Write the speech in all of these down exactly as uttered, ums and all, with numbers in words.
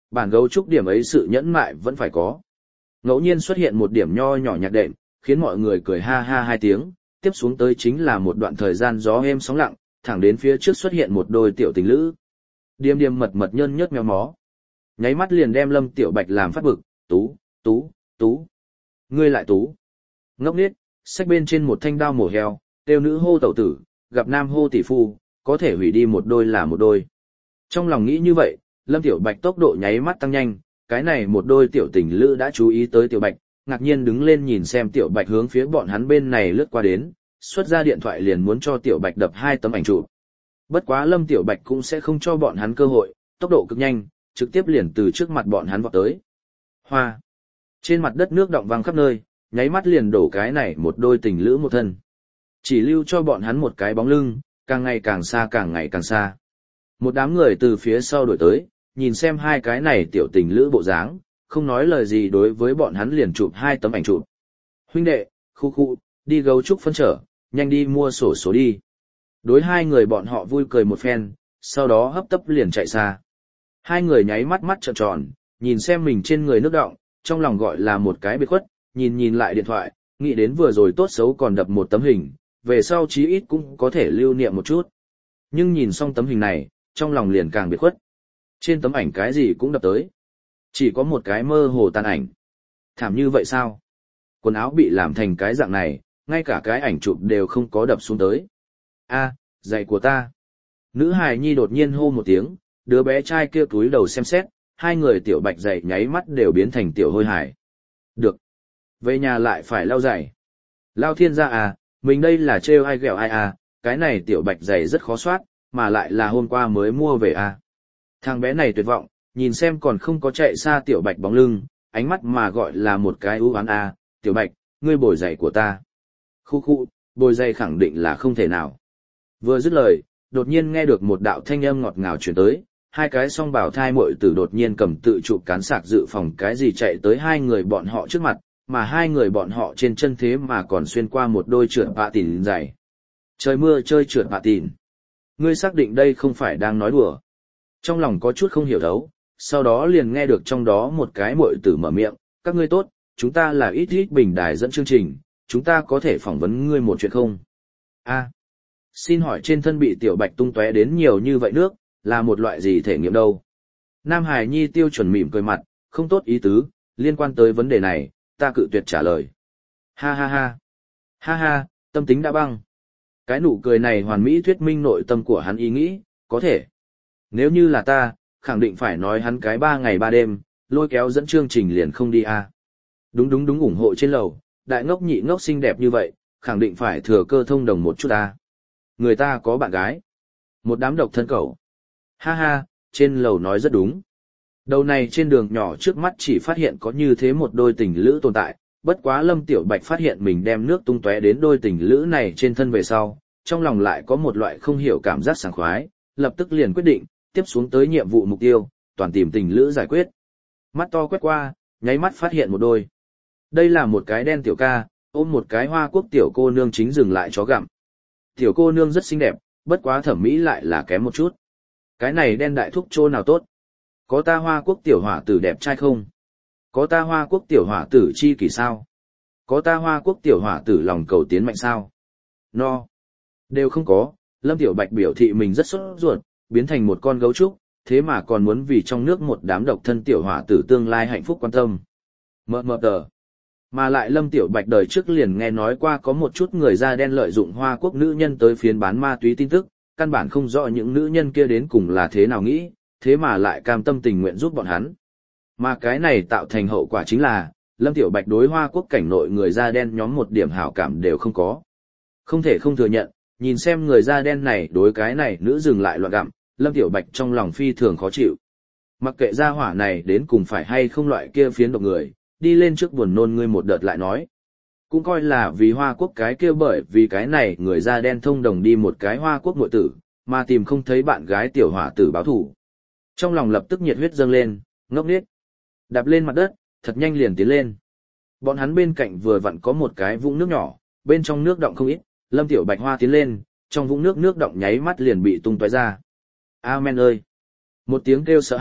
bản gấu trúc điểm ấy sự nhẫn mại vẫn phải có. Ngẫu nhiên xuất hiện một điểm nho nhỏ nhạc đệm, khiến mọi người cười ha ha hai tiếng, tiếp xuống tới chính là một đoạn thời gian gió êm sóng lặng, thẳng đến phía trước xuất hiện một đôi tiểu tình lữ. Điềm điềm mật mật nhơn nhớt mèo mó. Nháy mắt liền đem Lâm Tiểu Bạch làm phát bực, tú, tú, tú. Ngươi lại tú. Ngốc nghếch, xách bên trên một thanh đao mổ heo, tiêu nữ hô tẩu tử, gặp nam hô tỷ phu, có thể hủy đi một đôi là một đôi. Trong lòng nghĩ như vậy, Lâm Tiểu Bạch tốc độ nháy mắt tăng nhanh, cái này một đôi tiểu tình lữ đã chú ý tới Tiểu Bạch, ngạc nhiên đứng lên nhìn xem Tiểu Bạch hướng phía bọn hắn bên này lướt qua đến, xuất ra điện thoại liền muốn cho Tiểu Bạch đập hai tấm ảnh chụp. Bất quá Lâm Tiểu Bạch cũng sẽ không cho bọn hắn cơ hội, tốc độ cực nhanh, trực tiếp liền từ trước mặt bọn hắn vọt tới. Hoa. Trên mặt đất nước đọng văng khắp nơi, nháy mắt liền đổ cái này một đôi tình lữ một thân. Chỉ lưu cho bọn hắn một cái bóng lưng, càng ngày càng xa càng ngày càng xa. Một đám người từ phía sau đuổi tới, nhìn xem hai cái này tiểu tình lữ bộ dáng, không nói lời gì đối với bọn hắn liền chụp hai tấm ảnh chụp. Huynh đệ, khu khu, đi gấu trúc phân trở, nhanh đi mua sổ số đi. Đối hai người bọn họ vui cười một phen, sau đó hấp tấp liền chạy xa. Hai người nháy mắt mắt trợn tròn, nhìn xem mình trên người nước đọng, trong lòng gọi là một cái biệt khuất, nhìn nhìn lại điện thoại, nghĩ đến vừa rồi tốt xấu còn đập một tấm hình, về sau chí ít cũng có thể lưu niệm một chút. Nhưng nhìn xong tấm hình này, trong lòng liền càng biệt khuất. Trên tấm ảnh cái gì cũng đập tới. Chỉ có một cái mơ hồ tàn ảnh. Thảm như vậy sao? Quần áo bị làm thành cái dạng này, ngay cả cái ảnh chụp đều không có đập xuống tới. A, giày của ta. Nữ hài nhi đột nhiên hô một tiếng, đứa bé trai kia túi đầu xem xét, hai người Tiểu Bạch giày nháy mắt đều biến thành tiểu hôi hải. Được. Về nhà lại phải lau giày. Lao thiên gia à, mình đây là trêu ai ghẹo ai à, cái này Tiểu Bạch giày rất khó soát, mà lại là hôm qua mới mua về à. Thằng bé này tuyệt vọng, nhìn xem còn không có chạy xa Tiểu Bạch bóng lưng, ánh mắt mà gọi là một cái ưu oán à, Tiểu Bạch, ngươi bồi giày của ta. Khu khu, bồi giày khẳng định là không thể nào. Vừa dứt lời, đột nhiên nghe được một đạo thanh âm ngọt ngào truyền tới, hai cái song bảo thai muội tử đột nhiên cầm tự chụp cán sạc dự phòng cái gì chạy tới hai người bọn họ trước mặt, mà hai người bọn họ trên chân thế mà còn xuyên qua một đôi trượt bạ tỉn dày. Trời mưa chơi trượt bạ tỉn. Ngươi xác định đây không phải đang nói đùa. Trong lòng có chút không hiểu thấu, sau đó liền nghe được trong đó một cái muội tử mở miệng, các ngươi tốt, chúng ta là ít ít bình đài dẫn chương trình, chúng ta có thể phỏng vấn ngươi một chuyện không? A, xin hỏi trên thân bị Tiểu Bạch tung tóe đến nhiều như vậy nước, là một loại gì thể nghiệm đâu? Nam Hải Nhi tiêu chuẩn mỉm cười mặt, không tốt ý tứ, liên quan tới vấn đề này, ta cự tuyệt trả lời. Ha ha ha. Ha ha, tâm tính đã băng. Cái nụ cười này hoàn mỹ thuyết minh nội tâm của hắn ý nghĩ, có thể. Nếu như là ta, khẳng định phải nói hắn cái ba ngày ba đêm, lôi kéo dẫn chương trình liền không đi a. Đúng đúng đúng ủng hộ trên lầu, đại ngốc nhị ngốc xinh đẹp như vậy, khẳng định phải thừa cơ thông đồng một chút a. Người ta có bạn gái. Một đám độc thân cẩu. Ha ha, trên lầu nói rất đúng. Đầu này trên đường nhỏ trước mắt chỉ phát hiện có như thế một đôi tình lữ tồn tại, bất quá Lâm Tiểu Bạch phát hiện mình đem nước tung tóe đến đôi tình lữ này trên thân về sau, trong lòng lại có một loại không hiểu cảm giác sảng khoái, lập tức liền quyết định, tiếp xuống tới nhiệm vụ mục tiêu, toàn tìm tình lữ giải quyết. Mắt to quét qua, nháy mắt phát hiện một đôi. Đây là một cái đen tiểu ca, ôm một cái Hoa Quốc tiểu cô nương chính dừng lại chó gặm. Tiểu cô nương rất xinh đẹp, bất quá thẩm mỹ lại là kém một chút. Cái này đen đại thúc chỗ nào tốt? Có ta Hoa Quốc tiểu hỏa tử đẹp trai không? Có ta Hoa Quốc tiểu hỏa tử chi kỷ sao? Có ta Hoa Quốc tiểu hỏa tử lòng cầu tiến mạnh sao? No. Đều không có, Lâm Tiểu Bạch biểu thị mình rất sốt ruột, biến thành một con gấu trúc, thế mà còn muốn vì trong nước một đám độc thân tiểu hỏa tử tương lai hạnh phúc quan tâm. Mờ mờ tờ. Mà lại Lâm Tiểu Bạch đời trước liền nghe nói qua có một chút người da đen lợi dụng Hoa Quốc nữ nhân tới phiến bán ma túy tin tức, căn bản không rõ những nữ nhân kia đến cùng là thế nào nghĩ, thế mà lại cam tâm tình nguyện giúp bọn hắn. Mà cái này tạo thành hậu quả chính là, Lâm Tiểu Bạch đối Hoa Quốc cảnh nội người da đen nhóm một điểm hảo cảm đều không có. Không thể không thừa nhận, nhìn xem người da đen này đối cái này nữ dừng lại loạn gặm, Lâm Tiểu Bạch trong lòng phi thường khó chịu. Mặc kệ gia hỏa này đến cùng phải hay không loại kia phiến độc người, đi lên trước buồn nôn ngươi một đợt lại nói. Cũng coi là vì Hoa Quốc cái kia bởi vì cái này người da đen thông đồng đi một cái Hoa Quốc muội tử, mà tìm không thấy bạn gái tiểu hỏa tử báo thủ. Trong lòng lập tức nhiệt huyết dâng lên, ngốc nghếch. Đạp lên mặt đất, thật nhanh liền tiến lên. Bọn hắn bên cạnh vừa vặn có một cái vũng nước nhỏ, bên trong nước đọng không ít, Lâm Tiểu Bạch Hoa tiến lên, trong vũng nước nước đọng nháy mắt liền bị tung tóe ra. Amen ơi! Một tiếng kêu sợ hãi,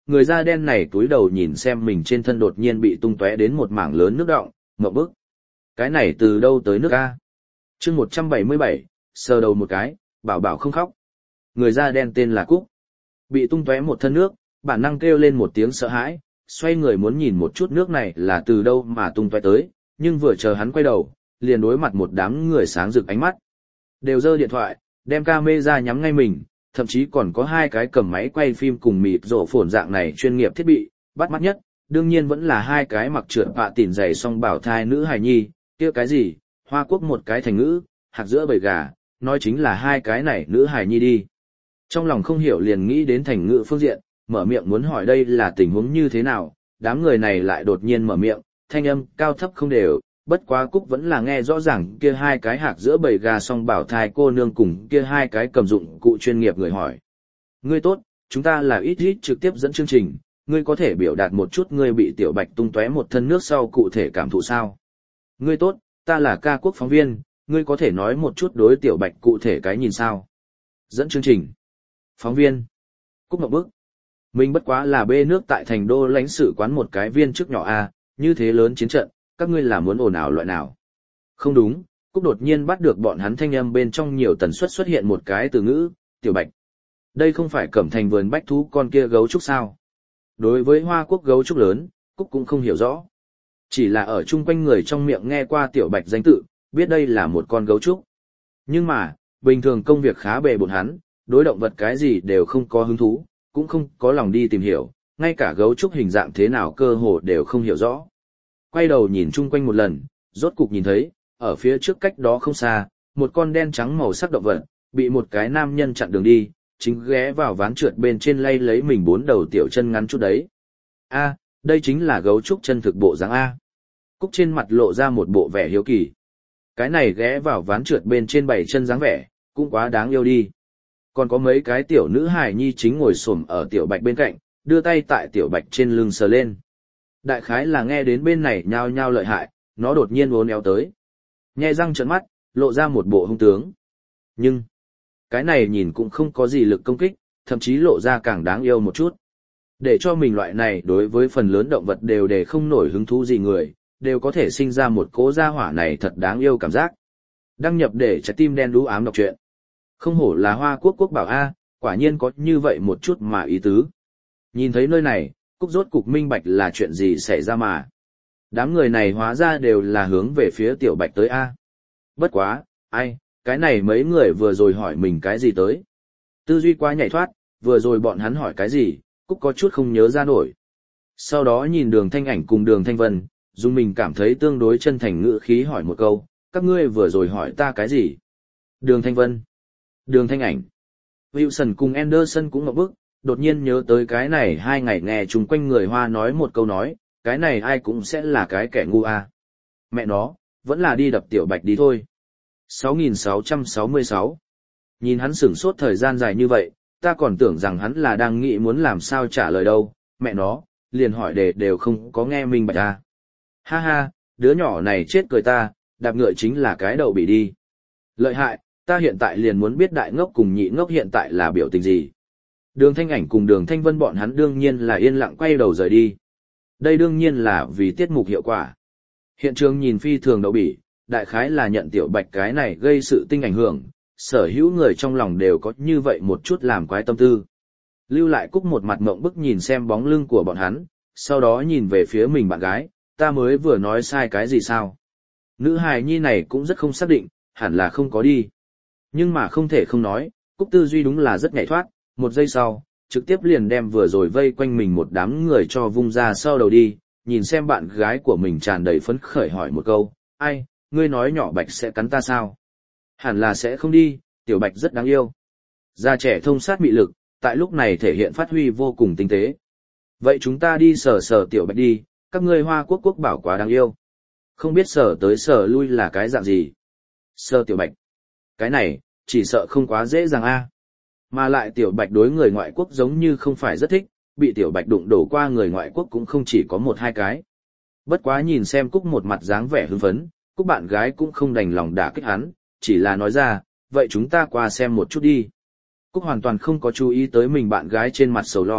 người da đen này túi đầu nhìn xem mình trên thân đột nhiên bị tung tóe đến một mảng lớn nước đọng, ngộp bức. Cái này từ đâu tới nước a? Chương một trăm bảy mươi bảy, sờ đầu một cái, bảo bảo không khóc. Người da đen tên là Cúc. Bị tung tóe một thân nước, bản năng kêu lên một tiếng sợ hãi, xoay người muốn nhìn một chút nước này là từ đâu mà tung tóe tới, nhưng vừa chờ hắn quay đầu, liền đối mặt một đám người sáng rực ánh mắt. Đều giơ điện thoại, đem camera nhắm ngay mình, thậm chí còn có hai cái cầm máy quay phim cùng mịt rổ phồn dạng này chuyên nghiệp thiết bị, bắt mắt nhất, đương nhiên vẫn là hai cái mặc trượt vạ tỉn giày song bảo thai nữ hài nhi, kia cái gì, Hoa Quốc một cái thành ngữ, hạt giữa bầy gà, nói chính là hai cái này nữ hài nhi đi. Trong lòng không hiểu liền nghĩ đến thành ngữ phương diện, mở miệng muốn hỏi đây là tình huống như thế nào, đám người này lại đột nhiên mở miệng, thanh âm cao thấp không đều, bất quá Cúc vẫn là nghe rõ ràng kia hai cái hạc giữa bầy gà song bảo thai cô nương cùng kia hai cái cầm dụng cụ chuyên nghiệp người hỏi. Ngươi tốt, chúng ta là ít ít trực tiếp dẫn chương trình, ngươi có thể biểu đạt một chút ngươi bị tiểu bạch tung tóe một thân nước sau cụ thể cảm thụ sao? Ngươi tốt, ta là ca quốc phóng viên, ngươi có thể nói một chút đối tiểu bạch cụ thể cái nhìn sao? Dẫn chương trình. Phóng viên. Cúc ngọc bức. Mình bất quá là bê nước tại thành đô lãnh sự quán một cái viên chức nhỏ a, như thế lớn chiến trận, các ngươi là muốn ồn ào loại nào? Không đúng, Cúc đột nhiên bắt được bọn hắn thanh âm bên trong nhiều tần suất xuất hiện một cái từ ngữ, tiểu bạch. Đây không phải Cẩm Thành vườn bách thú con kia gấu trúc sao? Đối với Hoa Quốc gấu trúc lớn, Cúc cũng không hiểu rõ. Chỉ là ở chung quanh người trong miệng nghe qua tiểu bạch danh tự, biết đây là một con gấu trúc. Nhưng mà, bình thường công việc khá bề bộn hắn, đối động vật cái gì đều không có hứng thú, cũng không có lòng đi tìm hiểu, ngay cả gấu trúc hình dạng thế nào cơ hồ đều không hiểu rõ. Quay đầu nhìn chung quanh một lần, rốt cục nhìn thấy, ở phía trước cách đó không xa, một con đen trắng màu sắc động vật, bị một cái nam nhân chặn đường đi, chính ghé vào ván trượt bên trên lay lấy mình bốn đầu tiểu chân ngắn chút đấy. A, đây chính là gấu trúc chân thực bộ dáng A. Cúc trên mặt lộ ra một bộ vẻ hiếu kỳ. Cái này ghé vào ván trượt bên trên bảy chân dáng vẻ, cũng quá đáng yêu đi. Còn có mấy cái tiểu nữ hài nhi chính ngồi xổm ở tiểu bạch bên cạnh, đưa tay tại tiểu bạch trên lưng sờ lên. Đại khái là nghe đến bên này nhao nhao lợi hại, nó đột nhiên uốn éo tới. Nhe răng trợn mắt, lộ ra một bộ hung tướng. Nhưng, cái này nhìn cũng không có gì lực công kích, thậm chí lộ ra càng đáng yêu một chút. Để cho mình loại này đối với phần lớn động vật đều để không nổi hứng thú gì người, đều có thể sinh ra một cố gia hỏa này thật đáng yêu cảm giác. Đăng nhập để trái tim đen đú ám đọc truyện. Không hổ là Hoa Quốc quốc bảo A, quả nhiên có như vậy một chút mà ý tứ. Nhìn thấy nơi này, Cúc rốt cục minh bạch là chuyện gì xảy ra mà. Đám người này hóa ra đều là hướng về phía tiểu bạch tới A. Bất quá, ai, cái này mấy người vừa rồi hỏi mình cái gì tới. Tư duy quá nhảy thoát, vừa rồi bọn hắn hỏi cái gì, Cúc có chút không nhớ ra nổi. Sau đó nhìn Đường Thanh Ảnh cùng Đường Thanh Vân, dùng mình cảm thấy tương đối chân thành ngữ khí hỏi một câu, các ngươi vừa rồi hỏi ta cái gì? Đường Thanh Vân, Đường Thanh Ảnh, Wilson cùng Anderson cũng ngậm bức, đột nhiên nhớ tới cái này hai ngày nghe chung quanh người Hoa nói một câu nói, cái này ai cũng sẽ là cái kẻ ngu à. Mẹ nó, vẫn là đi đập tiểu bạch đi thôi. sáu nghìn sáu trăm sáu mươi sáu. Nhìn hắn sửng sốt thời gian dài như vậy, ta còn tưởng rằng hắn là đang nghĩ muốn làm sao trả lời đâu, mẹ nó, liền hỏi đề đều không có nghe minh bạch à. Ha ha, đứa nhỏ này chết cười ta, đạp ngựa chính là cái đầu bị đi. Lợi hại, ta hiện tại liền muốn biết đại ngốc cùng nhị ngốc hiện tại là biểu tình gì. Đường Thanh Ảnh cùng Đường Thanh Vân bọn hắn đương nhiên là yên lặng quay đầu rời đi. Đây đương nhiên là vì tiết mục hiệu quả. Hiện trường nhìn phi thường đậu bỉ, đại khái là nhận tiểu bạch cái này gây sự tinh ảnh hưởng, sở hữu người trong lòng đều có như vậy một chút làm quái tâm tư. Lưu lại Cúc một mặt mộng bức nhìn xem bóng lưng của bọn hắn, sau đó nhìn về phía mình bạn gái, ta mới vừa nói sai cái gì sao? Nữ hài nhi này cũng rất không xác định, hẳn là không có đi. Nhưng mà không thể không nói, Cúc tư duy đúng là rất nhạy thoát, một giây sau, trực tiếp liền đem vừa rồi vây quanh mình một đám người cho vung ra sau đầu đi, nhìn xem bạn gái của mình tràn đầy phấn khởi hỏi một câu, ai, ngươi nói nhỏ bạch sẽ cắn ta sao? Hẳn là sẽ không đi, tiểu bạch rất đáng yêu. Già trẻ thông sát mị lực, tại lúc này thể hiện phát huy vô cùng tinh tế. Vậy chúng ta đi sờ sờ tiểu bạch đi, các ngươi Hoa Quốc quốc bảo quá đáng yêu. Không biết sờ tới sờ lui là cái dạng gì. Sờ tiểu bạch. Cái này, chỉ sợ không quá dễ dàng a. Mà lại tiểu bạch đối người ngoại quốc giống như không phải rất thích, bị tiểu bạch đụng đổ qua người ngoại quốc cũng không chỉ có một hai cái. Bất quá nhìn xem Cúc một mặt dáng vẻ hưng phấn, Cúc bạn gái cũng không đành lòng đả kích hắn, chỉ là nói ra, vậy chúng ta qua xem một chút đi. Cúc hoàn toàn không có chú ý tới mình bạn gái trên mặt sầu lo,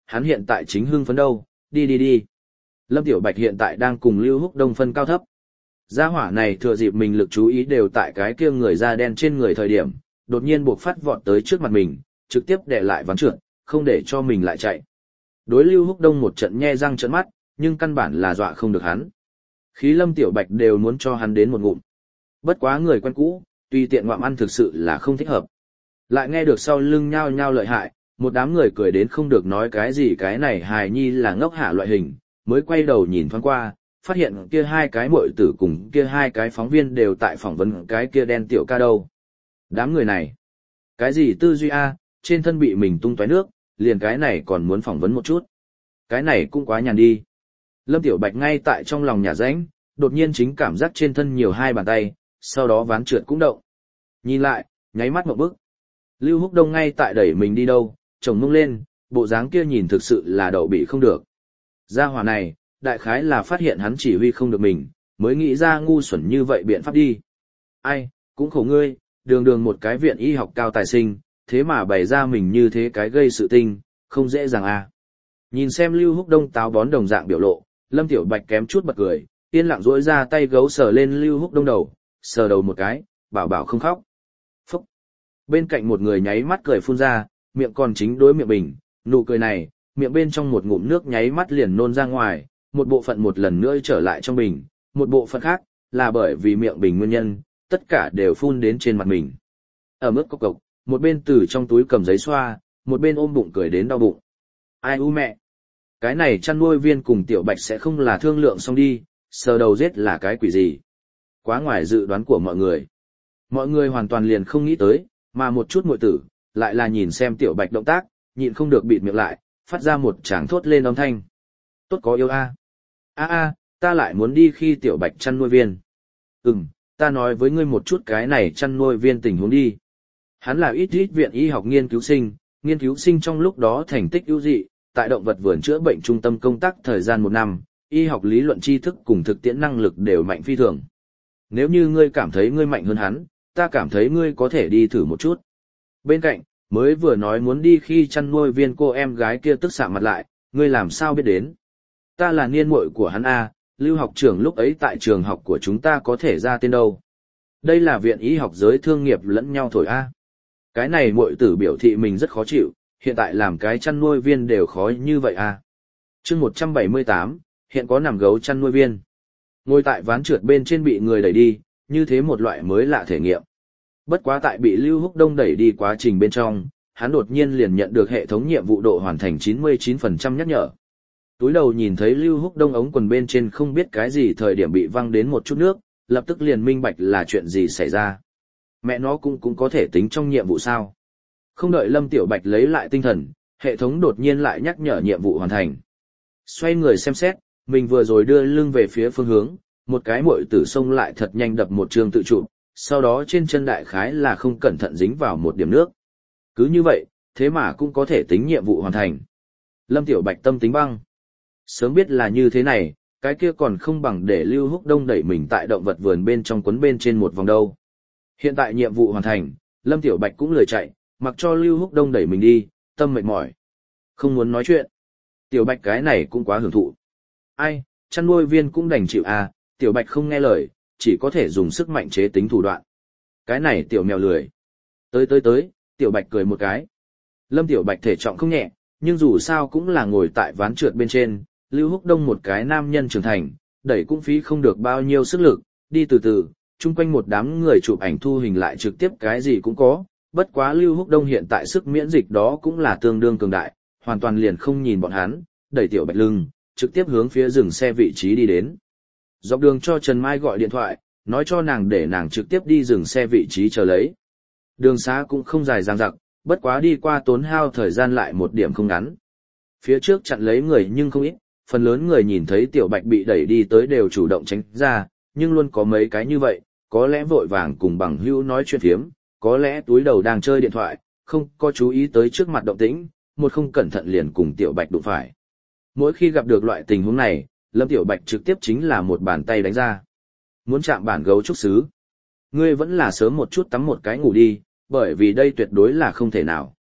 hắn hiện tại chính hưng phấn đâu, đi đi đi. Lâm Tiểu Bạch hiện tại đang cùng Lưu Húc Đông phân cao thấp. Gia hỏa này thừa dịp mình lực chú ý đều tại cái kia người da đen trên người thời điểm, đột nhiên buộc phát vọt tới trước mặt mình, trực tiếp đè lại ván trượt, không để cho mình lại chạy. Đối Lưu Húc Đông một trận nhe răng trợn mắt, nhưng căn bản là dọa không được hắn. Khí Lâm Tiểu Bạch đều muốn cho hắn đến một ngụm. Bất quá người quen cũ, tùy tiện ngoạm ăn thực sự là không thích hợp. Lại nghe được sau lưng nhao nhao lợi hại, một đám người cười đến không được nói cái gì, cái này hài nhi là ngốc hạ loại hình, mới quay đầu nhìn thoáng qua, phát hiện kia hai cái muội tử cùng kia hai cái phóng viên đều tại phỏng vấn cái kia đen tiểu ca đâu. Đám người này, cái gì tư duy a, trên thân bị mình tung tóe nước, liền cái này còn muốn phỏng vấn một chút. Cái này cũng quá nhàn đi. Lâm Tiểu Bạch ngay tại trong lòng nhà rãnh, đột nhiên chính cảm giác trên thân nhiều hai bàn tay, sau đó ván trượt cũng động. Nhìn lại, nháy mắt một bức. Lưu Húc Đông ngay tại đẩy mình đi đâu, chồng mông lên, bộ dáng kia nhìn thực sự là đậu bị không được. Gia hỏa này, đại khái là phát hiện hắn chỉ huy không được mình, mới nghĩ ra ngu xuẩn như vậy biện pháp đi. Ai, cũng khổ ngươi, đường đường một cái viện y học cao tài sinh, thế mà bày ra mình như thế cái gây sự tình, không dễ dàng à. Nhìn xem Lưu Húc Đông táo bón đồng dạng biểu lộ, Lâm Tiểu Bạch kém chút bật cười, yên lặng duỗi ra tay gấu sờ lên Lưu Húc Đông đầu, sờ đầu một cái, bảo bảo không khóc. Phúc. Bên cạnh một người nháy mắt cười phun ra, miệng còn chính đối miệng bình, nụ cười này, miệng bên trong một ngụm nước nháy mắt liền nôn ra ngoài, một bộ phận một lần nữa trở lại trong bình, một bộ phận khác, là bởi vì miệng bình nguyên nhân, tất cả đều phun đến trên mặt mình. Ở mức cộc cộc, một bên từ trong túi cầm giấy xoa, một bên ôm bụng cười đến đau bụng. Ai u mẹ! Cái này chăn nuôi viên cùng Tiểu Bạch sẽ không là thương lượng xong đi, sờ đầu giết là cái quỷ gì. Quá ngoài dự đoán của mọi người. Mọi người hoàn toàn liền không nghĩ tới, mà một chút muội tử, lại là nhìn xem Tiểu Bạch động tác, nhịn không được bịt miệng lại, phát ra một tràng thốt lên âm thanh. Tốt có yêu a. A a, ta lại muốn đi khi Tiểu Bạch chăn nuôi viên. Ừm, ta nói với ngươi một chút cái này chăn nuôi viên tình huống đi. Hắn là ít ít viện y học nghiên cứu sinh, nghiên cứu sinh trong lúc đó thành tích ưu dị, tại động vật vườn chữa bệnh trung tâm công tác thời gian một năm, y học lý luận tri thức cùng thực tiễn năng lực đều mạnh phi thường. Nếu như ngươi cảm thấy ngươi mạnh hơn hắn, ta cảm thấy ngươi có thể đi thử một chút. Bên cạnh, mới vừa nói muốn đi khi chăn nuôi viên cô em gái kia tức xạ mặt lại, ngươi làm sao biết đến. Ta là niên muội của hắn A, Lưu học trưởng lúc ấy tại trường học của chúng ta có thể ra tên đâu. Đây là viện y học giới thương nghiệp lẫn nhau thổi A. Cái này muội tử biểu thị mình rất khó chịu, hiện tại làm cái chăn nuôi viên đều khó như vậy A. Chương một trăm bảy mươi tám, hiện có nằm gấu chăn nuôi viên. Ngồi tại ván trượt bên trên bị người đẩy đi, như thế một loại mới lạ thể nghiệm. Bất quá tại bị Lưu Húc Đông đẩy đi quá trình bên trong, hắn đột nhiên liền nhận được hệ thống nhiệm vụ độ hoàn thành chín mươi chín phần trăm nhắc nhở. Túi đầu nhìn thấy Lưu Húc Đông ống quần bên trên không biết cái gì thời điểm bị văng đến một chút nước, lập tức liền minh bạch là chuyện gì xảy ra. Mẹ nó cũng cũng có thể tính trong nhiệm vụ sao. Không đợi Lâm Tiểu Bạch lấy lại tinh thần, hệ thống đột nhiên lại nhắc nhở nhiệm vụ hoàn thành. Xoay người xem xét, mình vừa rồi đưa lưng về phía phương hướng, một cái muội tử xông lại thật nhanh đập một trường tự chụp, sau đó trên chân đại khái là không cẩn thận dính vào một điểm nước. Cứ như vậy, thế mà cũng có thể tính nhiệm vụ hoàn thành. Lâm Tiểu Bạch tâm tính băng. Sớm biết là như thế này, cái kia còn không bằng để Lưu Húc Đông đẩy mình tại động vật vườn bên trong quấn bên trên một vòng đâu. Hiện tại nhiệm vụ hoàn thành, Lâm Tiểu Bạch cũng lười chạy, mặc cho Lưu Húc Đông đẩy mình đi, tâm mệt mỏi. Không muốn nói chuyện. Tiểu Bạch cái này cũng quá hưởng thụ. Ai, chăn nuôi viên cũng đành chịu à, Tiểu Bạch không nghe lời, chỉ có thể dùng sức mạnh chế tính thủ đoạn. Cái này tiểu mèo lười. Tới tới tới, Tiểu Bạch cười một cái. Lâm Tiểu Bạch thể trọng không nhẹ, nhưng dù sao cũng là ngồi tại ván trượt bên trên, Lưu Húc Đông một cái nam nhân trưởng thành, đẩy cũng phí không được bao nhiêu sức lực, đi từ từ, chung quanh một đám người chụp ảnh thu hình lại trực tiếp cái gì cũng có, bất quá Lưu Húc Đông hiện tại sức miễn dịch đó cũng là tương đương cường đại, hoàn toàn liền không nhìn bọn hắn, đẩy Tiểu Bạch lưng, trực tiếp hướng phía dừng xe vị trí đi đến. Dọc đường cho Trần Mai gọi điện thoại, nói cho nàng để nàng trực tiếp đi dừng xe vị trí chờ lấy. Đường xá cũng không dài dằng dặc, bất quá đi qua tốn hao thời gian lại một điểm không ngắn. Phía trước chặn lấy người nhưng không ít, phần lớn người nhìn thấy Tiểu Bạch bị đẩy đi tới đều chủ động tránh ra, nhưng luôn có mấy cái như vậy, có lẽ vội vàng cùng bằng hữu nói chuyện phiếm, có lẽ túi đầu đang chơi điện thoại, không có chú ý tới trước mặt động tĩnh, một không cẩn thận liền cùng Tiểu Bạch đụng phải. Mỗi khi gặp được loại tình huống này, Lâm Tiểu Bạch trực tiếp chính là một bàn tay đánh ra. Muốn chạm bản gấu trúc xứ. Ngươi vẫn là sớm một chút tắm một cái ngủ đi, bởi vì đây tuyệt đối là không thể nào.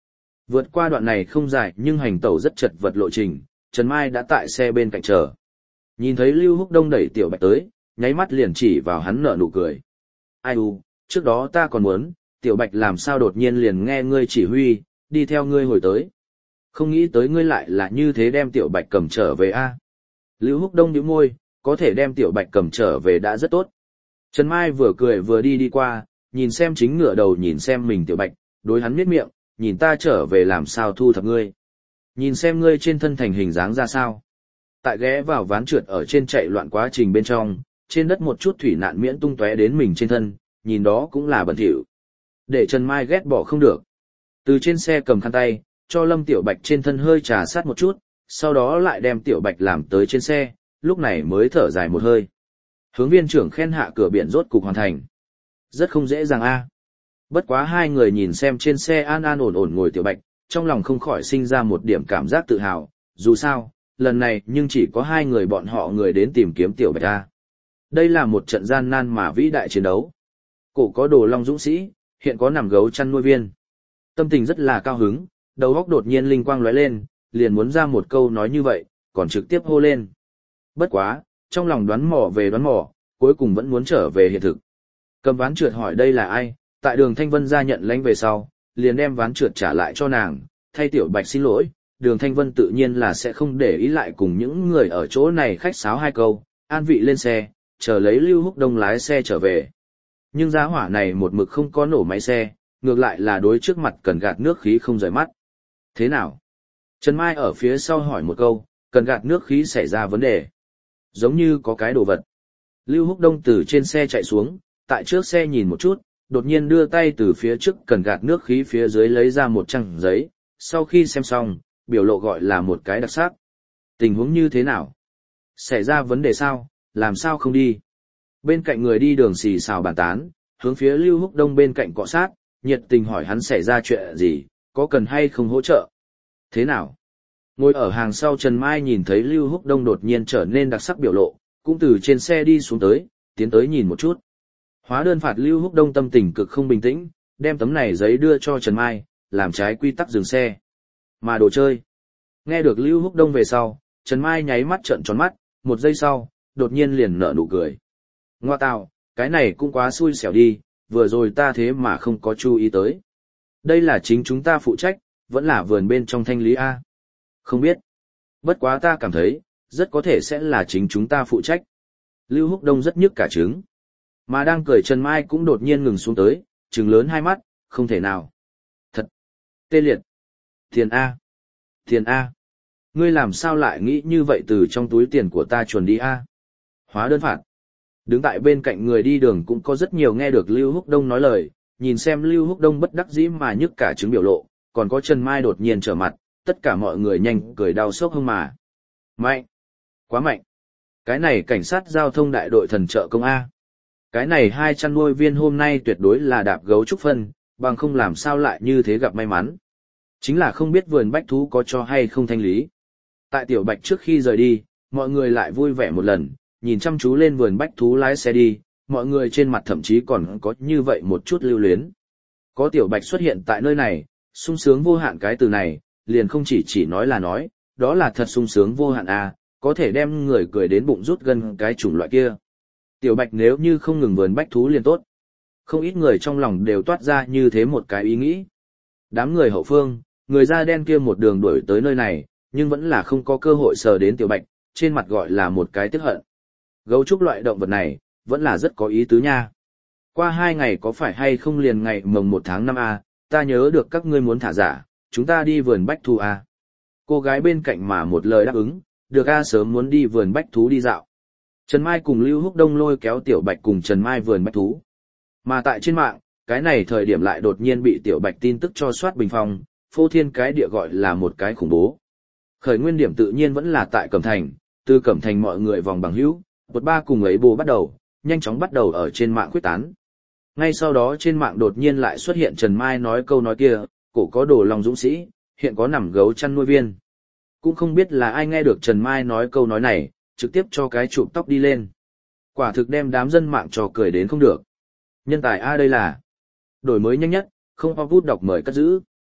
Vượt qua đoạn này không dài nhưng hành tẩu rất chật vật lộ trình, Trần Mai đã tại xe bên cạnh chờ. Nhìn thấy Lưu Húc Đông đẩy Tiểu Bạch tới, nháy mắt liền chỉ vào hắn nở nụ cười. Ai u, trước đó ta còn muốn, Tiểu Bạch làm sao đột nhiên liền nghe ngươi chỉ huy, đi theo ngươi hồi tới. Không nghĩ tới ngươi lại là như thế đem Tiểu Bạch cầm trở về a. Lưu Húc Đông nhíu môi, có thể đem Tiểu Bạch cầm trở về đã rất tốt. Trần Mai vừa cười vừa đi đi qua, nhìn xem chính ngựa đầu nhìn xem mình Tiểu Bạch, đối hắn miết miệng, nhìn ta trở về làm sao thu thập ngươi. Nhìn xem ngươi trên thân thành hình dáng ra sao. Tại ghé vào ván trượt ở trên chạy loạn quá trình bên trong, trên đất một chút thủy nạn miễn tung tóe đến mình trên thân, nhìn đó cũng là bẩn thỉu. Để Trần Mai ghét bỏ không được. Từ trên xe cầm khăn tay, cho Lâm Tiểu Bạch trên thân hơi trà sát một chút, sau đó lại đem Tiểu Bạch làm tới trên xe, lúc này mới thở dài một hơi. Hướng viên trưởng khen hạ cửa biển rốt cục hoàn thành. Rất không dễ dàng a. Bất quá hai người nhìn xem trên xe an an ổn ổn ngồi Tiểu Bạch, trong lòng không khỏi sinh ra một điểm cảm giác tự hào, dù sao, lần này nhưng chỉ có hai người bọn họ người đến tìm kiếm Tiểu Bạch a. Đây là một trận gian nan mà vĩ đại chiến đấu. Cổ có đồ long dũng sĩ, hiện có nằm gấu chăn nuôi viên. Tâm tình rất là cao hứng, đầu óc đột nhiên linh quang lóe lên, liền muốn ra một câu nói như vậy, còn trực tiếp hô lên. Bất quá, trong lòng đoán mò về đoán mò, cuối cùng vẫn muốn trở về hiện thực. Cầm ván trượt hỏi đây là ai, tại đường Thanh Vân ra nhận lãnh về sau, liền đem ván trượt trả lại cho nàng, thay Tiểu Bạch xin lỗi, đường Thanh Vân tự nhiên là sẽ không để ý lại cùng những người ở chỗ này khách sáo hai câu, an vị lên xe, chờ lấy Lưu Húc Đông lái xe trở về. Nhưng giá hỏa này một mực không có nổ máy xe, ngược lại là đối trước mặt cần gạt nước khí không rời mắt. Thế nào? Trần Mai ở phía sau hỏi một câu, cần gạt nước khí xảy ra vấn đề. Giống như có cái đồ vật. Lưu Húc Đông từ trên xe chạy xuống, tại trước xe nhìn một chút, đột nhiên đưa tay từ phía trước cần gạt nước khí phía dưới lấy ra một trang giấy, sau khi xem xong, biểu lộ gọi là một cái đặc sắc. Tình huống như thế nào? Xảy ra vấn đề sao, làm sao không đi? Bên cạnh người đi đường xì xào bàn tán, hướng phía Lưu Húc Đông bên cạnh cọ sát, nhiệt tình hỏi hắn xảy ra chuyện gì, có cần hay không hỗ trợ? Thế nào? Ngồi ở hàng sau Trần Mai nhìn thấy Lưu Húc Đông đột nhiên trở nên đặc sắc biểu lộ, cũng từ trên xe đi xuống tới, tiến tới nhìn một chút. Hóa đơn phạt Lưu Húc Đông tâm tình cực không bình tĩnh, đem tấm này giấy đưa cho Trần Mai, làm trái quy tắc dừng xe. Mà đồ chơi. Nghe được Lưu Húc Đông về sau, Trần Mai nháy mắt trợn tròn mắt, một giây sau, đột nhiên liền nở nụ cười. Ngoa tào, cái này cũng quá xui xẻo đi, vừa rồi ta thế mà không có chú ý tới. Đây là chính chúng ta phụ trách, vẫn là vườn bên trong thanh lý A. Không biết. Bất quá ta cảm thấy, rất có thể sẽ là chính chúng ta phụ trách. Lưu Húc Đông rất nhức cả trứng. Mà đang cười Trần Mai cũng đột nhiên ngừng xuống tới, trừng lớn hai mắt, không thể nào. Thật. Tê liệt. Tiền A. Tiền A. Ngươi làm sao lại nghĩ như vậy từ trong túi tiền của ta chuồn đi A. Hóa đơn phạt. Đứng tại bên cạnh người đi đường cũng có rất nhiều nghe được Lưu Húc Đông nói lời, nhìn xem Lưu Húc Đông bất đắc dĩ mà nhức cả trứng biểu lộ, còn có Trần Mai đột nhiên trở mặt, tất cả mọi người nhanh cười đau sốc hông mà. Mạnh! Quá mạnh! Cái này cảnh sát giao thông đại đội thần trợ công A. Cái này hai chăn nuôi viên hôm nay tuyệt đối là đạp gấu trúc phân, bằng không làm sao lại như thế gặp may mắn. Chính là không biết vườn bách thú có cho hay không thanh lý. Tại Tiểu Bạch trước khi rời đi, mọi người lại vui vẻ một lần, nhìn chăm chú lên vườn bách thú lái xe đi, mọi người trên mặt thậm chí còn có như vậy một chút lưu luyến. Có Tiểu Bạch xuất hiện tại nơi này, sung sướng vô hạn cái từ này, liền không chỉ chỉ nói là nói, đó là thật sung sướng vô hạn à, có thể đem người cười đến bụng rút gân cái chủng loại kia. Tiểu Bạch nếu như không ngừng vườn bách thú liền tốt. Không ít người trong lòng đều toát ra như thế một cái ý nghĩ. Đám người hậu phương, người da đen kia một đường đuổi tới nơi này, nhưng vẫn là không có cơ hội sờ đến Tiểu Bạch, trên mặt gọi là một cái tiếc hận. Gấu trúc loại động vật này, vẫn là rất có ý tứ nha. Qua hai ngày có phải hay không liền ngày mồng một tháng năm a, ta nhớ được các ngươi muốn thả giả, chúng ta đi vườn bách thú a. Cô gái bên cạnh mà một lời đáp ứng, được a sớm muốn đi vườn bách thú đi dạo. Trần Mai cùng Lưu Húc Đông lôi kéo Tiểu Bạch cùng Trần Mai vườn bách thú. Mà tại trên mạng, cái này thời điểm lại đột nhiên bị Tiểu Bạch tin tức cho soát bình phong, phô thiên cái địa gọi là một cái khủng bố. Khởi nguyên điểm tự nhiên vẫn là tại Cẩm Thành, từ Cẩm Thành mọi người vòng bằng hữu, một ba cùng ấy bồ bắt đầu, nhanh chóng bắt đầu ở trên mạng quyết tán. Ngay sau đó trên mạng đột nhiên lại xuất hiện Trần Mai nói câu nói kia, cổ có đồ lòng dũng sĩ, hiện có nằm gấu chăn nuôi viên. Cũng không biết là ai nghe được Trần Mai nói câu nói này, trực tiếp cho cái chụp tóc đi lên. Quả thực đem đám dân mạng trò cười đến không được. Nhân tài A đây là đổi mới nhanh nhất, không ho vút đọc mời cất giữ.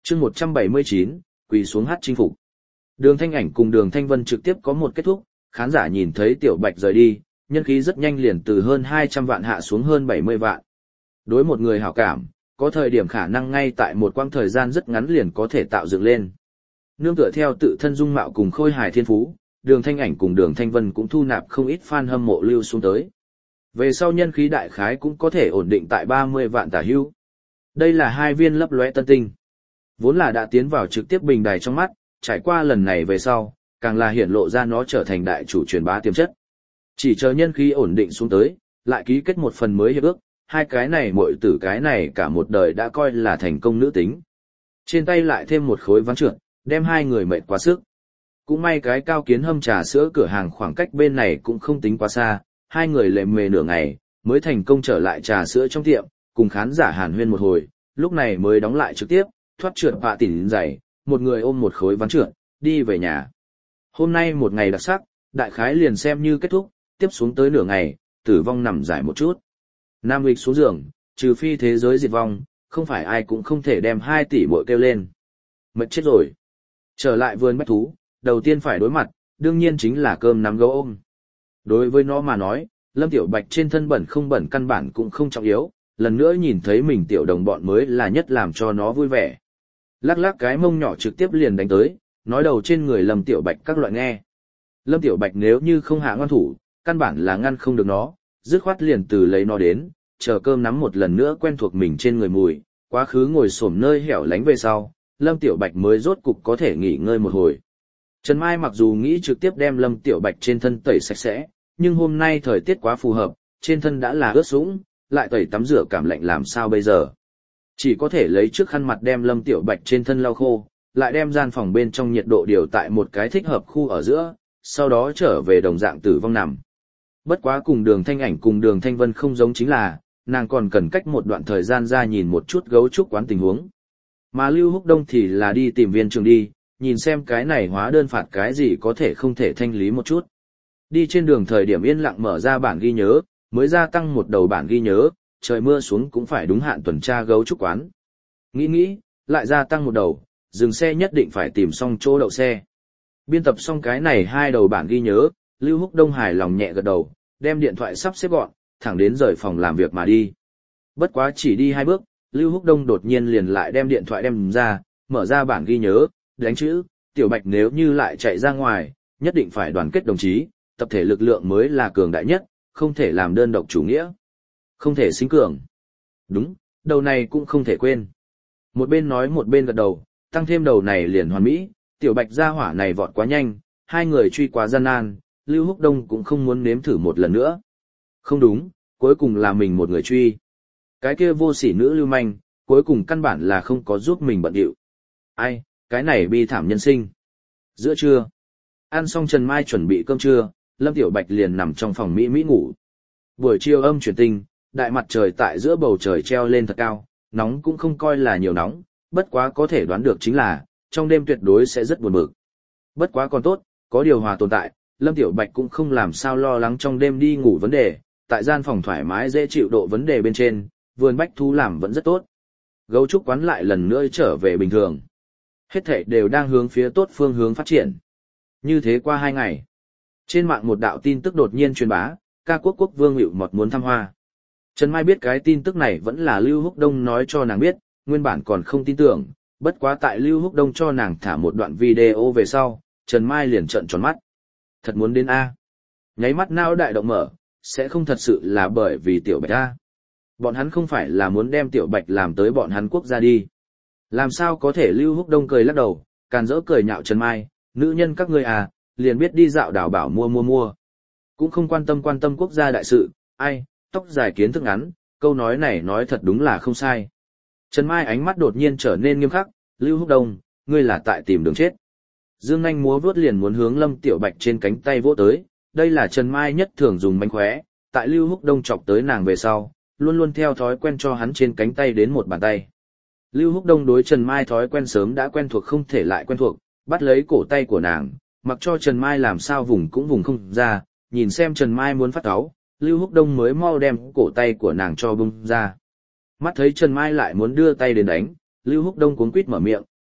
chương một trăm bảy mươi chín, quỳ xuống hát chinh phục. Đường Thanh Ảnh cùng Đường Thanh Vân trực tiếp có một kết thúc, khán giả nhìn thấy Tiểu Bạch rời đi, nhân khí rất nhanh liền từ hơn hai trăm vạn hạ xuống hơn bảy mươi vạn. Đối một người hảo cảm, có thời điểm khả năng ngay tại một quãng thời gian rất ngắn liền có thể tạo dựng lên. Nương tựa theo tự thân dung mạo cùng khôi hài thiên phú, Đường Thanh Ảnh cùng Đường Thanh Vân cũng thu nạp không ít fan hâm mộ lưu xuống tới. Về sau nhân khí đại khái cũng có thể ổn định tại ba mươi vạn tả hữu. Đây là hai viên lấp lóe tân tinh. Vốn là đã tiến vào trực tiếp bình đài trong mắt, trải qua lần này về sau, càng là hiển lộ ra nó trở thành đại chủ truyền bá tiềm chất. Chỉ chờ nhân khí ổn định xuống tới, lại ký kết một phần mới hiệp ước, hai cái này muội tử cái này cả một đời đã coi là thành công nữ tính. Trên tay lại thêm một khối ván trượt, đem hai người mệt quá sức. Cũng may cái cao kiến hâm trà sữa cửa hàng khoảng cách bên này cũng không tính quá xa, hai người lệ mề nửa ngày, mới thành công trở lại trà sữa trong tiệm, cùng khán giả hàn huyên một hồi, lúc này mới đóng lại trực tiếp, thoát trượt bạ tỉn giày, một người ôm một khối ván trượt, đi về nhà. Hôm nay một ngày đặc sắc, đại khái liền xem như kết thúc, tiếp xuống tới nửa ngày, tử vong nằm giải một chút. Nam Lịch xuống giường, trừ phi thế giới diệt vong, không phải ai cũng không thể đem hai tỷ muội kêu lên. Mệt chết rồi. Trở lại vườn bách thú, đầu tiên phải đối mặt, đương nhiên chính là cơm nắm gấu ôm. Đối với nó mà nói, Lâm Tiểu Bạch trên thân bẩn không bẩn căn bản cũng không trọng yếu, lần nữa nhìn thấy mình tiểu đồng bọn mới là nhất làm cho nó vui vẻ. Lắc lắc cái mông nhỏ trực tiếp liền đánh tới, nói đầu trên người Lâm Tiểu Bạch các loại nghe. Lâm Tiểu Bạch nếu như không hạ ngoan thủ, căn bản là ngăn không được nó, dứt khoát liền từ lấy nó đến, chờ cơm nắm một lần nữa quen thuộc mình trên người mùi, quá khứ ngồi xổm nơi hẻo lánh về sau, Lâm Tiểu Bạch mới rốt cục có thể nghỉ ngơi một hồi. Trần Mai mặc dù nghĩ trực tiếp đem Lâm Tiểu Bạch trên thân tẩy sạch sẽ, nhưng hôm nay thời tiết quá phù hợp, trên thân đã là ướt sũng, lại tẩy tắm rửa cảm lạnh làm sao bây giờ. Chỉ có thể lấy trước khăn mặt đem Lâm Tiểu Bạch trên thân lau khô, lại đem gian phòng bên trong nhiệt độ điều tại một cái thích hợp khu ở giữa, sau đó trở về đồng dạng tử vong nằm. Bất quá cùng Đường Thanh Ảnh cùng Đường Thanh Vân không giống chính là, nàng còn cần cách một đoạn thời gian ra nhìn một chút gấu trúc quán tình huống. Mà Lưu Húc Đông thì là đi tìm viên trường đi, nhìn xem cái này hóa đơn phạt cái gì có thể không thể thanh lý một chút. Đi trên đường thời điểm yên lặng mở ra bản ghi nhớ, mới gia tăng một đầu bản ghi nhớ, trời mưa xuống cũng phải đúng hạn tuần tra gấu trúc quán. Nghĩ nghĩ, lại gia tăng một đầu, dừng xe nhất định phải tìm xong chỗ đậu xe. Biên tập xong cái này hai đầu bản ghi nhớ, Lưu Húc Đông hài lòng nhẹ gật đầu, đem điện thoại sắp xếp gọn, thẳng đến rời phòng làm việc mà đi. Bất quá chỉ đi hai bước, Lưu Húc Đông đột nhiên liền lại đem điện thoại đem ra, mở ra bản ghi nhớ, đánh chữ, Tiểu Bạch nếu như lại chạy ra ngoài, nhất định phải đoàn kết đồng chí, tập thể lực lượng mới là cường đại nhất, không thể làm đơn độc chủ nghĩa. Không thể sinh cường. Đúng, đầu này cũng không thể quên. Một bên nói một bên gật đầu, tăng thêm đầu này liền hoàn mỹ, Tiểu Bạch gia hỏa này vọt quá nhanh, hai người truy quá gian nan, Lưu Húc Đông cũng không muốn nếm thử một lần nữa. Không đúng, cuối cùng là mình một người truy. Cái kia vô sỉ nữ lưu manh, cuối cùng căn bản là không có giúp mình bận điệu. Ai, cái này bi thảm nhân sinh. Giữa trưa, ăn xong Trần Mai chuẩn bị cơm trưa, Lâm Tiểu Bạch liền nằm trong phòng mỹ mỹ ngủ. Buổi chiều âm chuyển tinh, đại mặt trời tại giữa bầu trời treo lên thật cao, nóng cũng không coi là nhiều nóng, bất quá có thể đoán được chính là, trong đêm tuyệt đối sẽ rất buồn bực. Bất quá còn tốt, có điều hòa tồn tại, Lâm Tiểu Bạch cũng không làm sao lo lắng trong đêm đi ngủ vấn đề, tại gian phòng thoải mái dễ chịu độ vấn đề bên trên, vườn bách thú làm vẫn rất tốt. Gấu trúc quán lại lần nữa trở về bình thường. Hết thảy đều đang hướng phía tốt phương hướng phát triển. Như thế qua hai ngày, trên mạng một đạo tin tức đột nhiên truyền bá, ca quốc quốc vương Hữu Mọt muốn thăm Hoa. Trần Mai biết cái tin tức này vẫn là Lưu Húc Đông nói cho nàng biết, nguyên bản còn không tin tưởng, bất quá tại Lưu Húc Đông cho nàng thả một đoạn video về sau, Trần Mai liền trợn tròn mắt. Thật muốn đến A. Nháy mắt não đại động mở, sẽ không thật sự là bởi vì Tiểu Bạch A. Bọn hắn không phải là muốn đem Tiểu Bạch làm tới bọn hắn quốc gia đi. Làm sao có thể? Lưu Húc Đông cười lắc đầu, càn rỡ cười nhạo Trần Mai, nữ nhân các ngươi à, liền biết đi dạo đảo bảo mua mua mua. Cũng không quan tâm quan tâm quốc gia đại sự, ai, tóc dài kiến thức ngắn, câu nói này nói thật đúng là không sai. Trần Mai ánh mắt đột nhiên trở nên nghiêm khắc, Lưu Húc Đông, ngươi là tại tìm đường chết. Dương Nanh múa vuốt liền muốn hướng Lâm Tiểu Bạch trên cánh tay vỗ tới, đây là Trần Mai nhất thường dùng mánh khóe, tại Lưu Húc Đông chọc tới nàng về sau, luôn luôn theo thói quen cho hắn trên cánh tay đến một bàn tay. Lưu Húc Đông đối Trần Mai thói quen sớm đã quen thuộc không thể lại quen thuộc, bắt lấy cổ tay của nàng, mặc cho Trần Mai làm sao vùng cũng vùng không ra, nhìn xem Trần Mai muốn phát cáu, Lưu Húc Đông mới mau đem cổ tay của nàng cho bung ra. Mắt thấy Trần Mai lại muốn đưa tay đến đánh, Lưu Húc Đông cuống quýt mở miệng,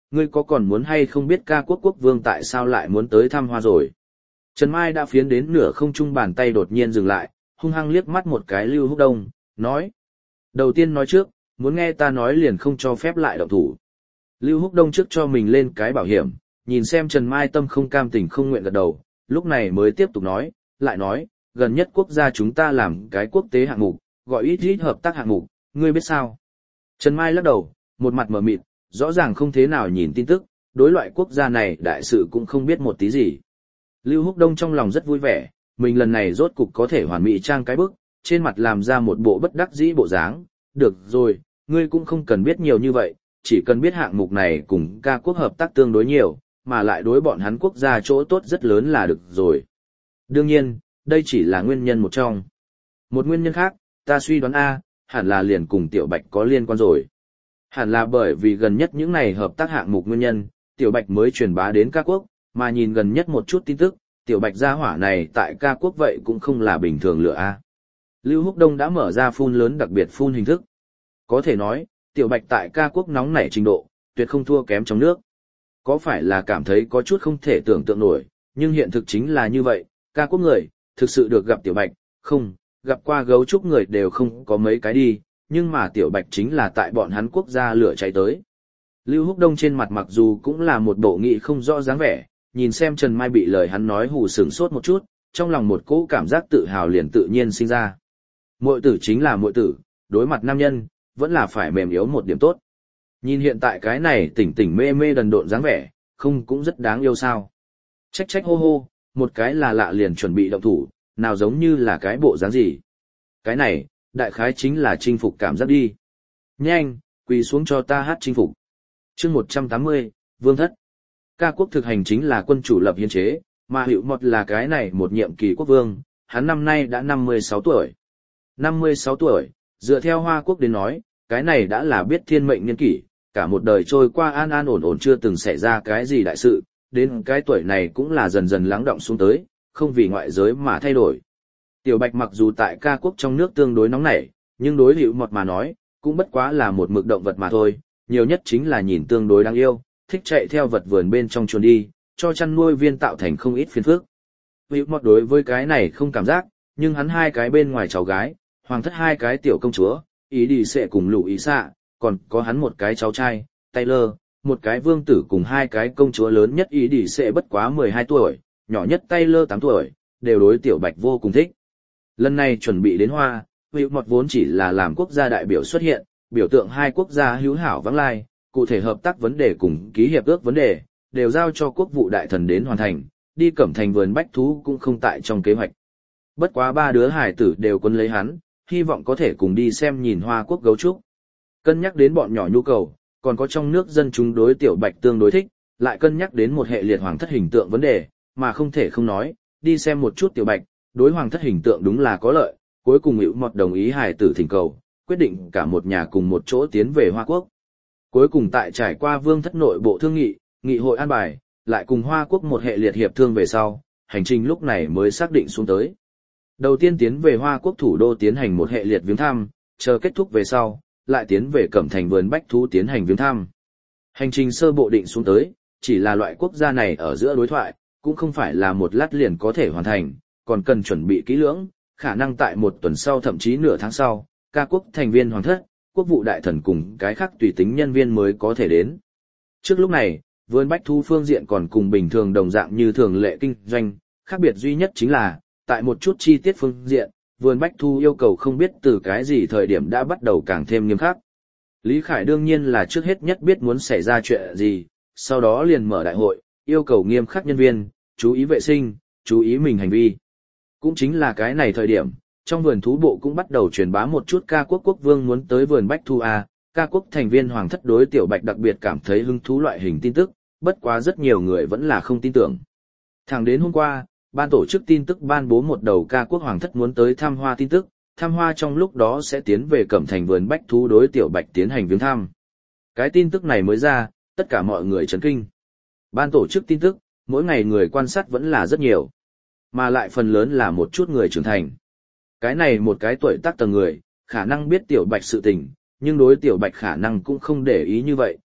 ngươi có còn muốn hay không biết ca quốc quốc vương tại sao lại muốn tới thăm Hoa rồi? Trần Mai đã phiến đến nửa không trung, bàn tay đột nhiên dừng lại, hung hăng liếc mắt một cái Lưu Húc Đông, nói. Đầu tiên nói trước, muốn nghe ta nói liền không cho phép lại động thủ. Lưu Húc Đông trước cho mình lên cái bảo hiểm, nhìn xem Trần Mai tâm không cam tình không nguyện gật đầu, lúc này mới tiếp tục nói, lại nói, gần nhất quốc gia chúng ta làm cái quốc tế hạng mục, gọi ít ít hợp tác hạng mục, ngươi biết sao? Trần Mai lắc đầu, một mặt mờ mịt, rõ ràng không thế nào nhìn tin tức, đối loại quốc gia này đại sự cũng không biết một tí gì. Lưu Húc Đông trong lòng rất vui vẻ, mình lần này rốt cục có thể hoàn mỹ trang cái bức, trên mặt làm ra một bộ bất đắc dĩ bộ dáng. Được rồi, ngươi cũng không cần biết nhiều như vậy, chỉ cần biết hạng mục này cùng ca quốc hợp tác tương đối nhiều, mà lại đối bọn hắn quốc gia chỗ tốt rất lớn là được rồi. Đương nhiên, đây chỉ là nguyên nhân một trong. Một nguyên nhân khác, ta suy đoán A, hẳn là liền cùng Tiểu Bạch có liên quan rồi. Hẳn là bởi vì gần nhất những này hợp tác hạng mục nguyên nhân, Tiểu Bạch mới truyền bá đến ca quốc, mà nhìn gần nhất một chút tin tức, Tiểu Bạch gia hỏa này tại ca quốc vậy cũng không là bình thường lựa A. Lưu Húc Đông đã mở ra phun lớn đặc biệt phun hình thức. Có thể nói, Tiểu Bạch tại ca quốc nóng nảy trình độ, tuyệt không thua kém trong nước. Có phải là cảm thấy có chút không thể tưởng tượng nổi, nhưng hiện thực chính là như vậy, ca quốc người, thực sự được gặp Tiểu Bạch, không, gặp qua gấu trúc người đều không có mấy cái đi, nhưng mà Tiểu Bạch chính là tại bọn hắn quốc gia lửa cháy tới. Lưu Húc Đông trên mặt mặc dù cũng là một bộ nghị không rõ dáng vẻ, nhìn xem Trần Mai bị lời hắn nói hù sửng sốt một chút, trong lòng một cỗ cảm giác tự hào liền tự nhiên sinh ra. Muội tử chính là muội tử, đối mặt nam nhân, vẫn là phải mềm yếu một điểm tốt. Nhìn hiện tại cái này tỉnh tỉnh mê mê đần độn dáng vẻ, không cũng rất đáng yêu sao. Trách trách hô hô, một cái là lạ liền chuẩn bị động thủ, nào giống như là cái bộ dáng gì. Cái này, đại khái chính là chinh phục cảm giác đi. Nhanh, quỳ xuống cho ta hát chinh phục. chương một trăm tám mươi, Vương Thất. Ca quốc thực hành chính là quân chủ lập hiến chế, mà Hữu Mật là cái này một nhiệm kỳ quốc vương, hắn năm nay đã năm mươi sáu tuổi. năm mươi sáu tuổi, dựa theo Hoa quốc đến nói, cái này đã là biết thiên mệnh niên kỷ, cả một đời trôi qua an an ổn ổn chưa từng xảy ra cái gì đại sự, đến cái tuổi này cũng là dần dần lắng động xuống tới, không vì ngoại giới mà thay đổi. Tiểu Bạch mặc dù tại ca quốc trong nước tương đối nóng nảy, nhưng đối Hữu Mật mà nói, cũng bất quá là một mực động vật mà thôi, nhiều nhất chính là nhìn tương đối đáng yêu, thích chạy theo vật vườn bên trong chuồn đi, cho chăn nuôi viên tạo thành không ít phiền phức. Hữu Mật đối với cái này không cảm giác, nhưng hắn hai cái bên ngoài cháu gái, hoàng thất hai cái tiểu công chúa, ý đi sẽ cùng lũ ý xạ, còn có hắn một cái cháu trai, Taylor, một cái vương tử cùng hai cái công chúa lớn nhất ý đi sẽ bất quá mười hai tuổi, nhỏ nhất Taylor tám tuổi, đều đối Tiểu Bạch vô cùng thích. Lần này chuẩn bị đến Hoa, Hữu Mật vốn chỉ là làm quốc gia đại biểu xuất hiện, biểu tượng hai quốc gia hữu hảo vắng lai, cụ thể hợp tác vấn đề cùng ký hiệp ước vấn đề, đều giao cho quốc vụ đại thần đến hoàn thành, đi Cẩm Thành vườn bách thú cũng không tại trong kế hoạch. Bất quá ba đứa hải tử đều quấn lấy hắn, hy vọng có thể cùng đi xem nhìn Hoa quốc gấu trúc. Cân nhắc đến bọn nhỏ nhu cầu, còn có trong nước dân chúng đối Tiểu Bạch tương đối thích, lại cân nhắc đến một hệ liệt hoàng thất hình tượng vấn đề, mà không thể không nói, đi xem một chút Tiểu Bạch, đối hoàng thất hình tượng đúng là có lợi, cuối cùng Hữu Mật đồng ý hài tử thỉnh cầu, quyết định cả một nhà cùng một chỗ tiến về Hoa quốc. Cuối cùng tại trải qua vương thất nội bộ thương nghị, nghị hội an bài, lại cùng Hoa quốc một hệ liệt hiệp thương về sau, hành trình lúc này mới xác định xuống tới. Đầu tiên tiến về Hoa quốc thủ đô tiến hành một hệ liệt viếng thăm, chờ kết thúc về sau, lại tiến về Cẩm Thành vườn bách thú tiến hành viếng thăm. Hành trình sơ bộ định xuống tới, chỉ là loại quốc gia này ở giữa đối thoại, cũng không phải là một lát liền có thể hoàn thành, còn cần chuẩn bị kỹ lưỡng, khả năng tại một tuần sau thậm chí nửa tháng sau, ca quốc thành viên hoàng thất, quốc vụ đại thần cùng cái khác tùy tính nhân viên mới có thể đến. Trước lúc này, vườn bách thú phương diện còn cùng bình thường đồng dạng như thường lệ kinh doanh, khác biệt duy nhất chính là, tại một chút chi tiết phương diện, vườn bách thú yêu cầu không biết từ cái gì thời điểm đã bắt đầu càng thêm nghiêm khắc. Lý Khải đương nhiên là trước hết nhất biết muốn xảy ra chuyện gì, sau đó liền mở đại hội, yêu cầu nghiêm khắc nhân viên, chú ý vệ sinh, chú ý mình hành vi. Cũng chính là cái này thời điểm, trong vườn thú bộ cũng bắt đầu truyền bá một chút ca quốc quốc vương muốn tới vườn bách thú A, ca quốc thành viên hoàng thất đối Tiểu Bạch đặc biệt cảm thấy hứng thú loại hình tin tức, bất quá rất nhiều người vẫn là không tin tưởng. Thẳng đến hôm qua, ban tổ chức tin tức ban bố một đầu ca quốc hoàng thất muốn tới thăm Hoa tin tức, thăm Hoa trong lúc đó sẽ tiến về Cẩm Thành vườn bách thú đối Tiểu Bạch tiến hành viếng thăm. Cái tin tức này mới ra, tất cả mọi người chấn kinh. Ban tổ chức tin tức, mỗi ngày người quan sát vẫn là rất nhiều, mà lại phần lớn là một chút người trưởng thành. Cái này một cái tuổi tác tầng người, khả năng biết Tiểu Bạch sự tình, nhưng đối Tiểu Bạch khả năng cũng không để ý như vậy,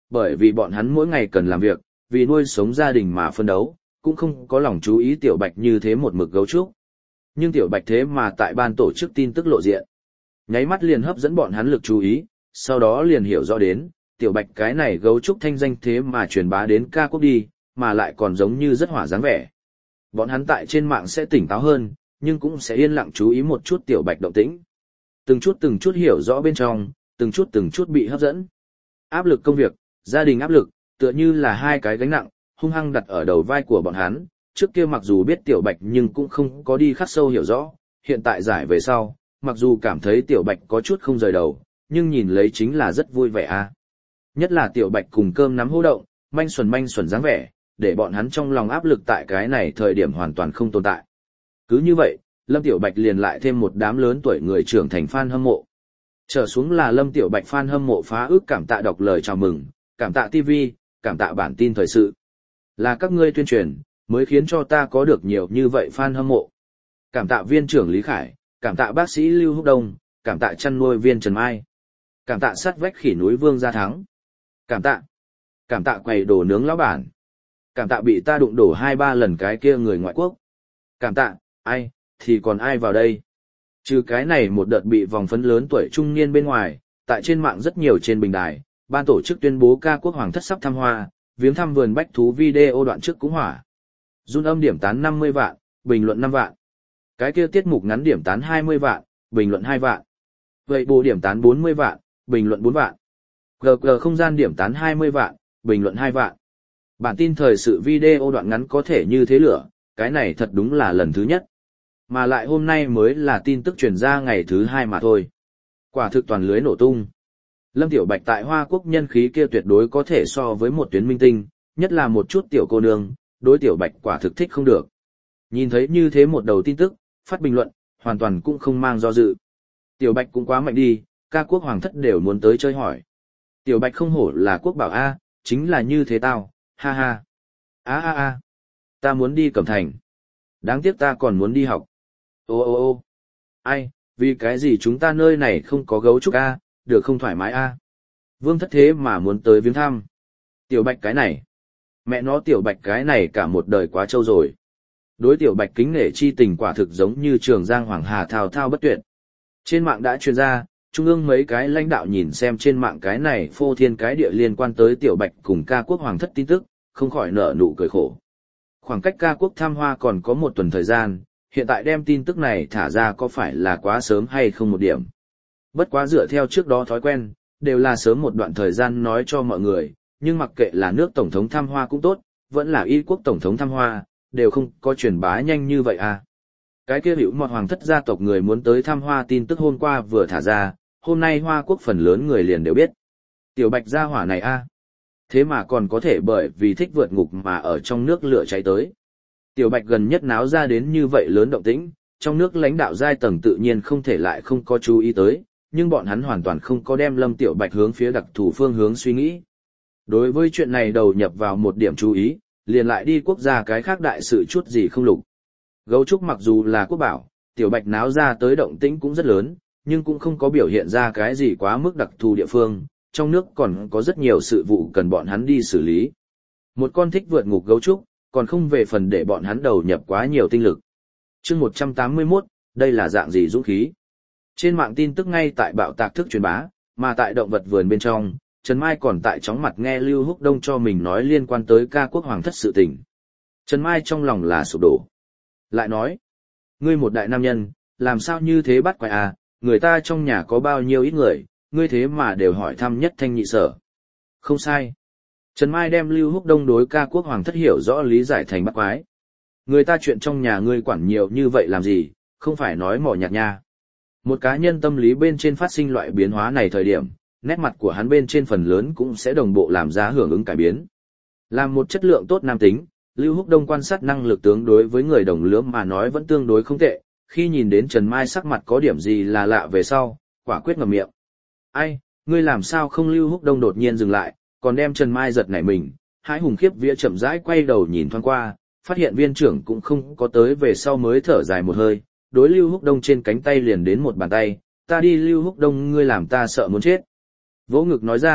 bởi vì bọn hắn mỗi ngày cần làm việc, vì nuôi sống gia đình mà phân đấu, cũng không có lòng chú ý Tiểu Bạch như thế một mực gấu trúc. Nhưng Tiểu Bạch thế mà tại ban tổ chức tin tức lộ diện. Nháy mắt liền hấp dẫn bọn hắn lực chú ý, sau đó liền hiểu rõ đến, Tiểu Bạch cái này gấu trúc thanh danh thế mà truyền bá đến ca quốc đi, mà lại còn giống như rất hỏa dáng vẻ. Bọn hắn tại trên mạng sẽ tỉnh táo hơn, nhưng cũng sẽ yên lặng chú ý một chút Tiểu Bạch động tĩnh. Từng chút từng chút hiểu rõ bên trong, từng chút từng chút bị hấp dẫn. Áp lực công việc, gia đình áp lực, tựa như là hai cái gánh nặng, hung hăng đặt ở đầu vai của bọn hắn. Trước kia mặc dù biết Tiểu Bạch nhưng cũng không có đi khắc sâu hiểu rõ, hiện tại giải về sau, mặc dù cảm thấy Tiểu Bạch có chút không rời đầu, nhưng nhìn lấy chính là rất vui vẻ a. Nhất là Tiểu Bạch cùng cơm nắm hô động, manh xuẩn manh xuẩn dáng vẻ, để bọn hắn trong lòng áp lực tại cái này thời điểm hoàn toàn không tồn tại. Cứ như vậy, Lâm Tiểu Bạch liền lại thêm một đám lớn tuổi người trưởng thành fan hâm mộ. Trở xuống là Lâm Tiểu Bạch fan hâm mộ phá ước cảm tạ đọc lời chào mừng, cảm tạ ti vi, cảm tạ bản tin thời sự. Là các ngươi tuyên truyền, mới khiến cho ta có được nhiều như vậy fan hâm mộ. Cảm tạ viên trưởng Lý Khải, cảm tạ bác sĩ Lưu Húc Đông, cảm tạ chăn nuôi viên Trần Mai. Cảm tạ sắt vách khỉ núi Vương Gia Thắng. Cảm tạ. Cảm tạ quầy đồ nướng lão bản. Cảm tạ bị ta đụng đổ hai ba lần cái kia người ngoại quốc. Cảm tạ, ai, thì còn ai vào đây. Trừ cái này một đợt bị vòng phấn lớn tuổi trung niên bên ngoài, tại trên mạng rất nhiều trên bình đài, ban tổ chức tuyên bố ca quốc hoàng thất sắp thăm hoa, viếng thăm vườn bách thú video đoạn trước cũng hỏa. Run âm điểm tán năm mươi vạn, bình luận năm vạn. Cái kia tiết mục ngắn điểm tán hai mươi vạn, bình luận hai vạn. Vậy bù điểm tán bốn mươi vạn, bình luận bốn vạn. giê giê không gian điểm tán hai mươi vạn, bình luận hai vạn. Bản tin thời sự video đoạn ngắn có thể như thế lửa, cái này thật đúng là lần thứ nhất. Mà lại hôm nay mới là tin tức truyền ra ngày thứ hai mà thôi. Quả thực toàn lưới nổ tung. Lâm Tiểu Bạch tại Hoa Quốc nhân khí kia tuyệt đối có thể so với một tuyến minh tinh, nhất là một chút tiểu cô nương, đối Tiểu Bạch quả thực thích không được. Nhìn thấy như thế một đầu tin tức, phát bình luận, hoàn toàn cũng không mang do dự. Tiểu Bạch cũng quá mạnh đi, ca quốc hoàng thất đều muốn tới chơi hỏi. Tiểu Bạch không hổ là quốc bảo A, chính là như thế tao, ha ha. A a a, ta muốn đi Cẩm Thành. Đáng tiếc ta còn muốn đi học. Ô ô ô, ai, vì cái gì chúng ta nơi này không có gấu trúc A, được không thoải mái A. Vương thất thế mà muốn tới viếng thăm. Tiểu Bạch cái này. Mẹ nó Tiểu Bạch cái này cả một đời quá trâu rồi. Đối Tiểu Bạch kính nể chi tình quả thực giống như Trường Giang Hoàng Hà thao thao bất tuyệt. Trên mạng đã truyền ra, trung ương mấy cái lãnh đạo nhìn xem trên mạng cái này phô thiên cái địa liên quan tới Tiểu Bạch cùng ca quốc hoàng thất tin tức, không khỏi nở nụ cười khổ. Khoảng cách ca quốc tham hoa còn có một tuần thời gian, hiện tại đem tin tức này thả ra có phải là quá sớm hay không một điểm. Bất quá dựa theo trước đó thói quen, đều là sớm một đoạn thời gian nói cho mọi người, nhưng mặc kệ là nước tổng thống tham hoa cũng tốt, vẫn là y quốc tổng thống tham hoa, đều không có truyền bá nhanh như vậy à. Cái kia hữu mọt hoàng thất gia tộc người muốn tới thăm hoa tin tức hôm qua vừa thả ra, hôm nay Hoa Quốc phần lớn người liền đều biết. Tiểu Bạch gia hỏa này a, thế mà còn có thể bởi vì thích vượt ngục mà ở trong nước lửa cháy tới. Tiểu Bạch gần nhất náo ra đến như vậy lớn động tĩnh, trong nước lãnh đạo giai tầng tự nhiên không thể lại không có chú ý tới, nhưng bọn hắn hoàn toàn không có đem Lâm Tiểu Bạch hướng phía đặc thù phương hướng suy nghĩ. Đối với chuyện này đầu nhập vào một điểm chú ý, liền lại đi quốc gia cái khác đại sự chút gì không lục. Gấu trúc mặc dù là quốc bảo, Tiểu Bạch náo ra tới động tĩnh cũng rất lớn, nhưng cũng không có biểu hiện ra cái gì quá mức đặc thù địa phương, trong nước còn có rất nhiều sự vụ cần bọn hắn đi xử lý. Một con thích vượt ngục gấu trúc, còn không về phần để bọn hắn đầu nhập quá nhiều tinh lực. Chương một trăm tám mươi mốt, đây là dạng gì dũng khí? Trên mạng tin tức ngay tại bạo tạc thức truyền bá, mà tại động vật vườn bên trong, Trần Mai còn tại chóng mặt nghe Lưu Húc Đông cho mình nói liên quan tới ca quốc hoàng thất sự tình. Trần Mai trong lòng là sụp đổ. Lại nói, ngươi một đại nam nhân, làm sao như thế bắt quái à, người ta trong nhà có bao nhiêu ít người, ngươi thế mà đều hỏi thăm nhất thanh nhị sở. Không sai. Trần Mai đem Lưu Húc Đông đối ca quốc hoàng thất hiểu rõ lý giải thành bắt quái. Người ta chuyện trong nhà ngươi quản nhiều như vậy làm gì, không phải nói mỏ nhạt nha. Một cá nhân tâm lý bên trên phát sinh loại biến hóa này thời điểm, nét mặt của hắn bên trên phần lớn cũng sẽ đồng bộ làm ra hưởng ứng cải biến. Làm một chất lượng tốt nam tính, Lưu Húc Đông quan sát năng lực tướng đối với người đồng lứa mà nói vẫn tương đối không tệ, khi nhìn đến Trần Mai sắc mặt có điểm gì là lạ về sau, quả quyết ngậm miệng. Ai, ngươi làm sao không? Lưu Húc Đông đột nhiên dừng lại, còn đem Trần Mai giật nảy mình, hãi hùng khiếp vía chậm rãi quay đầu nhìn thoáng qua, phát hiện viên trưởng cũng không có tới về sau mới thở dài một hơi, đối Lưu Húc Đông trên cánh tay liền đến một bàn tay, ta đi Lưu Húc Đông, ngươi làm ta sợ muốn chết. Vỗ ngực nói ra,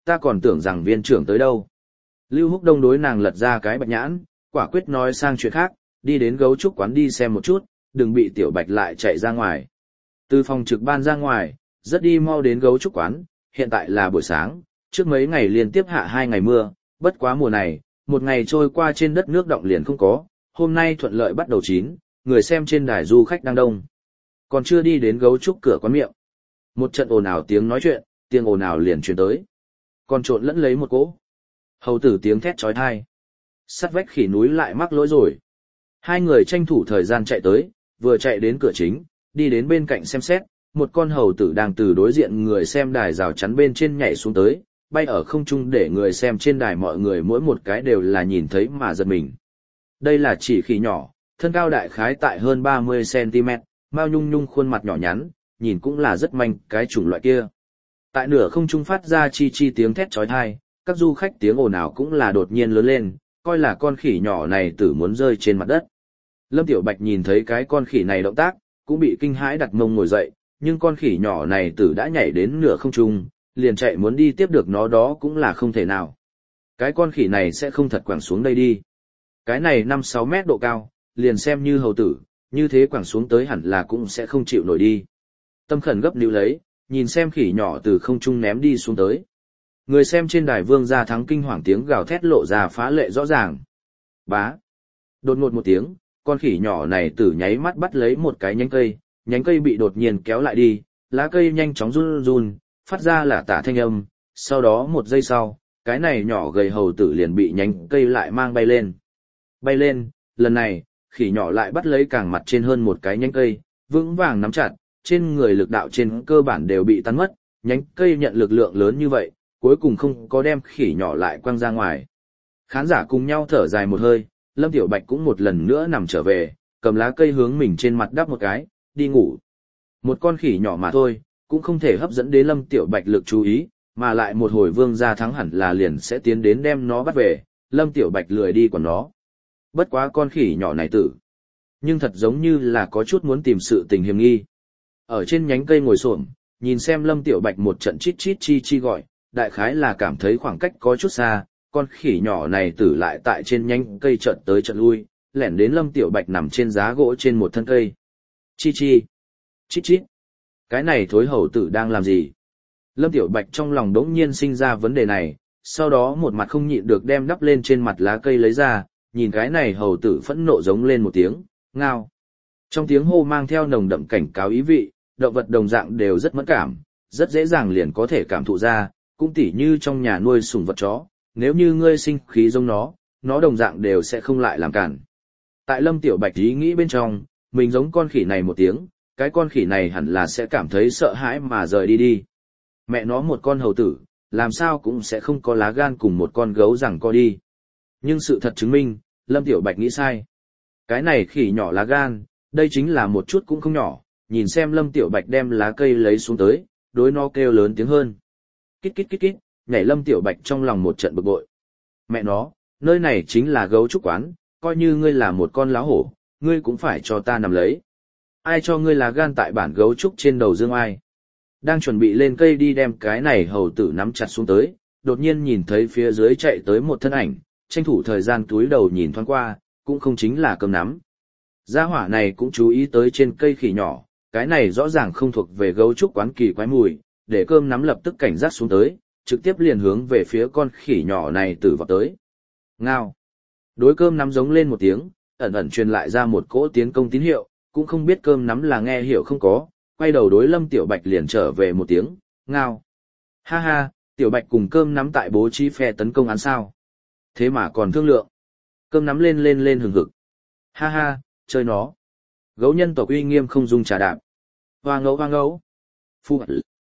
ta còn tưởng rằng viên trưởng tới đâu. Lưu Húc Đông đối nàng lật ra cái bạch nhãn, quả quyết nói sang chuyện khác, đi đến gấu trúc quán đi xem một chút, đừng bị Tiểu Bạch lại chạy ra ngoài. Từ phòng trực ban ra ngoài, rất đi mau đến gấu trúc quán, hiện tại là buổi sáng, trước mấy ngày liên tiếp hạ hai ngày mưa, bất quá mùa này, một ngày trôi qua trên đất nước động liền không có, hôm nay thuận lợi bắt đầu chín, người xem trên đài du khách đang đông. Còn chưa đi đến gấu trúc cửa quán miệng. Một trận ồn ào tiếng nói chuyện, tiếng ồn ào liền truyền tới. Còn trộn lẫn lấy một cỗ. Hầu tử tiếng thét chói tai. Sắt vách khỉ núi lại mắc lỗi rồi. Hai người tranh thủ thời gian chạy tới, vừa chạy đến cửa chính, đi đến bên cạnh xem xét, một con hầu tử đang từ đối diện người xem đài rào chắn bên trên nhảy xuống tới, bay ở không trung để người xem trên đài mọi người mỗi một cái đều là nhìn thấy mà giật mình. Đây là chỉ khỉ nhỏ, thân cao đại khái tại hơn ba mươi xăng-ti-mét, mao nhung nhung khuôn mặt nhỏ nhắn, nhìn cũng là rất manh cái chủng loại kia. Tại nửa không trung phát ra chi chi tiếng thét chói tai, các du khách tiếng ồn ào cũng là đột nhiên lớn lên, coi là con khỉ nhỏ này tử muốn rơi trên mặt đất. Lâm Tiểu Bạch nhìn thấy cái con khỉ này động tác, cũng bị kinh hãi đặt mông ngồi dậy, nhưng con khỉ nhỏ này tử đã nhảy đến nửa không trung, liền chạy muốn đi tiếp được nó đó cũng là không thể nào. Cái con khỉ này sẽ không thật quẳng xuống đây đi. Cái này năm sáu mét độ cao, liền xem như hầu tử, như thế quẳng xuống tới hẳn là cũng sẽ không chịu nổi đi. Tâm khẩn gấp níu lấy, nhìn xem khỉ nhỏ từ không trung ném đi xuống tới. Người xem trên đài Vương Gia Thắng kinh hoàng tiếng gào thét lộ ra phá lệ rõ ràng. Bá. Đột ngột một tiếng, con khỉ nhỏ này tử nháy mắt bắt lấy một cái nhánh cây, nhánh cây bị đột nhiên kéo lại đi, lá cây nhanh chóng run run, phát ra là tả thanh âm, sau đó một giây sau, cái này nhỏ gầy hầu tử liền bị nhánh cây lại mang bay lên. Bay lên, lần này, khỉ nhỏ lại bắt lấy càng mặt trên hơn một cái nhánh cây, vững vàng nắm chặt, trên người lực đạo trên cơ bản đều bị tan mất, nhánh cây nhận lực lượng lớn như vậy, cuối cùng không có đem khỉ nhỏ lại quăng ra ngoài. Khán giả cùng nhau thở dài một hơi, Lâm Tiểu Bạch cũng một lần nữa nằm trở về, cầm lá cây hướng mình trên mặt đắp một cái, đi ngủ. Một con khỉ nhỏ mà thôi, cũng không thể hấp dẫn đến Lâm Tiểu Bạch lực chú ý, mà lại một hồi Vương Gia Thắng hẳn là liền sẽ tiến đến đem nó bắt về, Lâm Tiểu Bạch lười đi còn nó. Bất quá con khỉ nhỏ này tử, nhưng thật giống như là có chút muốn tìm sự tình hiềm nghi. Ở trên nhánh cây ngồi xổm, nhìn xem Lâm Tiểu Bạch một trận chít chít chi chi gọi, đại khái là cảm thấy khoảng cách có chút xa, con khỉ nhỏ này tử lại tại trên nhánh cây chợt tới chợt lui, lẻn đến Lâm Tiểu Bạch nằm trên giá gỗ trên một thân cây. Chi chi, chít chít, cái này thối hầu tử đang làm gì? Lâm Tiểu Bạch trong lòng đống nhiên sinh ra vấn đề này, sau đó một mặt không nhịn được đem đắp lên trên mặt lá cây lấy ra, nhìn cái này hầu tử phẫn nộ giống lên một tiếng, ngao. Trong tiếng hô mang theo nồng đậm cảnh cáo ý vị, động vật đồng dạng đều rất mẫn cảm, rất dễ dàng liền có thể cảm thụ ra, cũng tỉ như trong nhà nuôi sủng vật chó, nếu như ngươi sinh khí giống nó, nó đồng dạng đều sẽ không lại làm cản. Tại Lâm Tiểu Bạch ý nghĩ bên trong, mình giống con khỉ này một tiếng, cái con khỉ này hẳn là sẽ cảm thấy sợ hãi mà rời đi đi. Mẹ nó một con hầu tử, làm sao cũng sẽ không có lá gan cùng một con gấu rằng co đi. Nhưng sự thật chứng minh, Lâm Tiểu Bạch nghĩ sai. Cái này khỉ nhỏ lá gan, đây chính là một chút cũng không nhỏ, nhìn xem Lâm Tiểu Bạch đem lá cây lấy xuống tới, đối nó kêu lớn tiếng hơn. Kít kít kít kít, nhảy Lâm Tiểu Bạch trong lòng một trận bực bội. Mẹ nó, nơi này chính là gấu trúc quán, coi như ngươi là một con láo hổ, ngươi cũng phải cho ta nằm lấy. Ai cho ngươi lá gan tại bản gấu trúc trên đầu dương ai? Đang chuẩn bị lên cây đi đem cái này hầu tử nắm chặt xuống tới, đột nhiên nhìn thấy phía dưới chạy tới một thân ảnh, tranh thủ thời gian túi đầu nhìn thoáng qua, cũng không chính là Cơm Nắm. Gia hỏa này cũng chú ý tới trên cây khỉ nhỏ, cái này rõ ràng không thuộc về gấu trúc quán kỳ quái mùi, để Cơm Nắm lập tức cảnh giác xuống tới, trực tiếp liền hướng về phía con khỉ nhỏ này tử vọt tới. Ngao. Đối Cơm Nắm giống lên một tiếng, ẩn ẩn truyền lại ra một cỗ tiến công tín hiệu, cũng không biết Cơm Nắm là nghe hiểu không có, quay đầu đối Lâm Tiểu Bạch liền trở về một tiếng, ngao. Ha ha, Tiểu Bạch cùng Cơm Nắm tại bố trí phe tấn công án sao. Thế mà còn thương lượng. Cơm Nắm lên lên lên hừng hực. Ha ha, chơi nó. Gấu nhân tộc uy nghiêm không dung trà đạp. Hoa ngấu hoa ngấu. Phu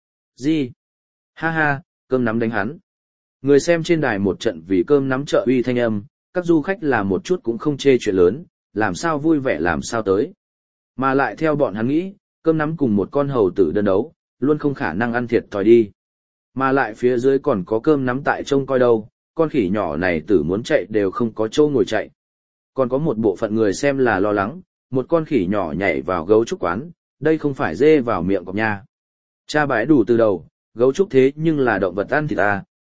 gì? Ha ha, Cơm Nắm đánh hắn. Người xem trên đài một trận vì Cơm Nắm trợ uy thanh âm, các du khách là một chút cũng không chê chuyện lớn, làm sao vui vẻ làm sao tới. Mà lại theo bọn hắn nghĩ, Cơm Nắm cùng một con hầu tử đơn đấu, luôn không khả năng ăn thiệt thòi đi. Mà lại phía dưới còn có Cơm Nắm tại trông coi đâu, con khỉ nhỏ này tử muốn chạy đều không có chỗ ngồi chạy. Còn có một bộ phận người xem là lo lắng, một con khỉ nhỏ nhảy vào gấu trúc quán, đây không phải dê vào miệng cọp nha. Cha bái đủ từ đầu, gấu trúc thế nhưng là động vật ăn thịt à,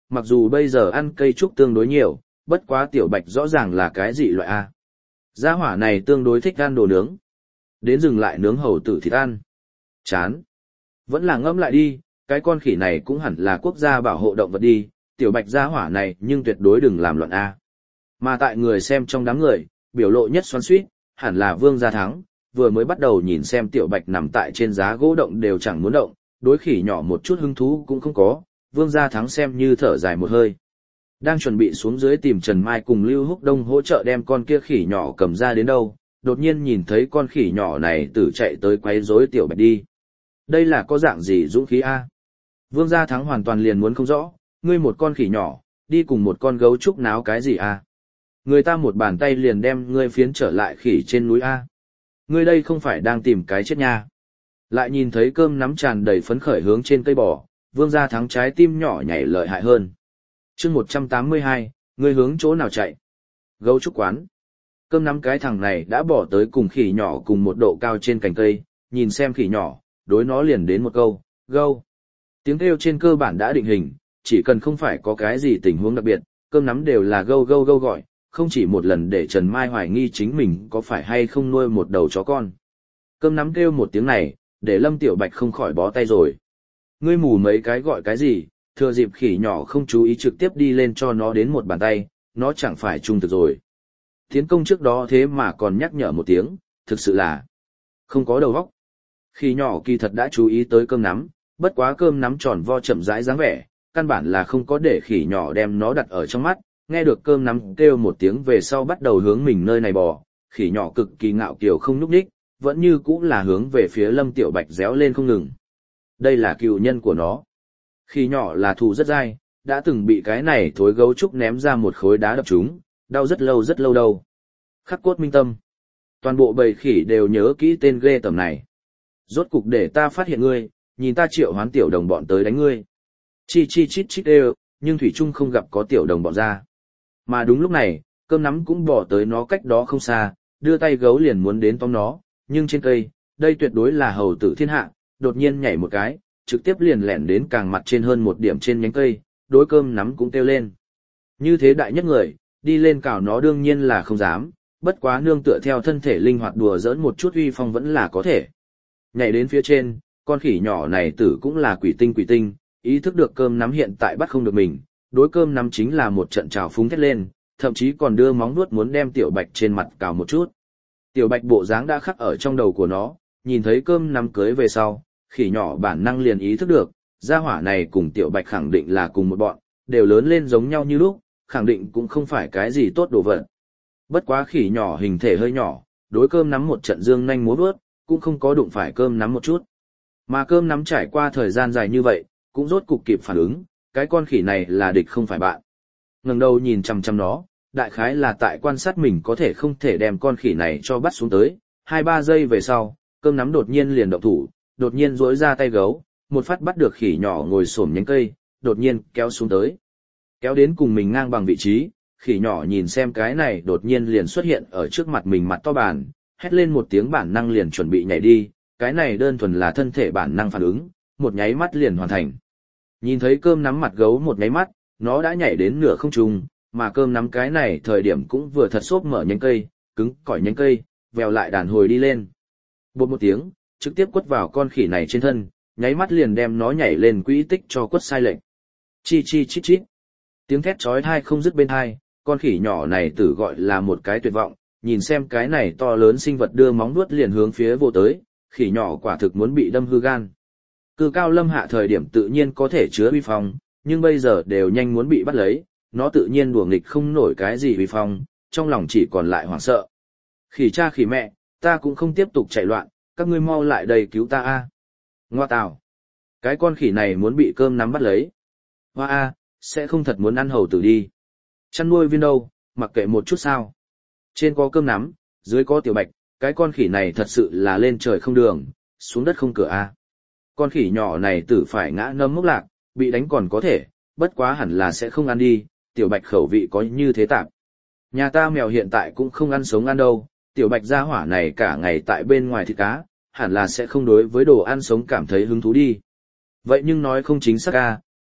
mặc dù bây giờ ăn cây trúc tương đối nhiều, bất quá tiểu bạch rõ ràng là cái gì loại A. Gia hỏa này tương đối thích ăn đồ nướng. Đến dừng lại nướng hầu tử thịt ăn. Chán. Vẫn là ngẫm lại đi, cái con khỉ này cũng hẳn là quốc gia bảo hộ động vật đi, tiểu bạch gia hỏa này nhưng tuyệt đối đừng làm loạn A. Mà tại người xem trong đám người, biểu lộ nhất xoắn xuýt, hẳn là Vương Gia Thắng, vừa mới bắt đầu nhìn xem tiểu bạch nằm tại trên giá gỗ động đều chẳng muốn động, đối khỉ nhỏ một chút hứng thú cũng không có, Vương Gia Thắng xem như thở dài một hơi. Đang chuẩn bị xuống dưới tìm Trần Mai cùng Lưu Húc Đông hỗ trợ đem con kia khỉ nhỏ cầm ra đến đâu, đột nhiên nhìn thấy con khỉ nhỏ này tử chạy tới quấy rối tiểu bạch đi. Đây là có dạng gì dũng khí a? Vương Gia Thắng hoàn toàn liền muốn không rõ, ngươi một con khỉ nhỏ, đi cùng một con gấu trúc náo cái gì a? Người ta một bàn tay liền đem ngươi phiến trở lại khỉ trên núi a. Ngươi đây không phải đang tìm cái chết nha. Lại nhìn thấy cơm nắm tràn đầy phấn khởi hướng trên cây bò, Vương Gia Thắng trái tim nhỏ nhảy lợi hại hơn. Chương một trăm tám mươi hai, ngươi hướng chỗ nào chạy? Gấu trúc quán. Cơm nắm cái thằng này đã bỏ tới cùng khỉ nhỏ cùng một độ cao trên cành cây, nhìn xem khỉ nhỏ, đối nó liền đến một câu, gâu. Tiếng kêu trên cơ bản đã định hình, chỉ cần không phải có cái gì tình huống đặc biệt, cơm nắm đều là gâu gâu gâu gọi, không chỉ một lần để Trần Mai hoài nghi chính mình có phải hay không nuôi một đầu chó con. Cơm nắm kêu một tiếng này, để Lâm Tiểu Bạch không khỏi bó tay rồi. Ngươi mù mấy cái gọi cái gì, thừa dịp khỉ nhỏ không chú ý trực tiếp đi lên cho nó đến một bàn tay, nó chẳng phải trung thực rồi. Tiến công trước đó thế mà còn nhắc nhở một tiếng, thực sự là không có đầu óc. Khỉ nhỏ kỳ thật đã chú ý tới cơm nắm, bất quá cơm nắm tròn vo chậm rãi dáng vẻ, căn bản là không có để khỉ nhỏ đem nó đặt ở trong mắt, nghe được cơm nắm kêu một tiếng về sau bắt đầu hướng mình nơi này bò, khỉ nhỏ cực kỳ ngạo kiều không nhúc nhích, vẫn như cũng là hướng về phía Lâm Tiểu Bạch réo lên không ngừng. Đây là cừu nhân của nó. Khỉ nhỏ là thù rất dai, đã từng bị cái này thối gấu trúc ném ra một khối đá đập chúng, đau rất lâu rất lâu đâu. Khắc cốt minh tâm. Toàn bộ bầy khỉ đều nhớ kỹ tên ghê tởm này. Rốt cục để ta phát hiện ngươi, nhìn ta triệu hoán tiểu đồng bọn tới đánh ngươi. Chi chi chít chít đều, nhưng thủy trung không gặp có tiểu đồng bọn ra. Mà đúng lúc này, cơm nắm cũng bỏ tới nó cách đó không xa, đưa tay gấu liền muốn đến tóm nó, nhưng trên cây, đây tuyệt đối là hầu tử thiên hạ, đột nhiên nhảy một cái, trực tiếp liền lẻn đến càng mặt trên hơn một điểm trên nhánh cây, đối cơm nắm cũng kêu lên. Như thế đại nhất người, đi lên cào nó đương nhiên là không dám, bất quá nương tựa theo thân thể linh hoạt đùa giỡn một chút uy phong vẫn là có thể. Nhảy đến phía trên, con khỉ nhỏ này tử cũng là quỷ tinh quỷ tinh, ý thức được cơm nắm hiện tại bắt không được mình, đối cơm nắm chính là một trận trào phúng thét lên, thậm chí còn đưa móng nuốt muốn đem tiểu bạch trên mặt cào một chút. Tiểu bạch bộ dáng đã khắc ở trong đầu của nó, nhìn thấy cơm nắm cưới về sau, khỉ nhỏ bản năng liền ý thức được, gia hỏa này cùng tiểu bạch khẳng định là cùng một bọn, đều lớn lên giống nhau như lúc, khẳng định cũng không phải cái gì tốt đồ vật. Bất quá khỉ nhỏ hình thể hơi nhỏ, đối cơm nắm một trận dương nhanh múa vuốt, cũng không có đụng phải cơm nắm một chút. Mà cơm nắm trải qua thời gian dài như vậy, cũng rốt cục kịp phản ứng, cái con khỉ này là địch không phải bạn. Ngẩng đầu nhìn chằm chằm nó, đại khái là tại quan sát mình có thể không thể đem con khỉ này cho bắt xuống tới, hai ba giây về sau, cơm nắm đột nhiên liền động thủ, đột nhiên duỗi ra tay gấu, một phát bắt được khỉ nhỏ ngồi xổm nhánh cây, đột nhiên kéo xuống tới. Kéo đến cùng mình ngang bằng vị trí, khỉ nhỏ nhìn xem cái này đột nhiên liền xuất hiện ở trước mặt mình mặt to bàn, hét lên một tiếng bản năng liền chuẩn bị nhảy đi, cái này đơn thuần là thân thể bản năng phản ứng, một nháy mắt liền hoàn thành. Nhìn thấy cơm nắm mặt gấu một nháy mắt, nó đã nhảy đến nửa không trung, mà cơm nắm cái này thời điểm cũng vừa thật xốp mở nhánh cây, cứng cỏi nhánh cây, vèo lại đàn hồi đi lên. Bột một tiếng, trực tiếp quất vào con khỉ này trên thân, nháy mắt liền đem nó nhảy lên quỹ tích cho quất sai lệch. Chi chi chít chít. Tiếng thét chói tai không dứt bên tai, con khỉ nhỏ này tử gọi là một cái tuyệt vọng, nhìn xem cái này to lớn sinh vật đưa móng vuốt liền hướng phía vô tới, khỉ nhỏ quả thực muốn bị đâm hư gan. Cự cao lâm hạ thời điểm tự nhiên có thể chứa uy phong, nhưng bây giờ đều nhanh muốn bị bắt lấy, nó tự nhiên đùa nghịch không nổi cái gì uy phong, trong lòng chỉ còn lại hoảng sợ. Khỉ cha khỉ mẹ, ta cũng không tiếp tục chạy loạn, các ngươi mau lại đây cứu ta a. Ngoa tào. Cái con khỉ này muốn bị cơm nắm bắt lấy. Hoa a, sẽ không thật muốn ăn hầu tử đi. Chăn nuôi viên đâu, mặc kệ một chút sao. Trên có cơm nắm, dưới có tiểu bạch, cái con khỉ này thật sự là lên trời không đường, xuống đất không cửa a. Con khỉ nhỏ này tử phải ngã ngâm mốc lạc, bị đánh còn có thể, bất quá hẳn là sẽ không ăn đi, tiểu bạch khẩu vị có như thế tạp. Nhà ta mèo hiện tại cũng không ăn sống ăn đâu, tiểu bạch gia hỏa này cả ngày tại bên ngoài thịt cá, hẳn là sẽ không đối với đồ ăn sống cảm thấy hứng thú đi. Vậy nhưng nói không chính xác a,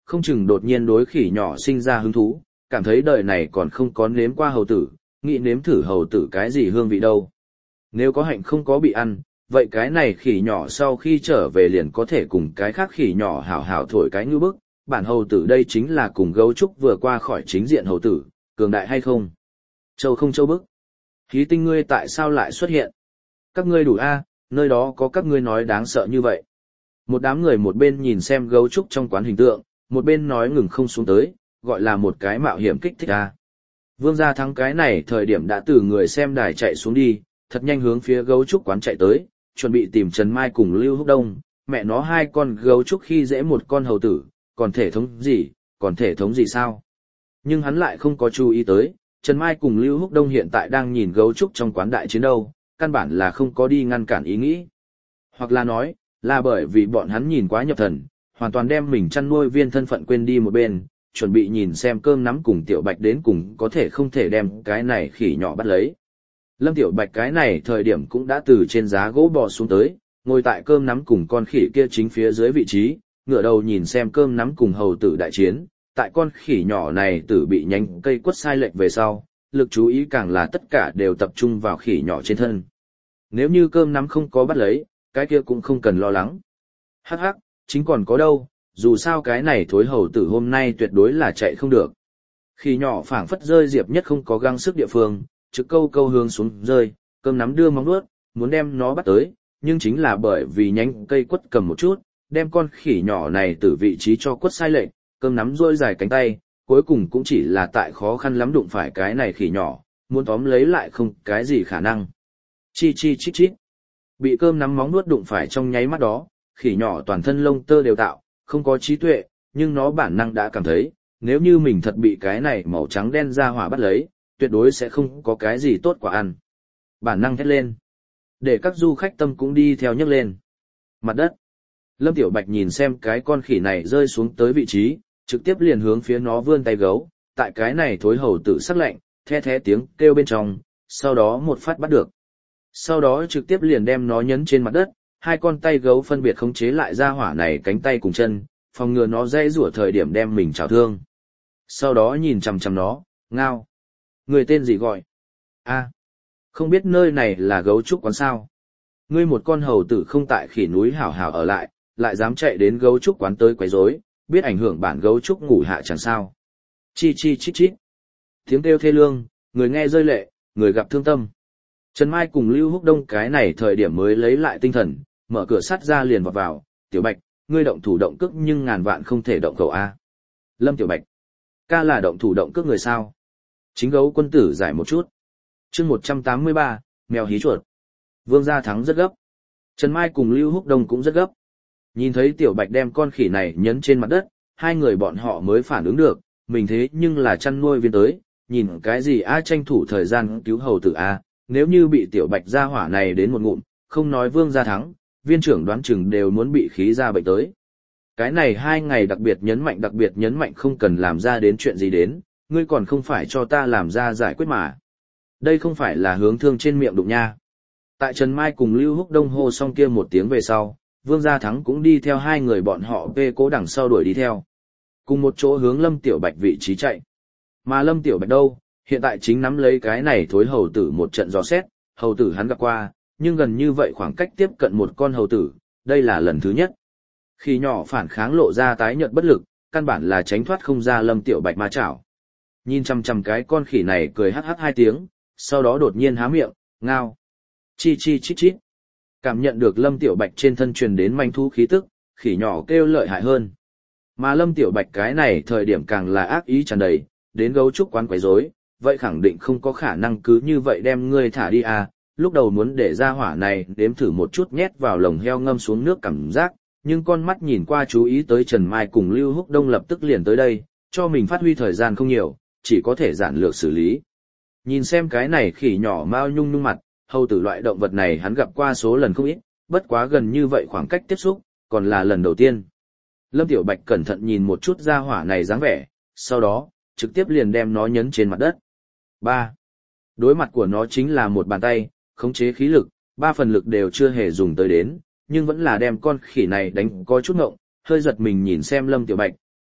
không chừng đột nhiên đối khỉ nhỏ sinh ra hứng thú, cảm thấy đời này còn không có nếm qua hầu tử, nghĩ nếm thử hầu tử cái gì hương vị đâu. Nếu có hạnh không có bị ăn, vậy cái này khỉ nhỏ sau khi trở về liền có thể cùng cái khác khỉ nhỏ hảo hảo thổi cái ngư bức, bản hầu tử đây chính là cùng gấu trúc vừa qua khỏi chính diện hầu tử, cường đại hay không? Châu không châu bức. Khí tinh ngươi tại sao lại xuất hiện? Các ngươi đủ a, nơi đó có các ngươi nói đáng sợ như vậy. Một đám người một bên nhìn xem gấu trúc trong quán hình tượng, một bên nói ngừng không xuống tới, gọi là một cái mạo hiểm kích thích a. Vương Gia Thắng cái này thời điểm đã từ người xem đài chạy xuống đi, thật nhanh hướng phía gấu trúc quán chạy tới, chuẩn bị tìm Trần Mai cùng Lưu Húc Đông, mẹ nó hai con gấu trúc khi dễ một con hầu tử, còn thể thống gì, còn thể thống gì sao? Nhưng hắn lại không có chú ý tới, Trần Mai cùng Lưu Húc Đông hiện tại đang nhìn gấu trúc trong quán đại chiến đâu, căn bản là không có đi ngăn cản ý nghĩ. Hoặc là nói, là bởi vì bọn hắn nhìn quá nhập thần, hoàn toàn đem mình chăn nuôi viên thân phận quên đi một bên, chuẩn bị nhìn xem cơm nắm cùng Tiểu Bạch đến cùng có thể không thể đem cái này khỉ nhỏ bắt lấy. Lâm Tiểu Bạch cái này thời điểm cũng đã từ trên giá gỗ bò xuống tới, ngồi tại cơm nắm cùng con khỉ kia chính phía dưới vị trí, ngửa đầu nhìn xem cơm nắm cùng hầu tử đại chiến, tại con khỉ nhỏ này tử bị nhánh cây quất sai lệch về sau, lực chú ý càng là tất cả đều tập trung vào khỉ nhỏ trên thân. Nếu như cơm nắm không có bắt lấy, cái kia cũng không cần lo lắng. Hắc hắc, chính còn có đâu, dù sao cái này thối hầu tử hôm nay tuyệt đối là chạy không được. Khỉ nhỏ phảng phất rơi Diệp Nhất không có găng sức địa phương, trực câu câu hướng xuống rơi, cơm nắm đưa móng vuốt, muốn đem nó bắt tới, nhưng chính là bởi vì nhánh cây quất cầm một chút, đem con khỉ nhỏ này từ vị trí cho quất sai lệch, cơm nắm rôi dài cánh tay, cuối cùng cũng chỉ là tại khó khăn lắm đụng phải cái này khỉ nhỏ, muốn tóm lấy lại không cái gì khả năng. Chi chi chít chít. Bị cơm nắm móng nuốt đụng phải trong nháy mắt đó, khỉ nhỏ toàn thân lông tơ đều tạo, không có trí tuệ, nhưng nó bản năng đã cảm thấy, nếu như mình thật bị cái này màu trắng đen ra hỏa bắt lấy, tuyệt đối sẽ không có cái gì tốt quả ăn. Bản năng thét lên. Để các du khách tâm cũng đi theo nhấc lên. Mặt đất. Lâm Tiểu Bạch nhìn xem cái con khỉ này rơi xuống tới vị trí, trực tiếp liền hướng phía nó vươn tay gấu, tại cái này thối hầu tử sắc lạnh, the thé tiếng kêu bên trong, sau đó một phát bắt được. Sau đó trực tiếp liền đem nó nhấn trên mặt đất, hai con tay gấu phân biệt khống chế lại ra hỏa này cánh tay cùng chân, phòng ngừa nó dây rủa thời điểm đem mình trào thương. Sau đó nhìn chằm chằm nó, ngao. Người tên gì gọi? A, không biết nơi này là gấu trúc quán sao? Ngươi một con hầu tử không tại khỉ núi hảo hảo ở lại, lại dám chạy đến gấu trúc quán tới quấy rối, biết ảnh hưởng bản gấu trúc ngủ hạ chẳng sao. Chi chi chít chít. Tiếng kêu thê lương, người nghe rơi lệ, người gặp thương tâm. Trần Mai cùng Lưu Húc Đông cái này thời điểm mới lấy lại tinh thần, mở cửa sắt ra liền vọt vào, Tiểu Bạch, ngươi động thủ động cước nhưng ngàn vạn không thể động cậu A. Lâm Tiểu Bạch, ca là động thủ động cước người sao? Chính gấu quân tử giải một chút. chương một trăm tám mươi ba, mèo hí chuột. Vương Gia Thắng rất gấp. Trần Mai cùng Lưu Húc Đông cũng rất gấp. Nhìn thấy Tiểu Bạch đem con khỉ này nhấn trên mặt đất, hai người bọn họ mới phản ứng được, mình thế nhưng là chăn nuôi viên tới, nhìn cái gì a tranh thủ thời gian cứu hầu tử a, nếu như bị Tiểu Bạch ra hỏa này đến một ngụm, không nói Vương Gia Thắng, viên trưởng đoán chừng đều muốn bị khí ra bệnh tới. Cái này hai ngày đặc biệt nhấn mạnh đặc biệt nhấn mạnh không cần làm ra đến chuyện gì đến, ngươi còn không phải cho ta làm ra giải quyết mà. Đây không phải là hướng thương trên miệng đụng nha. Tại Trần Mai cùng Lưu Húc Đông hô xong kia một tiếng về sau, Vương Gia Thắng cũng đi theo hai người bọn họ về cố đằng sau đuổi đi theo. Cùng một chỗ hướng Lâm Tiểu Bạch vị trí chạy. Mà Lâm Tiểu Bạch đâu, hiện tại chính nắm lấy cái này thối hầu tử một trận dò xét, hầu tử hắn gặp qua, nhưng gần như vậy khoảng cách tiếp cận một con hầu tử, đây là lần thứ nhất. Khi nhỏ phản kháng lộ ra tái nhợt bất lực, căn bản là tránh thoát không ra Lâm Tiểu Bạch ma chảo. Nhìn chằm chằm cái con khỉ này cười hắc hắc hai tiếng, sau đó đột nhiên há miệng, ngao. Chi chi chít chít. Cảm nhận được Lâm Tiểu Bạch trên thân truyền đến manh thú khí tức, khỉ nhỏ kêu lợi hại hơn. Mà Lâm Tiểu Bạch cái này thời điểm càng là ác ý tràn đầy, đến gấu trúc quán quấy rối, vậy khẳng định không có khả năng cứ như vậy đem ngươi thả đi à, lúc đầu muốn để ra hỏa này đếm thử một chút nhét vào lồng heo ngâm xuống nước cảm giác, nhưng con mắt nhìn qua chú ý tới Trần Mai cùng Lưu Húc Đông lập tức liền tới đây, cho mình phát huy thời gian không nhiều, chỉ có thể giản lược xử lý. Nhìn xem cái này khỉ nhỏ mao nhung nhung mặt, hầu tử loại động vật này hắn gặp qua số lần không ít, bất quá gần như vậy khoảng cách tiếp xúc, còn là lần đầu tiên. Lâm Tiểu Bạch cẩn thận nhìn một chút ra hỏa này dáng vẻ, sau đó, trực tiếp liền đem nó nhấn trên mặt đất. ba. Đối mặt của nó chính là một bàn tay, khống chế khí lực, ba phần lực đều chưa hề dùng tới đến, nhưng vẫn là đem con khỉ này đánh có chút ngộng, hơi giật mình nhìn xem Lâm Tiểu Bạch,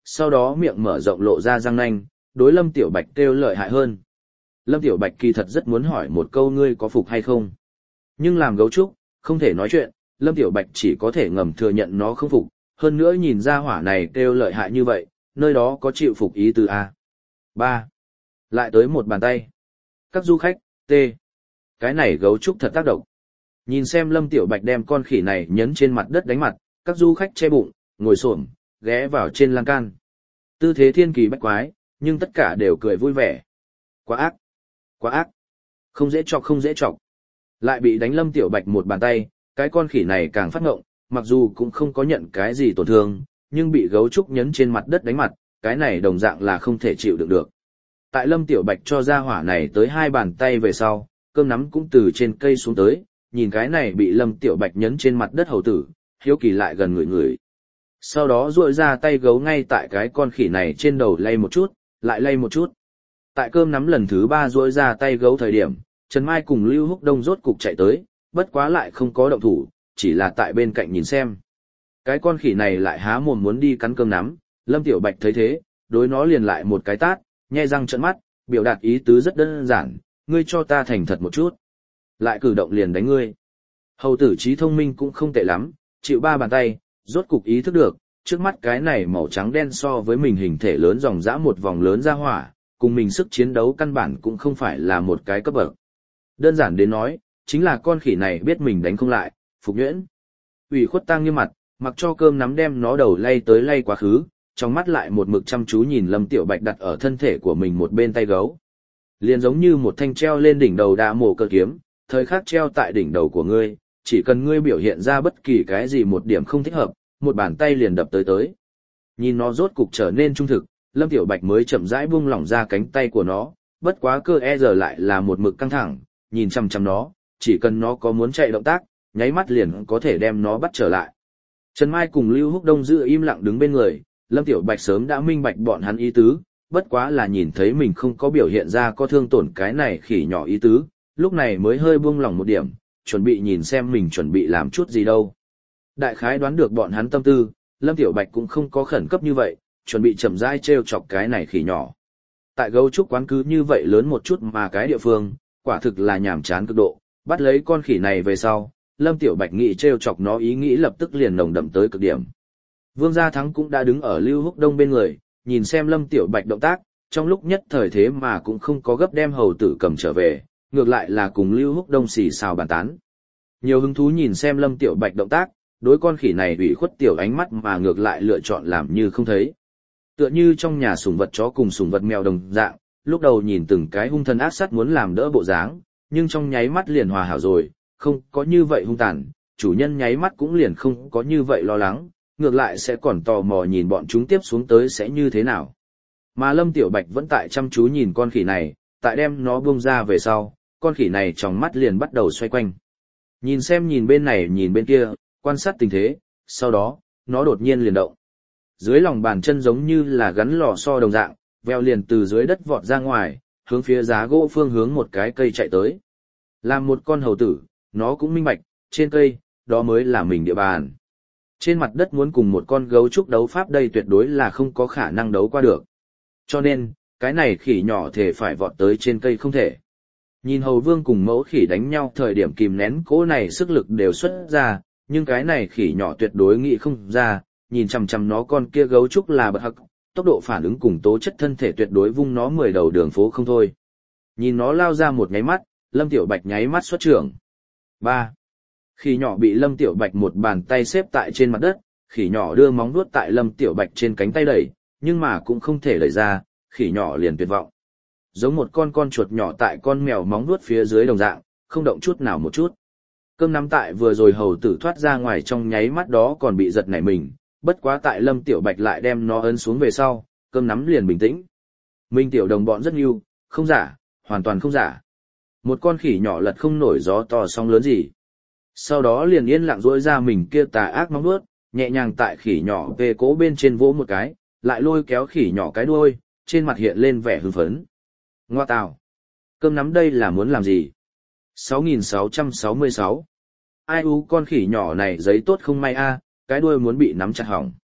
sau đó miệng mở rộng lộ ra răng nanh, đối Lâm Tiểu Bạch kêu lợi hại hơn. Lâm Tiểu Bạch kỳ thật rất muốn hỏi một câu ngươi có phục hay không. Nhưng làm gấu trúc, không thể nói chuyện, Lâm Tiểu Bạch chỉ có thể ngầm thừa nhận nó không phục, hơn nữa nhìn ra hỏa này kêu lợi hại như vậy, nơi đó có chịu phục ý từ A. ba. Lại tới một bàn tay. Các du khách, T. Cái này gấu trúc thật tác động. Nhìn xem Lâm Tiểu Bạch đem con khỉ này nhấn trên mặt đất đánh mặt, các du khách che bụng, ngồi xổm, ghé vào trên lan can. Tư thế thiên kỳ bách quái, nhưng tất cả đều cười vui vẻ. Quá ác, quá ác, không dễ chọc không dễ chọc. Lại bị đánh Lâm Tiểu Bạch một bàn tay, cái con khỉ này càng phát ngộng, mặc dù cũng không có nhận cái gì tổn thương, nhưng bị gấu trúc nhấn trên mặt đất đánh mặt, cái này đồng dạng là không thể chịu đựng được. Tại Lâm Tiểu Bạch cho ra hỏa này tới hai bàn tay về sau, cơm nắm cũng từ trên cây xuống tới, nhìn cái này bị Lâm Tiểu Bạch nhấn trên mặt đất hầu tử, hiếu kỳ lại gần người người. Sau đó duỗi ra tay gấu ngay tại cái con khỉ này trên đầu lay một chút, lại lay một chút. Tại cơm nắm lần thứ ba duỗi ra tay gấu thời điểm, Trần Mai cùng Lưu Húc Đông rốt cục chạy tới, bất quá lại không có động thủ, chỉ là tại bên cạnh nhìn xem. Cái con khỉ này lại há mồm muốn đi cắn cơm nắm, Lâm Tiểu Bạch thấy thế, đối nó liền lại một cái tát, nhe răng trợn mắt, biểu đạt ý tứ rất đơn giản, ngươi cho ta thành thật một chút. Lại cử động liền đánh ngươi. Hầu tử trí thông minh cũng không tệ lắm, chịu ba bàn tay, rốt cục ý thức được, trước mắt cái này màu trắng đen so với mình hình thể lớn dòng dã một vòng lớn ra hỏa, cùng mình sức chiến đấu căn bản cũng không phải là một cái cấp bậc. Đơn giản đến nói, chính là con khỉ này biết mình đánh không lại, phục nhuyễn. Ủy khuất tang như mặt, mặc cho cơm nắm đem nó đầu lay tới lay quá khứ, trong mắt lại một mực chăm chú nhìn Lâm Tiểu Bạch đặt ở thân thể của mình một bên tay gấu. Liền giống như một thanh treo lên đỉnh đầu đa mổ cơ kiếm, thời khắc treo tại đỉnh đầu của ngươi, chỉ cần ngươi biểu hiện ra bất kỳ cái gì một điểm không thích hợp, một bàn tay liền đập tới tới. Nhìn nó rốt cục trở nên trung thực, Lâm Tiểu Bạch mới chậm rãi buông lỏng ra cánh tay của nó, bất quá cơ e giờ lại là một mực căng thẳng, nhìn chằm chằm nó, chỉ cần nó có muốn chạy động tác, nháy mắt liền có thể đem nó bắt trở lại. Trần Mai cùng Lưu Húc Đông giữ im lặng đứng bên người, Lâm Tiểu Bạch sớm đã minh bạch bọn hắn ý tứ, bất quá là nhìn thấy mình không có biểu hiện ra có thương tổn cái này khỉ nhỏ ý tứ, lúc này mới hơi buông lỏng một điểm, chuẩn bị nhìn xem mình chuẩn bị làm chút gì đâu. Đại khái đoán được bọn hắn tâm tư, Lâm Tiểu Bạch cũng không có khẩn cấp như vậy, chuẩn bị chậm rãi trêu chọc cái này khỉ nhỏ. Tại gấu trúc quán cứ như vậy lớn một chút mà cái địa phương, quả thực là nhàm chán cực độ, bắt lấy con khỉ này về sau, Lâm Tiểu Bạch nghĩ trêu chọc nó ý nghĩ lập tức liền nồng đậm tới cực điểm. Vương Gia Thắng cũng đã đứng ở Lưu Húc Đông bên người, nhìn xem Lâm Tiểu Bạch động tác, trong lúc nhất thời thế mà cũng không có gấp đem hầu tử cầm trở về, ngược lại là cùng Lưu Húc Đông xì xào bàn tán. Nhiều hứng thú nhìn xem Lâm Tiểu Bạch động tác, đối con khỉ này ủy khuất tiểu ánh mắt mà ngược lại lựa chọn làm như không thấy. Tựa như trong nhà sủng vật chó cùng sủng vật mèo đồng dạng, lúc đầu nhìn từng cái hung thần ác sát muốn làm đỡ bộ dáng, nhưng trong nháy mắt liền hòa hảo rồi, không có như vậy hung tàn, chủ nhân nháy mắt cũng liền không có như vậy lo lắng, ngược lại sẽ còn tò mò nhìn bọn chúng tiếp xuống tới sẽ như thế nào. Mà Lâm Tiểu Bạch vẫn tại chăm chú nhìn con khỉ này, tại đem nó buông ra về sau, con khỉ này trong mắt liền bắt đầu xoay quanh. Nhìn xem nhìn bên này nhìn bên kia, quan sát tình thế, sau đó, nó đột nhiên liền động. Dưới lòng bàn chân giống như là gắn lò xo đồng dạng, veo liền từ dưới đất vọt ra ngoài, hướng phía giá gỗ phương hướng một cái cây chạy tới. Làm một con hầu tử, nó cũng minh bạch, trên cây, đó mới là mình địa bàn. Trên mặt đất muốn cùng một con gấu trúc đấu pháp đây tuyệt đối là không có khả năng đấu qua được. Cho nên, cái này khỉ nhỏ thể phải vọt tới trên cây không thể. Nhìn hầu vương cùng mẫu khỉ đánh nhau thời điểm kìm nén cỗ này sức lực đều xuất ra, nhưng cái này khỉ nhỏ tuyệt đối nghĩ không ra, nhìn chằm chằm nó con kia gấu trúc là bậc hắc, tốc độ phản ứng cùng tố chất thân thể tuyệt đối vung nó mười đầu đường phố không thôi. Nhìn nó lao ra một nháy mắt, Lâm Tiểu Bạch nháy mắt xuất trưởng. ba. Khỉ nhỏ bị Lâm Tiểu Bạch một bàn tay xếp tại trên mặt đất, khỉ nhỏ đưa móng vuốt tại Lâm Tiểu Bạch trên cánh tay đẩy, nhưng mà cũng không thể đẩy ra, khỉ nhỏ liền tuyệt vọng. Giống một con con chuột nhỏ tại con mèo móng vuốt phía dưới đồng dạng, không động chút nào một chút. Cơm nắm tại vừa rồi hầu tử thoát ra ngoài trong nháy mắt đó còn bị giật nảy mình, bất quá tại Lâm Tiểu Bạch lại đem nó ấn xuống về sau, cơm nắm liền bình tĩnh. Minh tiểu đồng bọn rất nhiều, không giả, hoàn toàn không giả. Một con khỉ nhỏ lật không nổi gió to sóng lớn gì. Sau đó liền yên lặng duỗi ra mình kia tà ác móng vuốt, nhẹ nhàng tại khỉ nhỏ về cố bên trên vỗ một cái, lại lôi kéo khỉ nhỏ cái đuôi, trên mặt hiện lên vẻ hưng phấn. Ngoa tào, cơm nắm đây là muốn làm gì? sáu nghìn sáu trăm sáu mươi sáu. Ai u con khỉ nhỏ này giấy tốt không may a, cái đuôi muốn bị nắm chặt hỏng.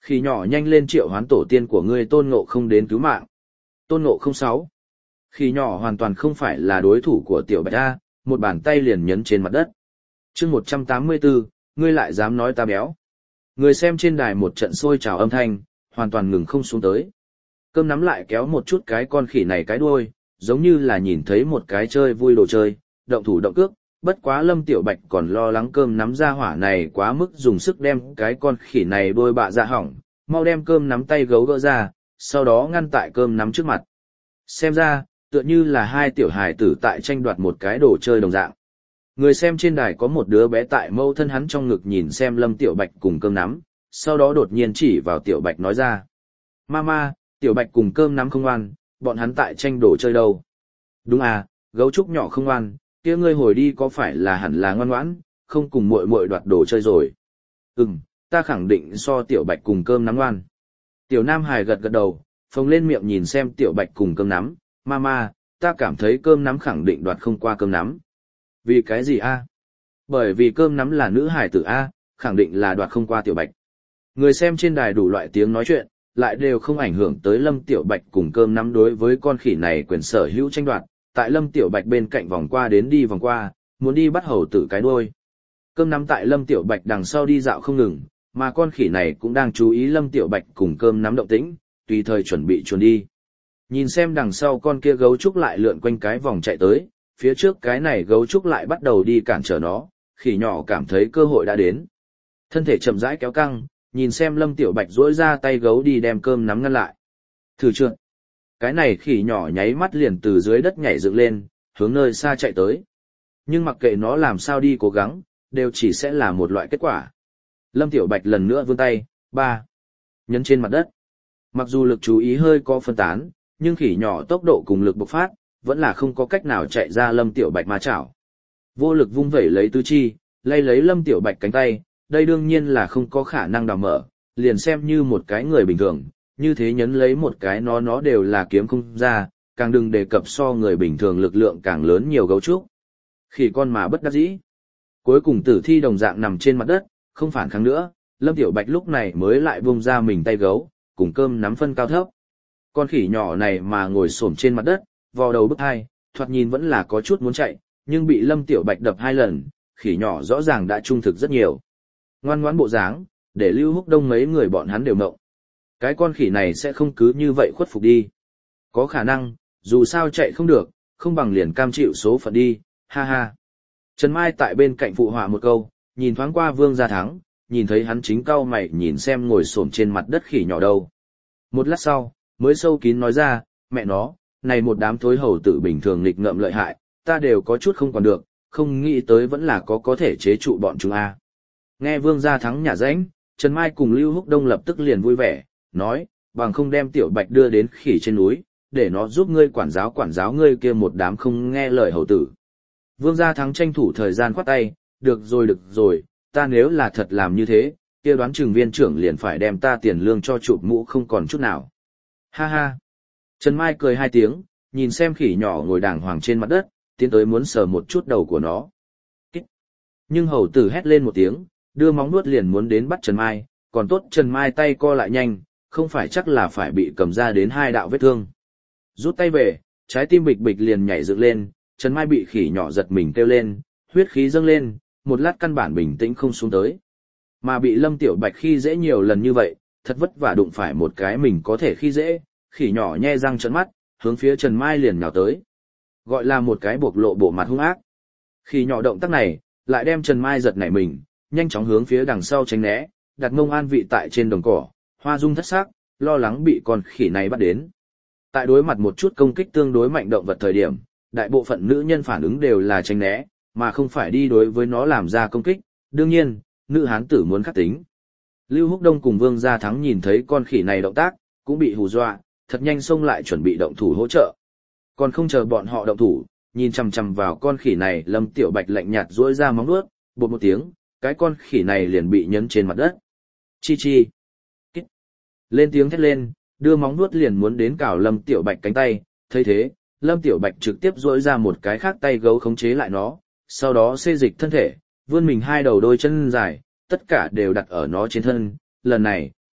Khỉ nhỏ nhanh lên triệu hoán tổ tiên của ngươi Tôn Ngộ Không đến cứu mạng. Tôn Ngộ Không sáu. Khỉ nhỏ hoàn toàn không phải là đối thủ của Tiểu Bạch A, một bàn tay liền nhấn trên mặt đất. chương một trăm tám mươi tư, ngươi lại dám nói ta béo. Người xem trên đài một trận sôi trào âm thanh, hoàn toàn ngừng không xuống tới. Cơm nắm lại kéo một chút cái con khỉ này cái đuôi, giống như là nhìn thấy một cái chơi vui đồ chơi, động thủ động cước, bất quá Lâm Tiểu Bạch còn lo lắng cơm nắm ra hỏa này quá mức dùng sức đem cái con khỉ này đôi bạ dạ hỏng, mau đem cơm nắm tay gấu gỡ ra, sau đó ngăn tại cơm nắm trước mặt. Xem ra, tựa như là hai tiểu hài tử tại tranh đoạt một cái đồ chơi đồng dạng. Người xem trên đài có một đứa bé tại mâu thân hắn trong ngực nhìn xem Lâm Tiểu Bạch cùng cơm nắm, sau đó đột nhiên chỉ vào Tiểu Bạch nói ra. Mama, Tiểu Bạch cùng cơm nắm không ngoan, bọn hắn tại tranh đồ chơi đâu. Đúng à, gấu trúc nhỏ không ngoan, kia ngươi hồi đi có phải là hẳn là ngoan ngoãn, không cùng muội muội đoạt đồ chơi rồi. Ừm, ta khẳng định so Tiểu Bạch cùng cơm nắm ngoan. Tiểu Nam Hải gật gật đầu, phồng lên miệng nhìn xem Tiểu Bạch cùng cơm nắm, Mama, ta cảm thấy cơm nắm khẳng định đoạt không qua cơm nắm. Vì cái gì a? Bởi vì cơm nắm là nữ hải tử a, khẳng định là đoạt không qua Tiểu Bạch. Người xem trên đài đủ loại tiếng nói chuyện, lại đều không ảnh hưởng tới Lâm Tiểu Bạch cùng cơm nắm đối với con khỉ này quyền sở hữu tranh đoạt, tại Lâm Tiểu Bạch bên cạnh vòng qua đến đi vòng qua, muốn đi bắt hầu tử cái đuôi. Cơm nắm tại Lâm Tiểu Bạch đằng sau đi dạo không ngừng, mà con khỉ này cũng đang chú ý Lâm Tiểu Bạch cùng cơm nắm động tĩnh, tùy thời chuẩn bị chuồn đi. Nhìn xem đằng sau con kia gấu trúc lại lượn quanh cái vòng chạy tới, phía trước cái này gấu trúc lại bắt đầu đi cản trở nó, khỉ nhỏ cảm thấy cơ hội đã đến. Thân thể chậm rãi kéo căng, nhìn xem Lâm Tiểu Bạch duỗi ra tay gấu đi đem cơm nắm ngăn lại. Thử trượt. Cái này khỉ nhỏ nháy mắt liền từ dưới đất nhảy dựng lên, hướng nơi xa chạy tới. Nhưng mặc kệ nó làm sao đi cố gắng, đều chỉ sẽ là một loại kết quả. Lâm Tiểu Bạch lần nữa vươn tay, ba. Nhấn trên mặt đất. Mặc dù lực chú ý hơi có phân tán, nhưng khỉ nhỏ tốc độ cùng lực bộc phát, vẫn là không có cách nào chạy ra Lâm Tiểu Bạch ma chảo. Vô lực vung vẩy lấy tứ chi, lay lấy Lâm Tiểu Bạch cánh tay, đây đương nhiên là không có khả năng đào mở, liền xem như một cái người bình thường, như thế nhấn lấy một cái nó nó đều là kiếm không ra, càng đừng đề cập so người bình thường lực lượng càng lớn nhiều gấu trúc. Khỉ con mà bất đắc dĩ. Cuối cùng tử thi đồng dạng nằm trên mặt đất, không phản kháng nữa, Lâm Tiểu Bạch lúc này mới lại buông ra mình tay gấu, cùng cơm nắm phân cao thấp. Con khỉ nhỏ này mà ngồi xổm trên mặt đất, vò đầu bức hai, thoạt nhìn vẫn là có chút muốn chạy, nhưng bị Lâm Tiểu Bạch đập hai lần, khỉ nhỏ rõ ràng đã trung thực rất nhiều. Ngoan ngoãn bộ dáng, để Lưu Húc Đông mấy người bọn hắn đều mộng. Cái con khỉ này sẽ không cứ như vậy khuất phục đi. Có khả năng, dù sao chạy không được, không bằng liền cam chịu số phận đi, ha ha. Trần Mai tại bên cạnh phụ họa một câu, nhìn thoáng qua Vương Gia Thắng, nhìn thấy hắn chính cau mày nhìn xem ngồi xổm trên mặt đất khỉ nhỏ đâu. Một lát sau, mới sâu kín nói ra, mẹ nó, này một đám thối hầu tử bình thường nghịch ngợm lợi hại, ta đều có chút không còn được, không nghĩ tới vẫn là có có thể chế trụ bọn chúng a. Nghe Vương Gia Thắng nhả rãnh, Trần Mai cùng Lưu Húc Đông lập tức liền vui vẻ, nói, bằng không đem Tiểu Bạch đưa đến khỉ trên núi, để nó giúp ngươi quản giáo quản giáo ngươi kia một đám không nghe lời hầu tử. Vương Gia Thắng tranh thủ thời gian khoát tay, được rồi được rồi, ta nếu là thật làm như thế, kia đoán chừng viên trưởng liền phải đem ta tiền lương cho chụp mũ không còn chút nào. Ha ha. Trần Mai cười hai tiếng, nhìn xem khỉ nhỏ ngồi đàng hoàng trên mặt đất, tiến tới muốn sờ một chút đầu của nó. Kích. Nhưng hầu tử hét lên một tiếng, đưa móng nuốt liền muốn đến bắt Trần Mai, còn tốt Trần Mai tay co lại nhanh, không phải chắc là phải bị cầm ra đến hai đạo vết thương. Rút tay về, trái tim bịch bịch liền nhảy dựng lên, Trần Mai bị khỉ nhỏ giật mình kêu lên, huyết khí dâng lên, một lát căn bản bình tĩnh không xuống tới. Mà bị Lâm Tiểu Bạch khi dễ nhiều lần như vậy, thật vất vả đụng phải một cái mình có thể khi dễ, khỉ nhỏ nhe răng trợn mắt, hướng phía Trần Mai liền nhào tới. Gọi là một cái bộc lộ bộ mặt hung ác. Khỉ nhỏ động tác này, lại đem Trần Mai giật nảy mình, nhanh chóng hướng phía đằng sau tránh né, đặt mông an vị tại trên đồng cỏ, hoa dung thất sắc, lo lắng bị con khỉ này bắt đến. Tại đối mặt một chút công kích tương đối mạnh động vật thời điểm, đại bộ phận nữ nhân phản ứng đều là tránh né, mà không phải đi đối với nó làm ra công kích, đương nhiên, nữ hán tử muốn khắc tính. Lưu Húc Đông cùng Vương Gia Thắng nhìn thấy con khỉ này động tác, cũng bị hù dọa, thật nhanh xông lại chuẩn bị động thủ hỗ trợ. Còn không chờ bọn họ động thủ, nhìn chằm chằm vào con khỉ này, Lâm Tiểu Bạch lạnh nhạt duỗi ra móng vuốt, bột một tiếng, cái con khỉ này liền bị nhấn trên mặt đất. Chi chi. Kích. Lên tiếng thét lên, đưa móng vuốt liền muốn đến cào Lâm Tiểu Bạch cánh tay, thấy thế, Lâm Tiểu Bạch trực tiếp duỗi ra một cái khác tay gấu khống chế lại nó, sau đó xê dịch thân thể, vươn mình hai đầu đôi chân dài, tất cả đều đặt ở nó trên thân, lần này,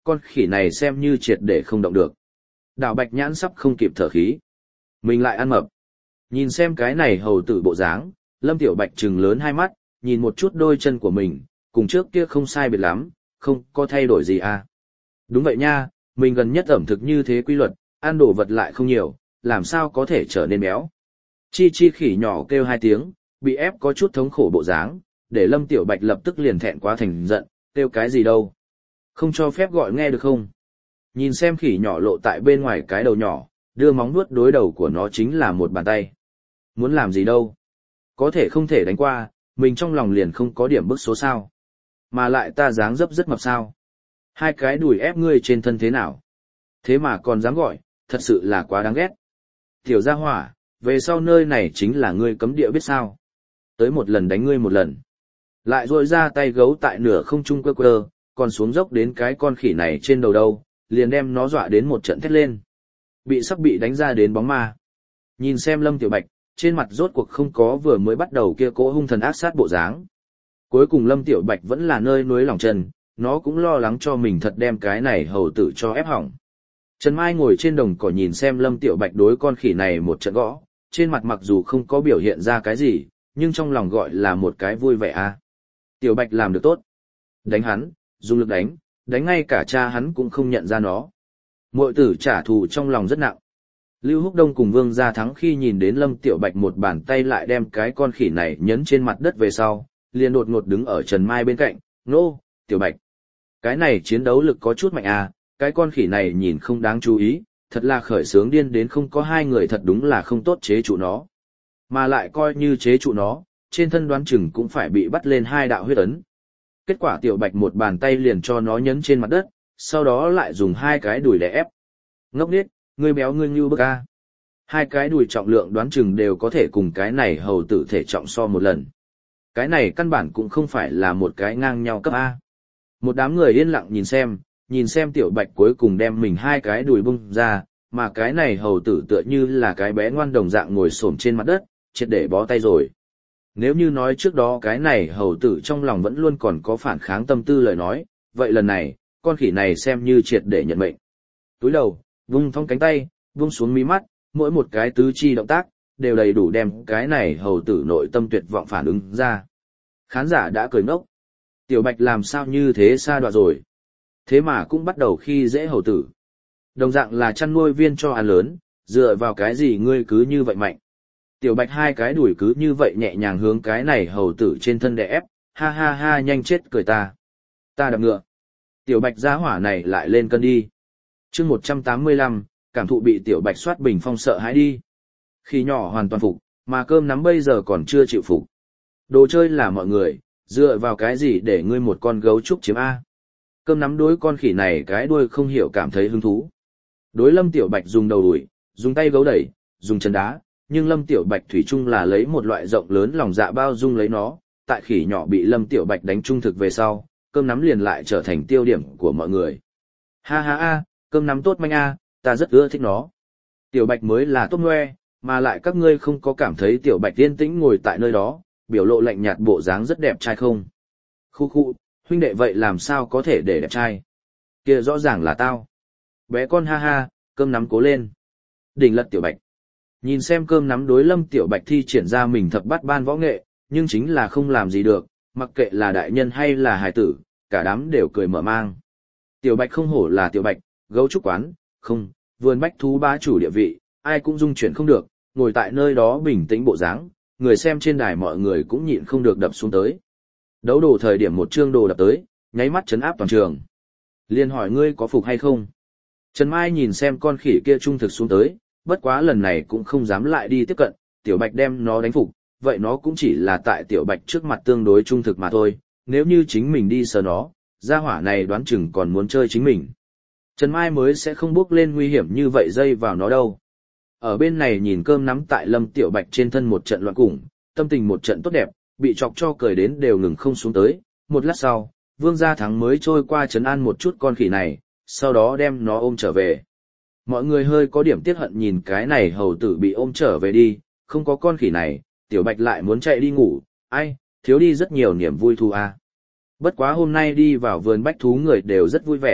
con khỉ này xem như triệt để không động được. Đào Bạch Nhãn sắp không kịp thở khí. Mình lại ăn mập. Nhìn xem cái này hầu tử bộ dáng, Lâm Tiểu Bạch trừng lớn hai mắt, nhìn một chút đôi chân của mình, cùng trước kia không sai biệt lắm, không có thay đổi gì à. Đúng vậy nha, mình gần nhất ẩm thực như thế quy luật, ăn đồ vật lại không nhiều, làm sao có thể trở nên béo. Chi chi khỉ nhỏ kêu hai tiếng, bị ép có chút thống khổ bộ dáng, để Lâm Tiểu Bạch lập tức liền thẹn quá thành giận, kêu cái gì đâu. Không cho phép gọi nghe được không? Nhìn xem khỉ nhỏ lộ tại bên ngoài cái đầu nhỏ, đưa móng vuốt đối đầu của nó chính là một bàn tay. Muốn làm gì đâu? Có thể không thể đánh qua, mình trong lòng liền không có điểm bức số sao. Mà lại ta dáng dấp rất mập sao. Hai cái đùi ép ngươi trên thân thế nào? Thế mà còn dám gọi, thật sự là quá đáng ghét. Tiểu gia hỏa, về sau nơi này chính là ngươi cấm địa biết sao. Tới một lần đánh ngươi một lần. Lại rôi ra tay gấu tại nửa không trung quơ quơ, còn xuống dốc đến cái con khỉ này trên đầu đâu, liền đem nó dọa đến một trận thét lên. Bị sắp bị đánh ra đến bóng ma. Nhìn xem Lâm Tiểu Bạch, trên mặt rốt cuộc không có vừa mới bắt đầu kia cỗ hung thần ác sát bộ dáng. Cuối cùng Lâm Tiểu Bạch vẫn là nơi nuối lòng chân, nó cũng lo lắng cho mình thật đem cái này hầu tử cho ép hỏng. Trần Mai ngồi trên đồng cỏ nhìn xem Lâm Tiểu Bạch đối con khỉ này một trận gõ, trên mặt mặc dù không có biểu hiện ra cái gì, nhưng trong lòng gọi là một cái vui vẻ a. Tiểu Bạch làm được tốt. Đánh hắn, dùng lực đánh, đánh ngay cả cha hắn cũng không nhận ra nó. Muội tử trả thù trong lòng rất nặng. Lưu Húc Đông cùng Vương Gia Thắng khi nhìn đến Lâm Tiểu Bạch một bàn tay lại đem cái con khỉ này nhấn trên mặt đất về sau, liền đột ngột đứng ở Trần Mai bên cạnh, nô, Tiểu Bạch. Cái này chiến đấu lực có chút mạnh à, cái con khỉ này nhìn không đáng chú ý, thật là khởi sướng điên đến không có hai người thật đúng là không tốt chế trụ nó. Mà lại coi như chế trụ nó, trên thân đoán chừng cũng phải bị bắt lên hai đạo huyết ấn. Kết quả Tiểu Bạch một bàn tay liền cho nó nhấn trên mặt đất, sau đó lại dùng hai cái đùi để ép. Ngốc nghếch, ngươi béo ngươi như bức a. Hai cái đùi trọng lượng đoán chừng đều có thể cùng cái này hầu tử thể trọng so một lần. Cái này căn bản cũng không phải là một cái ngang nhau cấp A. Một đám người yên lặng nhìn xem, nhìn xem Tiểu Bạch cuối cùng đem mình hai cái đùi bung ra, mà cái này hầu tử tựa như là cái bé ngoan đồng dạng ngồi xổm trên mặt đất, triệt để bó tay rồi. Nếu như nói trước đó cái này hầu tử trong lòng vẫn luôn còn có phản kháng tâm tư lời nói, vậy lần này, con khỉ này xem như triệt để nhận mệnh. Túi đầu, vung thong cánh tay, vung xuống mí mắt, mỗi một cái tứ chi động tác, đều đầy đủ đem cái này hầu tử nội tâm tuyệt vọng phản ứng ra. Khán giả đã cười ngốc. Tiểu Bạch làm sao như thế xa đoạn rồi. Thế mà cũng bắt đầu khi dễ hầu tử. Đồng dạng là chăn nuôi viên cho ăn lớn, dựa vào cái gì ngươi cứ như vậy mạnh. Tiểu Bạch hai cái đuổi cứ như vậy nhẹ nhàng hướng cái này hầu tử trên thân đè ép, ha ha ha nhanh chết cười ta. Ta đạp ngựa. Tiểu Bạch giá hỏa này lại lên cân đi. chương một trăm tám mươi lăm, cảm thụ bị Tiểu Bạch soát bình phong sợ hãi đi. Khi nhỏ hoàn toàn phục, mà cơm nắm bây giờ còn chưa chịu phục. Đồ chơi là mọi người, dựa vào cái gì để ngươi một con gấu trúc chiếm A. Cơm nắm đối con khỉ này cái đuôi không hiểu cảm thấy hứng thú. Đối Lâm Tiểu Bạch dùng đầu đuổi, dùng tay gấu đẩy, dùng chân đá, nhưng Lâm Tiểu Bạch thủy chung là lấy một loại rộng lớn lòng dạ bao dung lấy nó, tại khỉ nhỏ bị Lâm Tiểu Bạch đánh trung thực về sau, cơm nắm liền lại trở thành tiêu điểm của mọi người. Ha ha ha, cơm nắm tốt manh a, ta rất ưa thích nó. Tiểu Bạch mới là tốt ngoe, mà lại các ngươi không có cảm thấy Tiểu Bạch yên tĩnh ngồi tại nơi đó, biểu lộ lạnh nhạt bộ dáng rất đẹp trai không? Khu khu, huynh đệ vậy làm sao có thể để đẹp trai? Kia rõ ràng là tao. Bé con ha ha, cơm nắm cố lên. Đỉnh lật Tiểu Bạch. Nhìn xem cơm nắm đối Lâm Tiểu Bạch thi triển ra mình thập bát ban võ nghệ, nhưng chính là không làm gì được, mặc kệ là đại nhân hay là hài tử, cả đám đều cười mở mang. Tiểu Bạch không hổ là Tiểu Bạch, gấu trúc quán, không, vườn bách thú bá chủ địa vị, ai cũng dung chuyển không được, ngồi tại nơi đó bình tĩnh bộ dáng, người xem trên đài mọi người cũng nhịn không được đập xuống tới. Đấu đồ thời điểm một chương đồ đập tới, nháy mắt chấn áp toàn trường. Liên hỏi ngươi có phục hay không? Trần Mai nhìn xem con khỉ kia trung thực xuống tới, bất quá lần này cũng không dám lại đi tiếp cận, Tiểu Bạch đem nó đánh phục, vậy nó cũng chỉ là tại Tiểu Bạch trước mặt tương đối trung thực mà thôi, nếu như chính mình đi sờ nó, gia hỏa này đoán chừng còn muốn chơi chính mình. Trần Mai mới sẽ không bước lên nguy hiểm như vậy dây vào nó đâu. Ở bên này nhìn cơm nắm tại Lâm Tiểu Bạch trên thân một trận loạn cùng, tâm tình một trận tốt đẹp, bị chọc cho cười đến đều ngừng không xuống tới, một lát sau, Vương Gia Thắng mới trôi qua trấn an một chút con khỉ này, sau đó đem nó ôm trở về. Mọi người hơi có điểm tiếc hận nhìn cái này hầu tử bị ôm trở về đi, không có con khỉ này, Tiểu Bạch lại muốn chạy đi ngủ, ai, thiếu đi rất nhiều niềm vui thu a. Bất quá hôm nay đi vào vườn bách thú người đều rất vui vẻ,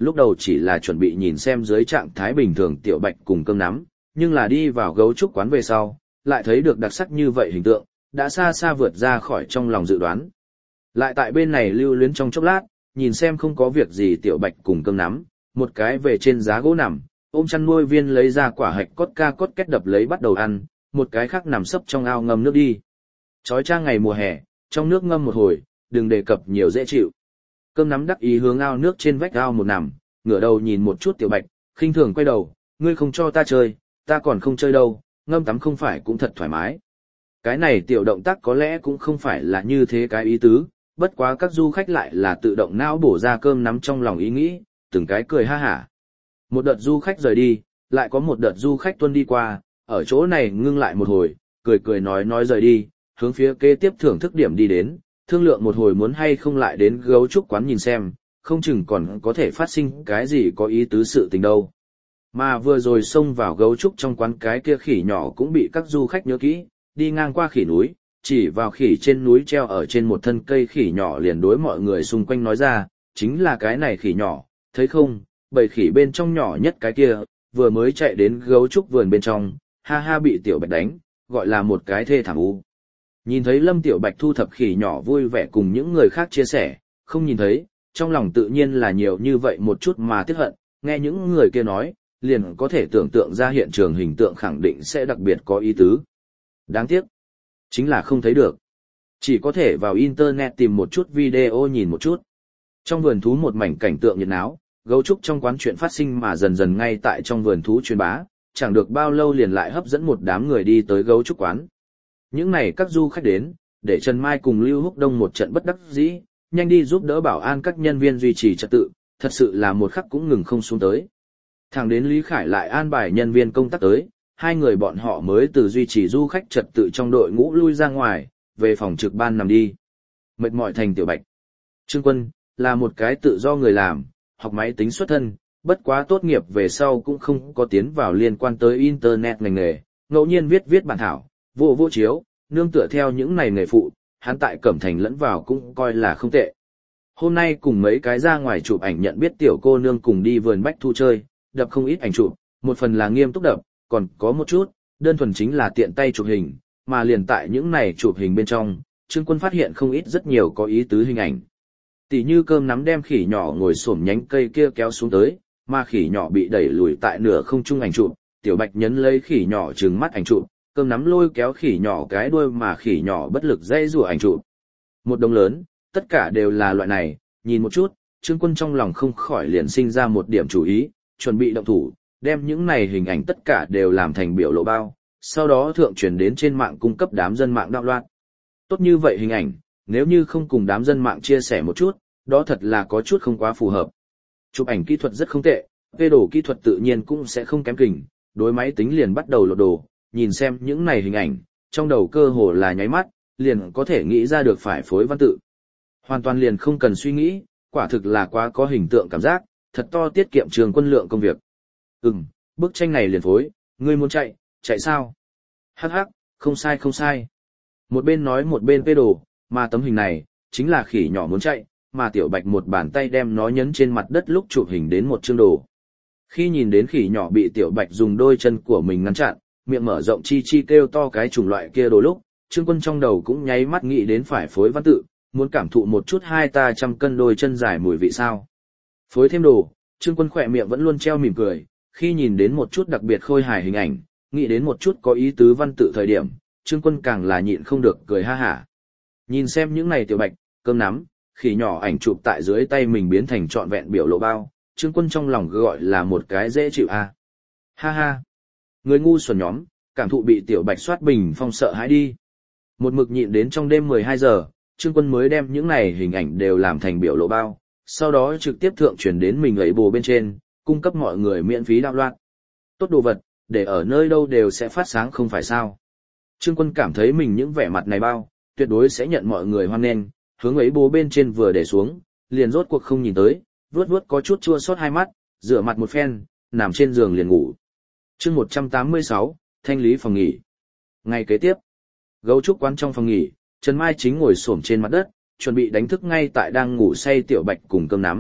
lúc đầu chỉ là chuẩn bị nhìn xem dưới trạng thái bình thường tiểu bạch cùng cơm nắm, nhưng là đi vào gấu trúc quán về sau, lại thấy được đặc sắc như vậy hình tượng, đã xa xa vượt ra khỏi trong lòng dự đoán. Lại tại bên này lưu luyến trong chốc lát, nhìn xem không có việc gì tiểu bạch cùng cơm nắm, một cái về trên giá gỗ nằm, ôm chăn nuôi viên lấy ra quả hạch cốt ca cốt kết đập lấy bắt đầu ăn, một cái khác nằm sấp trong ao ngâm nước đi. Chói chang ngày mùa hè, trong nước ngâm một hồi, đừng đề cập nhiều dễ chịu. Cơm nắm đắc ý hướng ao nước trên vách ao một nằm, ngửa đầu nhìn một chút tiểu bạch, khinh thường quay đầu, ngươi không cho ta chơi, ta còn không chơi đâu, ngâm tắm không phải cũng thật thoải mái. Cái này tiểu động tác có lẽ cũng không phải là như thế cái ý tứ, bất quá các du khách lại là tự động não bổ ra cơm nắm trong lòng ý nghĩ, từng cái cười ha hả. Một đợt du khách rời đi, lại có một đợt du khách tuân đi qua, ở chỗ này ngưng lại một hồi, cười cười nói nói rời đi, hướng phía kế tiếp thưởng thức điểm đi đến, thương lượng một hồi muốn hay không lại đến gấu trúc quán nhìn xem, không chừng còn có thể phát sinh cái gì có ý tứ sự tình đâu. Mà vừa rồi xông vào gấu trúc trong quán cái kia khỉ nhỏ cũng bị các du khách nhớ kỹ, đi ngang qua khỉ núi, chỉ vào khỉ trên núi treo ở trên một thân cây khỉ nhỏ liền đối mọi người xung quanh nói ra, chính là cái này khỉ nhỏ, thấy không, bầy khỉ bên trong nhỏ nhất cái kia, vừa mới chạy đến gấu trúc vườn bên trong, ha ha bị tiểu bạch đánh, gọi là một cái thê thảm u. Nhìn thấy Lâm Tiểu Bạch thu thập khỉ nhỏ vui vẻ cùng những người khác chia sẻ, không nhìn thấy, trong lòng tự nhiên là nhiều như vậy một chút mà tiếc hận, nghe những người kia nói, liền có thể tưởng tượng ra hiện trường hình tượng khẳng định sẽ đặc biệt có ý tứ. Đáng tiếc, chính là không thấy được. Chỉ có thể vào internet tìm một chút video nhìn một chút. Trong vườn thú một mảnh cảnh tượng nhiệt náo, gấu trúc trong quán chuyện phát sinh mà dần dần ngay tại trong vườn thú truyền bá, chẳng được bao lâu liền lại hấp dẫn một đám người đi tới gấu trúc quán. Những này các du khách đến, để Trần Mai cùng Lưu Húc Đông một trận bất đắc dĩ, nhanh đi giúp đỡ bảo an các nhân viên duy trì trật tự, thật sự là một khắc cũng ngừng không xuống tới. Thẳng đến Lý Khải lại an bài nhân viên công tác tới, hai người bọn họ mới từ duy trì du khách trật tự trong đội ngũ lui ra ngoài, về phòng trực ban nằm đi. Mệt mỏi thành tiểu bạch. Trương Quân, là một cái tự do người làm, học máy tính xuất thân, bất quá tốt nghiệp về sau cũng không có tiến vào liên quan tới Internet ngành nghề, ngẫu nhiên viết viết bản thảo, vô vô chiếu, nương tựa theo những này nghề phụ, hắn tại Cẩm Thành lẫn vào cũng coi là không tệ. Hôm nay cùng mấy cái ra ngoài chụp ảnh nhận biết tiểu cô nương cùng đi vườn bách thu chơi, đập không ít ảnh chụp, một phần là nghiêm túc đập, còn có một chút, đơn thuần chính là tiện tay chụp hình, mà liền tại những này chụp hình bên trong, Trương Quân phát hiện không ít rất nhiều có ý tứ hình ảnh. Tỷ như cơm nắm đem khỉ nhỏ ngồi xổm nhánh cây kia kéo xuống tới, mà khỉ nhỏ bị đẩy lùi tại nửa không trung ảnh chụp, tiểu bạch nhấn lấy khỉ nhỏ trừng mắt ảnh chụp, cơm nắm lôi kéo khỉ nhỏ cái đuôi mà khỉ nhỏ bất lực dây rùa ảnh chụp. Một đống lớn, tất cả đều là loại này, nhìn một chút, Trương Quân trong lòng không khỏi liền sinh ra một điểm chú ý, chuẩn bị động thủ, đem những này hình ảnh tất cả đều làm thành biểu lộ bao, sau đó thượng truyền đến trên mạng cung cấp đám dân mạng đạo loạn. Tốt như vậy hình ảnh, nếu như không cùng đám dân mạng chia sẻ một chút, đó thật là có chút không quá phù hợp. Chụp ảnh kỹ thuật rất không tệ, phê đồ kỹ thuật tự nhiên cũng sẽ không kém kỉnh, đối máy tính liền bắt đầu lột đồ, nhìn xem những này hình ảnh, trong đầu cơ hồ là nháy mắt, liền có thể nghĩ ra được phải phối văn tự. Hoàn toàn liền không cần suy nghĩ, quả thực là quá có hình tượng cảm giác, thật to tiết kiệm Trường Quân lượng công việc. Ừm, bức tranh này liền phối, ngươi muốn chạy, chạy sao? Hắc hắc, không sai không sai. Một bên nói một bên phê đồ, mà tấm hình này, chính là khỉ nhỏ muốn chạy, mà tiểu bạch một bàn tay đem nó nhấn trên mặt đất lúc chụp hình đến một chương đồ. Khi nhìn đến khỉ nhỏ bị tiểu bạch dùng đôi chân của mình ngăn chặn, miệng mở rộng chi chi kêu to cái chủng loại kia đồ lúc, Trương Quân trong đầu cũng nháy mắt nghĩ đến phải phối văn tự, muốn cảm thụ một chút hai ta trăm cân đôi chân dài mùi vị sao. Phối thêm đồ, Trương Quân khỏe miệng vẫn luôn treo mỉm cười, khi nhìn đến một chút đặc biệt khôi hài hình ảnh, nghĩ đến một chút có ý tứ văn tự thời điểm, Trương Quân càng là nhịn không được cười ha hả. Nhìn xem những này tiểu bạch, cơm nắm, khỉ nhỏ ảnh chụp tại dưới tay mình biến thành trọn vẹn biểu lộ bao, Trương Quân trong lòng gọi là một cái dễ chịu a. À. Ha ha. Người ngu xuẩn nhóm, cảm thụ bị tiểu bạch soát bình phong sợ hãi đi. Một mực nhịn đến trong đêm mười hai giờ, Trương Quân mới đem những này hình ảnh đều làm thành biểu lộ bao, sau đó trực tiếp thượng truyền đến mình ấy bồ bên trên, cung cấp mọi người miễn phí đạo loạn. Tốt đồ vật, để ở nơi đâu đều sẽ phát sáng không phải sao. Trương Quân cảm thấy mình những vẻ mặt này bao, tuyệt đối sẽ nhận mọi người hoan nghênh, hướng ấy bố bên trên vừa để xuống, liền rốt cuộc không nhìn tới, vuốt vuốt có chút chua xót hai mắt, rửa mặt một phen, nằm trên giường liền ngủ. Chương một trăm tám mươi sáu, thanh lý phòng nghỉ. Ngày kế tiếp, gấu trúc quán trong phòng nghỉ, Trần Mai chính ngồi xổm trên mặt đất, chuẩn bị đánh thức ngay tại đang ngủ say tiểu bạch cùng cơm nắm,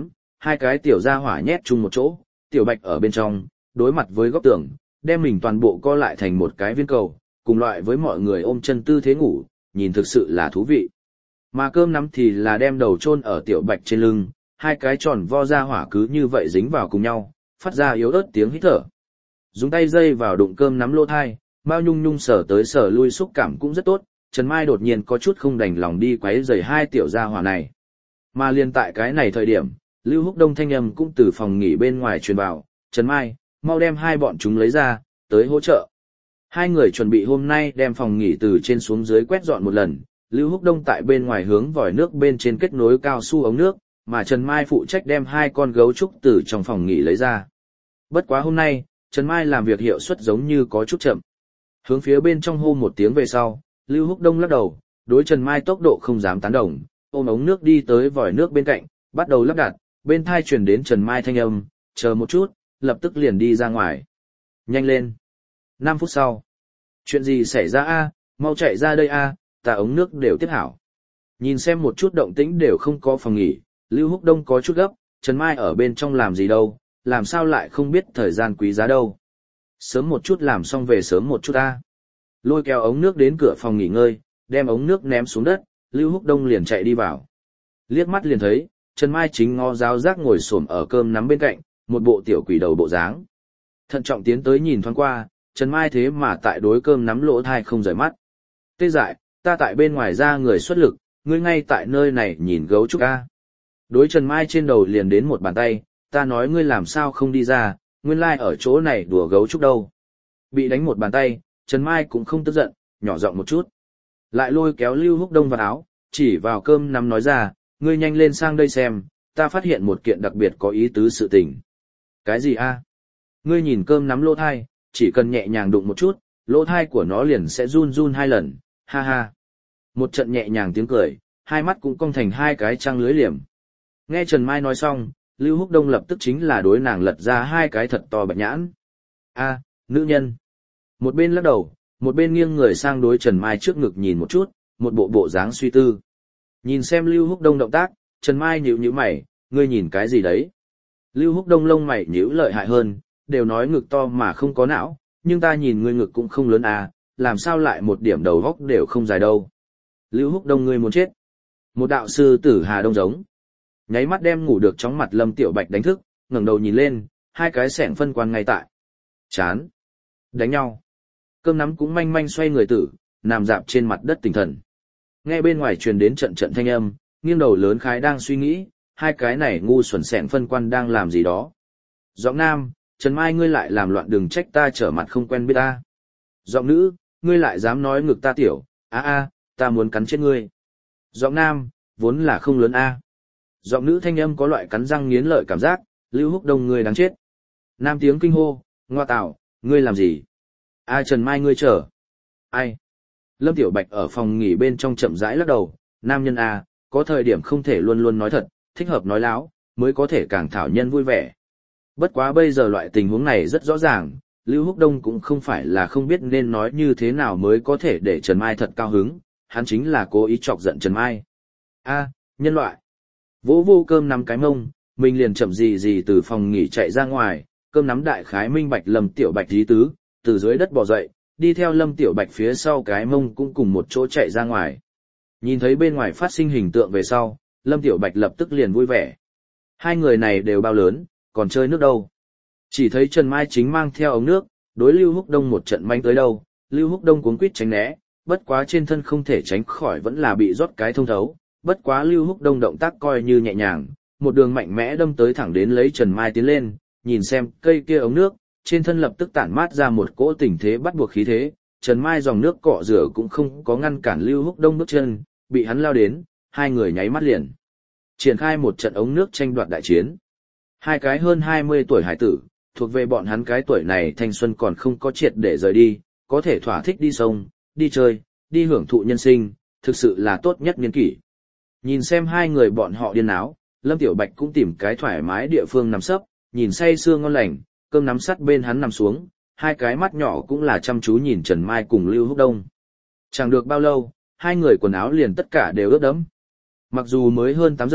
hai cái tiểu gia hỏa nhét chung một chỗ, tiểu bạch ở bên trong, đối mặt với góc tường, đem mình toàn bộ co lại thành một cái viên cầu, cùng loại với mọi người ôm chân tư thế ngủ, nhìn thực sự là thú vị. Mà cơm nắm thì là đem đầu chôn ở tiểu bạch trên lưng, hai cái tròn vo ra hỏa cứ như vậy dính vào cùng nhau, phát ra yếu ớt tiếng hít thở. Dùng tay dây vào đụng cơm nắm lỗ thai, Mao Nhung Nhung sờ tới sờ lui xúc cảm cũng rất tốt, Trần Mai đột nhiên có chút không đành lòng đi quấy rầy hai tiểu gia hỏa này. Mà liên tại cái này thời điểm, Lưu Húc Đông thanh âm cũng từ phòng nghỉ bên ngoài truyền vào, Trần Mai, mau đem hai bọn chúng lấy ra, tới hỗ trợ. Hai người chuẩn bị hôm nay đem phòng nghỉ từ trên xuống dưới quét dọn một lần, Lưu Húc Đông tại bên ngoài hướng vòi nước bên trên kết nối cao su ống nước, mà Trần Mai phụ trách đem hai con gấu trúc từ trong phòng nghỉ lấy ra. Bất quá hôm nay, Trần Mai làm việc hiệu suất giống như có chút chậm. Hướng phía bên trong hô một tiếng về sau, Lưu Húc Đông lắc đầu, đối Trần Mai tốc độ không dám tán đồng, ôm ống nước đi tới vòi nước bên cạnh, bắt đầu lắp đặt, bên thai truyền đến Trần Mai thanh âm, chờ một chút, lập tức liền đi ra ngoài. Nhanh lên. năm phút sau. Chuyện gì xảy ra a? Mau chạy ra đây a, ta ống nước đều tiếp hảo. Nhìn xem một chút động tĩnh đều không có phòng nghỉ, Lưu Húc Đông có chút gấp, Trần Mai ở bên trong làm gì đâu, làm sao lại không biết thời gian quý giá đâu. Sớm một chút làm xong về sớm một chút a. Lôi kéo ống nước đến cửa phòng nghỉ ngơi, đem ống nước ném xuống đất, Lưu Húc Đông liền chạy đi vào. Liếc mắt liền thấy, Trần Mai chính ngó giáo giác ngồi xổm ở cơm nắm bên cạnh, một bộ tiểu quỷ đầu bộ dáng. Thận trọng tiến tới nhìn thoáng qua, Trần Mai thế mà tại đối cơm nắm lỗ thai không rời mắt. Tê dại, ta tại bên ngoài ra người xuất lực, ngươi ngay tại nơi này nhìn gấu trúc a. Đối Trần Mai trên đầu liền đến một bàn tay, ta nói ngươi làm sao không đi ra, nguyên lai like ở chỗ này đùa gấu trúc đâu. Bị đánh một bàn tay, Trần Mai cũng không tức giận, nhỏ giọng một chút. Lại lôi kéo Lưu Húc Đông vào áo, chỉ vào cơm nắm nói ra, ngươi nhanh lên sang đây xem, ta phát hiện một kiện đặc biệt có ý tứ sự tình. Cái gì a? Ngươi nhìn cơm nắm lỗ thai, chỉ cần nhẹ nhàng đụng một chút, lỗ thai của nó liền sẽ run run hai lần, ha ha. Một trận nhẹ nhàng tiếng cười, hai mắt cũng cong thành hai cái trăng lưới liềm. Nghe Trần Mai nói xong, Lưu Húc Đông lập tức chính là đối nàng lật ra hai cái thật to bạch nhãn. A, nữ nhân. Một bên lắc đầu, một bên nghiêng người sang đối Trần Mai trước ngực nhìn một chút, một bộ bộ dáng suy tư. Nhìn xem Lưu Húc Đông động tác, Trần Mai nhíu nhíu mày, ngươi nhìn cái gì đấy? Lưu Húc Đông lông mày nhíu lợi hại hơn, đều nói ngực to mà không có não, nhưng ta nhìn ngươi ngực cũng không lớn à, làm sao lại một điểm đầu góc đều không dài đâu. Lưu Húc Đông ngươi muốn chết. Một đạo sư tử Hà Đông giống. Nháy mắt đem ngủ được chóng mặt Lâm Tiểu Bạch đánh thức, ngẩng đầu nhìn lên, hai cái xẻng phân quan ngay tại. Chán. Đánh nhau. Cơm nắm cũng manh manh xoay người tử, nằm dạp trên mặt đất tỉnh thần. Nghe bên ngoài truyền đến trận trận thanh âm, nghiêng đầu lớn khái đang suy nghĩ, hai cái này ngu xuẩn xẻng phân quan đang làm gì đó. Giọng nam, Trần Mai ngươi lại làm loạn đừng trách ta trở mặt không quen biết ta. Giọng nữ, ngươi lại dám nói ngực ta tiểu, a a, ta muốn cắn chết ngươi. Giọng nam, vốn là không lớn a. Giọng nữ thanh âm có loại cắn răng nghiến lợi cảm giác, Lưu Húc Đông ngươi đáng chết. Nam tiếng kinh hô, ngoa tạo, ngươi làm gì? A Trần Mai ngươi chờ. Ai? Lâm Tiểu Bạch ở phòng nghỉ bên trong chậm rãi lắc đầu, nam nhân a, có thời điểm không thể luôn luôn nói thật, thích hợp nói láo, mới có thể càng thảo nhân vui vẻ. Bất quá bây giờ loại tình huống này rất rõ ràng, Lưu Húc Đông cũng không phải là không biết nên nói như thế nào mới có thể để Trần Mai thật cao hứng, hắn chính là cố ý chọc giận Trần Mai. A, nhân loại. Vỗ vô cơm nắm cái mông, mình liền chậm gì gì từ phòng nghỉ chạy ra ngoài, cơm nắm đại khái minh bạch Lâm Tiểu Bạch ý tứ, từ dưới đất bò dậy, đi theo Lâm Tiểu Bạch phía sau cái mông cũng cùng một chỗ chạy ra ngoài. Nhìn thấy bên ngoài phát sinh hình tượng về sau, Lâm Tiểu Bạch lập tức liền vui vẻ. Hai người này đều bao lớn, còn chơi nước đâu. Chỉ thấy Trần Mai chính mang theo ống nước, đối Lưu Húc Đông một trận manh tới đâu, Lưu Húc Đông cuống quýt tránh né, bất quá trên thân không thể tránh khỏi vẫn là bị rót cái thông thấu, bất quá Lưu Húc Đông động tác coi như nhẹ nhàng, một đường mạnh mẽ đâm tới thẳng đến lấy Trần Mai tiến lên, nhìn xem cây kia ống nước, trên thân lập tức tản mát ra một cỗ tình thế bắt buộc khí thế, Trần Mai dòng nước cọ rửa cũng không có ngăn cản Lưu Húc Đông bước chân, bị hắn lao đến, hai người nháy mắt liền triển khai một trận ống nước tranh đoạt đại chiến. Hai cái hơn hai mươi tuổi hải tử, thuộc về bọn hắn cái tuổi này thanh xuân còn không có triệt để rời đi, có thể thỏa thích đi sông, đi chơi, đi hưởng thụ nhân sinh, thực sự là tốt nhất niên kỷ. Nhìn xem hai người bọn họ điên áo, Lâm Tiểu Bạch cũng tìm cái thoải mái địa phương nằm sấp, nhìn say sưa ngon lành, cơm nắm sắt bên hắn nằm xuống, hai cái mắt nhỏ cũng là chăm chú nhìn Trần Mai cùng Lưu Húc Đông. Chẳng được bao lâu, hai người quần áo liền tất cả đều ướt đẫm. Mặc dù mới hơn tám giờ,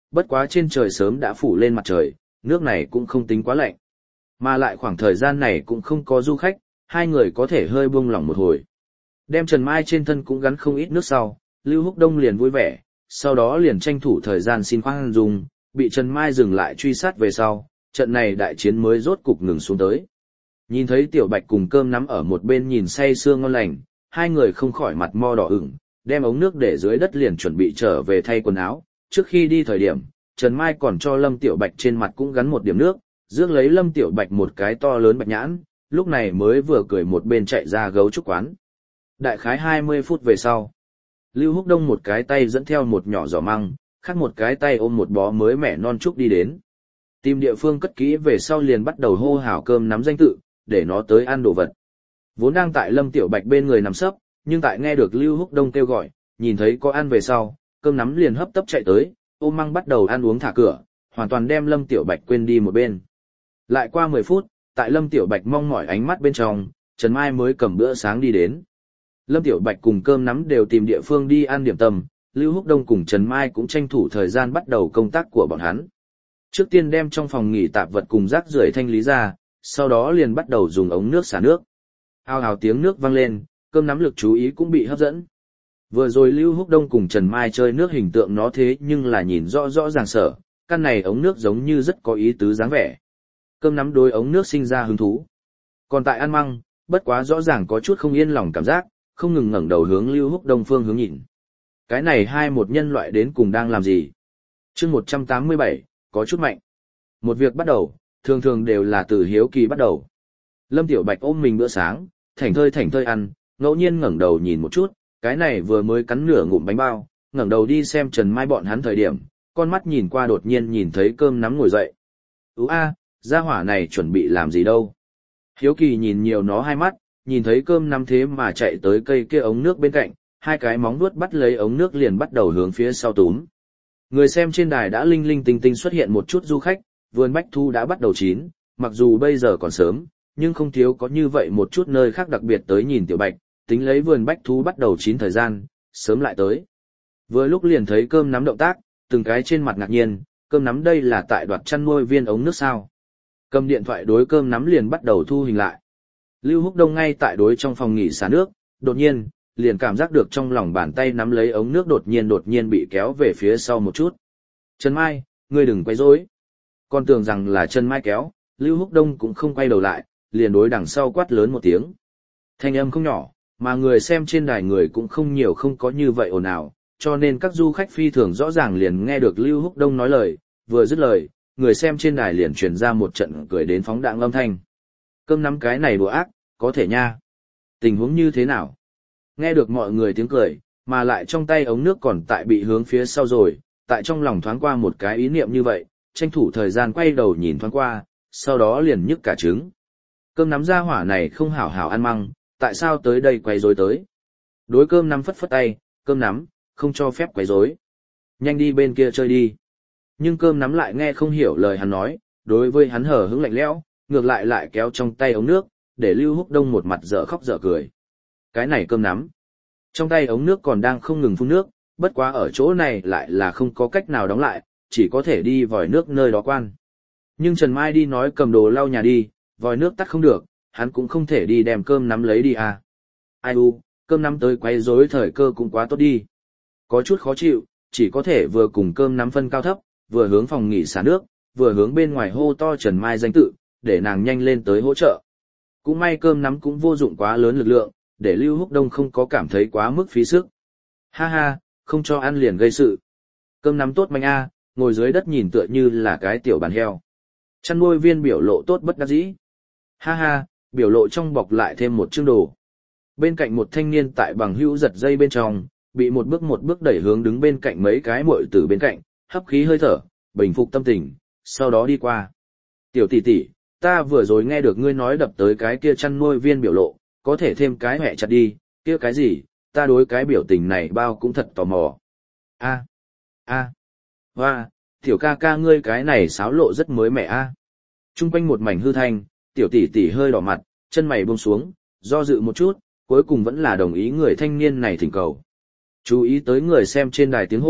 bất quá trên trời sớm đã phủ lên mặt trời, nước này cũng không tính quá lạnh. Mà lại khoảng thời gian này cũng không có du khách, hai người có thể hơi buông lỏng một hồi. Đem Trần Mai trên thân cũng gắn không ít nước sau, Lưu Húc Đông liền vui vẻ, sau đó liền tranh thủ thời gian xin khoan dung, bị Trần Mai dừng lại truy sát về sau, trận này đại chiến mới rốt cục ngừng xuống tới. Nhìn thấy Tiểu Bạch cùng Cơm Nắm ở một bên nhìn say sưa ngon lành, hai người không khỏi mặt mo đỏ ửng, đem ống nước để dưới đất liền chuẩn bị trở về thay quần áo. Trước khi đi thời điểm, Trần Mai còn cho Lâm Tiểu Bạch trên mặt cũng gắn một điểm nước, rước lấy Lâm Tiểu Bạch một cái to lớn bạch nhãn, lúc này mới vừa cười một bên chạy ra gấu trúc quán. Đại khái hai mươi phút về sau, Lưu Húc Đông một cái tay dẫn theo một nhỏ giỏ măng, khác một cái tay ôm một bó mới mẻ non trúc đi đến. Tìm địa phương cất kỹ về sau liền bắt đầu hô hào Cơm Nắm danh tự, để nó tới ăn đồ vật. Vốn đang tại Lâm Tiểu Bạch bên người nằm sấp, nhưng tại nghe được Lưu Húc Đông kêu gọi, nhìn thấy có ăn về sau, Cơm Nắm liền hấp tấp chạy tới, ôm măng bắt đầu ăn uống thả cửa, hoàn toàn đem Lâm Tiểu Bạch quên đi một bên. Lại qua mười phút, tại Lâm Tiểu Bạch mong mỏi ánh mắt bên trong, Trần Mai mới cầm bữa sáng đi đến. Lâm Tiểu Bạch cùng Cơm Nắm đều tìm địa phương đi ăn điểm tâm, Lưu Húc Đông cùng Trần Mai cũng tranh thủ thời gian bắt đầu công tác của bọn hắn. Trước tiên đem trong phòng nghỉ tạp vật cùng rác rưởi thanh lý ra, sau đó liền bắt đầu dùng ống nước xả nước. Ao ào tiếng nước vang lên, Cơm Nắm lực chú ý cũng bị hấp dẫn. Vừa rồi Lưu Húc Đông cùng Trần Mai chơi nước hình tượng nó thế nhưng là nhìn rõ rõ ràng sở, căn này ống nước giống như rất có ý tứ dáng vẻ. Cơm Nắm đối ống nước sinh ra hứng thú. Còn tại ăn măng, bất quá rõ ràng có chút không yên lòng cảm giác, không ngừng ngẩng đầu hướng Lưu Húc Đông phương hướng nhìn. Cái này hai một nhân loại đến cùng đang làm gì? Chương một trăm tám mươi bảy, có chút mạnh. Một việc bắt đầu, thường thường đều là từ hiếu kỳ bắt đầu. Lâm Tiểu Bạch ôm mình bữa sáng, thảnh thơi thảnh thơi ăn, ngẫu nhiên ngẩng đầu nhìn một chút, cái này vừa mới cắn nửa ngụm bánh bao, ngẩng đầu đi xem Trần Mai bọn hắn thời điểm, con mắt nhìn qua đột nhiên nhìn thấy Cơm Nắm ngồi dậy. Ú a, gia hỏa này chuẩn bị làm gì đâu? Hiếu kỳ nhìn nhiều nó hai mắt, nhìn thấy Cơm Nắm thế mà chạy tới cây kia ống nước bên cạnh, hai cái móng vuốt bắt lấy ống nước liền bắt đầu hướng phía sau túm. Người xem trên đài đã linh linh tinh tinh xuất hiện một chút du khách, vườn bách thu đã bắt đầu chín, mặc dù bây giờ còn sớm, nhưng không thiếu có như vậy một chút nơi khác đặc biệt tới nhìn Tiểu Bạch, tính lấy vườn bách thú bắt đầu chín thời gian, sớm lại tới. Vừa lúc liền thấy Cơm Nắm động tác, từng cái trên mặt ngạc nhiên, Cơm Nắm đây là tại đoạt chăn nuôi viên ống nước sao. Cầm điện thoại đối Cơm Nắm liền bắt đầu thu hình lại. Lưu Húc Đông ngay tại đối trong phòng nghỉ xả nước, đột nhiên, liền cảm giác được trong lòng bàn tay nắm lấy ống nước đột nhiên đột nhiên bị kéo về phía sau một chút. Trần Mai, ngươi đừng quay rối. Con tưởng rằng là Trần Mai kéo, Lưu Húc Đông cũng không quay đầu lại, liền đối đằng sau quát lớn một tiếng. Thanh âm không nhỏ, mà người xem trên đài người cũng không nhiều không có như vậy ồn ào, cho nên các du khách phi thường rõ ràng liền nghe được Lưu Húc Đông nói lời, vừa dứt lời, người xem trên đài liền truyền ra một trận cười đến phóng đãng âm thanh. Cơm Nắm cái này đùa ác, có thể nha. Tình huống như thế nào? Nghe được mọi người tiếng cười, mà lại trong tay ống nước còn tại bị hướng phía sau rồi, tại trong lòng thoáng qua một cái ý niệm như vậy, tranh thủ thời gian quay đầu nhìn thoáng qua, sau đó liền nhức cả trứng. Cơm Nắm ra hỏa này không hảo hảo ăn măng, tại sao tới đây quay rối tới? Đối Cơm Nắm phất phất tay, Cơm Nắm, không cho phép quấy rối. Nhanh đi bên kia chơi đi. Nhưng Cơm Nắm lại nghe không hiểu lời hắn nói, đối với hắn hở hững lạnh lẽo, ngược lại lại kéo trong tay ống nước, để Lưu Húc Đông một mặt dở khóc dở cười. Cái này Cơm Nắm. Trong tay ống nước còn đang không ngừng phun nước, bất quá ở chỗ này lại là không có cách nào đóng lại, chỉ có thể đi vòi nước nơi đó quan. Nhưng Trần Mai đi nói cầm đồ lau nhà đi, vòi nước tắt không được, hắn cũng không thể đi đem Cơm Nắm lấy đi à. Ai u, Cơm Nắm tới quấy rối thời cơ cũng quá tốt đi. Có chút khó chịu, chỉ có thể vừa cùng Cơm Nắm phân cao thấp, vừa hướng phòng nghỉ xả nước, vừa hướng bên ngoài hô to Trần Mai danh tự, để nàng nhanh lên tới hỗ trợ. Cũng may Cơm Nắm cũng vô dụng quá lớn lực lượng, để Lưu Húc Đông không có cảm thấy quá mức phí sức. Ha ha, không cho ăn liền gây sự. Cơm Nắm tốt manh a, ngồi dưới đất nhìn tựa như là cái tiểu bàn heo. Chăn nuôi viên biểu lộ tốt bất đắc dĩ. Ha ha, biểu lộ trong bọc lại thêm một chương đồ. Bên cạnh một thanh niên tại bằng hữu giật dây bên trong, bị một bước một bước đẩy hướng đứng bên cạnh mấy cái muội tử bên cạnh, hấp khí hơi thở, bình phục tâm tình, sau đó đi qua. Tiểu tỷ tỷ, ta vừa rồi nghe được ngươi nói đập tới cái kia chăn nuôi viên biểu lộ, có thể thêm cái hẹ chặt đi, kia cái gì, ta đối cái biểu tình này bao cũng thật tò mò. A, a, hoa, tiểu ca ca ngươi cái này xáo lộ rất mới mẻ a. Trung quanh một mảnh hư thanh, tiểu tỷ tỷ hơi đỏ mặt, chân mày buông xuống, do dự một chút, cuối cùng vẫn là đồng ý người thanh niên này thỉnh cầu. Chú ý tới người xem trên đài tiếng hô,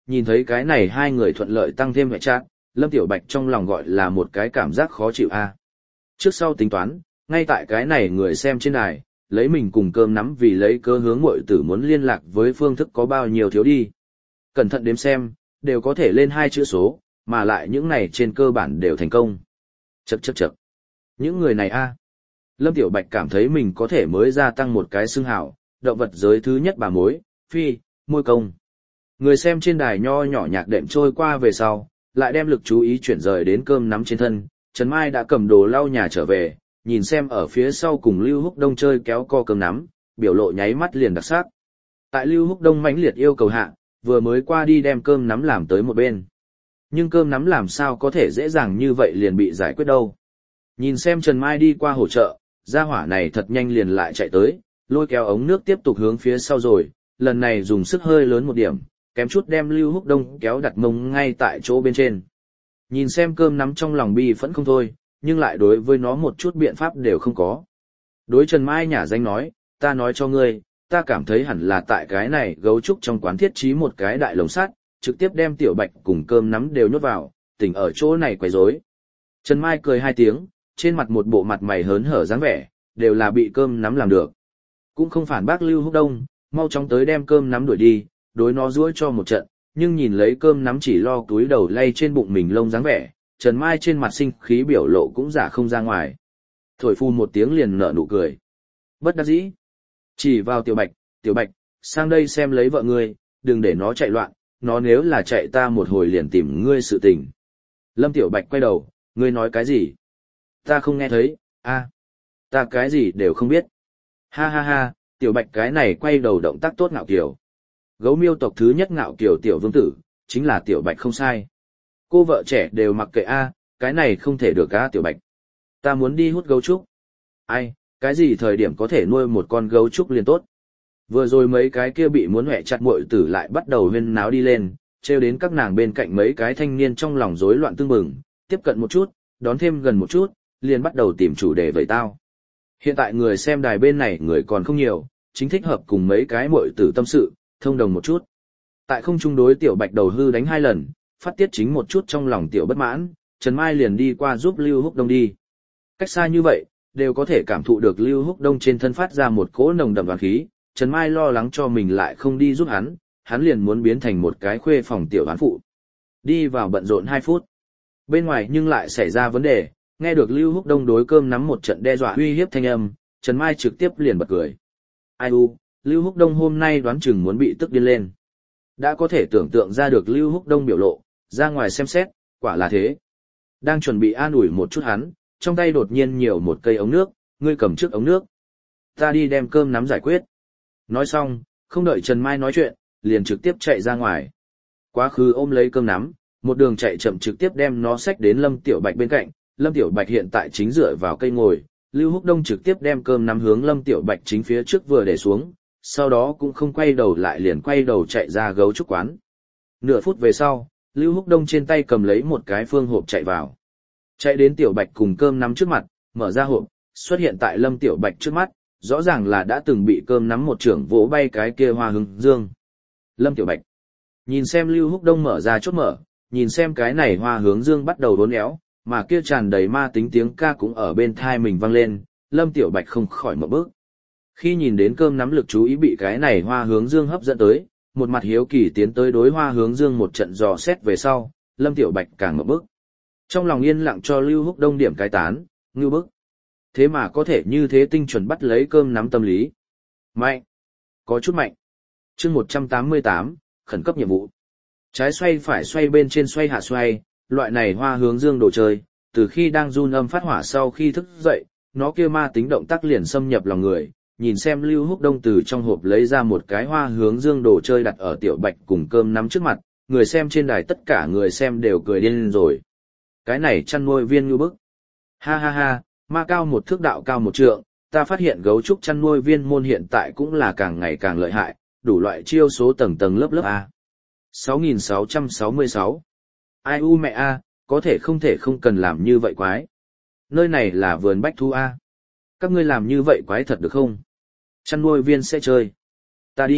nhìn thấy cái này hai người thuận lợi tăng thêm hệ trạng, Lâm Tiểu Bạch trong lòng gọi là một cái cảm giác khó chịu a. Trước sau tính toán, ngay tại cái này người xem trên đài, lấy mình cùng cơm nắm vì lấy cơ hướng muội tử muốn liên lạc với phương thức có bao nhiêu thiếu đi. Cẩn thận đếm xem, đều có thể lên hai chữ số, mà lại những này trên cơ bản đều thành công. Chậc chậc chậc. Những người này a. Lâm Tiểu Bạch cảm thấy mình có thể mới gia tăng một cái xưng hào, động vật giới thứ nhất bà mối, phi, môi công. Người xem trên đài nho nhỏ nhạc đệm trôi qua về sau, lại đem lực chú ý chuyển rời đến cơm nắm trên thân. Trần Mai đã cầm đồ lau nhà trở về, nhìn xem ở phía sau cùng Lưu Húc Đông chơi kéo co cơm nắm, biểu lộ nháy mắt liền đặc sắc. Tại Lưu Húc Đông mãnh liệt yêu cầu hạ, vừa mới qua đi đem cơm nắm làm tới một bên. Nhưng cơm nắm làm sao có thể dễ dàng như vậy liền bị giải quyết đâu. Nhìn xem Trần Mai đi qua hỗ trợ, gia hỏa này thật nhanh liền lại chạy tới, lôi kéo ống nước tiếp tục hướng phía sau rồi, lần này dùng sức hơi lớn một điểm, kém chút đem Lưu Húc Đông kéo đặt mông ngay tại chỗ bên trên. Nhìn xem cơm nắm trong lòng bi phẫn không thôi, nhưng lại đối với nó một chút biện pháp đều không có. Đối Trần Mai nhả danh nói, ta nói cho ngươi, ta cảm thấy hẳn là tại cái này gấu trúc trong quán thiết trí một cái đại lồng sắt, trực tiếp đem Tiểu Bạch cùng cơm nắm đều nhốt vào, tỉnh ở chỗ này quấy rối. Trần Mai cười hai tiếng, trên mặt một bộ mặt mày hớn hở dáng vẻ, đều là bị cơm nắm làm được. Cũng không phản bác Lưu Húc Đông, mau chóng tới đem cơm nắm đuổi đi, đối nó giũa cho một trận, nhưng nhìn lấy cơm nắm chỉ lo túi đầu lay trên bụng mình lông dáng vẻ, Trần Mai trên mặt sinh khí biểu lộ cũng giả không ra ngoài. Thổi phun một tiếng liền nở nụ cười. Bất đắc dĩ. Chỉ vào Tiểu Bạch, Tiểu Bạch, sang đây xem lấy vợ ngươi, đừng để nó chạy loạn, nó nếu là chạy ta một hồi liền tìm ngươi sự tình. Lâm Tiểu Bạch quay đầu, ngươi nói cái gì? Ta không nghe thấy, a, ta cái gì đều không biết. Ha ha ha, Tiểu Bạch cái này quay đầu động tác tốt ngạo kiều. Gấu miêu tộc thứ nhất ngạo kiều tiểu vương tử, chính là Tiểu Bạch không sai. Cô vợ trẻ đều mặc kệ a, cái này không thể được a Tiểu Bạch. Ta muốn đi hút gấu trúc. Ai, cái gì thời điểm có thể nuôi một con gấu trúc liền tốt. Vừa rồi mấy cái kia bị muốn hẹ chặt muội tử lại bắt đầu huyên náo đi lên, trêu đến các nàng bên cạnh mấy cái thanh niên trong lòng rối loạn tương mừng, tiếp cận một chút, đón thêm gần một chút, liền bắt đầu tìm chủ đề vậy tao. Hiện tại người xem đài bên này người còn không nhiều, chính thích hợp cùng mấy cái muội tử tâm sự, thông đồng một chút. Tại không trung đối Tiểu Bạch đầu hư đánh hai lần, phát tiết chính một chút trong lòng Tiểu bất mãn, Trần Mai liền đi qua giúp Lưu Húc Đông đi. Cách xa như vậy, đều có thể cảm thụ được Lưu Húc Đông trên thân phát ra một cỗ nồng đậm oán khí, Trần Mai lo lắng cho mình lại không đi giúp hắn, hắn liền muốn biến thành một cái khuê phòng tiểu oán phụ. Đi vào bận rộn hai phút. Bên ngoài nhưng lại xảy ra vấn đề, nghe được Lưu Húc Đông đối cơm nắm một trận đe dọa uy hiếp thanh âm, Trần Mai trực tiếp liền bật cười. Ai u, Lưu Húc Đông hôm nay đoán chừng muốn bị tức điên lên. Đã có thể tưởng tượng ra được Lưu Húc Đông biểu lộ, ra ngoài xem xét, quả là thế. Đang chuẩn bị an ủi một chút hắn, trong tay đột nhiên nhiều một cây ống nước, ngươi cầm trước ống nước. Ta đi đem cơm nắm giải quyết. Nói xong, không đợi Trần Mai nói chuyện, liền trực tiếp chạy ra ngoài. Quá khứ ôm lấy cơm nắm, một đường chạy chậm trực tiếp đem nó xách đến Lâm Tiểu Bạch bên cạnh. Lâm Tiểu Bạch hiện tại chính dựa vào cây ngồi, Lưu Húc Đông trực tiếp đem cơm nắm hướng Lâm Tiểu Bạch chính phía trước vừa để xuống, sau đó cũng không quay đầu lại liền quay đầu chạy ra gấu trúc quán. Nửa phút về sau, Lưu Húc Đông trên tay cầm lấy một cái phương hộp chạy vào. Chạy đến Tiểu Bạch cùng cơm nắm trước mặt, mở ra hộp, xuất hiện tại Lâm Tiểu Bạch trước mắt, rõ ràng là đã từng bị cơm nắm một trưởng vỗ bay cái kia hoa hướng dương. Lâm Tiểu Bạch nhìn xem Lưu Húc Đông mở ra chốt mở, nhìn xem cái này hoa hướng dương bắt đầu đốn éo, mà kia tràn đầy ma tính tiếng ca cũng ở bên thai mình vang lên, Lâm Tiểu Bạch không khỏi mở bước. Khi nhìn đến cơm nắm lực chú ý bị cái này hoa hướng dương hấp dẫn tới, một mặt hiếu kỳ tiến tới đối hoa hướng dương một trận dò xét về sau, Lâm Tiểu Bạch càng mở bước. Trong lòng yên lặng cho Lưu Húc Đông điểm cái tán, ngưu bức. Thế mà có thể như thế tinh chuẩn bắt lấy cơm nắm tâm lý. Mạnh. Có chút mạnh. chương một trăm tám mươi tám, khẩn cấp nhiệm vụ. Trái xoay phải xoay bên trên xoay hạ xoay, loại này hoa hướng dương đồ chơi, từ khi đang run âm phát hỏa sau khi thức dậy, nó kia ma tính động tác liền xâm nhập lòng người. Nhìn xem Lưu Húc Đông từ trong hộp lấy ra một cái hoa hướng dương đồ chơi đặt ở Tiểu Bạch cùng cơm nắm trước mặt, người xem trên đài tất cả người xem đều cười điên lên rồi. Cái này chăn nuôi viên ngưu bức. Ha ha ha, ma cao một thước đạo cao một trượng, ta phát hiện gấu trúc chăn nuôi viên môn hiện tại cũng là càng ngày càng lợi hại, đủ loại chiêu số tầng tầng lớp lớp a. sáu nghìn sáu trăm sáu mươi sáu. Ai u mẹ a, có thể không thể không cần làm như vậy quái. Nơi này là vườn bách thú a. Các ngươi làm như vậy quái thật được không? Chăn nuôi viên sẽ chơi. Ta đi,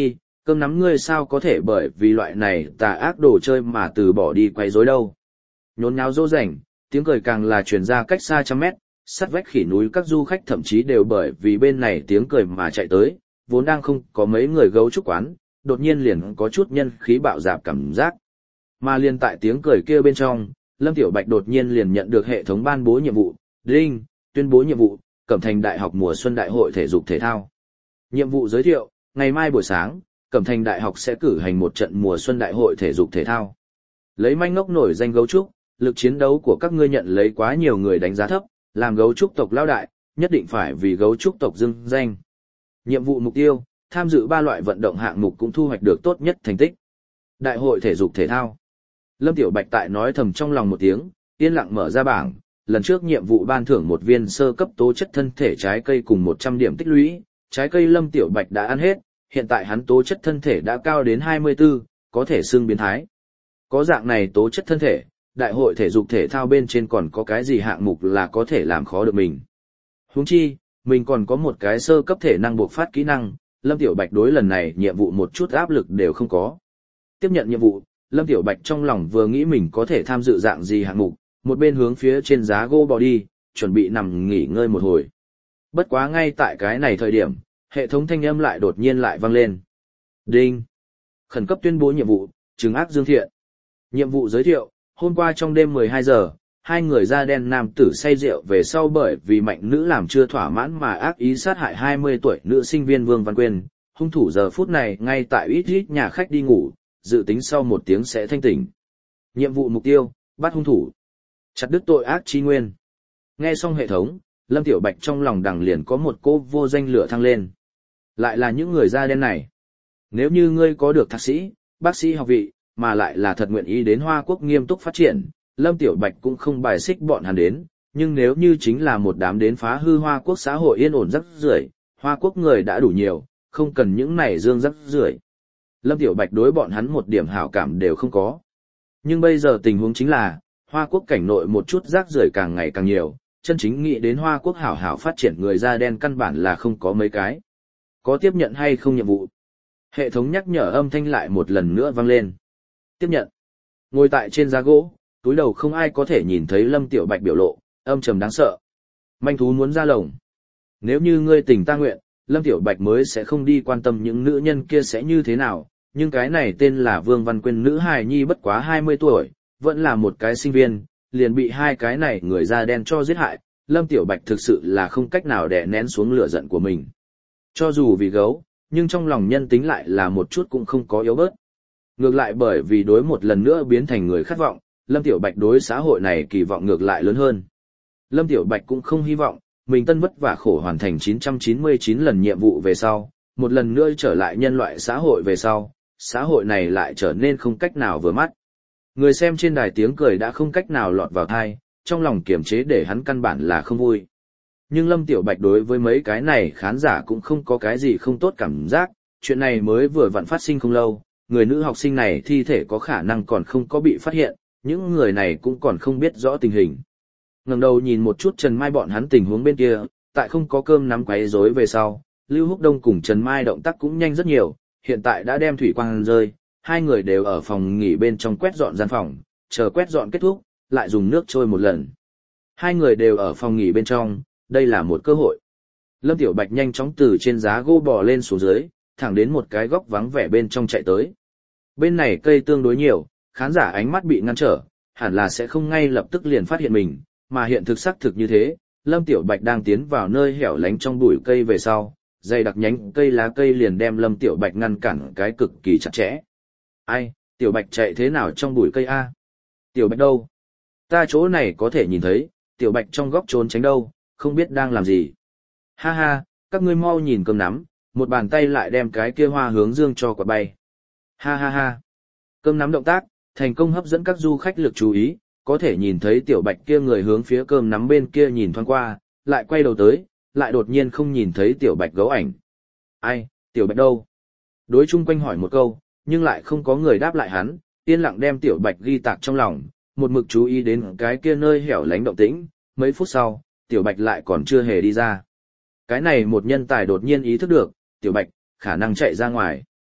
Cơm nắm ngươi sao có thể bởi vì loại này tà ác đồ chơi mà từ bỏ đi quấy rối đâu. Nhốn nháo dỗ dành, tiếng cười càng là truyền ra cách xa trăm mét, sắt vách khỉ núi các du khách thậm chí đều bởi vì bên này tiếng cười mà chạy tới, vốn đang không có mấy người gấu trúc quán, đột nhiên liền có chút nhân khí bạo dạp cảm giác. Mà liền tại tiếng cười kia bên trong, Lâm Tiểu Bạch đột nhiên liền nhận được hệ thống ban bố nhiệm vụ, đinh, tuyên bố nhiệm vụ, Cẩm Thành Đại học mùa xuân đại hội thể dục thể thao. Nhiệm vụ giới thiệu, ngày mai buổi sáng, Cẩm Thành Đại học sẽ cử hành một trận mùa xuân đại hội thể dục thể thao. Lấy manh ngốc nổi danh gấu trúc, lực chiến đấu của các ngươi nhận lấy quá nhiều người đánh giá thấp, làm gấu trúc tộc lao đại, nhất định phải vì gấu trúc tộc dưng danh. Nhiệm vụ mục tiêu, tham dự ba loại vận động hạng mục cũng thu hoạch được tốt nhất thành tích. Đại hội thể dục thể thao. Lâm Tiểu Bạch tại nói thầm trong lòng một tiếng, yên lặng mở ra bảng, lần trước nhiệm vụ ban thưởng một viên sơ cấp tố chất thân thể trái cây cùng một trăm điểm tích lũy, trái cây Lâm Tiểu Bạch đã ăn hết, hiện tại hắn tố chất thân thể đã cao đến hai mươi tư, có thể xưng biến thái. Có dạng này tố chất thân thể, đại hội thể dục thể thao bên trên còn có cái gì hạng mục là có thể làm khó được mình. Huống chi, mình còn có một cái sơ cấp thể năng buộc phát kỹ năng, Lâm Tiểu Bạch đối lần này nhiệm vụ một chút áp lực đều không có. Tiếp nhận nhiệm vụ, Lâm Tiểu Bạch trong lòng vừa nghĩ mình có thể tham dự dạng gì hạng mục, một bên hướng phía trên giá gỗ bò đi, chuẩn bị nằm nghỉ ngơi một hồi. Bất quá ngay tại cái này thời điểm, hệ thống thanh âm lại đột nhiên lại vang lên. Đinh! Khẩn cấp tuyên bố nhiệm vụ, trừng ác dương thiện. Nhiệm vụ giới thiệu, hôm qua trong đêm mười hai giờ, hai người da đen nam tử say rượu về sau bởi vì mạnh nữ làm chưa thỏa mãn mà ác ý sát hại hai mươi tuổi nữ sinh viên Vương Văn Quyên. Hung thủ giờ phút này ngay tại ít ít nhà khách đi ngủ, dự tính sau một tiếng sẽ thanh tỉnh. Nhiệm vụ mục tiêu, bắt hung thủ. Chặt đứt tội ác chi nguyên. Nghe xong hệ thống, Lâm Tiểu Bạch trong lòng đằng liền có một cô vô danh lửa thăng lên. Lại là những người da đen này. Nếu như ngươi có được thạc sĩ, bác sĩ học vị, mà lại là thật nguyện ý đến Hoa Quốc nghiêm túc phát triển, Lâm Tiểu Bạch cũng không bài xích bọn hắn đến, nhưng nếu như chính là một đám đến phá hư Hoa Quốc xã hội yên ổn rắc rưởi, Hoa Quốc người đã đủ nhiều, không cần những này dương rắc rưởi. Lâm Tiểu Bạch đối bọn hắn một điểm hảo cảm đều không có. Nhưng bây giờ tình huống chính là, Hoa Quốc cảnh nội một chút rác rưởi càng ngày càng nhiều, chân chính nghĩ đến Hoa Quốc hảo hảo phát triển người da đen căn bản là không có mấy cái. Có tiếp nhận hay không nhiệm vụ? Hệ thống nhắc nhở âm thanh lại một lần nữa vang lên. Tiếp nhận. Ngồi tại trên giá gỗ, túi đầu không ai có thể nhìn thấy Lâm Tiểu Bạch biểu lộ, âm trầm đáng sợ. Manh thú muốn ra lồng. Nếu như ngươi tình ta nguyện, Lâm Tiểu Bạch mới sẽ không đi quan tâm những nữ nhân kia sẽ như thế nào, nhưng cái này tên là Vương Văn Quyên nữ hài nhi bất quá hai mươi tuổi, vẫn là một cái sinh viên, liền bị hai cái này người da đen cho giết hại, Lâm Tiểu Bạch thực sự là không cách nào đè nén xuống lửa giận của mình. Cho dù vì gấu, nhưng trong lòng nhân tính lại là một chút cũng không có yếu bớt. Ngược lại bởi vì đối một lần nữa biến thành người khát vọng, Lâm Tiểu Bạch đối xã hội này kỳ vọng ngược lại lớn hơn. Lâm Tiểu Bạch cũng không hy vọng, mình tân vất vả khổ hoàn thành chín trăm chín mươi chín lần nhiệm vụ về sau, một lần nữa trở lại nhân loại xã hội về sau, xã hội này lại trở nên không cách nào vừa mắt. Người xem trên đài tiếng cười đã không cách nào lọt vào tai, trong lòng kiềm chế để hắn căn bản là không vui. Nhưng Lâm Tiểu Bạch đối với mấy cái này khán giả cũng không có cái gì không tốt cảm giác, chuyện này mới vừa vặn phát sinh không lâu, người nữ học sinh này thi thể có khả năng còn không có bị phát hiện, những người này cũng còn không biết rõ tình hình. Ngẩng đầu nhìn một chút Trần Mai bọn hắn tình huống bên kia, tại không có cơm nắm quấy rối về sau, Lưu Húc Đông cùng Trần Mai động tác cũng nhanh rất nhiều, hiện tại đã đem thủy quang rơi, hai người đều ở phòng nghỉ bên trong quét dọn gian phòng, chờ quét dọn kết thúc, lại dùng nước trôi một lần. Hai người đều ở phòng nghỉ bên trong, đây là một cơ hội. Lâm Tiểu Bạch nhanh chóng từ trên giá gỗ bò lên xuống dưới, thẳng đến một cái góc vắng vẻ bên trong chạy tới. Bên này cây tương đối nhiều, khán giả ánh mắt bị ngăn trở, hẳn là sẽ không ngay lập tức liền phát hiện mình, mà hiện thực xác thực như thế, Lâm Tiểu Bạch đang tiến vào nơi hẻo lánh trong bụi cây về sau, dày đặc nhánh cây lá cây liền đem Lâm Tiểu Bạch ngăn cản cái cực kỳ chặt chẽ. Ai, Tiểu Bạch chạy thế nào trong bụi cây a? Tiểu Bạch đâu? Ta chỗ này có thể nhìn thấy, Tiểu Bạch trong góc trốn tránh đâu, không biết đang làm gì. Ha ha, các ngươi mau nhìn cơm nắm, một bàn tay lại đem cái kia hoa hướng dương cho quả bay. Ha ha ha. Cơm nắm động tác, thành công hấp dẫn các du khách lực chú ý, có thể nhìn thấy Tiểu Bạch kia người hướng phía cơm nắm bên kia nhìn thoáng qua, lại quay đầu tới, lại đột nhiên không nhìn thấy Tiểu Bạch gấu ảnh. Ai, Tiểu Bạch đâu? Đối chung quanh hỏi một câu, nhưng lại không có người đáp lại hắn, yên lặng đem Tiểu Bạch ghi tạc trong lòng, một mực chú ý đến cái kia nơi hẻo lánh động tĩnh, mấy phút sau, Tiểu Bạch lại còn chưa hề đi ra. Cái này một nhân tài đột nhiên ý thức được, Tiểu Bạch, khả năng chạy ra ngoài.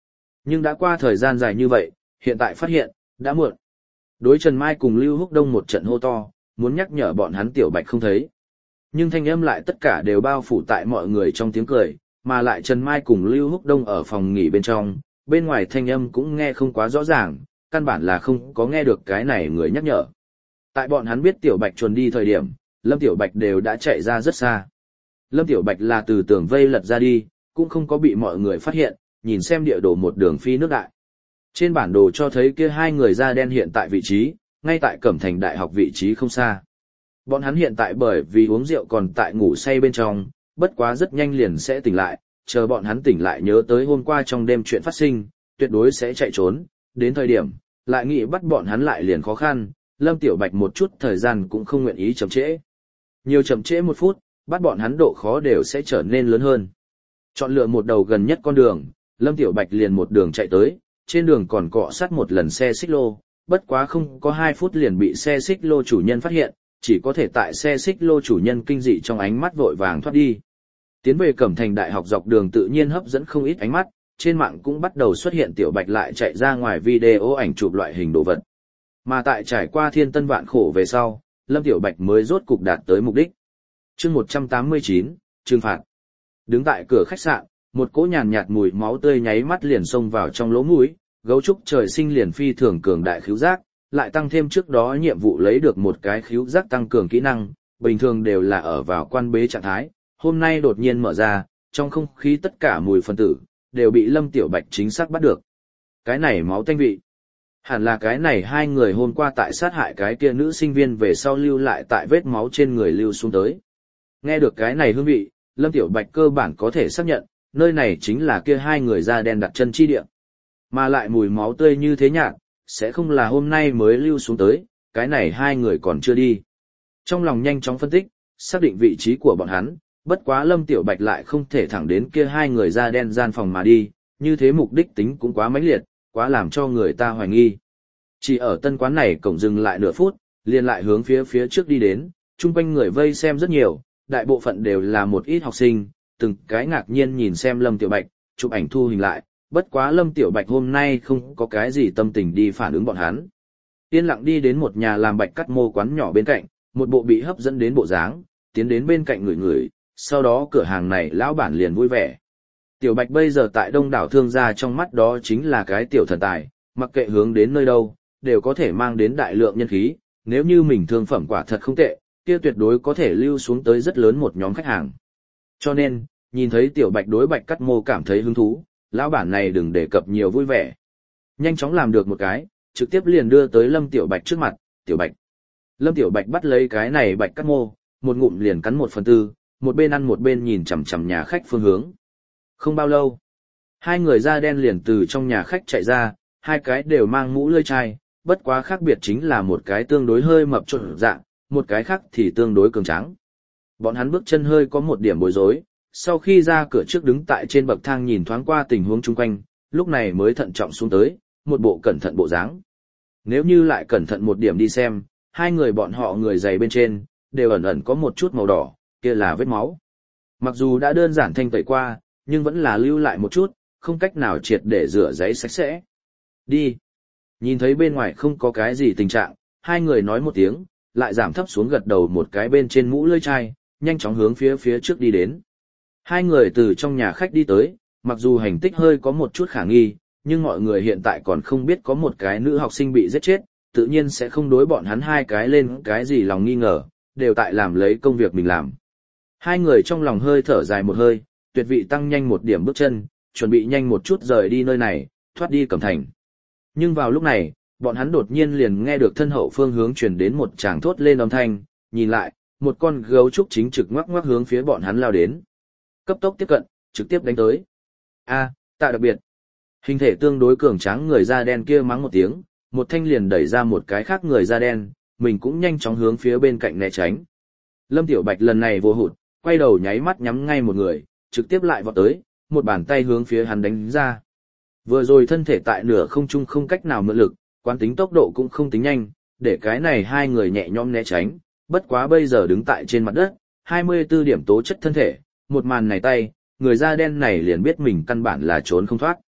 Nhưng đã qua thời gian dài như vậy, hiện tại phát hiện, đã muộn. Đối Trần Mai cùng Lưu Húc Đông một trận hô to, muốn nhắc nhở bọn hắn Tiểu Bạch không thấy. Nhưng thanh âm lại tất cả đều bao phủ tại mọi người trong tiếng cười, mà lại Trần Mai cùng Lưu Húc Đông ở phòng nghỉ bên trong, bên ngoài thanh âm cũng nghe không quá rõ ràng, căn bản là không có nghe được cái này người nhắc nhở. Tại bọn hắn biết Tiểu Bạch chuồn đi thời điểm, Lâm Tiểu Bạch đều đã chạy ra rất xa. Lâm Tiểu Bạch là từ tường vây lật ra đi, cũng không có bị mọi người phát hiện, nhìn xem địa đồ một đường phi nước đại. Trên bản đồ cho thấy kia hai người da đen hiện tại vị trí, ngay tại Cẩm Thành Đại học vị trí không xa. Bọn hắn hiện tại bởi vì uống rượu còn tại ngủ say bên trong, bất quá rất nhanh liền sẽ tỉnh lại, chờ bọn hắn tỉnh lại nhớ tới hôm qua trong đêm chuyện phát sinh, tuyệt đối sẽ chạy trốn, đến thời điểm, lại nghĩ bắt bọn hắn lại liền khó khăn, Lâm Tiểu Bạch một chút thời gian cũng không nguyện ý chậm trễ. Nhiều chậm trễ một phút, bắt bọn hắn độ khó đều sẽ trở nên lớn hơn. Chọn lựa một đầu gần nhất con đường, Lâm Tiểu Bạch liền một đường chạy tới, trên đường còn cọ sát một lần xe xích lô, bất quá không có hai phút liền bị xe xích lô chủ nhân phát hiện, chỉ có thể tại xe xích lô chủ nhân kinh dị trong ánh mắt vội vàng thoát đi. Tiến về Cẩm Thành Đại học dọc đường tự nhiên hấp dẫn không ít ánh mắt, trên mạng cũng bắt đầu xuất hiện Tiểu Bạch lại chạy ra ngoài video ảnh chụp loại hình đồ vật. Mà tại trải qua thiên tân vạn khổ về sau, Lâm Tiểu Bạch mới rốt cục đạt tới mục đích. Chương một trăm tám mươi chín, trừng phạt. Đứng tại cửa khách sạn, một cỗ nhàn nhạt mùi máu tươi nháy mắt liền xông vào trong lỗ mũi, gấu trúc trời sinh liền phi thường cường đại khứu giác, lại tăng thêm trước đó nhiệm vụ lấy được một cái khứu giác tăng cường kỹ năng, bình thường đều là ở vào quan bế trạng thái, hôm nay đột nhiên mở ra, trong không khí tất cả mùi phân tử đều bị Lâm Tiểu Bạch chính xác bắt được. Cái này máu tanh vị, hẳn là cái này hai người hôm qua tại sát hại cái kia nữ sinh viên về sau lưu lại tại vết máu trên người lưu xuống tới. Nghe được cái này hương vị, Lâm Tiểu Bạch cơ bản có thể xác nhận, nơi này chính là kia hai người da đen đặt chân chi địa. Mà lại mùi máu tươi như thế nhạt, sẽ không là hôm nay mới lưu xuống tới, cái này hai người còn chưa đi. Trong lòng nhanh chóng phân tích, xác định vị trí của bọn hắn, bất quá Lâm Tiểu Bạch lại không thể thẳng đến kia hai người da đen gian phòng mà đi, như thế mục đích tính cũng quá mãnh liệt, quá làm cho người ta hoài nghi. Chỉ ở tân quán này cổng dừng lại nửa phút, liền lại hướng phía phía trước đi đến, chung quanh người vây xem rất nhiều, đại bộ phận đều là một ít học sinh, từng cái ngạc nhiên nhìn xem Lâm Tiểu Bạch, chụp ảnh thu hình lại, bất quá Lâm Tiểu Bạch hôm nay không có cái gì tâm tình đi phản ứng bọn hắn. Yên lặng đi đến một nhà làm bạch cắt mô quán nhỏ bên cạnh, một bộ bị hấp dẫn đến bộ dáng, tiến đến bên cạnh người người, sau đó cửa hàng này lão bản liền vui vẻ. Tiểu Bạch bây giờ tại đông đảo thương gia trong mắt đó chính là cái tiểu thần tài, mặc kệ hướng đến nơi đâu, đều có thể mang đến đại lượng nhân khí, nếu như mình thương phẩm quả thật không tệ, kia tuyệt đối có thể lưu xuống tới rất lớn một nhóm khách hàng. Cho nên, nhìn thấy Tiểu Bạch đối bạch cắt mô cảm thấy hứng thú, lão bản này đừng đề cập nhiều vui vẻ. Nhanh chóng làm được một cái, trực tiếp liền đưa tới Lâm Tiểu Bạch trước mặt, Tiểu Bạch. Lâm Tiểu Bạch bắt lấy cái này bạch cắt mô, một ngụm liền cắn một phần tư, một bên ăn một bên nhìn chằm chằm nhà khách phương hướng. Không bao lâu, hai người da đen liền từ trong nhà khách chạy ra, hai cái đều mang mũ lưỡi chai, bất quá khác biệt chính là một cái tương đối hơi mập trộn dạng, một cái khác thì tương đối cường tráng. Bọn hắn bước chân hơi có một điểm bối rối, sau khi ra cửa trước đứng tại trên bậc thang nhìn thoáng qua tình huống chung quanh, lúc này mới thận trọng xuống tới, một bộ cẩn thận bộ dáng. Nếu như lại cẩn thận một điểm đi xem, hai người bọn họ người dày bên trên, đều ẩn ẩn có một chút màu đỏ, kia là vết máu. Mặc dù đã đơn giản thanh tẩy qua, nhưng vẫn là lưu lại một chút, không cách nào triệt để rửa giấy sạch sẽ. Đi. Nhìn thấy bên ngoài không có cái gì tình trạng, hai người nói một tiếng, lại giảm thấp xuống gật đầu một cái bên trên mũ lưỡi chai, nhanh chóng hướng phía phía trước đi đến. Hai người từ trong nhà khách đi tới, mặc dù hành tích hơi có một chút khả nghi, nhưng mọi người hiện tại còn không biết có một cái nữ học sinh bị giết chết, tự nhiên sẽ không đối bọn hắn hai cái lên cái gì lòng nghi ngờ, đều tại làm lấy công việc mình làm. Hai người trong lòng hơi thở dài một hơi, tuyệt vị tăng nhanh một điểm bước chân, chuẩn bị nhanh một chút rời đi nơi này, thoát đi Cẩm Thành. Nhưng vào lúc này, bọn hắn đột nhiên liền nghe được thân hậu phương hướng truyền đến một tràng thốt lên âm thanh, nhìn lại, một con gấu trúc chính trực ngoắc ngoắc hướng phía bọn hắn lao đến. Cấp tốc tiếp cận, trực tiếp đánh tới. A, tạ đặc biệt. Hình thể tương đối cường tráng người da đen kia mắng một tiếng, một thanh liền đẩy ra một cái khác người da đen, mình cũng nhanh chóng hướng phía bên cạnh né tránh. Lâm Tiểu Bạch lần này vô hụt, quay đầu nháy mắt nhắm ngay một người, trực tiếp lại vọt tới, một bàn tay hướng phía hắn đánh ra. Vừa rồi thân thể tại nửa không trung không cách nào mượn lực, quán tính tốc độ cũng không tính nhanh, để cái này hai người nhẹ nhõm né tránh, bất quá bây giờ đứng tại trên mặt đất, hai mươi tư điểm tố chất thân thể, một màn này tay, người da đen này liền biết mình căn bản là trốn không thoát.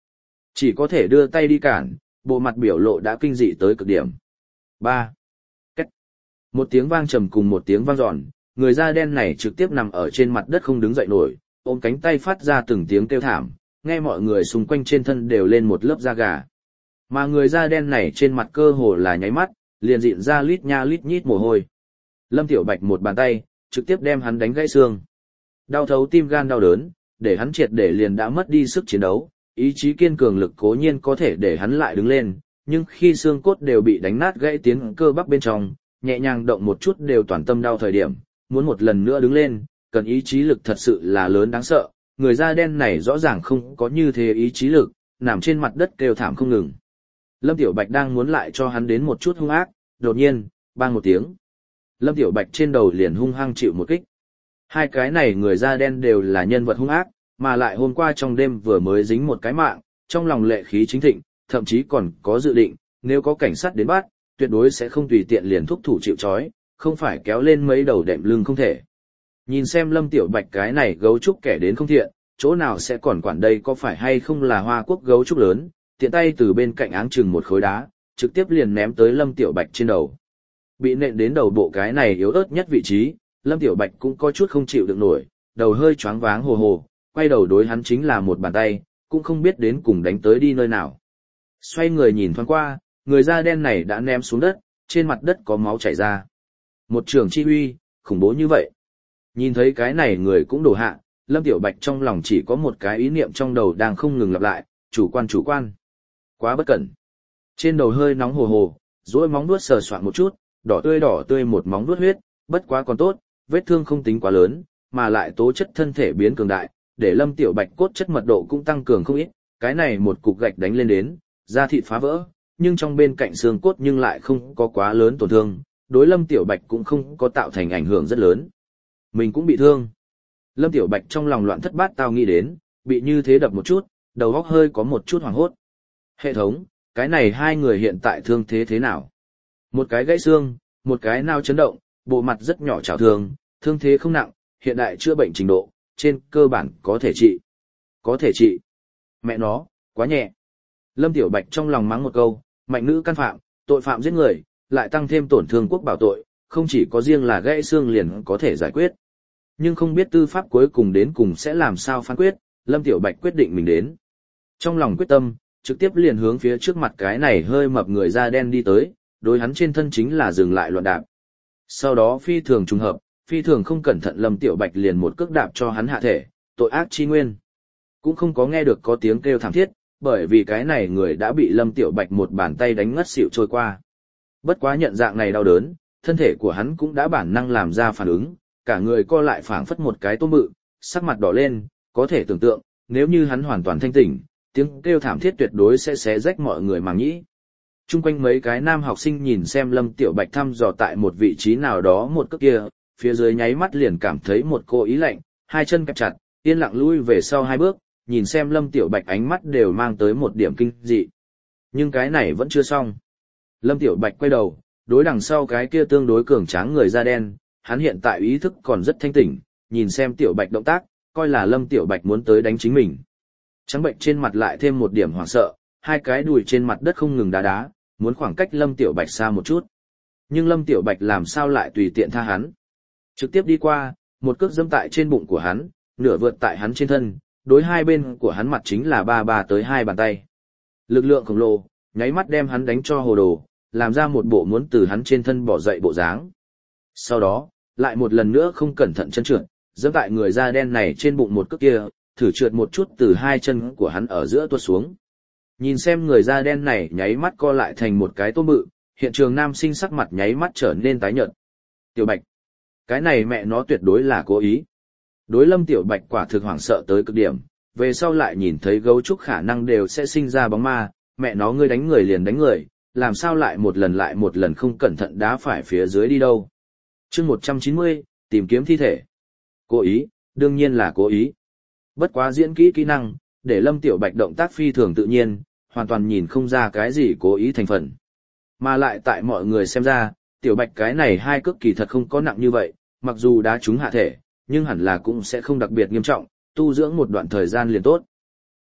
Chỉ có thể đưa tay đi cản, bộ mặt biểu lộ đã kinh dị tới cực điểm. Ba. Cách. Một tiếng vang trầm cùng một tiếng vang giòn, người da đen này trực tiếp nằm ở trên mặt đất không đứng dậy nổi, ôm cánh tay phát ra từng tiếng kêu thảm, nghe mọi người xung quanh trên thân đều lên một lớp da gà. Mà người da đen này trên mặt cơ hồ là nháy mắt, liền dịn ra lít nha lít nhít mồ hôi. Lâm Tiểu Bạch một bàn tay, trực tiếp đem hắn đánh gãy xương. Đau thấu tim gan đau đớn, để hắn triệt để liền đã mất đi sức chiến đấu, ý chí kiên cường lực cố nhiên có thể để hắn lại đứng lên, nhưng khi xương cốt đều bị đánh nát gãy tiến cơ bắp bên trong, nhẹ nhàng động một chút đều toàn tâm đau thời điểm, muốn một lần nữa đứng lên, cần ý chí lực thật sự là lớn đáng sợ, người da đen này rõ ràng không có như thế ý chí lực, nằm trên mặt đất kêu thảm không ngừng. Lâm Tiểu Bạch đang muốn lại cho hắn đến một chút hung ác, đột nhiên, bang một tiếng. Lâm Tiểu Bạch trên đầu liền hung hăng chịu một kích. Hai cái này người da đen đều là nhân vật hung ác, mà lại hôm qua trong đêm vừa mới dính một cái mạng, trong lòng lệ khí chính thịnh, thậm chí còn có dự định, nếu có cảnh sát đến bắt, tuyệt đối sẽ không tùy tiện liền thúc thủ chịu trói, không phải kéo lên mấy đầu đệm lưng không thể. Nhìn xem Lâm Tiểu Bạch cái này gấu trúc kẻ đến không thiện, chỗ nào sẽ còn quản đây có phải hay không là Hoa Quốc gấu trúc lớn, tiện tay từ bên cạnh áng chừng một khối đá, trực tiếp liền ném tới Lâm Tiểu Bạch trên đầu. Bị nện đến đầu bộ cái này yếu ớt nhất vị trí, Lâm Tiểu Bạch cũng có chút không chịu được nổi, đầu hơi choáng váng hồ hồ, quay đầu đối hắn chính là một bàn tay, cũng không biết đến cùng đánh tới đi nơi nào. Xoay người nhìn thoáng qua, người da đen này đã ném xuống đất, trên mặt đất có máu chảy ra. Một trường chi huy, khủng bố như vậy. Nhìn thấy cái này người cũng đổ hạ, Lâm Tiểu Bạch trong lòng chỉ có một cái ý niệm trong đầu đang không ngừng lặp lại, chủ quan chủ quan. Quá bất cẩn. Trên đầu hơi nóng hồ hồ, duỗi móng vuốt sờ soạn một chút, đỏ tươi đỏ tươi một móng vuốt huyết, bất quá còn tốt, vết thương không tính quá lớn, mà lại tố chất thân thể biến cường đại, để Lâm Tiểu Bạch cốt chất mật độ cũng tăng cường không ít, cái này một cục gạch đánh lên đến, da thịt phá vỡ, nhưng trong bên cạnh xương cốt nhưng lại không có quá lớn tổn thương, đối Lâm Tiểu Bạch cũng không có tạo thành ảnh hưởng rất lớn. Mình cũng bị thương. Lâm Tiểu Bạch trong lòng loạn thất bát tao nghĩ đến, bị như thế đập một chút, đầu óc hơi có một chút hoảng hốt. Hệ thống, cái này hai người hiện tại thương thế thế nào? Một cái gãy xương, một cái nao chấn động, bộ mặt rất nhỏ chảo thương, thương thế không nặng, hiện đại chữa bệnh trình độ, trên cơ bản có thể trị. Có thể trị. Mẹ nó, quá nhẹ. Lâm Tiểu Bạch trong lòng mắng một câu, mạnh nữ can phạm, tội phạm giết người, lại tăng thêm tổn thương quốc bảo tội, không chỉ có riêng là gãy xương liền có thể giải quyết. Nhưng không biết tư pháp cuối cùng đến cùng sẽ làm sao phán quyết, Lâm Tiểu Bạch quyết định mình đến. Trong lòng quyết tâm, trực tiếp liền hướng phía trước mặt cái này hơi mập người da đen đi tới, đối hắn trên thân chính là dừng lại loạn đạp. Sau đó phi thường trùng hợp, phi thường không cẩn thận Lâm Tiểu Bạch liền một cước đạp cho hắn hạ thể, tội ác chi nguyên. Cũng không có nghe được có tiếng kêu thảm thiết, bởi vì cái này người đã bị Lâm Tiểu Bạch một bàn tay đánh ngất xỉu trôi qua. Bất quá nhận dạng này đau đớn, thân thể của hắn cũng đã bản năng làm ra phản ứng, cả người co lại phảng phất một cái tôm bự, sắc mặt đỏ lên, có thể tưởng tượng, nếu như hắn hoàn toàn thanh tỉnh, tiếng kêu thảm thiết tuyệt đối sẽ xé rách mọi người màng nhĩ. Trung quanh mấy cái nam học sinh nhìn xem Lâm Tiểu Bạch thăm dò tại một vị trí nào đó một cước kia, phía dưới nháy mắt liền cảm thấy một cô ý lạnh, hai chân kẹp chặt, yên lặng lui về sau hai bước, nhìn xem Lâm Tiểu Bạch ánh mắt đều mang tới một điểm kinh dị. Nhưng cái này vẫn chưa xong. Lâm Tiểu Bạch quay đầu, đối đằng sau cái kia tương đối cường tráng người da đen, hắn hiện tại ý thức còn rất thanh tỉnh, nhìn xem Tiểu Bạch động tác, coi là Lâm Tiểu Bạch muốn tới đánh chính mình. Trắng bệnh trên mặt lại thêm một điểm hoảng sợ, hai cái đùi trên mặt đất không ngừng đá đá, muốn khoảng cách Lâm Tiểu Bạch xa một chút. Nhưng Lâm Tiểu Bạch làm sao lại tùy tiện tha hắn. Trực tiếp đi qua, một cước dẫm tại trên bụng của hắn, nửa vượt tại hắn trên thân, đối hai bên của hắn mặt chính là ba ba tới hai bàn tay. Lực lượng khổng lồ, nháy mắt đem hắn đánh cho hồ đồ, làm ra một bộ muốn từ hắn trên thân bỏ dậy bộ dáng. Sau đó, lại một lần nữa không cẩn thận chân trượt, dẫm tại người da đen này trên bụng một cước kia, thử trượt một chút từ hai chân của hắn ở giữa tuột xuống. Nhìn xem người da đen này nháy mắt co lại thành một cái tôm bự, hiện trường nam sinh sắc mặt nháy mắt trở nên tái nhợt. Tiểu Bạch, cái này mẹ nó tuyệt đối là cố ý. Đối Lâm Tiểu Bạch quả thực hoảng sợ tới cực điểm, về sau lại nhìn thấy gấu trúc khả năng đều sẽ sinh ra bóng ma, mẹ nó ngươi đánh người liền đánh người, làm sao lại một lần lại một lần không cẩn thận đá phải phía dưới đi đâu. Chương một trăm chín mươi, tìm kiếm thi thể. Cố ý, đương nhiên là cố ý. Bất quá diễn kỹ kỹ năng, để Lâm Tiểu Bạch động tác phi thường tự nhiên, hoàn toàn nhìn không ra cái gì cố ý thành phần. Mà lại tại mọi người xem ra, Tiểu Bạch cái này hai cước kỳ thật không có nặng như vậy, mặc dù đá trúng hạ thể, nhưng hẳn là cũng sẽ không đặc biệt nghiêm trọng, tu dưỡng một đoạn thời gian liền tốt.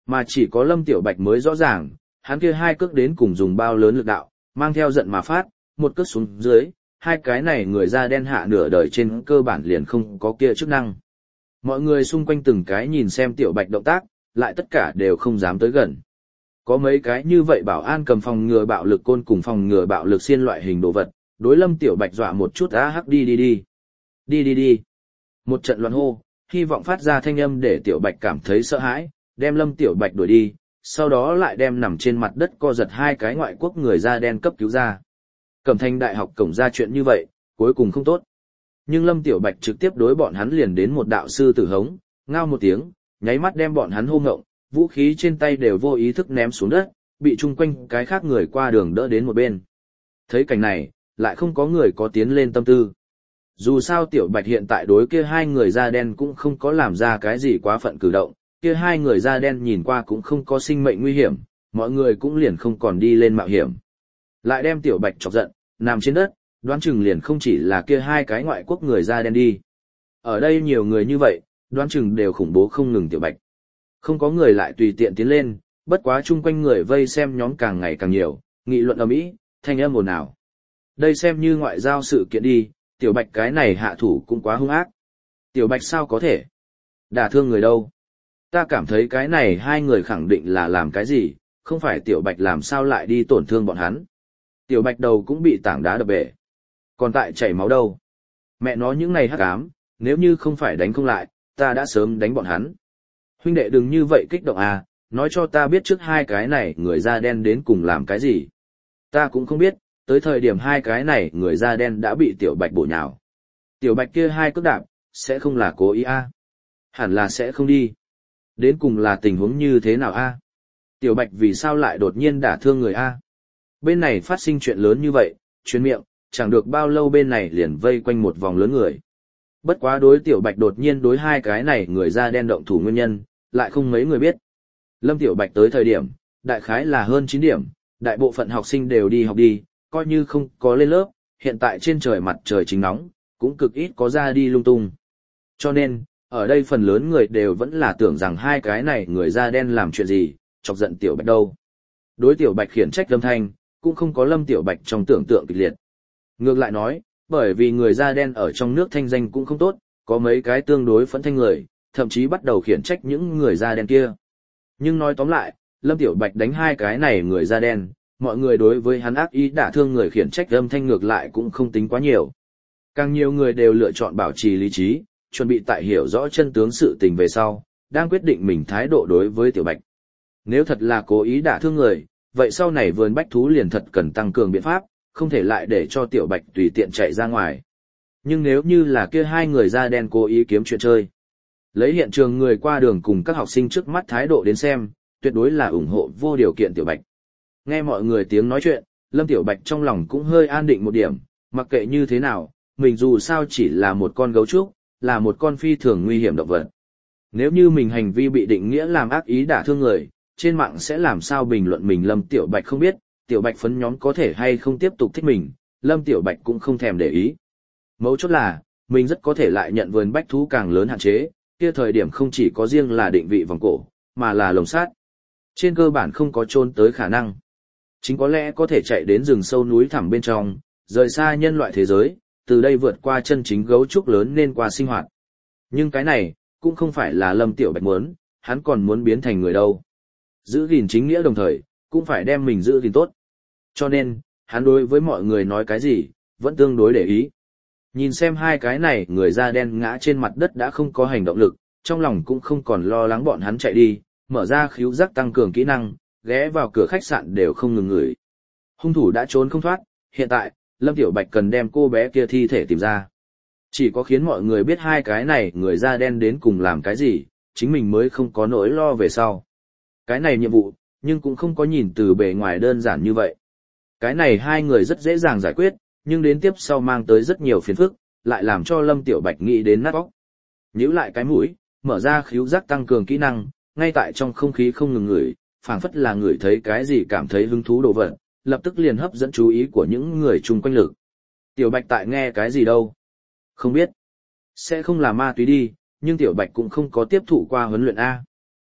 Mà chỉ có Lâm Tiểu Bạch mới rõ ràng, hắn kia hai cước đến cùng dùng bao lớn lực đạo, mang theo giận mà phát, một cước xuống dưới, hai cái này người da đen hạ nửa đời trên cơ bản liền không có kia chức năng. Mọi người xung quanh từng cái nhìn xem Tiểu Bạch động tác, lại tất cả đều không dám tới gần. Có mấy cái như vậy bảo an cầm phòng ngừa bạo lực côn cùng phòng ngừa bạo lực xiên loại hình đồ vật, đối Lâm Tiểu Bạch dọa một chút á hắc đi đi đi. Đi đi đi. Một trận loạn hô, hy vọng phát ra thanh âm để Tiểu Bạch cảm thấy sợ hãi, đem Lâm Tiểu Bạch đuổi đi, sau đó lại đem nằm trên mặt đất co giật hai cái ngoại quốc người da đen cấp cứu ra. Cẩm Thanh đại học cổng ra chuyện như vậy, cuối cùng không tốt. Nhưng Lâm Tiểu Bạch trực tiếp đối bọn hắn liền đến một đạo sư tử hống, ngao một tiếng, nháy mắt đem bọn hắn hô ngộng, vũ khí trên tay đều vô ý thức ném xuống đất, bị chung quanh cái khác người qua đường đỡ đến một bên. Thấy cảnh này, lại không có người có tiến lên tâm tư. Dù sao Tiểu Bạch hiện tại đối kia hai người da đen cũng không có làm ra cái gì quá phận cử động, kia hai người da đen nhìn qua cũng không có sinh mệnh nguy hiểm, mọi người cũng liền không còn đi lên mạo hiểm. Lại đem Tiểu Bạch chọc giận, nằm trên đất, đoán chừng liền không chỉ là kia hai cái ngoại quốc người da đen đi. Ở đây nhiều người như vậy, đoán chừng đều khủng bố không ngừng Tiểu Bạch. Không có người lại tùy tiện tiến lên, bất quá chung quanh người vây xem nhóm càng ngày càng nhiều, nghị luận ầm ĩ, thanh âm ồn ào. Đây xem như ngoại giao sự kiện đi, Tiểu Bạch cái này hạ thủ cũng quá hung ác. Tiểu Bạch sao có thể đả thương người đâu? Ta cảm thấy cái này hai người khẳng định là làm cái gì, không phải Tiểu Bạch làm sao lại đi tổn thương bọn hắn. Tiểu Bạch đầu cũng bị tảng đá đập bể. Còn tại chảy máu đâu? Mẹ nó những này hắc ám, nếu như không phải đánh không lại, ta đã sớm đánh bọn hắn. Huynh đệ đừng như vậy kích động à, nói cho ta biết trước hai cái này người da đen đến cùng làm cái gì. Ta cũng không biết, tới thời điểm hai cái này người da đen đã bị Tiểu Bạch bổ nhào. Tiểu Bạch kia hai cước đạp, sẽ không là cố ý à? Hẳn là sẽ không đi. Đến cùng là tình huống như thế nào a? Tiểu Bạch vì sao lại đột nhiên đả thương người a? Bên này phát sinh chuyện lớn như vậy, chuyến miệng, chẳng được bao lâu bên này liền vây quanh một vòng lớn người. Bất quá đối Tiểu Bạch đột nhiên đối hai cái này người da đen động thủ nguyên nhân, lại không mấy người biết. Lâm Tiểu Bạch tới thời điểm, đại khái là hơn chín điểm, đại bộ phận học sinh đều đi học đi, coi như không có lên lớp, hiện tại trên trời mặt trời chính nóng, cũng cực ít có ra đi lung tung. Cho nên, ở đây phần lớn người đều vẫn là tưởng rằng hai cái này người da đen làm chuyện gì, chọc giận Tiểu Bạch đâu. Đối Tiểu Bạch khiển trách Lâm Thanh, cũng không có Lâm Tiểu Bạch trong tưởng tượng kịch liệt. Ngược lại nói, bởi vì người da đen ở trong nước thanh danh cũng không tốt, có mấy cái tương đối phẫn thanh người, thậm chí bắt đầu khiển trách những người da đen kia. Nhưng nói tóm lại, Lâm Tiểu Bạch đánh hai cái này người da đen, mọi người đối với hắn ác ý đả thương người khiển trách Lâm Thanh ngược lại cũng không tính quá nhiều. Càng nhiều người đều lựa chọn bảo trì lý trí, chuẩn bị tại hiểu rõ chân tướng sự tình về sau, đang quyết định mình thái độ đối với Tiểu Bạch. Nếu thật là cố ý đả thương người, vậy sau này vườn bách thú liền thật cần tăng cường biện pháp, không thể lại để cho Tiểu Bạch tùy tiện chạy ra ngoài. Nhưng nếu như là kia hai người da đen cố ý kiếm chuyện chơi, lấy hiện trường người qua đường cùng các học sinh trước mắt thái độ đến xem, tuyệt đối là ủng hộ vô điều kiện Tiểu Bạch. Nghe mọi người tiếng nói chuyện, Lâm Tiểu Bạch trong lòng cũng hơi an định một điểm, mặc kệ như thế nào, mình dù sao chỉ là một con gấu trúc, là một con phi thường nguy hiểm động vật. Nếu như mình hành vi bị định nghĩa làm ác ý đả thương người, trên mạng sẽ làm sao bình luận mình Lâm Tiểu Bạch không biết, Tiểu Bạch phấn nhóm có thể hay không tiếp tục thích mình, Lâm Tiểu Bạch cũng không thèm để ý. Mấu chốt là, mình rất có thể lại nhận vườn bách thú càng lớn hạn chế, kia thời điểm không chỉ có riêng là định vị vòng cổ, mà là lồng sát. Trên cơ bản không có trốn tới khả năng. Chính có lẽ có thể chạy đến rừng sâu núi thẳm bên trong, rời xa nhân loại thế giới, từ đây vượt qua chân chính gấu trúc lớn nên qua sinh hoạt. Nhưng cái này, cũng không phải là Lâm Tiểu Bạch muốn, hắn còn muốn biến thành người đâu. Giữ gìn chính nghĩa đồng thời, cũng phải đem mình giữ gìn tốt. Cho nên, hắn đối với mọi người nói cái gì, vẫn tương đối để ý. Nhìn xem hai cái này người da đen ngã trên mặt đất đã không có hành động lực, trong lòng cũng không còn lo lắng bọn hắn chạy đi, mở ra khíu giác tăng cường kỹ năng, ghé vào cửa khách sạn đều không ngừng ngửi. Hung thủ đã trốn không thoát, hiện tại, Lâm Tiểu Bạch cần đem cô bé kia thi thể tìm ra. Chỉ có khiến mọi người biết hai cái này người da đen đến cùng làm cái gì, chính mình mới không có nỗi lo về sau. Cái này nhiệm vụ, nhưng cũng không có nhìn từ bề ngoài đơn giản như vậy. Cái này hai người rất dễ dàng giải quyết, nhưng đến tiếp sau mang tới rất nhiều phiền phức, lại làm cho Lâm Tiểu Bạch nghĩ đến nát óc. Nhíu lại cái mũi, mở ra khíu giác tăng cường kỹ năng, ngay tại trong không khí không ngừng ngửi, phảng phất là ngửi thấy cái gì cảm thấy hứng thú đồ vật, lập tức liền hấp dẫn chú ý của những người chung quanh lực. Tiểu Bạch tại nghe cái gì đâu? Không biết. Sẽ không là ma túy đi, nhưng Tiểu Bạch cũng không có tiếp thụ qua huấn luyện A.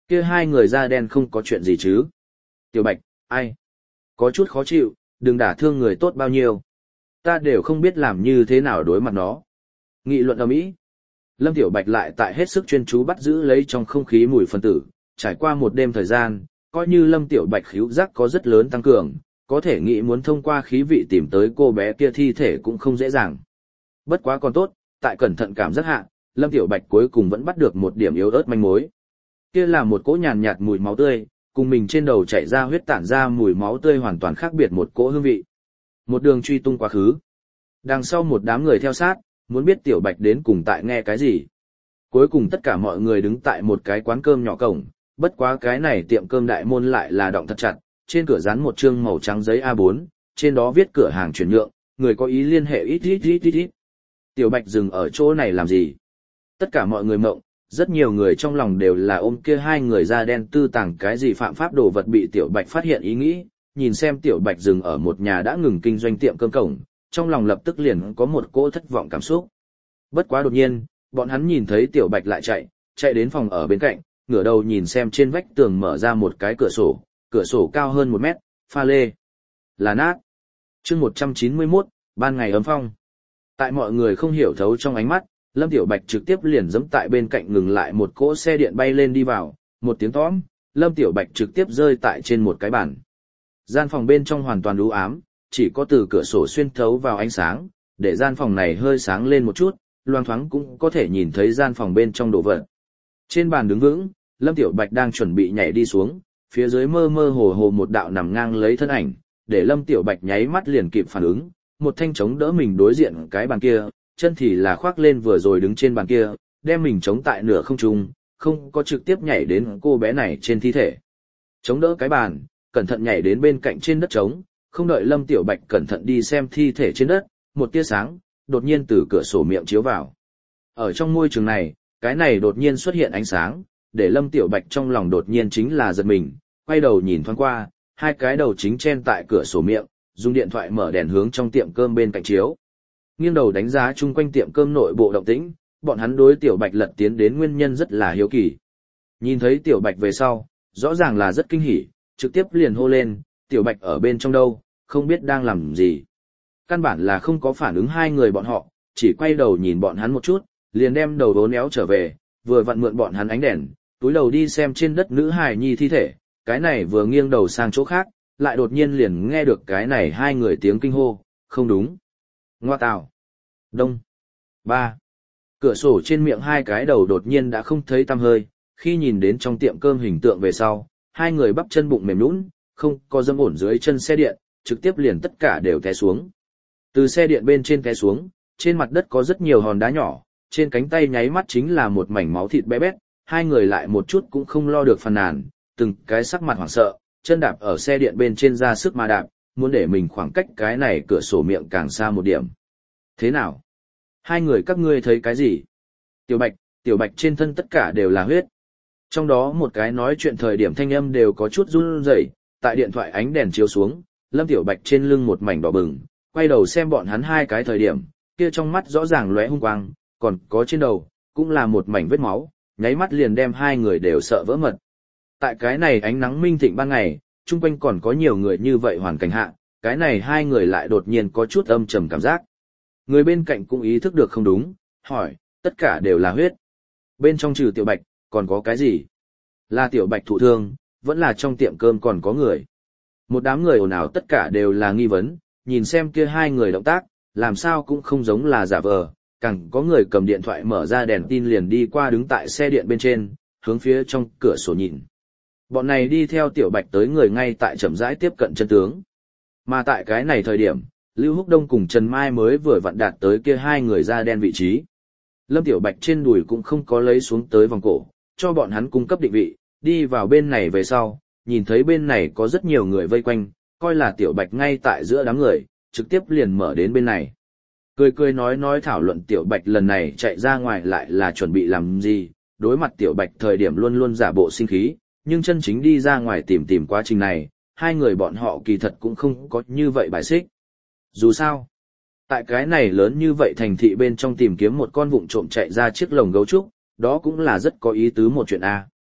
Kia hai người da đen không có chuyện gì chứ? Tiểu Bạch, ai? Có chút khó chịu, đừng đả thương người tốt bao nhiêu. Ta đều không biết làm như thế nào đối mặt nó. Nghị luận ầm ĩ. Lâm Tiểu Bạch lại tại hết sức chuyên chú bắt giữ lấy trong không khí mùi phân tử, trải qua một đêm thời gian, coi như Lâm Tiểu Bạch khứu giác có rất lớn tăng cường, có thể nghĩ muốn thông qua khí vị tìm tới cô bé kia thi thể cũng không dễ dàng. Bất quá còn tốt, tại cẩn thận cảm giác hạ, Lâm Tiểu Bạch cuối cùng vẫn bắt được một điểm yếu ớt manh mối. Kia là một cỗ nhàn nhạt mùi máu tươi, cùng mình trên đầu chảy ra huyết tản ra mùi máu tươi hoàn toàn khác biệt một cỗ hương vị. Một đường truy tung quá khứ. Đằng sau một đám người theo sát, muốn biết Tiểu Bạch đến cùng tại nghe cái gì. Cuối cùng tất cả mọi người đứng tại một cái quán cơm nhỏ cổng, bất quá cái này tiệm cơm đại môn lại là đọng thật chặt, trên cửa dán một trương màu trắng giấy A bốn, trên đó viết cửa hàng chuyển nhượng, người có ý liên hệ ít ít ít ít ít. Tiểu Bạch dừng ở chỗ này làm gì? Tất cả mọi người mộng, rất nhiều người trong lòng đều là ôm kia hai người da đen tư tàng cái gì phạm pháp đồ vật bị Tiểu Bạch phát hiện ý nghĩ, nhìn xem Tiểu Bạch dừng ở một nhà đã ngừng kinh doanh tiệm cơm cổng, trong lòng lập tức liền có một cỗ thất vọng cảm xúc. Bất quá đột nhiên, bọn hắn nhìn thấy Tiểu Bạch lại chạy, chạy đến phòng ở bên cạnh, ngửa đầu nhìn xem trên vách tường mở ra một cái cửa sổ, cửa sổ cao hơn một mét, pha lê. Là nát. chương một trăm chín mươi mốt, ban ngày ấm phong. Tại mọi người không hiểu thấu trong ánh mắt, Lâm Tiểu Bạch trực tiếp liền giẫm tại bên cạnh ngừng lại một cỗ xe điện bay lên đi vào, một tiếng tõm, Lâm Tiểu Bạch trực tiếp rơi tại trên một cái bàn. Gian phòng bên trong hoàn toàn u ám, chỉ có từ cửa sổ xuyên thấu vào ánh sáng, để gian phòng này hơi sáng lên một chút, loang thoáng cũng có thể nhìn thấy gian phòng bên trong đồ vật. Trên bàn đứng vững, Lâm Tiểu Bạch đang chuẩn bị nhảy đi xuống, phía dưới mơ mơ hồ hồ một đạo nằm ngang lấy thân ảnh, để Lâm Tiểu Bạch nháy mắt liền kịp phản ứng, một thanh chống đỡ mình đối diện cái bàn kia, chân thì là khoác lên vừa rồi đứng trên bàn kia, đem mình chống tại nửa không trung, không có trực tiếp nhảy đến cô bé này trên thi thể. Chống đỡ cái bàn, cẩn thận nhảy đến bên cạnh trên đất trống, không đợi Lâm Tiểu Bạch cẩn thận đi xem thi thể trên đất, một tia sáng đột nhiên từ cửa sổ miệng chiếu vào. Ở trong môi trường này, cái này đột nhiên xuất hiện ánh sáng, để Lâm Tiểu Bạch trong lòng đột nhiên chính là giật mình, quay đầu nhìn thoáng qua, hai cái đầu chính chen tại cửa sổ miệng, dùng điện thoại mở đèn hướng trong tiệm cơm bên cạnh chiếu. Nghiêng đầu đánh giá chung quanh tiệm cơm nội bộ động tĩnh, bọn hắn đối Tiểu Bạch lật tiến đến nguyên nhân rất là hiếu kỳ. Nhìn thấy Tiểu Bạch về sau, rõ ràng là rất kinh hỉ, trực tiếp liền hô lên, Tiểu Bạch ở bên trong đâu, không biết đang làm gì. Căn bản là không có phản ứng hai người bọn họ, chỉ quay đầu nhìn bọn hắn một chút, liền đem đầu vốn éo trở về, vừa vặn mượn bọn hắn ánh đèn, túi đầu đi xem trên đất nữ hài nhi thi thể, cái này vừa nghiêng đầu sang chỗ khác, lại đột nhiên liền nghe được cái này hai người tiếng kinh hô, không đúng. Ngoa tào. Đông. Ba. Cửa sổ trên miệng hai cái đầu đột nhiên đã không thấy tăm hơi, khi nhìn đến trong tiệm cơm hình tượng về sau, hai người bắp chân bụng mềm nhũn, không có dâm ổn dưới chân xe điện, trực tiếp liền tất cả đều té xuống. Từ xe điện bên trên té xuống, trên mặt đất có rất nhiều hòn đá nhỏ, trên cánh tay nháy mắt chính là một mảnh máu thịt bé bét, hai người lại một chút cũng không lo được phàn nàn, từng cái sắc mặt hoảng sợ, chân đạp ở xe điện bên trên ra sức mà đạp, muốn để mình khoảng cách cái này cửa sổ miệng càng xa một điểm. Thế nào? Hai người các ngươi thấy cái gì? Tiểu Bạch, Tiểu Bạch trên thân tất cả đều là huyết. Trong đó một cái nói chuyện thời điểm thanh âm đều có chút run rẩy, tại điện thoại ánh đèn chiếu xuống, Lâm Tiểu Bạch trên lưng một mảnh đỏ bừng, quay đầu xem bọn hắn hai cái thời điểm, kia trong mắt rõ ràng lóe hung quang, còn có trên đầu, cũng là một mảnh vết máu, nháy mắt liền đem hai người đều sợ vỡ mật. Tại cái này ánh nắng minh thịnh ban ngày, chung quanh còn có nhiều người như vậy hoàn cảnh hạ, cái này hai người lại đột nhiên có chút âm trầm cảm giác. Người bên cạnh cũng ý thức được không đúng, hỏi, tất cả đều là huyết. Bên trong trừ Tiểu Bạch, còn có cái gì? Là Tiểu Bạch thụ thương, vẫn là trong tiệm cơm còn có người. Một đám người ồn ào tất cả đều là nghi vấn, nhìn xem kia hai người động tác, làm sao cũng không giống là giả vờ, càng có người cầm điện thoại mở ra đèn tin liền đi qua đứng tại xe điện bên trên, hướng phía trong cửa sổ nhìn. Bọn này đi theo Tiểu Bạch tới người ngay tại chậm rãi tiếp cận chân tướng. Mà tại cái này thời điểm, Lưu Húc Đông cùng Trần Mai mới vừa vặn đạt tới kia hai người da đen vị trí. Lâm Tiểu Bạch trên đùi cũng không có lấy xuống tới vòng cổ, cho bọn hắn cung cấp định vị, đi vào bên này về sau, nhìn thấy bên này có rất nhiều người vây quanh, coi là Tiểu Bạch ngay tại giữa đám người, trực tiếp liền mở đến bên này. Cười cười nói nói thảo luận Tiểu Bạch lần này chạy ra ngoài lại là chuẩn bị làm gì, đối mặt Tiểu Bạch thời điểm luôn luôn giả bộ sinh khí, nhưng chân chính đi ra ngoài tìm tìm quá trình này, hai người bọn họ kỳ thật cũng không có như vậy bài xích. Dù sao, tại cái này lớn như vậy thành thị bên trong tìm kiếm một con vụng trộm chạy ra chiếc lồng gấu trúc, đó cũng là rất có ý tứ một chuyện A.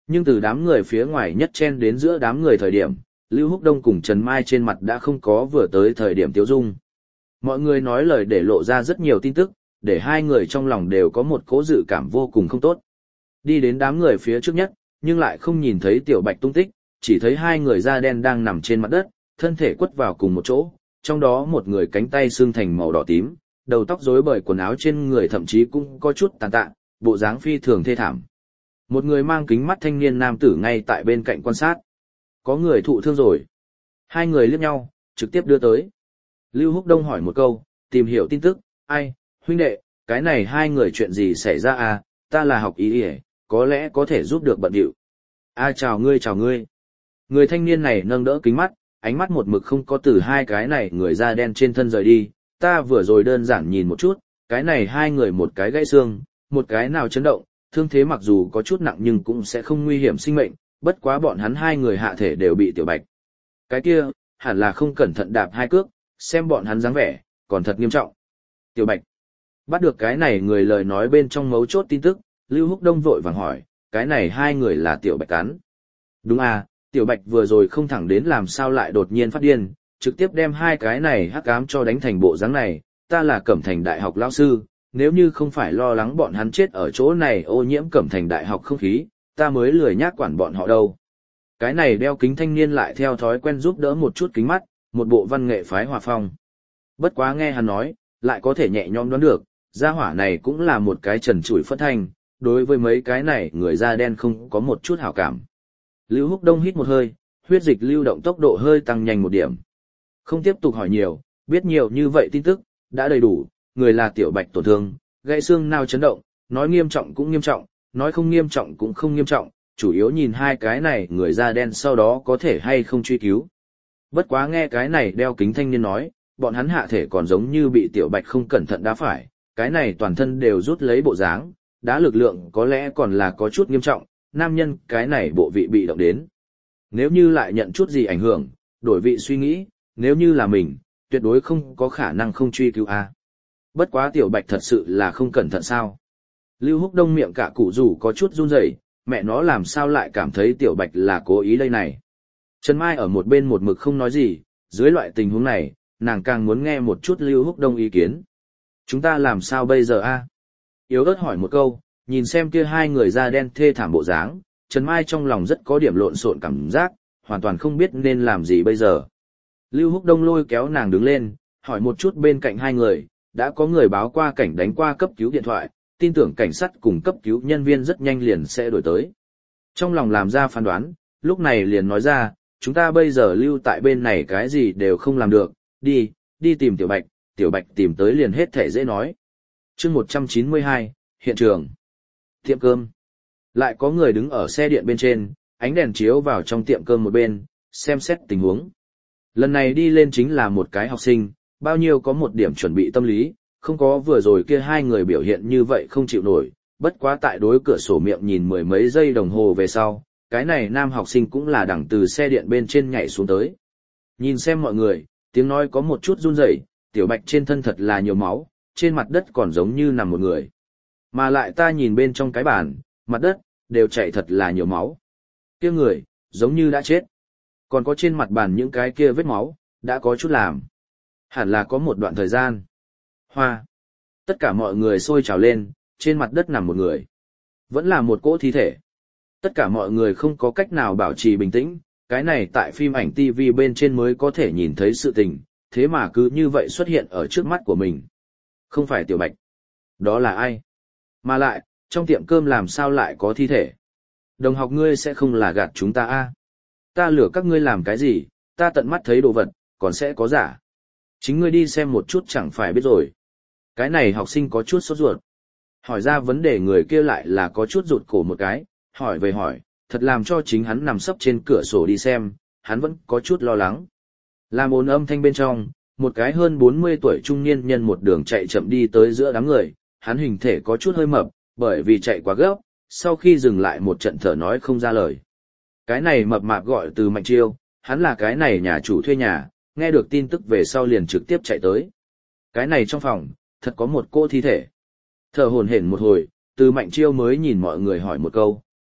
Nhưng từ đám người phía ngoài nhất chen đến giữa đám người thời điểm, Lưu Húc Đông cùng Trần Mai trên mặt đã không có vừa tới thời điểm tiêu dung. Mọi người nói lời để lộ ra rất nhiều tin tức, để hai người trong lòng đều có một cố dự cảm vô cùng không tốt. Đi đến đám người phía trước nhất, nhưng lại không nhìn thấy Tiểu Bạch tung tích, chỉ thấy hai người da đen đang nằm trên mặt đất, thân thể quất vào cùng một chỗ, trong đó một người cánh tay xương thành màu đỏ tím, đầu tóc rối bời, quần áo trên người thậm chí cũng có chút tàn tạ, bộ dáng phi thường thê thảm. Một người mang kính mắt thanh niên nam tử ngay tại bên cạnh quan sát. Có người thụ thương rồi. Hai người liếc nhau, trực tiếp đưa tới. Lưu Húc Đông hỏi một câu, tìm hiểu tin tức, ai, huynh đệ, cái này hai người chuyện gì xảy ra à, ta là học y y, có lẽ có thể giúp được bận điệu. A chào ngươi chào ngươi. Người thanh niên này nâng đỡ kính mắt, ánh mắt một mực không có từ hai cái này người da đen trên thân rời đi, ta vừa rồi đơn giản nhìn một chút, cái này hai người một cái gãy xương, một cái nào chấn động, thương thế mặc dù có chút nặng nhưng cũng sẽ không nguy hiểm sinh mệnh, bất quá bọn hắn hai người hạ thể đều bị Tiểu Bạch. Cái kia, hẳn là không cẩn thận đạp hai cước, xem bọn hắn dáng vẻ, còn thật nghiêm trọng. Tiểu Bạch. Bắt được cái này người lời nói bên trong mấu chốt tin tức, Lưu Húc Đông vội vàng hỏi, cái này hai người là Tiểu Bạch cắn. Đúng à, Tiểu Bạch vừa rồi không thẳng đến làm sao lại đột nhiên phát điên, trực tiếp đem hai cái này hắc ám cho đánh thành bộ dáng này, ta là Cẩm Thành Đại học lão sư, nếu như không phải lo lắng bọn hắn chết ở chỗ này ô nhiễm Cẩm Thành Đại học không khí, ta mới lười nhác quản bọn họ đâu. Cái này đeo kính thanh niên lại theo thói quen giúp đỡ một chút kính mắt, một bộ văn nghệ phái hòa phong. Bất quá nghe hắn nói, lại có thể nhẹ nhõm đoán được, gia hỏa này cũng là một cái trần trụi phất thanh, đối với mấy cái này người da đen không có một chút hảo cảm. Lưu Húc Đông hít một hơi, huyết dịch lưu động tốc độ hơi tăng nhanh một điểm. Không tiếp tục hỏi nhiều, biết nhiều như vậy tin tức, đã đầy đủ, người là Tiểu Bạch tổn thương, gãy xương nào chấn động, nói nghiêm trọng cũng nghiêm trọng, nói không nghiêm trọng cũng không nghiêm trọng, chủ yếu nhìn hai cái này người da đen sau đó có thể hay không truy cứu. Bất quá nghe cái này đeo kính thanh niên nói, bọn hắn hạ thể còn giống như bị Tiểu Bạch không cẩn thận đá phải, cái này toàn thân đều rút lấy bộ dáng, đá lực lượng có lẽ còn là có chút nghiêm trọng, nam nhân cái này bộ vị bị động đến. Nếu như lại nhận chút gì ảnh hưởng, đổi vị suy nghĩ, nếu như là mình, tuyệt đối không có khả năng không truy cứu a. Bất quá Tiểu Bạch thật sự là không cẩn thận sao. Lưu Húc Đông miệng cả cụ rủ có chút run rẩy, mẹ nó làm sao lại cảm thấy Tiểu Bạch là cố ý đây này. Trần Mai ở một bên một mực không nói gì, dưới loại tình huống này, nàng càng muốn nghe một chút Lưu Húc Đông ý kiến. Chúng ta làm sao bây giờ a? Yếu ớt hỏi một câu, nhìn xem kia hai người da đen thê thảm bộ dáng, Trần Mai trong lòng rất có điểm lộn xộn cảm giác, hoàn toàn không biết nên làm gì bây giờ. Lưu Húc Đông lôi kéo nàng đứng lên, hỏi một chút bên cạnh hai người, đã có người báo qua cảnh đánh qua cấp cứu điện thoại, tin tưởng cảnh sát cùng cấp cứu nhân viên rất nhanh liền sẽ đổi tới. Trong lòng làm ra phán đoán, lúc này liền nói ra, chúng ta bây giờ lưu tại bên này cái gì đều không làm được, đi, đi tìm Tiểu Bạch, Tiểu Bạch tìm tới liền hết thể dễ nói. Chương một trăm chín mươi hai, hiện trường. Tiệm cơm. Lại có người đứng ở xe điện bên trên, ánh đèn chiếu vào trong tiệm cơm một bên, xem xét tình huống. Lần này đi lên chính là một cái học sinh, bao nhiêu có một điểm chuẩn bị tâm lý, không có vừa rồi kia hai người biểu hiện như vậy không chịu nổi, bất quá tại đối cửa sổ miệng nhìn mười mấy giây đồng hồ về sau, cái này nam học sinh cũng là đằng từ xe điện bên trên nhảy xuống tới. Nhìn xem mọi người, tiếng nói có một chút run rẩy, Tiểu Bạch trên thân thật là nhiều máu, trên mặt đất còn giống như nằm một người. Mà lại ta nhìn bên trong cái bàn, mặt đất, đều chảy thật là nhiều máu. Kia người, giống như đã chết. Còn có trên mặt bàn những cái kia vết máu, đã có chút làm. Hẳn là có một đoạn thời gian. Hoa. Tất cả mọi người sôi trào lên, trên mặt đất nằm một người. Vẫn là một cỗ thi thể. Tất cả mọi người không có cách nào bảo trì bình tĩnh, cái này tại phim ảnh ti vi bên trên mới có thể nhìn thấy sự tình, thế mà cứ như vậy xuất hiện ở trước mắt của mình. Không phải Tiểu Bạch. Đó là ai? Mà lại, trong tiệm cơm làm sao lại có thi thể? Đồng học ngươi sẽ không là gạt chúng ta a? À? Ta lừa các ngươi làm cái gì, ta tận mắt thấy đồ vật, còn sẽ có giả. Chính ngươi đi xem một chút chẳng phải biết rồi. Cái này học sinh có chút sốt ruột. Hỏi ra vấn đề người kia lại là có chút rụt cổ một cái, hỏi về hỏi, thật làm cho chính hắn nằm sấp trên cửa sổ đi xem, hắn vẫn có chút lo lắng. Làm ồn âm thanh bên trong, một cái hơn bốn mươi tuổi trung niên nhân một đường chạy chậm đi tới giữa đám người, hắn hình thể có chút hơi mập, bởi vì chạy quá gấp, sau khi dừng lại một trận thở nói không ra lời. Cái này mập mạp gọi từ Mạnh Chiêu, hắn là cái này nhà chủ thuê nhà, nghe được tin tức về sau liền trực tiếp chạy tới. Cái này trong phòng, thật có một cô thi thể. Thở hổn hển một hồi, từ Mạnh Chiêu mới nhìn mọi người hỏi một câu,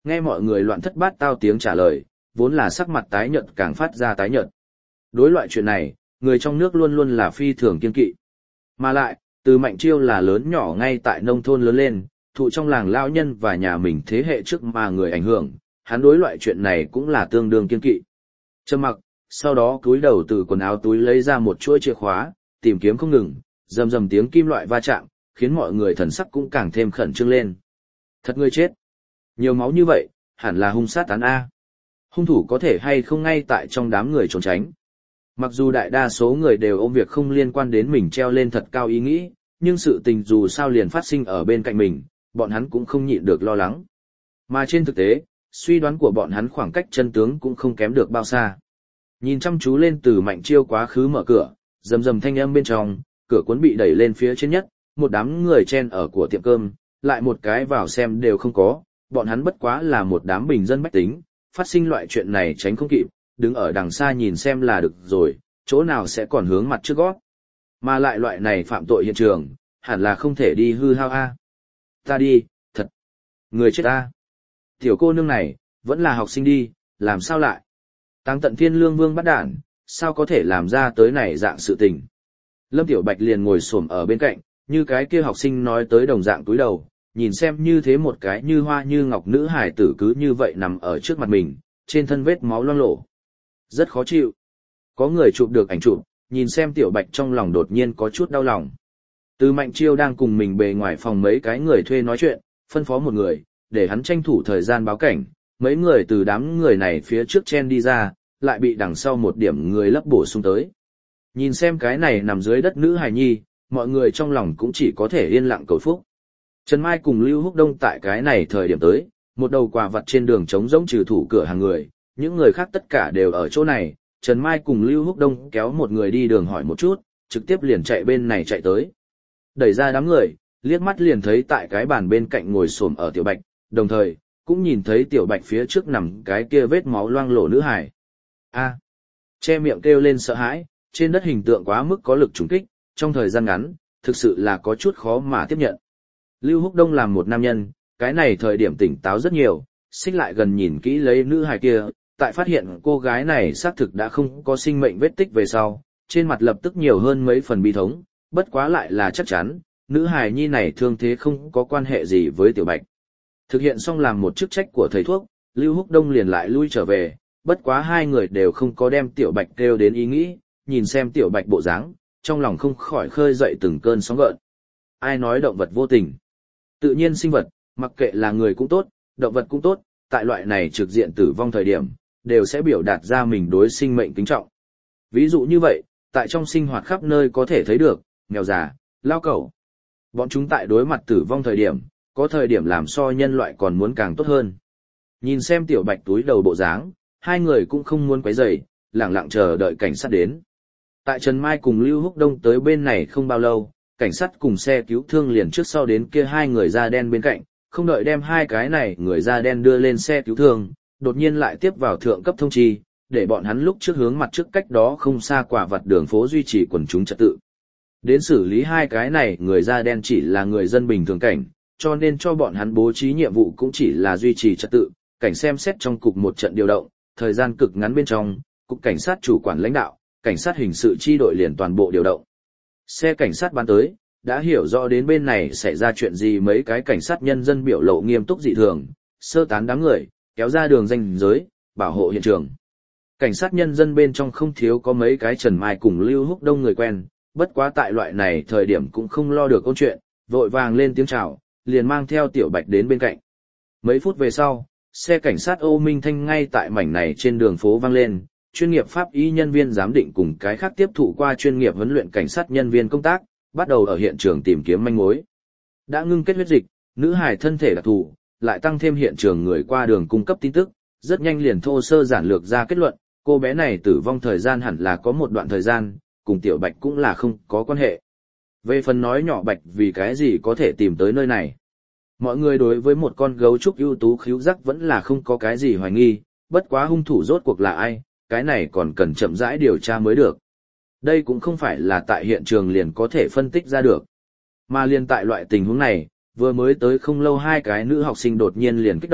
nghe mọi người loạn thất bát tao tiếng trả lời, vốn là sắc mặt tái nhợt càng phát ra tái nhợt. Đối loại chuyện này, người trong nước luôn luôn là phi thường kiên kỵ. Mà lại, từ Mạnh Chiêu là lớn nhỏ ngay tại nông thôn lớn lên, thụ trong làng lao nhân và nhà mình thế hệ trước mà người ảnh hưởng, hắn đối loại chuyện này cũng là tương đương kiên kỵ. Trầm mặc, sau đó cúi đầu từ quần áo túi lấy ra một chuỗi chìa khóa, tìm kiếm không ngừng, rầm rầm tiếng kim loại va chạm, khiến mọi người thần sắc cũng càng thêm khẩn trương lên. Thật người chết. Nhiều máu như vậy, hẳn là hung sát án A. Hung thủ có thể hay không ngay tại trong đám người trốn tránh. Mặc dù đại đa số người đều ôm việc không liên quan đến mình treo lên thật cao ý nghĩ, nhưng sự tình dù sao liền phát sinh ở bên cạnh mình, bọn hắn cũng không nhịn được lo lắng. Mà trên thực tế, suy đoán của bọn hắn khoảng cách chân tướng cũng không kém được bao xa. Nhìn chăm chú lên từ Mạnh Chiêu quá khứ mở cửa, rầm rầm thanh âm bên trong, cửa cuốn bị đẩy lên phía trên nhất, một đám người chen ở của tiệm cơm, lại một cái vào xem đều không có, bọn hắn bất quá là một đám bình dân bách tính, phát sinh loại chuyện này tránh không kịp, đứng ở đằng xa nhìn xem là được rồi, chỗ nào sẽ còn hướng mặt trước gót. Mà lại loại này phạm tội hiện trường, hẳn là không thể đi hư hao a. Ta đi, thật. Người chết a. Tiểu cô nương này, vẫn là học sinh đi, làm sao lại? Táng tận thiên lương vương bắt đản, sao có thể làm ra tới này dạng sự tình? Lâm Tiểu Bạch liền ngồi xổm ở bên cạnh, như cái kia học sinh nói tới đồng dạng túi đầu, nhìn xem như thế một cái như hoa như ngọc nữ hài tử cứ như vậy nằm ở trước mặt mình, trên thân vết máu loang lổ. Rất khó chịu. Có người chụp được ảnh chụp, nhìn xem Tiểu Bạch trong lòng đột nhiên có chút đau lòng. Từ Mạnh Chiêu đang cùng mình bề ngoài phòng mấy cái người thuê nói chuyện, phân phó một người, để hắn tranh thủ thời gian báo cảnh, mấy người từ đám người này phía trước chen đi ra, lại bị đằng sau một điểm người lấp bổ sung tới. Nhìn xem cái này nằm dưới đất nữ hài nhi, mọi người trong lòng cũng chỉ có thể yên lặng cầu phúc. Trần Mai cùng Lưu Húc Đông tại cái này thời điểm tới, một đầu quà vặt trên đường trống rỗng trừ thủ cửa hàng người, những người khác tất cả đều ở chỗ này, Trần Mai cùng Lưu Húc Đông kéo một người đi đường hỏi một chút, trực tiếp liền chạy bên này chạy tới. Đẩy ra đám người, liếc mắt liền thấy tại cái bàn bên cạnh ngồi xổm ở Tiểu Bạch, đồng thời, cũng nhìn thấy Tiểu Bạch phía trước nằm cái kia vết máu loang lổ nữ hải. A. Che miệng kêu lên sợ hãi, trên đất hình tượng quá mức có lực trùng kích, trong thời gian ngắn, thực sự là có chút khó mà tiếp nhận. Lưu Húc Đông làm một nam nhân, cái này thời điểm tỉnh táo rất nhiều, xích lại gần nhìn kỹ lấy nữ hài kia, tại phát hiện cô gái này xác thực đã không có sinh mệnh vết tích về sau, trên mặt lập tức nhiều hơn mấy phần bi thống, bất quá lại là chắc chắn, nữ hài nhi này thương thế không có quan hệ gì với Tiểu Bạch. Thực hiện xong làm một chức trách của thầy thuốc, Lưu Húc Đông liền lại lui trở về, bất quá hai người đều không có đem Tiểu Bạch kêu đến ý nghĩ, nhìn xem Tiểu Bạch bộ dáng, trong lòng không khỏi khơi dậy từng cơn sóng gợn. Ai nói động vật vô tình? Tự nhiên sinh vật, mặc kệ là người cũng tốt, động vật cũng tốt, tại loại này trực diện tử vong thời điểm, đều sẽ biểu đạt ra mình đối sinh mệnh kính trọng. Ví dụ như vậy, tại trong sinh hoạt khắp nơi có thể thấy được, nghèo già, lao cẩu. Bọn chúng tại đối mặt tử vong thời điểm, có thời điểm làm so nhân loại còn muốn càng tốt hơn. Nhìn xem Tiểu Bạch túi đầu bộ dáng, hai người cũng không muốn quấy rầy, lặng lặng chờ đợi cảnh sát đến. Tại Trần Mai cùng Lưu Húc Đông tới bên này không bao lâu, cảnh sát cùng xe cứu thương liền trước sau đến kia hai người da đen bên cạnh, không đợi đem hai cái này người da đen đưa lên xe cứu thương, đột nhiên lại tiếp vào thượng cấp thông chi, để bọn hắn lúc trước hướng mặt trước cách đó không xa quả vặt đường phố duy trì quần chúng trật tự. Đến xử lý hai cái này người da đen chỉ là người dân bình thường cảnh, cho nên cho bọn hắn bố trí nhiệm vụ cũng chỉ là duy trì trật tự, cảnh xem xét trong cục một trận điều động, thời gian cực ngắn bên trong, cục cảnh sát chủ quản lãnh đạo, cảnh sát hình sự chi đội liền toàn bộ điều động. Xe cảnh sát bán tới, đã hiểu rõ đến bên này xảy ra chuyện gì, mấy cái cảnh sát nhân dân biểu lộ nghiêm túc dị thường, sơ tán đám người, kéo ra đường ranh giới, bảo hộ hiện trường. Cảnh sát nhân dân bên trong không thiếu có mấy cái Trần Mai cùng Lưu Húc Đông người quen, bất quá tại loại này thời điểm cũng không lo được câu chuyện, vội vàng lên tiếng chào, liền mang theo Tiểu Bạch đến bên cạnh. Mấy phút về sau, xe cảnh sát ô minh thanh ngay tại mảnh này trên đường phố vang lên, chuyên nghiệp pháp y nhân viên giám định cùng cái khác tiếp thụ qua chuyên nghiệp huấn luyện cảnh sát nhân viên công tác, bắt đầu ở hiện trường tìm kiếm manh mối. Đã ngưng kết huyết dịch, nữ hài thân thể đặc thù, lại tăng thêm hiện trường người qua đường cung cấp tin tức, rất nhanh liền thô sơ giản lược ra kết luận, cô bé này tử vong thời gian hẳn là có một đoạn thời gian, cùng Tiểu Bạch cũng là không có quan hệ. Về phần nói nhỏ Bạch vì cái gì có thể tìm tới nơi này. Mọi người đối với một con gấu trúc ưu tú khíu giác vẫn là không có cái gì hoài nghi, bất quá hung thủ rốt cuộc là ai, cái này còn cần chậm rãi điều tra mới được. Đây cũng không phải là tại hiện trường liền có thể phân tích ra được. Mà liền tại loại tình huống này, vừa mới tới không lâu hai cái nữ học sinh đột nhiên liền kích động,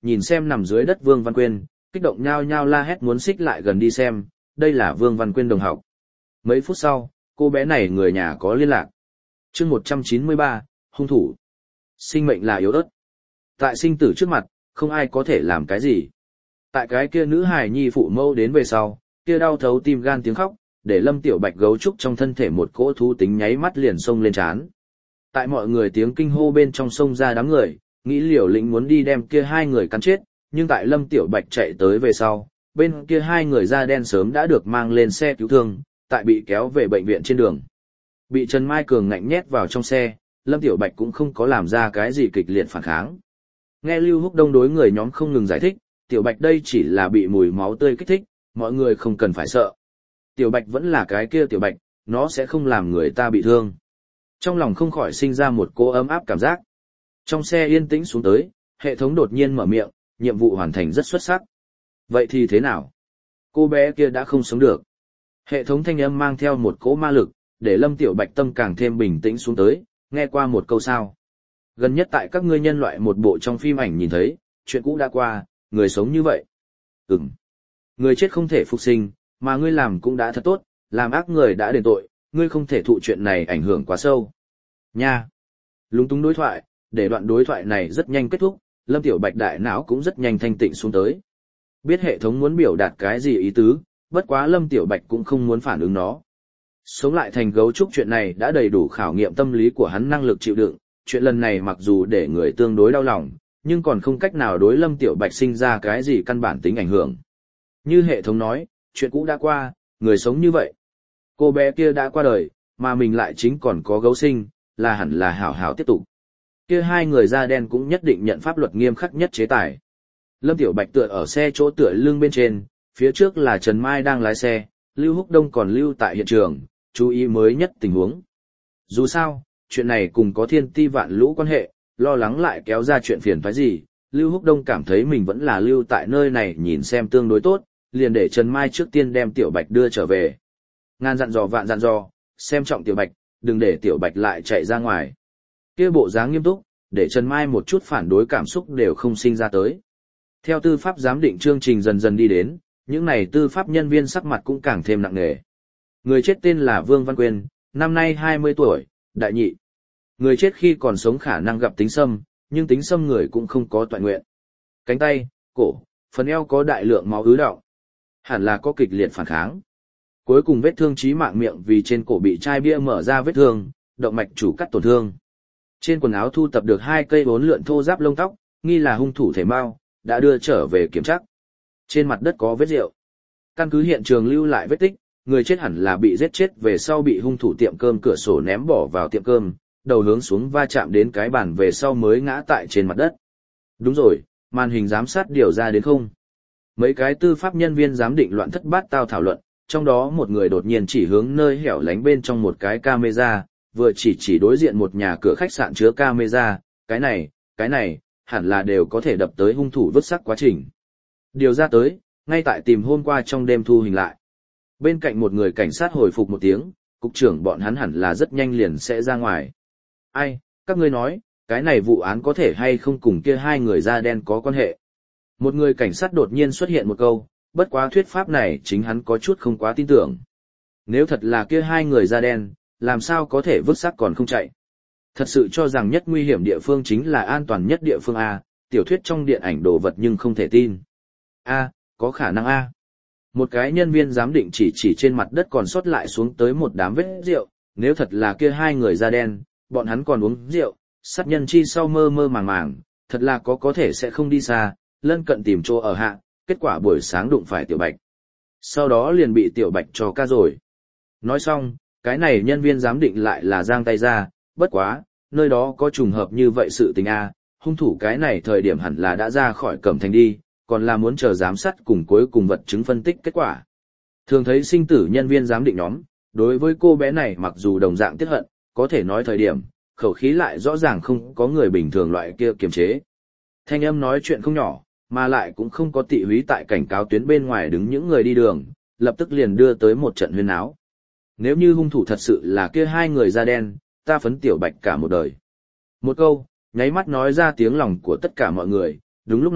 nhìn xem nằm dưới đất Vương Văn Quyên, kích động nhao nhao la hét muốn xích lại gần đi xem, đây là Vương Văn Quyên đồng học. Mấy phút sau, cô bé này người nhà có liên lạc. chương một trăm chín mươi ba, hung thủ. Sinh mệnh là yếu ớt. Tại sinh tử trước mặt, không ai có thể làm cái gì. Tại cái kia nữ hài nhi phụ mâu đến về sau, kia đau thấu tim gan tiếng khóc, để Lâm Tiểu Bạch gấu trúc trong thân thể một cỗ thú tính nháy mắt liền xông lên trán. Tại mọi người tiếng kinh hô bên trong sông ra đám người, nghĩ liều lĩnh muốn đi đem kia hai người cắn chết, nhưng tại Lâm Tiểu Bạch chạy tới về sau, bên kia hai người da đen sớm đã được mang lên xe cứu thương, tại bị kéo về bệnh viện trên đường. Bị Trần Mai Cường ngạnh nhét vào trong xe, Lâm Tiểu Bạch cũng không có làm ra cái gì kịch liệt phản kháng. Nghe Lưu Húc Đông đối người nhóm không ngừng giải thích, Tiểu Bạch đây chỉ là bị mùi máu tươi kích thích, mọi người không cần phải sợ. Tiểu Bạch vẫn là cái kia Tiểu Bạch, nó sẽ không làm người ta bị thương. Trong lòng không khỏi sinh ra một cỗ ấm áp cảm giác. Trong xe yên tĩnh xuống tới, hệ thống đột nhiên mở miệng, nhiệm vụ hoàn thành rất xuất sắc. Vậy thì thế nào? Cô bé kia đã không sống được. Hệ thống thanh âm mang theo một cỗ ma lực, để Lâm Tiểu Bạch tâm càng thêm bình tĩnh xuống tới, nghe qua một câu sao. Gần nhất tại các ngươi nhân loại một bộ trong phim ảnh nhìn thấy, chuyện cũ đã qua, người sống như vậy. Ừm. Người chết không thể phục sinh, mà ngươi làm cũng đã thật tốt, làm ác người đã đền tội, ngươi không thể thụ chuyện này ảnh hưởng quá sâu. Nha. Lúng túng đối thoại, để đoạn đối thoại này rất nhanh kết thúc, Lâm Tiểu Bạch đại não cũng rất nhanh thanh tịnh xuống tới. Biết hệ thống muốn biểu đạt cái gì ý tứ, bất quá Lâm Tiểu Bạch cũng không muốn phản ứng nó. Sống lại thành gấu trúc chuyện này đã đầy đủ khảo nghiệm tâm lý của hắn năng lực chịu đựng, chuyện lần này mặc dù để người tương đối đau lòng, nhưng còn không cách nào đối Lâm Tiểu Bạch sinh ra cái gì căn bản tính ảnh hưởng. Như hệ thống nói, chuyện cũ đã qua, người sống như vậy. Cô bé kia đã qua đời, mà mình lại chính còn có gấu sinh, là hẳn là hảo hảo tiếp tục. Kia hai người da đen cũng nhất định nhận pháp luật nghiêm khắc nhất chế tài. Lâm Tiểu Bạch tựa ở xe chỗ tựa lưng bên trên, phía trước là Trần Mai đang lái xe, Lưu Húc Đông còn lưu tại hiện trường, chú ý mới nhất tình huống. Dù sao, chuyện này cùng có thiên ti vạn lũ quan hệ, lo lắng lại kéo ra chuyện phiền toái gì, Lưu Húc Đông cảm thấy mình vẫn là lưu tại nơi này nhìn xem tương đối tốt, liền để Trần Mai trước tiên đem Tiểu Bạch đưa trở về. Ngàn dặn dò vạn dặn dò, xem trọng Tiểu Bạch, đừng để Tiểu Bạch lại chạy ra ngoài. Kia bộ dáng nghiêm túc, để Trần Mai một chút phản đối cảm xúc đều không sinh ra tới. Theo tư pháp giám định chương trình dần dần đi đến, những này tư pháp nhân viên sắc mặt cũng càng thêm nặng nề. Người chết tên là Vương Văn Quyên, năm nay hai mươi tuổi, đại nhị. Người chết khi còn sống khả năng gặp tính xâm, nhưng tính xâm người cũng không có toại nguyện. Cánh tay, cổ, phần eo có đại lượng máu ứ đọng. Hẳn là có kịch liệt phản kháng. Cuối cùng vết thương chí mạng miệng vì trên cổ bị chai bia mở ra vết thương, động mạch chủ cắt tổn thương. Trên quần áo thu tập được hai cây bốn lượn thô ráp lông tóc, nghi là hung thủ thể mao, đã đưa trở về kiểm tra. Trên mặt đất có vết rượu. Căn cứ hiện trường lưu lại vết tích, người chết hẳn là bị giết chết về sau bị hung thủ tiệm cơm cửa sổ ném bỏ vào tiệm cơm, đầu hướng xuống va chạm đến cái bàn về sau mới ngã tại trên mặt đất. Đúng rồi, màn hình giám sát điều ra đến không? Mấy cái tư pháp nhân viên giám định loạn thất bát tao thảo luận, trong đó một người đột nhiên chỉ hướng nơi hẻo lánh bên trong một cái camera, vừa chỉ chỉ đối diện một nhà cửa khách sạn chứa camera, cái này, cái này, hẳn là đều có thể đập tới hung thủ vứt xác quá trình. Điều ra tới, ngay tại tìm hôm qua trong đêm thu hình lại. Bên cạnh một người cảnh sát hồi phục một tiếng, cục trưởng bọn hắn hẳn là rất nhanh liền sẽ ra ngoài. Ai, các ngươi nói, cái này vụ án có thể hay không cùng kia hai người da đen có quan hệ. Một người cảnh sát đột nhiên xuất hiện một câu, bất quá thuyết pháp này chính hắn có chút không quá tin tưởng. Nếu thật là kia hai người da đen, làm sao có thể vứt xác còn không chạy. Thật sự cho rằng nhất nguy hiểm địa phương chính là an toàn nhất địa phương A, tiểu thuyết trong điện ảnh đồ vật nhưng không thể tin. A, có khả năng A. Một cái nhân viên giám định chỉ chỉ trên mặt đất còn sót lại xuống tới một đám vết rượu, nếu thật là kia hai người da đen, bọn hắn còn uống rượu, sát nhân chi sau mơ mơ màng màng, thật là có có thể sẽ không đi xa, lân cận tìm chỗ ở hạ, kết quả buổi sáng đụng phải Tiểu Bạch. Sau đó liền bị Tiểu Bạch cho ca rồi. Nói xong, cái này nhân viên giám định lại là giang tay ra, bất quá, nơi đó có trùng hợp như vậy sự tình A, hung thủ cái này thời điểm hẳn là đã ra khỏi Cẩm Thành đi, còn là muốn chờ giám sát cùng cuối cùng vật chứng phân tích kết quả. Thường thấy sinh tử nhân viên giám định nhóm, đối với cô bé này mặc dù đồng dạng tiếc hận, có thể nói thời điểm, khẩu khí lại rõ ràng không có người bình thường loại kia kiềm chế. Thanh âm nói chuyện không nhỏ, mà lại cũng không có tị húy tại cảnh cáo tuyến bên ngoài đứng những người đi đường, lập tức liền đưa tới một trận huyên náo. Nếu như hung thủ thật sự là kia hai người da đen, ta phấn Tiểu Bạch cả một đời. Một câu, nháy mắt nói ra tiếng lòng của tất cả mọi người, đúng lúc này,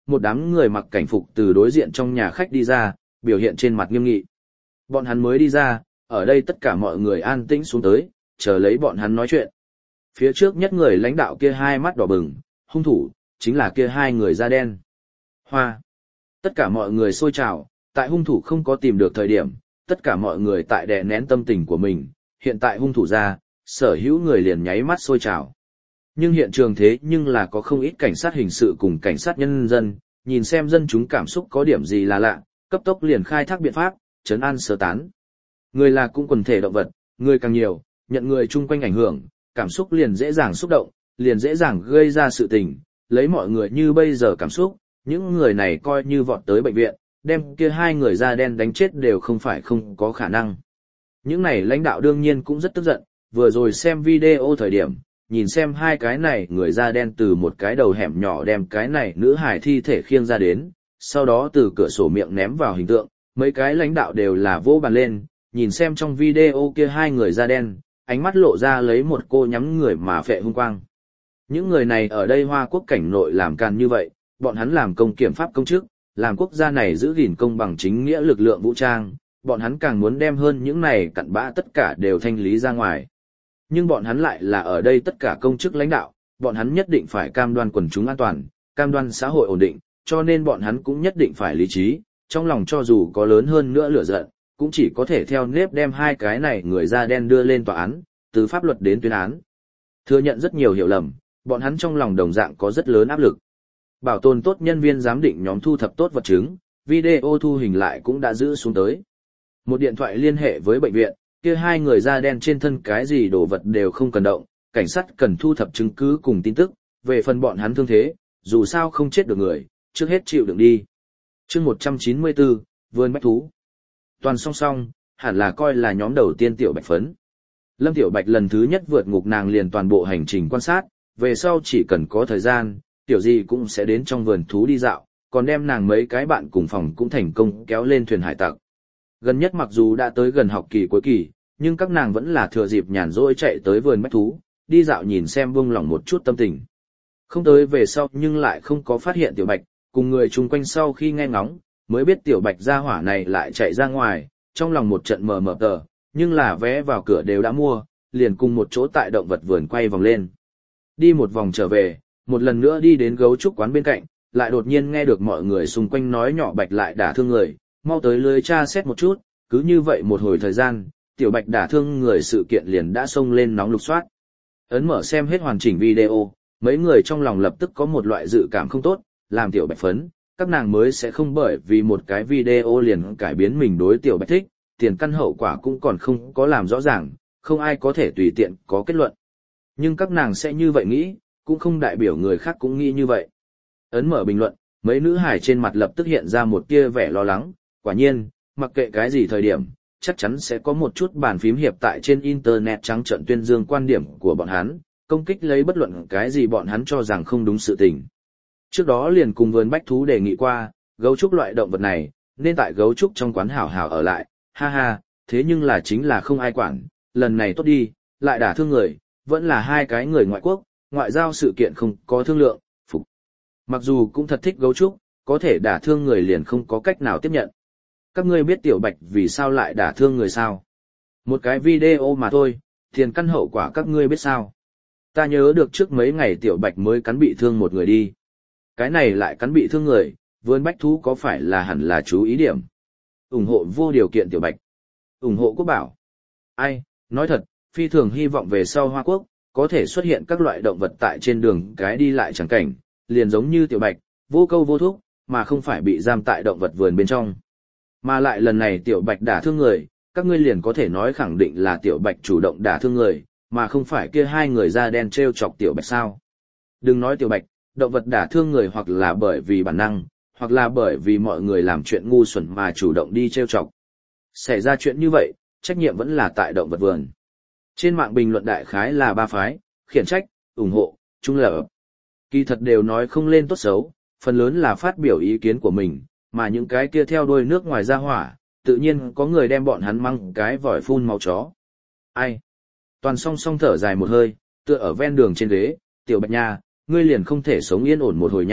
một đám người mặc cảnh phục từ đối diện trong nhà khách đi ra, biểu hiện trên mặt nghiêm nghị. Bọn hắn mới đi ra, ở đây tất cả mọi người an tĩnh xuống tới, chờ lấy bọn hắn nói chuyện. Phía trước nhất người lãnh đạo kia hai mắt đỏ bừng, hung thủ, chính là kia hai người da đen. Hoa. Tất cả mọi người sôi trào, tại hung thủ không có tìm được thời điểm, tất cả mọi người tại đè nén tâm tình của mình, hiện tại hung thủ ra, sở hữu người liền nháy mắt sôi trào. Nhưng hiện trường thế nhưng là có không ít cảnh sát hình sự cùng cảnh sát nhân dân, nhìn xem dân chúng cảm xúc có điểm gì là lạ, cấp tốc liền khai thác biện pháp, trấn an sơ tán. Người là cũng quần thể động vật, người càng nhiều, nhận người chung quanh ảnh hưởng, cảm xúc liền dễ dàng xúc động, liền dễ dàng gây ra sự tình, lấy mọi người như bây giờ cảm xúc, những người này coi như vọt tới bệnh viện, đem kia hai người da đen đánh chết đều không phải không có khả năng. Những này lãnh đạo đương nhiên cũng rất tức giận, vừa rồi xem video thời điểm, nhìn xem hai cái này người da đen từ một cái đầu hẻm nhỏ đem cái này nữ hài thi thể khiêng ra đến, sau đó từ cửa sổ miệng ném vào hình tượng, mấy cái lãnh đạo đều là vỗ bàn lên, nhìn xem trong video kia hai người da đen, ánh mắt lộ ra lấy một cô nhắm người mà phệ hung quang. Những người này ở đây Hoa Quốc cảnh nội làm càn như vậy, bọn hắn làm công kiểm pháp công chức, làm quốc gia này giữ gìn công bằng chính nghĩa lực lượng vũ trang, bọn hắn càng muốn đem hơn những này cặn bã tất cả đều thanh lý ra ngoài. Nhưng bọn hắn lại là ở đây tất cả công chức lãnh đạo, bọn hắn nhất định phải cam đoan quần chúng an toàn, cam đoan xã hội ổn định, cho nên bọn hắn cũng nhất định phải lý trí, trong lòng cho dù có lớn hơn nữa lửa giận, cũng chỉ có thể theo nếp đem hai cái này người da đen đưa lên tòa án, từ pháp luật đến tuyên án. Thừa nhận rất nhiều hiểu lầm, bọn hắn trong lòng đồng dạng có rất lớn áp lực. Bảo tồn tốt nhân viên giám định nhóm thu thập tốt vật chứng, video thu hình lại cũng đã giữ xuống tới. Một điện thoại liên hệ với bệnh viện, kia hai người da đen trên thân cái gì đồ vật đều không cần động, cảnh sát cần thu thập chứng cứ cùng tin tức, về phần bọn hắn thương thế, dù sao không chết được người, trước hết chịu đựng đi. Chương một trăm chín mươi tư, vườn bách thú. Toàn song song, hẳn là coi là nhóm đầu tiên Tiểu Bạch phấn. Lâm Tiểu Bạch lần thứ nhất vượt ngục nàng liền toàn bộ hành trình quan sát, về sau chỉ cần có thời gian, tiểu gì cũng sẽ đến trong vườn thú đi dạo, còn đem nàng mấy cái bạn cùng phòng cũng thành công kéo lên thuyền hải tặc. Gần nhất mặc dù đã tới gần học kỳ cuối kỳ, nhưng các nàng vẫn là thừa dịp nhàn rỗi chạy tới vườn bách thú, đi dạo nhìn xem buông lỏng một chút tâm tình. Không tới về sau nhưng lại không có phát hiện Tiểu Bạch, cùng người chung quanh sau khi nghe ngóng, mới biết Tiểu Bạch gia hỏa này lại chạy ra ngoài, trong lòng một trận mờ mờ tờ, nhưng là vé vào cửa đều đã mua, liền cùng một chỗ tại động vật vườn quay vòng lên. Đi một vòng trở về, một lần nữa đi đến gấu trúc quán bên cạnh, lại đột nhiên nghe được mọi người xung quanh nói nhỏ Bạch lại đả thương người, mau tới lưới tra xét một chút, cứ như vậy một hồi thời gian, Tiểu Bạch đả thương người sự kiện liền đã xông lên nóng lục soát. Ấn mở xem hết hoàn chỉnh video, mấy người trong lòng lập tức có một loại dự cảm không tốt, làm Tiểu Bạch phấn, các nàng mới sẽ không bởi vì một cái video liền cải biến mình đối Tiểu Bạch thích, tiền căn hậu quả cũng còn không có làm rõ ràng, không ai có thể tùy tiện có kết luận. Nhưng các nàng sẽ như vậy nghĩ, cũng không đại biểu người khác cũng nghĩ như vậy. Ấn mở bình luận, mấy nữ hải trên mặt lập tức hiện ra một tia vẻ lo lắng, quả nhiên, mặc kệ cái gì thời điểm, chắc chắn sẽ có một chút bàn phím hiệp tại trên internet trắng trợn tuyên dương quan điểm của bọn hắn, công kích lấy bất luận cái gì bọn hắn cho rằng không đúng sự tình. Trước đó liền cùng vườn bách thú đề nghị qua, gấu trúc loại động vật này, nên tại gấu trúc trong quán hảo hảo ở lại, ha ha, thế nhưng là chính là không ai quản, lần này tốt đi, lại đả thương người, vẫn là hai cái người ngoại quốc, ngoại giao sự kiện không có thương lượng, phục. Mặc dù cũng thật thích gấu trúc, có thể đả thương người liền không có cách nào tiếp nhận. Các ngươi biết Tiểu Bạch vì sao lại đả thương người sao? Một cái video mà thôi, tiền căn hậu quả các ngươi biết sao? Ta nhớ được trước mấy ngày Tiểu Bạch mới cắn bị thương một người đi. Cái này lại cắn bị thương người, vườn bách thú có phải là hẳn là chú ý điểm? Ủng hộ vô điều kiện Tiểu Bạch. Ủng hộ quốc bảo. Ai, nói thật, phi thường hy vọng về sau Hoa Quốc, có thể xuất hiện các loại động vật tại trên đường cái đi lại chẳng cảnh, liền giống như Tiểu Bạch, vô câu vô thúc, mà không phải bị giam tại động vật vườn bên trong. Mà lại lần này Tiểu Bạch đả thương người, các ngươi liền có thể nói khẳng định là Tiểu Bạch chủ động đả thương người, mà không phải kia hai người da đen treo chọc Tiểu Bạch sao. Đừng nói Tiểu Bạch, động vật đả thương người hoặc là bởi vì bản năng, hoặc là bởi vì mọi người làm chuyện ngu xuẩn mà chủ động đi treo chọc. Xảy ra chuyện như vậy, trách nhiệm vẫn là tại động vật vườn. Trên mạng bình luận đại khái là ba phái, khiển trách, ủng hộ, trung lập. Kỳ thật đều nói không lên tốt xấu, phần lớn là phát biểu ý kiến của mình, mà những cái kia theo đuôi nước ngoài ra hỏa, tự nhiên có người đem bọn hắn mang cái vòi phun máu chó. Ai? Toàn song song thở dài một hơi, tựa ở ven đường trên ghế, Tiểu Bạch nha, ngươi liền không thể sống yên ổn một hồi nha,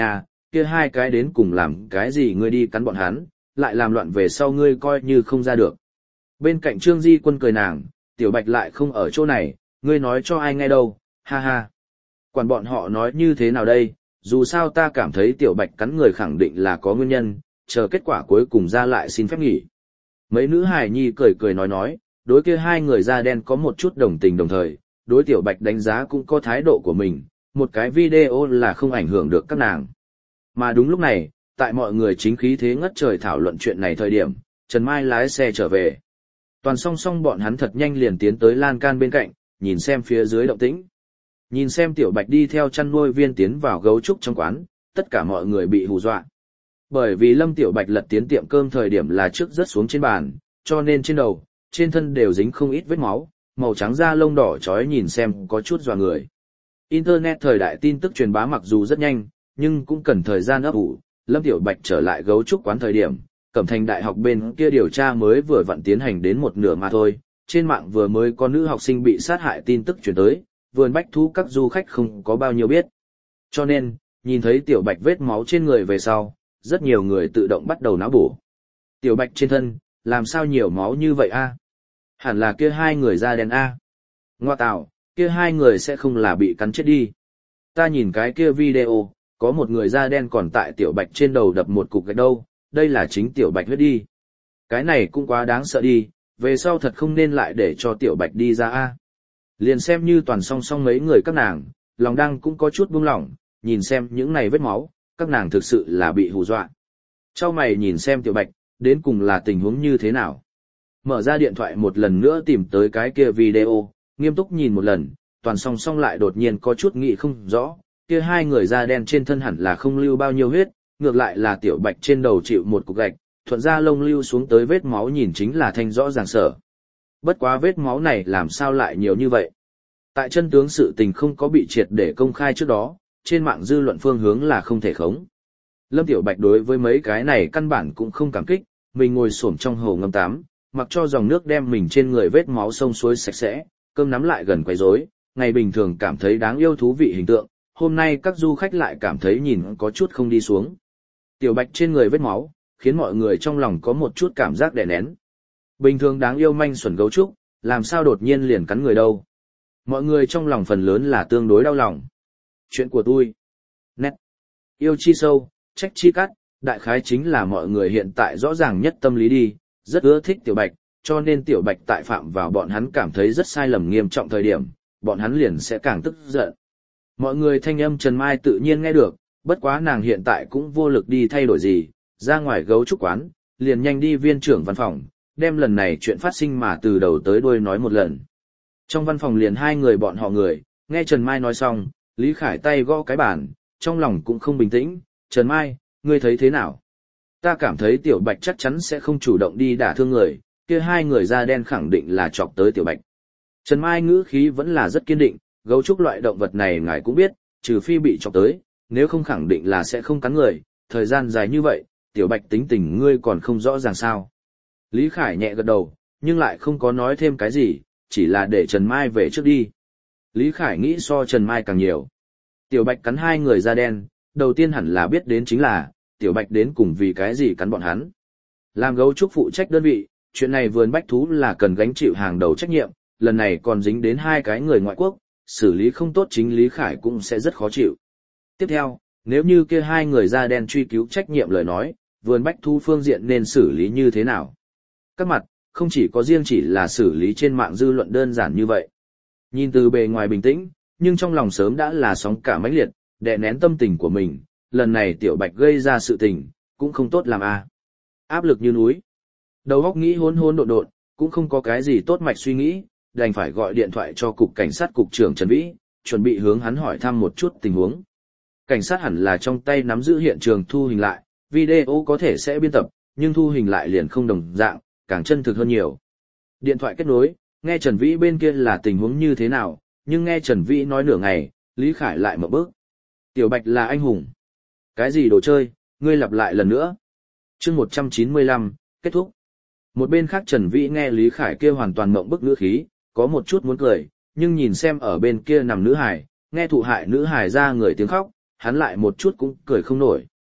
kia hai cái đến cùng làm cái gì ngươi đi cắn bọn hắn, lại làm loạn về sau ngươi coi như không ra được. Bên cạnh Trương Di Quân cười nàng, Tiểu Bạch lại không ở chỗ này, ngươi nói cho ai nghe đâu, ha ha. Quản bọn họ nói như thế nào đây, dù sao ta cảm thấy Tiểu Bạch cắn người khẳng định là có nguyên nhân, chờ kết quả cuối cùng ra lại xin phép nghỉ. Mấy nữ hài nhi cười cười nói nói, đối kia hai người da đen có một chút đồng tình đồng thời, đối Tiểu Bạch đánh giá cũng có thái độ của mình, một cái video là không ảnh hưởng được các nàng. Mà đúng lúc này, tại mọi người chính khí thế ngất trời thảo luận chuyện này thời điểm, Trần Mai lái xe trở về. Toàn song song bọn hắn thật nhanh liền tiến tới lan can bên cạnh, nhìn xem phía dưới động tĩnh. Nhìn xem Tiểu Bạch đi theo chăn nuôi viên tiến vào gấu trúc trong quán, tất cả mọi người bị hù dọa. Bởi vì Lâm Tiểu Bạch lật tiến tiệm cơm thời điểm là trước rớt xuống trên bàn, cho nên trên đầu, trên thân đều dính không ít vết máu, màu trắng da lông đỏ chói nhìn xem có chút dọa người. Internet thời đại tin tức truyền bá mặc dù rất nhanh, nhưng cũng cần thời gian ấp ủ. Lâm Tiểu Bạch trở lại gấu trúc quán thời điểm, Cẩm Thành Đại học bên kia điều tra mới vừa vặn tiến hành đến một nửa mà thôi, trên mạng vừa mới có nữ học sinh bị sát hại tin tức truyền tới, vườn bách thú các du khách không có bao nhiêu biết. Cho nên, nhìn thấy Tiểu Bạch vết máu trên người về sau, rất nhiều người tự động bắt đầu não bổ. Tiểu Bạch trên thân, làm sao nhiều máu như vậy a? Hẳn là kia hai người da đen a. Ngoa tạo, kia hai người sẽ không là bị cắn chết đi. Ta nhìn cái kia video, có một người da đen còn tại Tiểu Bạch trên đầu đập một cục gạch đâu, đây là chính Tiểu Bạch huyết đi. Cái này cũng quá đáng sợ đi, về sau thật không nên lại để cho Tiểu Bạch đi ra a. Liền xem như toàn song song mấy người các nàng, lòng đang cũng có chút buông lỏng, nhìn xem những này vết máu, các nàng thực sự là bị hù dọa. Chau mày nhìn xem Tiểu Bạch, đến cùng là tình huống như thế nào. Mở ra điện thoại một lần nữa tìm tới cái kia video, nghiêm túc nhìn một lần, toàn song song lại đột nhiên có chút nghĩ không rõ, kia hai người da đen trên thân hẳn là không lưu bao nhiêu huyết, ngược lại là Tiểu Bạch trên đầu chịu một cục gạch, thuận ra lông lưu xuống tới vết máu nhìn chính là thanh rõ ràng sở. Bất quá vết máu này làm sao lại nhiều như vậy? Tại chân tướng sự tình không có bị triệt để công khai trước đó, trên mạng dư luận phương hướng là không thể khống. Lâm Tiểu Bạch đối với mấy cái này căn bản cũng không cảm kích, mình ngồi xổm trong hồ ngâm tắm, mặc cho dòng nước đem mình trên người vết máu sông suối sạch sẽ, cơm nắm lại gần quấy rối, ngày bình thường cảm thấy đáng yêu thú vị hình tượng, hôm nay các du khách lại cảm thấy nhìn có chút không đi xuống. Tiểu Bạch trên người vết máu, khiến mọi người trong lòng có một chút cảm giác đè nén. Bình thường đáng yêu manh xuẩn gấu trúc, làm sao đột nhiên liền cắn người đâu. Mọi người trong lòng phần lớn là tương đối đau lòng. Chuyện của tôi. Nét. Yêu chi sâu, trách chi cắt, đại khái chính là mọi người hiện tại rõ ràng nhất tâm lý đi, rất ưa thích Tiểu Bạch, cho nên Tiểu Bạch tại phạm vào bọn hắn cảm thấy rất sai lầm nghiêm trọng thời điểm, bọn hắn liền sẽ càng tức giận. Mọi người thanh âm Trần Mai tự nhiên nghe được, bất quá nàng hiện tại cũng vô lực đi thay đổi gì, ra ngoài gấu trúc quán, liền nhanh đi viên trưởng văn phòng, đem lần này chuyện phát sinh mà từ đầu tới đuôi nói một lần. Trong văn phòng liền hai người bọn họ người, nghe Trần Mai nói xong, Lý Khải tay gõ cái bàn, trong lòng cũng không bình tĩnh, Trần Mai, ngươi thấy thế nào? Ta cảm thấy Tiểu Bạch chắc chắn sẽ không chủ động đi đả thương người, kia hai người da đen khẳng định là chọc tới Tiểu Bạch. Trần Mai ngữ khí vẫn là rất kiên định, gấu trúc loại động vật này ngài cũng biết, trừ phi bị chọc tới, nếu không khẳng định là sẽ không cắn người, thời gian dài như vậy, Tiểu Bạch tính tình ngươi còn không rõ ràng sao. Lý Khải nhẹ gật đầu, nhưng lại không có nói thêm cái gì, chỉ là để Trần Mai về trước đi. Lý Khải nghĩ so Trần Mai càng nhiều. Tiểu Bạch cắn hai người da đen, đầu tiên hẳn là biết đến chính là, Tiểu Bạch đến cùng vì cái gì cắn bọn hắn. Làm gấu trúc phụ trách đơn vị, chuyện này vườn bách thú là cần gánh chịu hàng đầu trách nhiệm, lần này còn dính đến hai cái người ngoại quốc, xử lý không tốt chính Lý Khải cũng sẽ rất khó chịu. Tiếp theo, nếu như kia hai người da đen truy cứu trách nhiệm lời nói, vườn bách thú phương diện nên xử lý như thế nào? Các mặt, không chỉ có riêng chỉ là xử lý trên mạng dư luận đơn giản như vậy. Nhìn từ bề ngoài bình tĩnh, nhưng trong lòng sớm đã là sóng cả mãnh liệt, đè nén tâm tình của mình, lần này Tiểu Bạch gây ra sự tình, cũng không tốt làm a. À. Áp lực như núi. Đầu óc nghĩ hỗn hỗn độn độn, cũng không có cái gì tốt mạch suy nghĩ, đành phải gọi điện thoại cho cục cảnh sát cục trưởng Trần Vĩ, chuẩn bị hướng hắn hỏi thăm một chút tình huống. Cảnh sát hẳn là trong tay nắm giữ hiện trường thu hình lại, video có thể sẽ biên tập, nhưng thu hình lại liền không đồng dạng, càng chân thực hơn nhiều. Điện thoại kết nối, nghe Trần Vĩ bên kia là tình huống như thế nào, nhưng nghe Trần Vĩ nói nửa ngày, Lý Khải lại mở bước. Tiểu Bạch là anh hùng. Cái gì đồ chơi, ngươi lặp lại lần nữa. Chương một trăm chín mươi lăm, kết thúc. Một bên khác Trần Vĩ nghe Lý Khải kia hoàn toàn mộng bức ngữ khí, có một chút muốn cười, nhưng nhìn xem ở bên kia nằm nữ hài, nghe thụ hại nữ hài ra người tiếng khóc, hắn lại một chút cũng cười không nổi.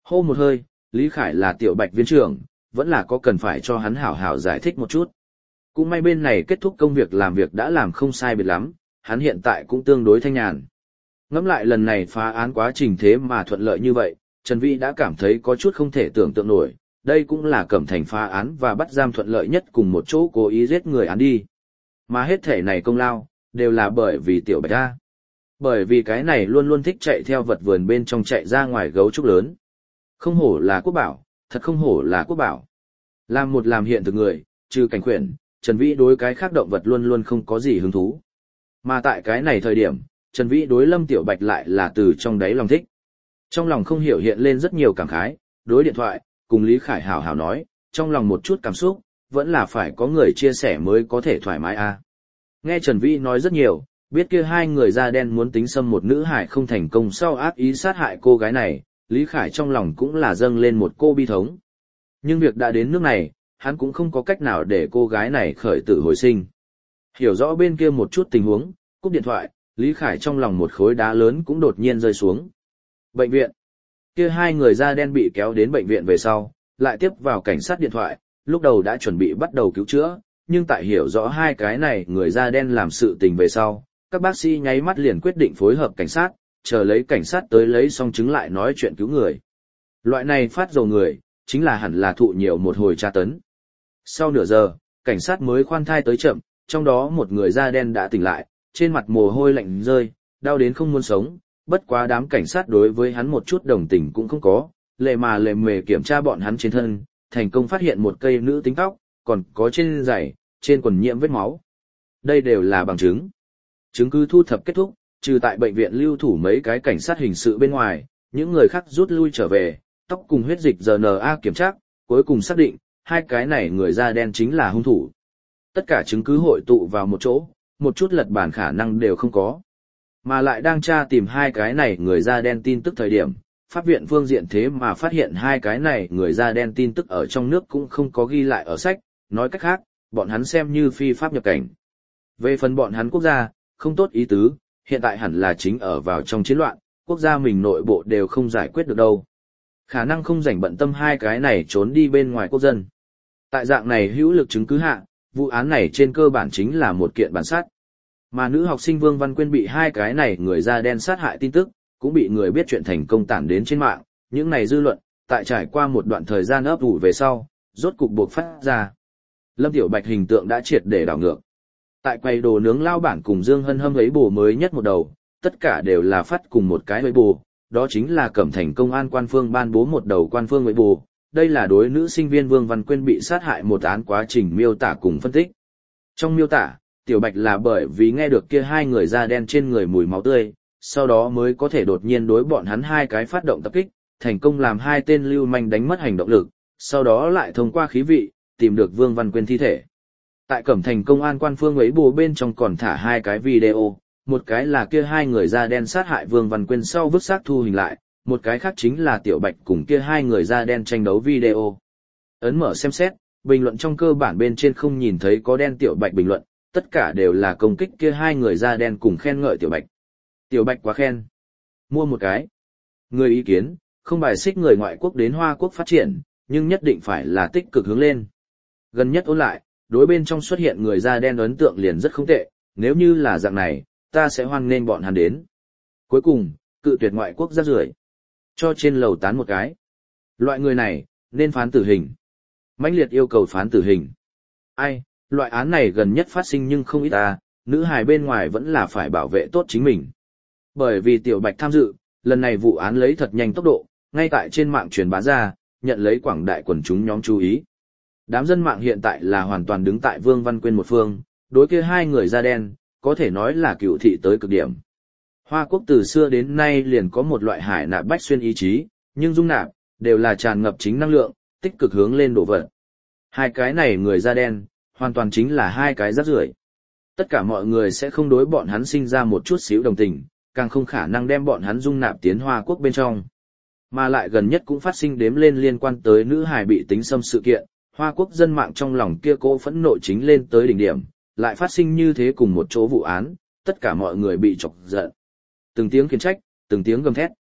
Hô một hơi, Lý Khải là Tiểu Bạch viên trưởng, vẫn là có cần phải cho hắn hảo hảo giải thích một chút. Cũng may bên này kết thúc công việc làm việc đã làm không sai biệt lắm, hắn hiện tại cũng tương đối thanh nhàn. Ngẫm lại lần này phá án quá trình thế mà thuận lợi như vậy, Trần Vĩ đã cảm thấy có chút không thể tưởng tượng nổi, đây cũng là Cẩm Thành phá án và bắt giam thuận lợi nhất cùng một chỗ cố ý giết người án đi. Mà hết thể này công lao, đều là bởi vì Tiểu Bạch A. Bởi vì cái này luôn luôn thích chạy theo vật vườn bên trong chạy ra ngoài gấu trúc lớn. Không hổ là quốc bảo, thật không hổ là quốc bảo. Làm một làm hiện thực người, trừ cảnh khuyển, Trần Vĩ đối cái khác động vật luôn luôn không có gì hứng thú. Mà tại cái này thời điểm, Trần Vĩ đối Lâm Tiểu Bạch lại là từ trong đáy lòng thích. Trong lòng không hiểu hiện lên rất nhiều cảm khái, đối điện thoại, cùng Lý Khải hào hào nói, trong lòng một chút cảm xúc, vẫn là phải có người chia sẻ mới có thể thoải mái a. Nghe Trần Vĩ nói rất nhiều, biết kia hai người da đen muốn tính xâm một nữ hải không thành công sau ác ý sát hại cô gái này, Lý Khải trong lòng cũng là dâng lên một cô bi thống. Nhưng việc đã đến nước này, hắn cũng không có cách nào để cô gái này khởi tử hồi sinh. Hiểu rõ bên kia một chút tình huống, cúp điện thoại, Lý Khải trong lòng một khối đá lớn cũng đột nhiên rơi xuống. Bệnh viện. Kia hai người da đen bị kéo đến bệnh viện về sau, lại tiếp vào cảnh sát điện thoại, lúc đầu đã chuẩn bị bắt đầu cứu chữa, nhưng tại hiểu rõ hai cái này người da đen làm sự tình về sau, các bác sĩ nháy mắt liền quyết định phối hợp cảnh sát, chờ lấy cảnh sát tới lấy xong chứng lại nói chuyện cứu người. Loại này phát dầu người, chính là hẳn là thụ nhiều một hồi tra tấn. Sau nửa giờ, cảnh sát mới khoan thai tới chậm, trong đó một người da đen đã tỉnh lại, trên mặt mồ hôi lạnh rơi, đau đến không muốn sống, bất quá đám cảnh sát đối với hắn một chút đồng tình cũng không có, lệ mà lệ mề kiểm tra bọn hắn trên thân, thành công phát hiện một cây nữ tính tóc, còn có trên giày, trên quần nhiễm vết máu. Đây đều là bằng chứng. Chứng cứ thu thập kết thúc, trừ tại bệnh viện lưu thủ mấy cái cảnh sát hình sự bên ngoài, những người khác rút lui trở về, tóc cùng huyết dịch rờ en a kiểm tra, cuối cùng xác định, hai cái này người da đen chính là hung thủ. Tất cả chứng cứ hội tụ vào một chỗ, một chút lật bản khả năng đều không có. Mà lại đang tra tìm hai cái này người da đen tin tức thời điểm, pháp viện phương diện thế mà phát hiện hai cái này người da đen tin tức ở trong nước cũng không có ghi lại ở sách, nói cách khác, bọn hắn xem như phi pháp nhập cảnh. Về phần bọn hắn quốc gia, không tốt ý tứ, hiện tại hẳn là chính ở vào trong chiến loạn, quốc gia mình nội bộ đều không giải quyết được đâu. Khả năng không rảnh bận tâm hai cái này trốn đi bên ngoài quốc dân. Tại dạng này hữu lực chứng cứ hạ, vụ án này trên cơ bản chính là một kiện bản sát. Mà nữ học sinh Vương Văn Quyên bị hai cái này người da đen sát hại tin tức, cũng bị người biết chuyện thành công tản đến trên mạng, những này dư luận, tại trải qua một đoạn thời gian ấp ủ về sau, rốt cục buộc phát ra. Lâm Tiểu Bạch hình tượng đã triệt để đảo ngược. Tại quầy đồ nướng lao bản cùng Dương Hân Hâm ấy bù mới nhất một đầu, tất cả đều là phát cùng một cái ấy bù, đó chính là Cẩm Thành công an quan phương ban bố một đầu quan phương ấy bù. Đây là đối nữ sinh viên Vương Văn Quyên bị sát hại một án quá trình miêu tả cùng phân tích. Trong miêu tả, Tiểu Bạch là bởi vì nghe được kia hai người da đen trên người mùi máu tươi, sau đó mới có thể đột nhiên đối bọn hắn hai cái phát động tập kích, thành công làm hai tên lưu manh đánh mất hành động lực, sau đó lại thông qua khí vị, tìm được Vương Văn Quyên thi thể. Tại Cẩm Thành công an quan phương ấy bù bên trong còn thả hai cái video, một cái là kia hai người da đen sát hại Vương Văn Quyên sau vứt xác thu hình lại, một cái khác chính là Tiểu Bạch cùng kia hai người da đen tranh đấu video. Ấn mở xem xét, bình luận trong cơ bản bên trên không nhìn thấy có đen Tiểu Bạch bình luận, tất cả đều là công kích kia hai người da đen cùng khen ngợi Tiểu Bạch. Tiểu Bạch quá khen. Mua một cái. Người ý kiến, không bài xích người ngoại quốc đến Hoa Quốc phát triển, nhưng nhất định phải là tích cực hướng lên. Gần nhất ôn lại, đối bên trong xuất hiện người da đen ấn tượng liền rất không tệ, nếu như là dạng này, ta sẽ hoan nghênh bọn hắn đến. Cuối cùng, cự tuyệt ngoại quốc rác rưởi. Cho trên lầu tán một cái. Loại người này, nên phán tử hình. Mãnh liệt yêu cầu phán tử hình. Ai, loại án này gần nhất phát sinh nhưng không ít ta, nữ hài bên ngoài vẫn là phải bảo vệ tốt chính mình. Bởi vì Tiểu Bạch tham dự, lần này vụ án lấy thật nhanh tốc độ, ngay tại trên mạng truyền bá ra, nhận lấy quảng đại quần chúng nhóm chú ý. Đám dân mạng hiện tại là hoàn toàn đứng tại Vương Văn Quyên một phương, đối kia hai người da đen, có thể nói là cựu thị tới cực điểm. Hoa Quốc từ xưa đến nay liền có một loại hải nạp bách xuyên ý chí, nhưng dung nạp, đều là tràn ngập chính năng lượng, tích cực hướng lên đổ vật. Hai cái này người da đen, hoàn toàn chính là hai cái rác rưởi. Tất cả mọi người sẽ không đối bọn hắn sinh ra một chút xíu đồng tình, càng không khả năng đem bọn hắn dung nạp tiến Hoa Quốc bên trong. Mà lại gần nhất cũng phát sinh đếm lên liên quan tới nữ hài bị tính xâm sự kiện, Hoa Quốc dân mạng trong lòng kia cỗ phẫn nộ chính lên tới đỉnh điểm, lại phát sinh như thế cùng một chỗ vụ án, tất cả mọi người bị chọc giận. Từng tiếng khiển trách, từng tiếng gầm thét.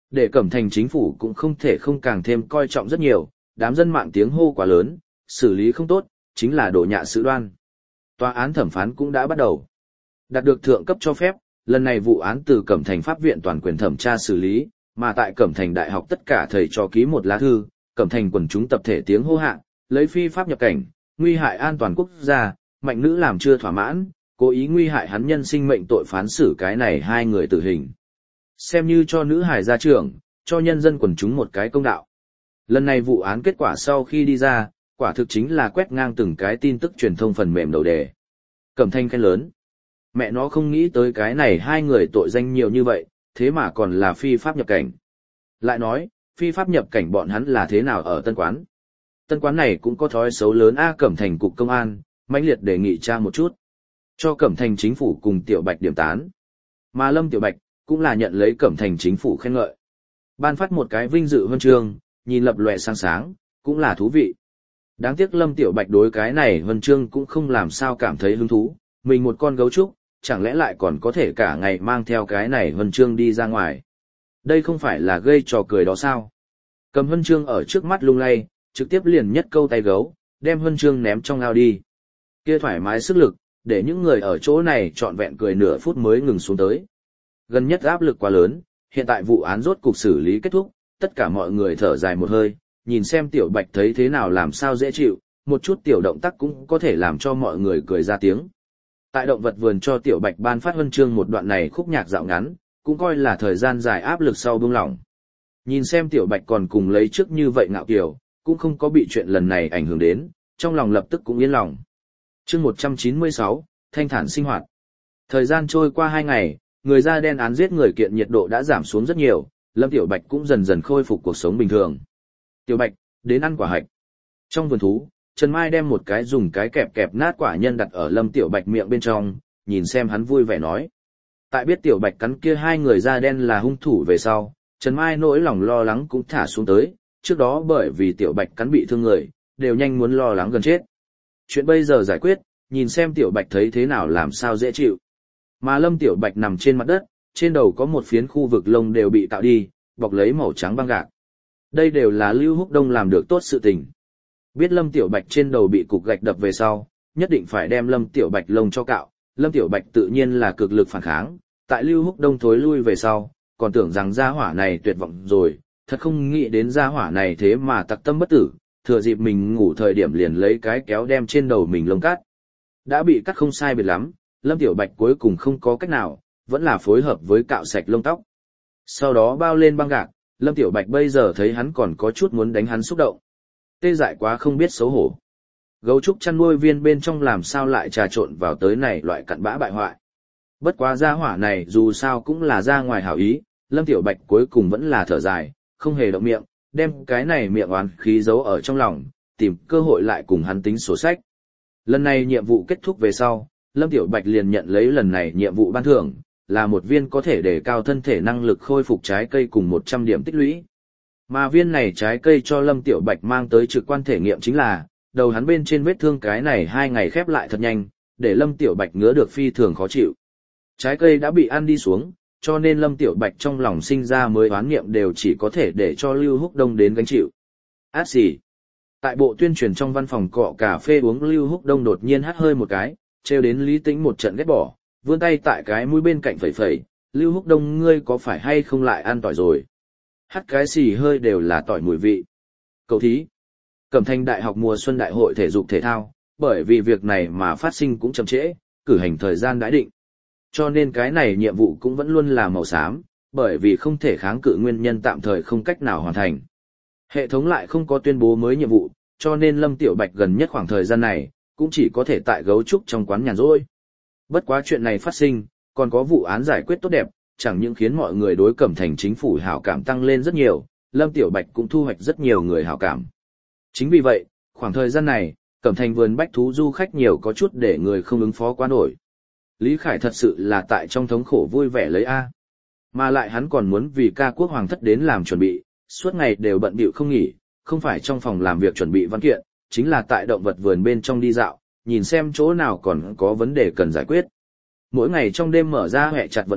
Để Cẩm Thành chính phủ cũng không thể không càng thêm coi trọng rất nhiều, đám dân mạng tiếng hô quá lớn, xử lý không tốt, chính là đổ nhạ sự đoan. Tòa án thẩm phán cũng đã bắt đầu. Đạt được thượng cấp cho phép, lần này vụ án từ Cẩm Thành Pháp viện toàn quyền thẩm tra xử lý, mà tại Cẩm Thành Đại học tất cả thầy trò ký một lá thư, Cẩm Thành quần chúng tập thể tiếng hô hạ, lấy phi pháp nhập cảnh, nguy hại an toàn quốc gia, mạnh nữ làm chưa thỏa mãn, cố ý nguy hại hắn nhân sinh mệnh tội phán xử cái này hai người tử hình. Xem như cho nữ hài ra trường, cho nhân dân quần chúng một cái công đạo. Lần này vụ án kết quả sau khi đi ra, quả thực chính là quét ngang từng cái tin tức truyền thông phần mềm đầu đề. Cẩm Thanh khen lớn. Mẹ nó không nghĩ tới cái này hai người tội danh nhiều như vậy, thế mà còn là phi pháp nhập cảnh. Lại nói, phi pháp nhập cảnh bọn hắn là thế nào ở Tân Quán? Tân Quán này cũng có thói xấu lớn a. Cẩm Thành cục công an, mãnh liệt đề nghị tra một chút. Cho Cẩm Thành chính phủ cùng Tiểu Bạch điểm tán. Mà Lâm Tiểu Bạch cũng là nhận lấy Cẩm Thành chính phủ khen ngợi. Ban phát một cái vinh dự huân chương, nhìn lập lòe sáng sáng, cũng là thú vị. Đáng tiếc Lâm Tiểu Bạch đối cái này huân chương cũng không làm sao cảm thấy hứng thú, mình một con gấu trúc, chẳng lẽ lại còn có thể cả ngày mang theo cái này huân chương đi ra ngoài. Đây không phải là gây trò cười đó sao? Cầm huân chương ở trước mắt lung lay, trực tiếp liền nhất câu tay gấu, đem huân chương ném trong ao đi. Kia thoải mái sức lực, để những người ở chỗ này trọn vẹn cười nửa phút mới ngừng xuống tới. Gần nhất áp lực quá lớn, hiện tại vụ án rốt cục xử lý kết thúc, tất cả mọi người thở dài một hơi, nhìn xem Tiểu Bạch thấy thế nào làm sao dễ chịu, một chút tiểu động tác cũng có thể làm cho mọi người cười ra tiếng. Tại động vật vườn cho Tiểu Bạch ban phát huân chương một đoạn này khúc nhạc dạo ngắn, cũng coi là thời gian dài áp lực sau buông lỏng. Nhìn xem Tiểu Bạch còn cùng lấy trước như vậy ngạo kiều, cũng không có bị chuyện lần này ảnh hưởng đến, trong lòng lập tức cũng yên lòng. Chương một trăm chín mươi sáu, thanh thản sinh hoạt. Thời gian trôi qua hai ngày, người da đen án giết người kiện nhiệt độ đã giảm xuống rất nhiều, Lâm Tiểu Bạch cũng dần dần khôi phục cuộc sống bình thường. Tiểu Bạch, đến ăn quả hạch. Trong vườn thú, Trần Mai đem một cái dùng cái kẹp kẹp nát quả nhân đặt ở Lâm Tiểu Bạch miệng bên trong, nhìn xem hắn vui vẻ nói. Tại biết Tiểu Bạch cắn kia hai người da đen là hung thủ về sau, Trần Mai nỗi lòng lo lắng cũng thả xuống tới, trước đó bởi vì Tiểu Bạch cắn bị thương người, đều nhanh muốn lo lắng gần chết. Chuyện bây giờ giải quyết, nhìn xem Tiểu Bạch thấy thế nào làm sao dễ chịu. Mà Lâm Tiểu Bạch nằm trên mặt đất, trên đầu có một phiến khu vực lông đều bị tạo đi, bọc lấy màu trắng băng gạc. Đây đều là Lưu Húc Đông làm được tốt sự tình. Biết Lâm Tiểu Bạch trên đầu bị cục gạch đập về sau, nhất định phải đem Lâm Tiểu Bạch lông cho cạo, Lâm Tiểu Bạch tự nhiên là cực lực phản kháng, tại Lưu Húc Đông thối lui về sau, còn tưởng rằng gia hỏa này tuyệt vọng rồi, thật không nghĩ đến gia hỏa này thế mà tặc tâm bất tử, thừa dịp mình ngủ thời điểm liền lấy cái kéo đem trên đầu mình lông cắt. Đã bị cắt không sai biệt lắm, Lâm Tiểu Bạch cuối cùng không có cách nào, vẫn là phối hợp với cạo sạch lông tóc. Sau đó bao lên băng gạc, Lâm Tiểu Bạch bây giờ thấy hắn còn có chút muốn đánh hắn xúc động. Tê dại quá không biết xấu hổ. Gấu trúc chăn nuôi viên bên trong làm sao lại trà trộn vào tới này loại cặn bã bại hoại. Bất quá gia hỏa này dù sao cũng là ra ngoài hảo ý, Lâm Tiểu Bạch cuối cùng vẫn là thở dài, không hề động miệng, đem cái này miệng oán khí giấu ở trong lòng, tìm cơ hội lại cùng hắn tính sổ sách. Lần này nhiệm vụ kết thúc về sau, Lâm Tiểu Bạch liền nhận lấy lần này nhiệm vụ ban thưởng, là một viên có thể đề cao thân thể năng lực khôi phục trái cây cùng một trăm điểm tích lũy. Mà viên này trái cây cho Lâm Tiểu Bạch mang tới trực quan thể nghiệm chính là, đầu hắn bên trên vết thương cái này hai ngày khép lại thật nhanh, để Lâm Tiểu Bạch ngứa được phi thường khó chịu. Trái cây đã bị ăn đi xuống, cho nên Lâm Tiểu Bạch trong lòng sinh ra mới oán niệm đều chỉ có thể để cho Lưu Húc Đông đến gánh chịu. Át xì. Tại bộ tuyên truyền trong văn phòng cọ cà phê uống, Lưu Húc Đông đột nhiên hắt hơi một cái, trêu đến Lý Tĩnh một trận ghét bỏ, vươn tay tại cái mũi bên cạnh phẩy phẩy, Lưu Húc Đông ngươi có phải hay không lại ăn tỏi rồi? Hắt cái xì hơi đều là tỏi mùi vị. Cầu thí. Cẩm Thành Đại học mùa xuân đại hội thể dục thể thao, bởi vì việc này mà phát sinh cũng chậm trễ, cử hành thời gian đã định. Cho nên cái này nhiệm vụ cũng vẫn luôn là màu xám, bởi vì không thể kháng cự nguyên nhân tạm thời không cách nào hoàn thành. Hệ thống lại không có tuyên bố mới nhiệm vụ, cho nên Lâm Tiểu Bạch gần nhất khoảng thời gian này, cũng chỉ có thể tại gấu trúc trong quán nhàn rỗi. Bất quá chuyện này phát sinh, còn có vụ án giải quyết tốt đẹp, chẳng những khiến mọi người đối Cẩm Thành chính phủ hảo cảm tăng lên rất nhiều, Lâm Tiểu Bạch cũng thu hoạch rất nhiều người hảo cảm. Chính vì vậy, khoảng thời gian này, Cẩm Thành vườn bách thú du khách nhiều có chút để người không ứng phó quá nổi. Lý Khải thật sự là tại trong thống khổ vui vẻ lấy A. Mà lại hắn còn muốn vì ca quốc hoàng thất đến làm chuẩn bị, suốt ngày đều bận bịu không nghỉ, không phải trong phòng làm việc chuẩn bị văn kiện, chính là tại động vật vườn bên trong đi dạo, nhìn xem chỗ nào còn có vấn đề cần giải quyết. Mỗi ngày trong đêm mở ra hẹ chặt vận động,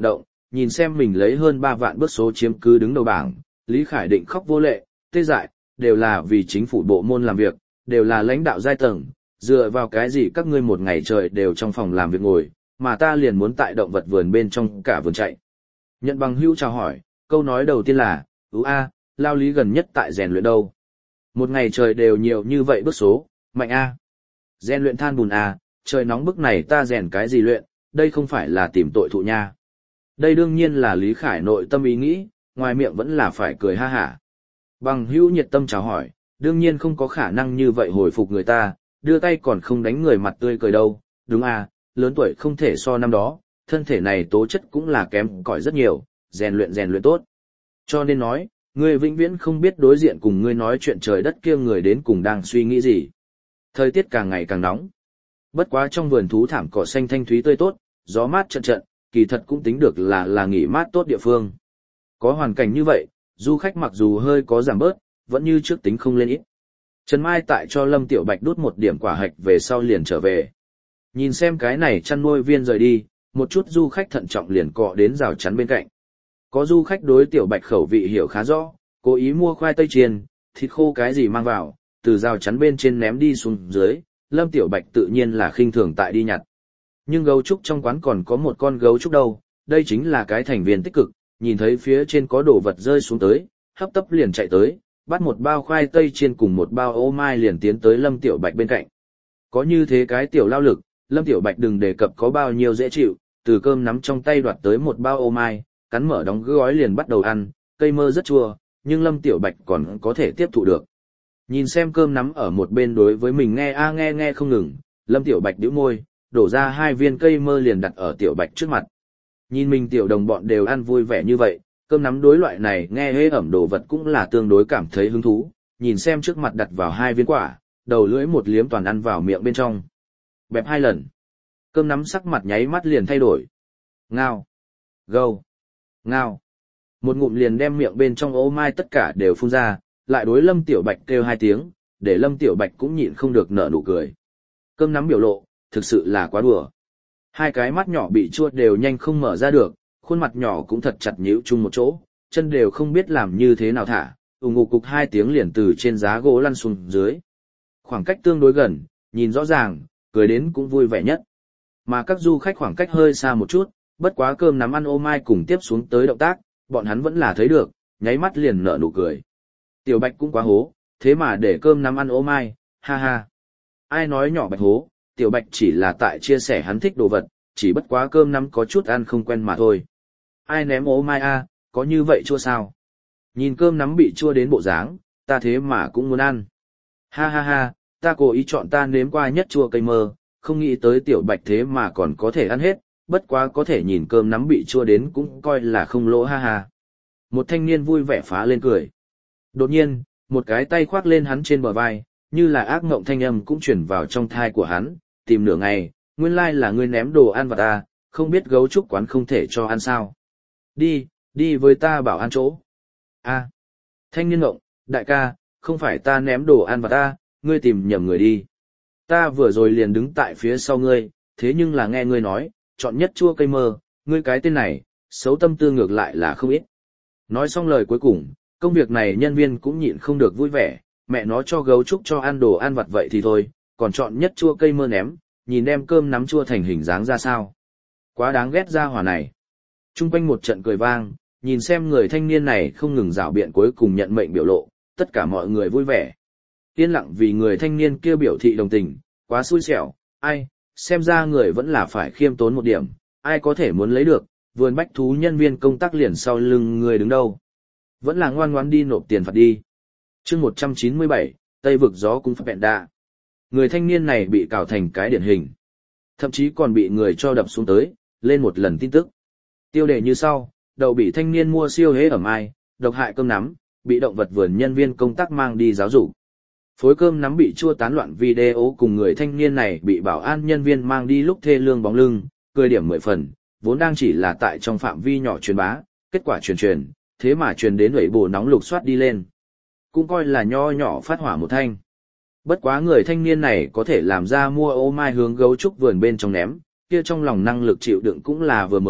nhìn xem mình lấy hơn ba vạn bước số chiếm cứ đứng đầu bảng, Lý Khải Định khóc vô lệ, tê dại, đều là vì chính phủ bộ môn làm việc, đều là lãnh đạo giai tầng, dựa vào cái gì các ngươi một ngày trời đều trong phòng làm việc ngồi, mà ta liền muốn tại động vật vườn bên trong cả vườn chạy. Nhận bằng hữu chào hỏi, câu nói đầu tiên là, ứ a, lao Lý gần nhất tại rèn luyện đâu. Một ngày trời đều nhiều như vậy bước số, mạnh a. Rèn luyện than bùn a, trời nóng bức này ta rèn cái gì luyện, đây không phải là tìm tội thụ nha. Đây đương nhiên là Lý Khải nội tâm ý nghĩ, ngoài miệng vẫn là phải cười ha hả. Bằng hữu nhiệt tâm chào hỏi, đương nhiên không có khả năng như vậy hồi phục người ta, đưa tay còn không đánh người mặt tươi cười đâu, đúng à, lớn tuổi không thể so năm đó, thân thể này tố chất cũng là kém cỏi rất nhiều, rèn luyện rèn luyện tốt. Cho nên nói, người vĩnh viễn không biết đối diện cùng ngươi nói chuyện trời đất kia người đến cùng đang suy nghĩ gì. Thời tiết càng ngày càng nóng. Bất quá trong vườn thú thảm cỏ xanh thanh thúy tươi tốt, gió mát trận trận, kỳ thật cũng tính được là là nghỉ mát tốt địa phương. Có hoàn cảnh như vậy, du khách mặc dù hơi có giảm bớt, vẫn như trước tính không lên ít. Trần Mai tại cho Lâm Tiểu Bạch đút một điểm quả hạch về sau liền trở về. Nhìn xem cái này chăn nuôi viên rời đi, một chút du khách thận trọng liền cọ đến rào chắn bên cạnh. Có du khách đối Tiểu Bạch khẩu vị hiểu khá rõ, cố ý mua khoai tây chiên, thịt khô cái gì mang vào, từ rào chắn bên trên ném đi xuống dưới, Lâm Tiểu Bạch tự nhiên là khinh thường tại đi nhặt. Nhưng gấu trúc trong quán còn có một con gấu trúc đâu, đây chính là cái thành viên tích cực, nhìn thấy phía trên có đồ vật rơi xuống tới, hấp tấp liền chạy tới, bắt một bao khoai tây chiên cùng một bao ô mai liền tiến tới Lâm Tiểu Bạch bên cạnh. Có như thế cái tiểu lao lực, Lâm Tiểu Bạch đừng đề cập có bao nhiêu dễ chịu, từ cơm nắm trong tay đoạt tới một bao ô mai, cắn mở đóng gói liền bắt đầu ăn, cây mơ rất chua, nhưng Lâm Tiểu Bạch còn có thể tiếp thụ được. Nhìn xem cơm nắm ở một bên đối với mình nghe a nghe nghe không ngừng, Lâm Tiểu Bạch nhíu môi, đổ ra hai viên cây mơ liền đặt ở Tiểu Bạch trước mặt. Nhìn mình tiểu đồng bọn đều ăn vui vẻ như vậy, cơm nắm đối loại này nghe hế ẩm đồ vật cũng là tương đối cảm thấy hứng thú, nhìn xem trước mặt đặt vào hai viên quả, đầu lưỡi một liếm toàn ăn vào miệng bên trong. Bẹp hai lần. Cơm nắm sắc mặt nháy mắt liền thay đổi. Ngao. Gâu. Ngao. Một ngụm liền đem miệng bên trong ô mai tất cả đều phun ra, lại đối Lâm Tiểu Bạch kêu hai tiếng, để Lâm Tiểu Bạch cũng nhịn không được nở nụ cười. Cơm nắm biểu lộ, thực sự là quá đùa. Hai cái mắt nhỏ bị chua đều nhanh không mở ra được, khuôn mặt nhỏ cũng thật chặt nhíu chung một chỗ, chân đều không biết làm như thế nào thả, ù ngục cục hai tiếng liền từ trên giá gỗ lăn xuống dưới. Khoảng cách tương đối gần, nhìn rõ ràng, cười đến cũng vui vẻ nhất. Mà các du khách khoảng cách hơi xa một chút, bất quá cơm nắm ăn ô mai cùng tiếp xuống tới động tác, bọn hắn vẫn là thấy được, nháy mắt liền nở nụ cười. Tiểu Bạch cũng quá hố, thế mà để cơm nắm ăn ô mai, ha ha. Ai nói nhỏ Bạch hố, Tiểu Bạch chỉ là tại chia sẻ hắn thích đồ vật, chỉ bất quá cơm nắm có chút ăn không quen mà thôi. Ai ném ô mai a, có như vậy chua sao? Nhìn cơm nắm bị chua đến bộ dáng, ta thế mà cũng muốn ăn. Ha ha ha, ta cố ý chọn ta nếm qua nhất chua cây mơ, không nghĩ tới Tiểu Bạch thế mà còn có thể ăn hết, bất quá có thể nhìn cơm nắm bị chua đến cũng coi là không lỗ ha ha. Một thanh niên vui vẻ phá lên cười. Đột nhiên, một cái tay khoác lên hắn trên bờ vai, như là ác mộng thanh âm cũng chuyển vào trong thai của hắn, tìm nửa ngày, nguyên lai là ngươi ném đồ ăn vào ta, không biết gấu trúc quán không thể cho ăn sao. Đi, đi với ta bảo ăn chỗ. A, thanh niên ngộng, đại ca, không phải ta ném đồ ăn vào ta, ngươi tìm nhầm người đi. Ta vừa rồi liền đứng tại phía sau ngươi, thế nhưng là nghe ngươi nói, chọn nhất chua cây mơ, ngươi cái tên này, xấu tâm tư ngược lại là không ít. Nói xong lời cuối cùng, công việc này nhân viên cũng nhịn không được vui vẻ, mẹ nó cho gấu trúc cho ăn đồ ăn vặt vậy thì thôi, còn chọn nhất chua cây mơ ném, nhìn đem cơm nắm chua thành hình dáng ra sao. Quá đáng ghét ra hỏa này. Trung quanh một trận cười vang, nhìn xem người thanh niên này không ngừng rảo biện cuối cùng nhận mệnh biểu lộ, tất cả mọi người vui vẻ. Yên lặng vì người thanh niên kia biểu thị đồng tình, quá xui xẻo, ai, xem ra người vẫn là phải khiêm tốn một điểm, ai có thể muốn lấy được, vườn bách thú nhân viên công tác liền sau lưng người đứng đâu. Vẫn là ngoan ngoãn đi nộp tiền phạt đi. Chương một trăm chín mươi bảy, Tây vực gió cũng phải bẹn đa. Người thanh niên này bị cào thành cái điển hình. Thậm chí còn bị người cho đập xuống tới, lên một lần tin tức. Tiêu đề như sau, đầu bị thanh niên mua siêu hế ẩm ai, độc hại cơm nắm, bị động vật vườn nhân viên công tác mang đi giáo dục. Phối cơm nắm bị chua tán loạn video cùng người thanh niên này bị bảo an nhân viên mang đi lúc thê lương bóng lưng, cười điểm mười phần, vốn đang chỉ là tại trong phạm vi nhỏ truyền bá, kết quả truyền truyền, thế mà truyền đến ủy bổ nóng lục soát đi lên. Cũng coi là nho nhỏ phát hỏa một thanh. Bất quá người thanh niên này có thể làm ra mua ô mai hướng gấu trúc vườn bên trong ném, kia trong lòng năng lực chịu đựng cũng là vừa mới,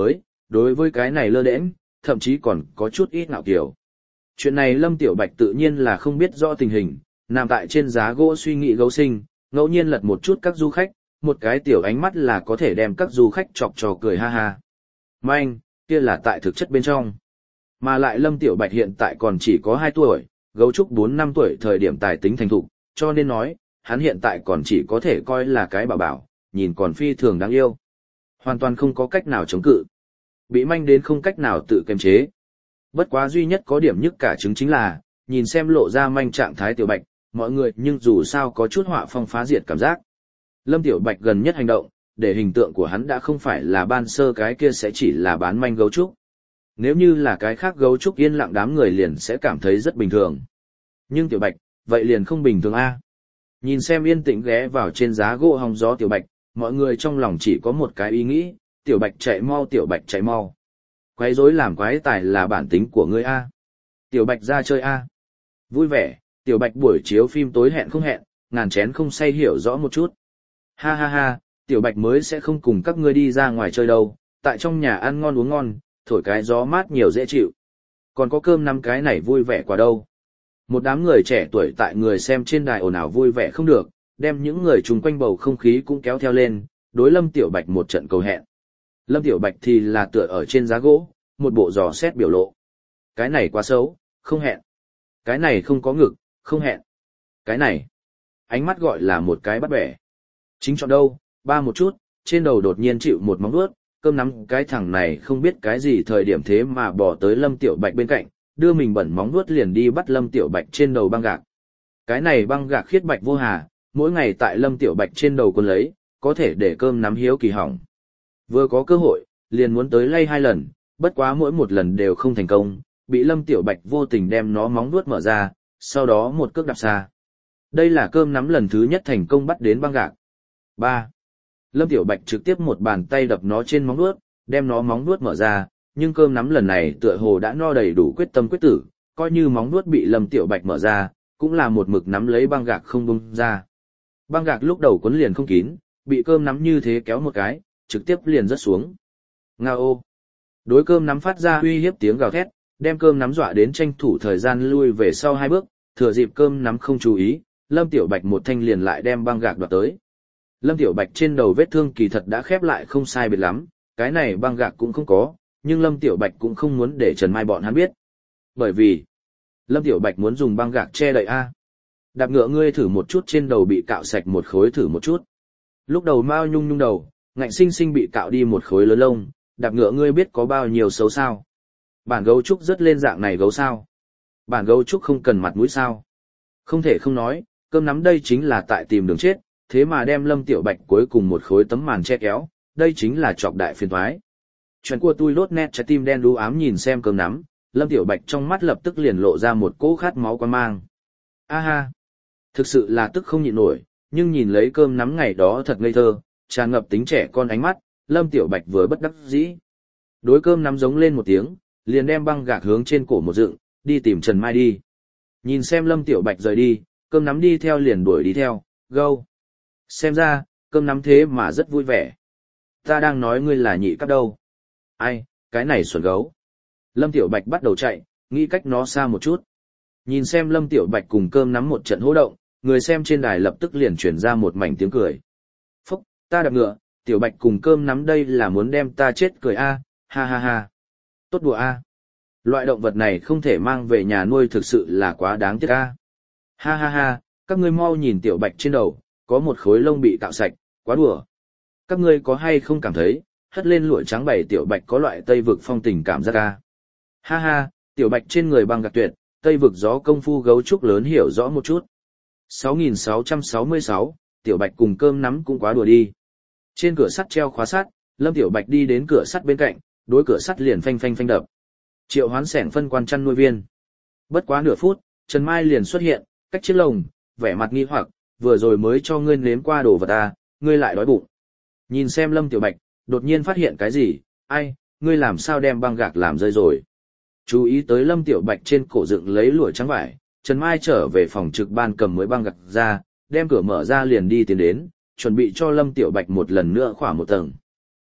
đối với cái này lơ đễnh, thậm chí còn có chút ít ngạo kiều. Chuyện này Lâm Tiểu Bạch tự nhiên là không biết rõ tình hình, nằm tại trên giá gỗ suy nghĩ gấu sinh, ngẫu nhiên lật một chút các du khách, một cái tiểu ánh mắt là có thể đem các du khách chọc trò cười ha ha. Manh, kia là tại thực chất bên trong. Mà lại Lâm Tiểu Bạch hiện tại còn chỉ có hai tuổi, gấu trúc bốn năm tuổi thời điểm tài tính thành thục, cho nên nói, hắn hiện tại còn chỉ có thể coi là cái bảo bảo, nhìn còn phi thường đáng yêu. Hoàn toàn không có cách nào chống cự. Bị manh đến không cách nào tự kiềm chế. Bất quá duy nhất có điểm nhất cả chứng chính là, nhìn xem lộ ra manh trạng thái Tiểu Bạch, mọi người nhưng dù sao có chút họa phong phá diệt cảm giác. Lâm Tiểu Bạch gần nhất hành động, để hình tượng của hắn đã không phải là ban sơ cái kia sẽ chỉ là bán manh gấu trúc. Nếu như là cái khác gấu trúc yên lặng đám người liền sẽ cảm thấy rất bình thường. Nhưng Tiểu Bạch, vậy liền không bình thường a. Nhìn xem yên tĩnh ghé vào trên giá gỗ hong gió Tiểu Bạch, mọi người trong lòng chỉ có một cái ý nghĩ, Tiểu Bạch chạy mau Tiểu Bạch chạy mau. Quái rối làm quái tài là bản tính của ngươi a. Tiểu Bạch ra chơi a. Vui vẻ, Tiểu Bạch buổi chiếu phim tối hẹn không hẹn, ngàn chén không say hiểu rõ một chút. Ha ha ha, Tiểu Bạch mới sẽ không cùng các ngươi đi ra ngoài chơi đâu, tại trong nhà ăn ngon uống ngon, thổi cái gió mát nhiều dễ chịu. Còn có cơm năm cái này vui vẻ quá đâu. Một đám người trẻ tuổi tại người xem trên đài ồn ào vui vẻ không được, đem những người chung quanh bầu không khí cũng kéo theo lên, đối Lâm Tiểu Bạch một trận cầu hẹn. Lâm Tiểu Bạch thì là tựa ở trên giá gỗ, một bộ dò xét biểu lộ. Cái này quá xấu, không hẹn. Cái này không có ngực, không hẹn. Cái này, ánh mắt gọi là một cái bắt bẻ. Chính chọn đâu, ba một chút, trên đầu đột nhiên chịu một móng vuốt, cơm nắm cái thằng này không biết cái gì thời điểm thế mà bỏ tới Lâm Tiểu Bạch bên cạnh, đưa mình bẩn móng vuốt liền đi bắt Lâm Tiểu Bạch trên đầu băng gạc. Cái này băng gạc khiết bạch vô hà, mỗi ngày tại Lâm Tiểu Bạch trên đầu quân lấy, có thể để cơm nắm hiếu kỳ hỏng. Vừa có cơ hội, liền muốn tới lay hai lần, bất quá mỗi một lần đều không thành công, bị Lâm Tiểu Bạch vô tình đem nó móng vuốt mở ra, sau đó một cước đạp xa. Đây là cơm nắm lần thứ nhất thành công bắt đến băng gạc. ba. Lâm Tiểu Bạch trực tiếp một bàn tay đập nó trên móng vuốt, đem nó móng vuốt mở ra, nhưng cơm nắm lần này tựa hồ đã no đầy đủ quyết tâm quyết tử, coi như móng vuốt bị Lâm Tiểu Bạch mở ra, cũng là một mực nắm lấy băng gạc không buông ra. Băng gạc lúc đầu cuốn liền không kín, bị cơm nắm như thế kéo một cái, trực tiếp liền rớt xuống. Nga ô! Đối cơm nắm phát ra uy hiếp tiếng gào thét, đem cơm nắm dọa đến tranh thủ thời gian lui về sau hai bước, thừa dịp cơm nắm không chú ý, Lâm Tiểu Bạch một thanh liền lại đem băng gạc đoạt tới. Lâm Tiểu Bạch trên đầu vết thương kỳ thật đã khép lại không sai biệt lắm, cái này băng gạc cũng không có, nhưng Lâm Tiểu Bạch cũng không muốn để Trần Mai bọn hắn biết. Bởi vì, Lâm Tiểu Bạch muốn dùng băng gạc che đậy a. Đạp ngựa ngươi thử một chút trên đầu bị cạo sạch một khối thử một chút. Lúc đầu Mao nhung nhung đầu, ngạnh sinh sinh bị cạo đi một khối lớn lông, đạp ngựa ngươi biết có bao nhiêu xấu sao. Bản gấu trúc rất lên dạng này gấu sao. Bản gấu trúc không cần mặt mũi sao. Không thể không nói, cơm nắm đây chính là tại tìm đường chết, thế mà đem Lâm Tiểu Bạch cuối cùng một khối tấm màn che kéo, đây chính là chọc đại phiền toái. Chuyện của tôi lốt nét trái tim đen đú ám nhìn xem cơm nắm, Lâm Tiểu Bạch trong mắt lập tức liền lộ ra một cỗ khát máu quan mang. A ha! Thực sự là tức không nhịn nổi, nhưng nhìn lấy cơm nắm ngày đó thật ngây thơ, tràn ngập tính trẻ con ánh mắt, Lâm Tiểu Bạch vừa bất đắc dĩ. Đối cơm nắm giống lên một tiếng, liền đem băng gạc hướng trên cổ một dựng, đi tìm Trần Mai đi. Nhìn xem Lâm Tiểu Bạch rời đi, cơm nắm đi theo liền đuổi đi theo, gâu. Xem ra, cơm nắm thế mà rất vui vẻ. Ta đang nói ngươi là nhị cấp đâu. Ai, cái này xuẩn gấu. Lâm Tiểu Bạch bắt đầu chạy, nghĩ cách nó xa một chút. Nhìn xem Lâm Tiểu Bạch cùng cơm nắm một trận hô động, người xem trên đài lập tức liền chuyển ra một mảnh tiếng cười. Phúc, ta đạp ngựa, Tiểu Bạch cùng cơm nắm đây là muốn đem ta chết cười a, ha ha ha. Tốt đùa a. Loại động vật này không thể mang về nhà nuôi thực sự là quá đáng tiếc a. Ha ha ha, các ngươi mau nhìn Tiểu Bạch trên đầu, có một khối lông bị cạo sạch, quá đùa. Các ngươi có hay không cảm thấy, hất lên lụa trắng bày Tiểu Bạch có loại Tây vực phong tình cảm giác a. Ha ha, Tiểu Bạch trên người băng gạc tuyệt, Tây vực gió công phu gấu trúc lớn hiểu rõ một chút. sáu nghìn sáu trăm sáu mươi sáu, Tiểu Bạch cùng cơm nắm cũng quá đùa đi. Trên cửa sắt treo khóa sắt, Lâm Tiểu Bạch đi đến cửa sắt bên cạnh, đối cửa sắt liền phanh phanh phanh đập. Triệu Hoán Sẻn phân quan chăn nuôi viên. Bất quá nửa phút, Trần Mai liền xuất hiện, cách chiếc lồng, vẻ mặt nghi hoặc, vừa rồi mới cho ngươi nếm qua đồ vật ta, ngươi lại đói bụng. Nhìn xem Lâm Tiểu Bạch, đột nhiên phát hiện cái gì, ai, ngươi làm sao đem băng gạc làm rơi rồi. Chú ý tới Lâm Tiểu Bạch trên cổ dựng lấy lụa trắng vải, Trần Mai trở về phòng trực ban cầm mới băng gạc ra, đem cửa mở ra liền đi tiến đến, chuẩn bị cho Lâm Tiểu Bạch một lần nữa khỏa một tầng.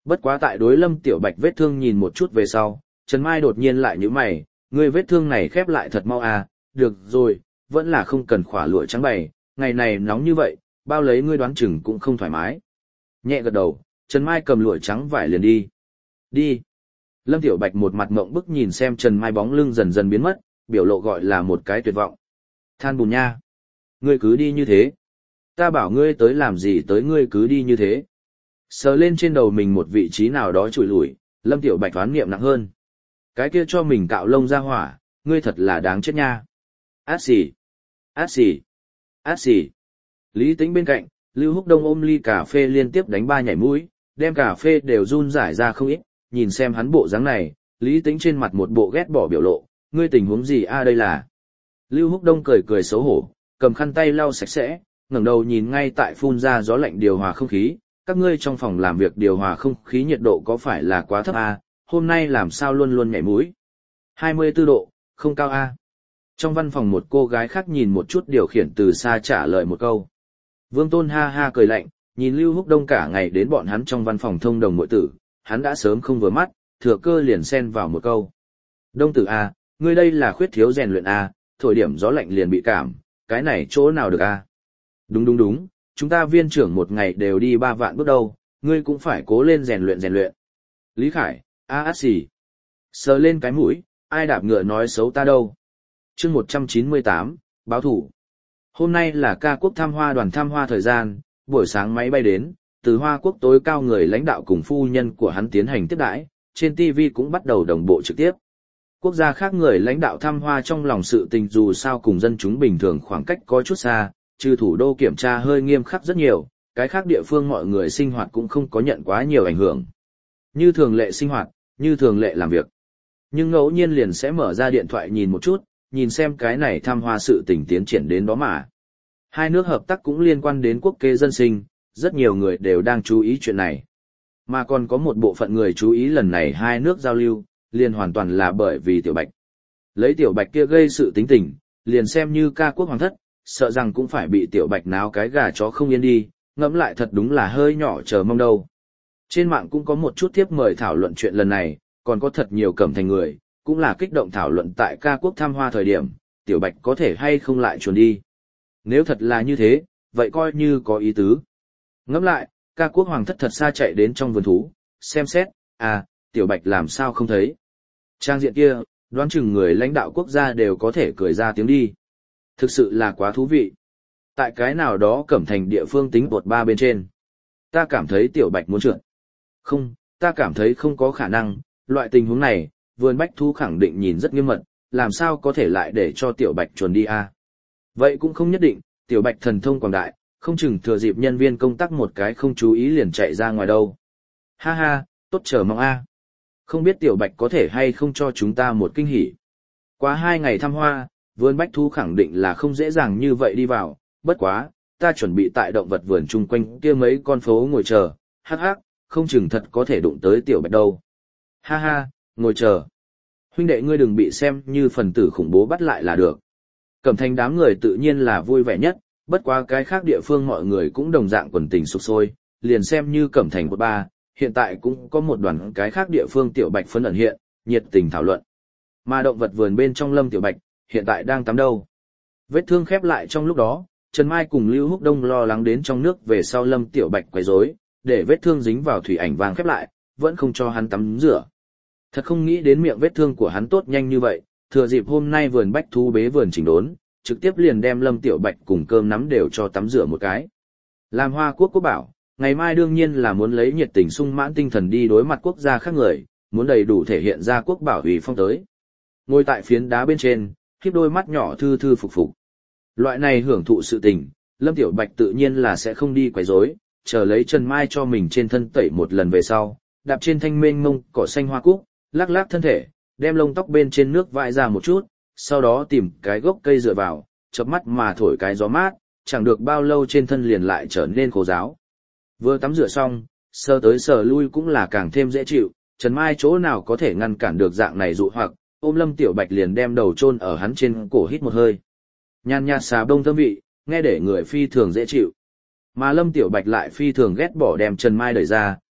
Bất quá tại đối Lâm Tiểu Bạch vết thương nhìn một chút về sau, Trần Mai đột nhiên lại nhíu mày, ngươi vết thương này khép lại thật mau à, được rồi, vẫn là không cần khỏa lụa trắng bày, ngày này nóng như vậy, bao lấy ngươi đoán chừng cũng không thoải mái. Nhẹ gật đầu, Trần Mai cầm lụa trắng vải liền đi. Đi. Lâm Tiểu Bạch một mặt mộng bức nhìn xem Trần Mai bóng lưng dần dần biến mất, biểu lộ gọi là một cái tuyệt vọng. Than bùn nha. Ngươi cứ đi như thế. Ta bảo ngươi tới làm gì tới ngươi cứ đi như thế. Sờ lên trên đầu mình một vị trí nào đó trụi lủi, Lâm Tiểu Bạch toán niệm nặng hơn. Cái kia cho mình cạo lông ra hỏa, ngươi thật là đáng chết nha. Át xì. Át xì. Át xì. Lý Tĩnh bên cạnh, Lưu Húc Đông ôm ly cà phê liên tiếp đánh ba nhảy mũi, đem cà phê đều run rải ra không ít, nhìn xem hắn bộ dáng này, Lý Tĩnh trên mặt một bộ ghét bỏ biểu lộ, ngươi tình huống gì a đây là. Lưu Húc Đông cười cười xấu hổ, cầm khăn tay lau sạch sẽ, ngẩng đầu nhìn ngay tại phun ra gió lạnh điều hòa không khí, các ngươi trong phòng làm việc điều hòa không khí nhiệt độ có phải là quá thấp a, hôm nay làm sao luôn luôn nhảy mũi. hai mươi tư độ, không cao a. Trong văn phòng một cô gái khác nhìn một chút điều khiển từ xa trả lời một câu. Vương Tôn ha ha cười lạnh, nhìn Lưu Húc Đông cả ngày đến bọn hắn trong văn phòng thông đồng muội tử, hắn đã sớm không vừa mắt, thừa cơ liền xen vào một câu. Đông tử a, ngươi đây là khuyết thiếu rèn luyện a, thổi điểm gió lạnh liền bị cảm, cái này chỗ nào được a? Đúng đúng đúng, chúng ta viên trưởng một ngày đều đi ba vạn bước đâu, ngươi cũng phải cố lên rèn luyện rèn luyện. Lý Khải, a át xì. Sờ lên cái mũi, ai đạp ngựa nói xấu ta đâu. Chương một trăm chín mươi tám, báo thủ. Hôm nay là ca quốc thăm hoa đoàn thăm hoa thời gian, buổi sáng máy bay đến, từ Hoa Quốc tối cao người lãnh đạo cùng phu nhân của hắn tiến hành tiếp đãi, trên ti vi cũng bắt đầu đồng bộ trực tiếp. Quốc gia khác người lãnh đạo thăm hoa trong lòng sự tình dù sao cùng dân chúng bình thường khoảng cách có chút xa, trừ thủ đô kiểm tra hơi nghiêm khắc rất nhiều, cái khác địa phương mọi người sinh hoạt cũng không có nhận quá nhiều ảnh hưởng. Như thường lệ sinh hoạt, như thường lệ làm việc. Nhưng ngẫu nhiên liền sẽ mở ra điện thoại nhìn một chút, nhìn xem cái này thăm hoa sự tình tiến triển đến đó mà. Hai nước hợp tác cũng liên quan đến quốc kế dân sinh, rất nhiều người đều đang chú ý chuyện này. Mà còn có một bộ phận người chú ý lần này hai nước giao lưu, liền hoàn toàn là bởi vì Tiểu Bạch. Lấy Tiểu Bạch kia gây sự tính tình, liền xem như ca quốc hoàng thất, sợ rằng cũng phải bị Tiểu Bạch náo cái gà chó không yên đi, ngẫm lại thật đúng là hơi nhỏ chờ mong đâu. Trên mạng cũng có một chút thiếp mời thảo luận chuyện lần này, còn có thật nhiều cẩm thành người, cũng là kích động thảo luận tại ca quốc thăm hoa thời điểm, Tiểu Bạch có thể hay không lại chuồn đi. Nếu thật là như thế, vậy coi như có ý tứ. Ngẫm lại, ca quốc hoàng thất thật xa chạy đến trong vườn thú, xem xét, à, Tiểu Bạch làm sao không thấy. Trang diện kia, đoán chừng người lãnh đạo quốc gia đều có thể cười ra tiếng đi. Thực sự là quá thú vị. Tại cái nào đó cẩm thành địa phương tính bột ba bên trên. Ta cảm thấy Tiểu Bạch muốn trượt. Không, ta cảm thấy không có khả năng, loại tình huống này, vườn bách thú khẳng định nhìn rất nghiêm mật, làm sao có thể lại để cho Tiểu Bạch chuồn đi à? Vậy cũng không nhất định, Tiểu Bạch thần thông quảng đại, không chừng thừa dịp nhân viên công tác một cái không chú ý liền chạy ra ngoài đâu. Ha ha, tốt chờ mong a. Không biết Tiểu Bạch có thể hay không cho chúng ta một kinh hỉ. Qua hai ngày thăm hoa, vườn bách thú khẳng định là không dễ dàng như vậy đi vào, bất quá, ta chuẩn bị tại động vật vườn chung quanh kia mấy con phố ngồi chờ, hắc hắc, không chừng thật có thể đụng tới Tiểu Bạch đâu. Ha ha, ngồi chờ. Huynh đệ ngươi đừng bị xem như phần tử khủng bố bắt lại là được. Cẩm thành đám người tự nhiên là vui vẻ nhất, bất quá cái khác địa phương mọi người cũng đồng dạng quần tình sục sôi, liền xem như Cẩm thành một ba, hiện tại cũng có một đoàn cái khác địa phương Tiểu Bạch phấn ẩn hiện, nhiệt tình thảo luận. Mà động vật vườn bên trong Lâm Tiểu Bạch, hiện tại đang tắm đâu. Vết thương khép lại trong lúc đó, Trần Mai cùng Lưu Húc Đông lo lắng đến trong nước về sau Lâm Tiểu Bạch quấy rối, để vết thương dính vào thủy ảnh vàng khép lại, vẫn không cho hắn tắm rửa. Thật không nghĩ đến miệng vết thương của hắn tốt nhanh như vậy, thừa dịp hôm nay vườn bách thú bế vườn chỉnh đốn, trực tiếp liền đem Lâm Tiểu Bạch cùng cơm nắm đều cho tắm rửa một cái. Làm Hoa Quốc quốc bảo, ngày mai đương nhiên là muốn lấy nhiệt tình sung mãn tinh thần đi đối mặt quốc gia khác người, muốn đầy đủ thể hiện ra quốc bảo uy phong tới. Ngồi tại phiến đá bên trên, khiếp đôi mắt nhỏ thư thư phục phục. Loại này hưởng thụ sự tình, Lâm Tiểu Bạch tự nhiên là sẽ không đi quấy rối, chờ lấy Trần Mai cho mình trên thân tẩy một lần về sau, đạp trên thanh mênh mông cỏ xanh hoa cúc, lắc lắc thân thể, đem lông tóc bên trên nước vãi ra một chút, sau đó tìm cái gốc cây dựa vào, chớp mắt mà thổi cái gió mát, chẳng được bao lâu trên thân liền lại trở nên khô ráo. Vừa tắm rửa xong, sờ tới sờ lui cũng là càng thêm dễ chịu, Trần Mai chỗ nào có thể ngăn cản được dạng này dụ hoặc, ôm Lâm Tiểu Bạch liền đem đầu chôn ở hắn trên cổ hít một hơi. Nhàn nhạt xà bông thơm vị, nghe để người phi thường dễ chịu. Mà Lâm Tiểu Bạch lại phi thường ghét bỏ đem Trần Mai đẩy ra,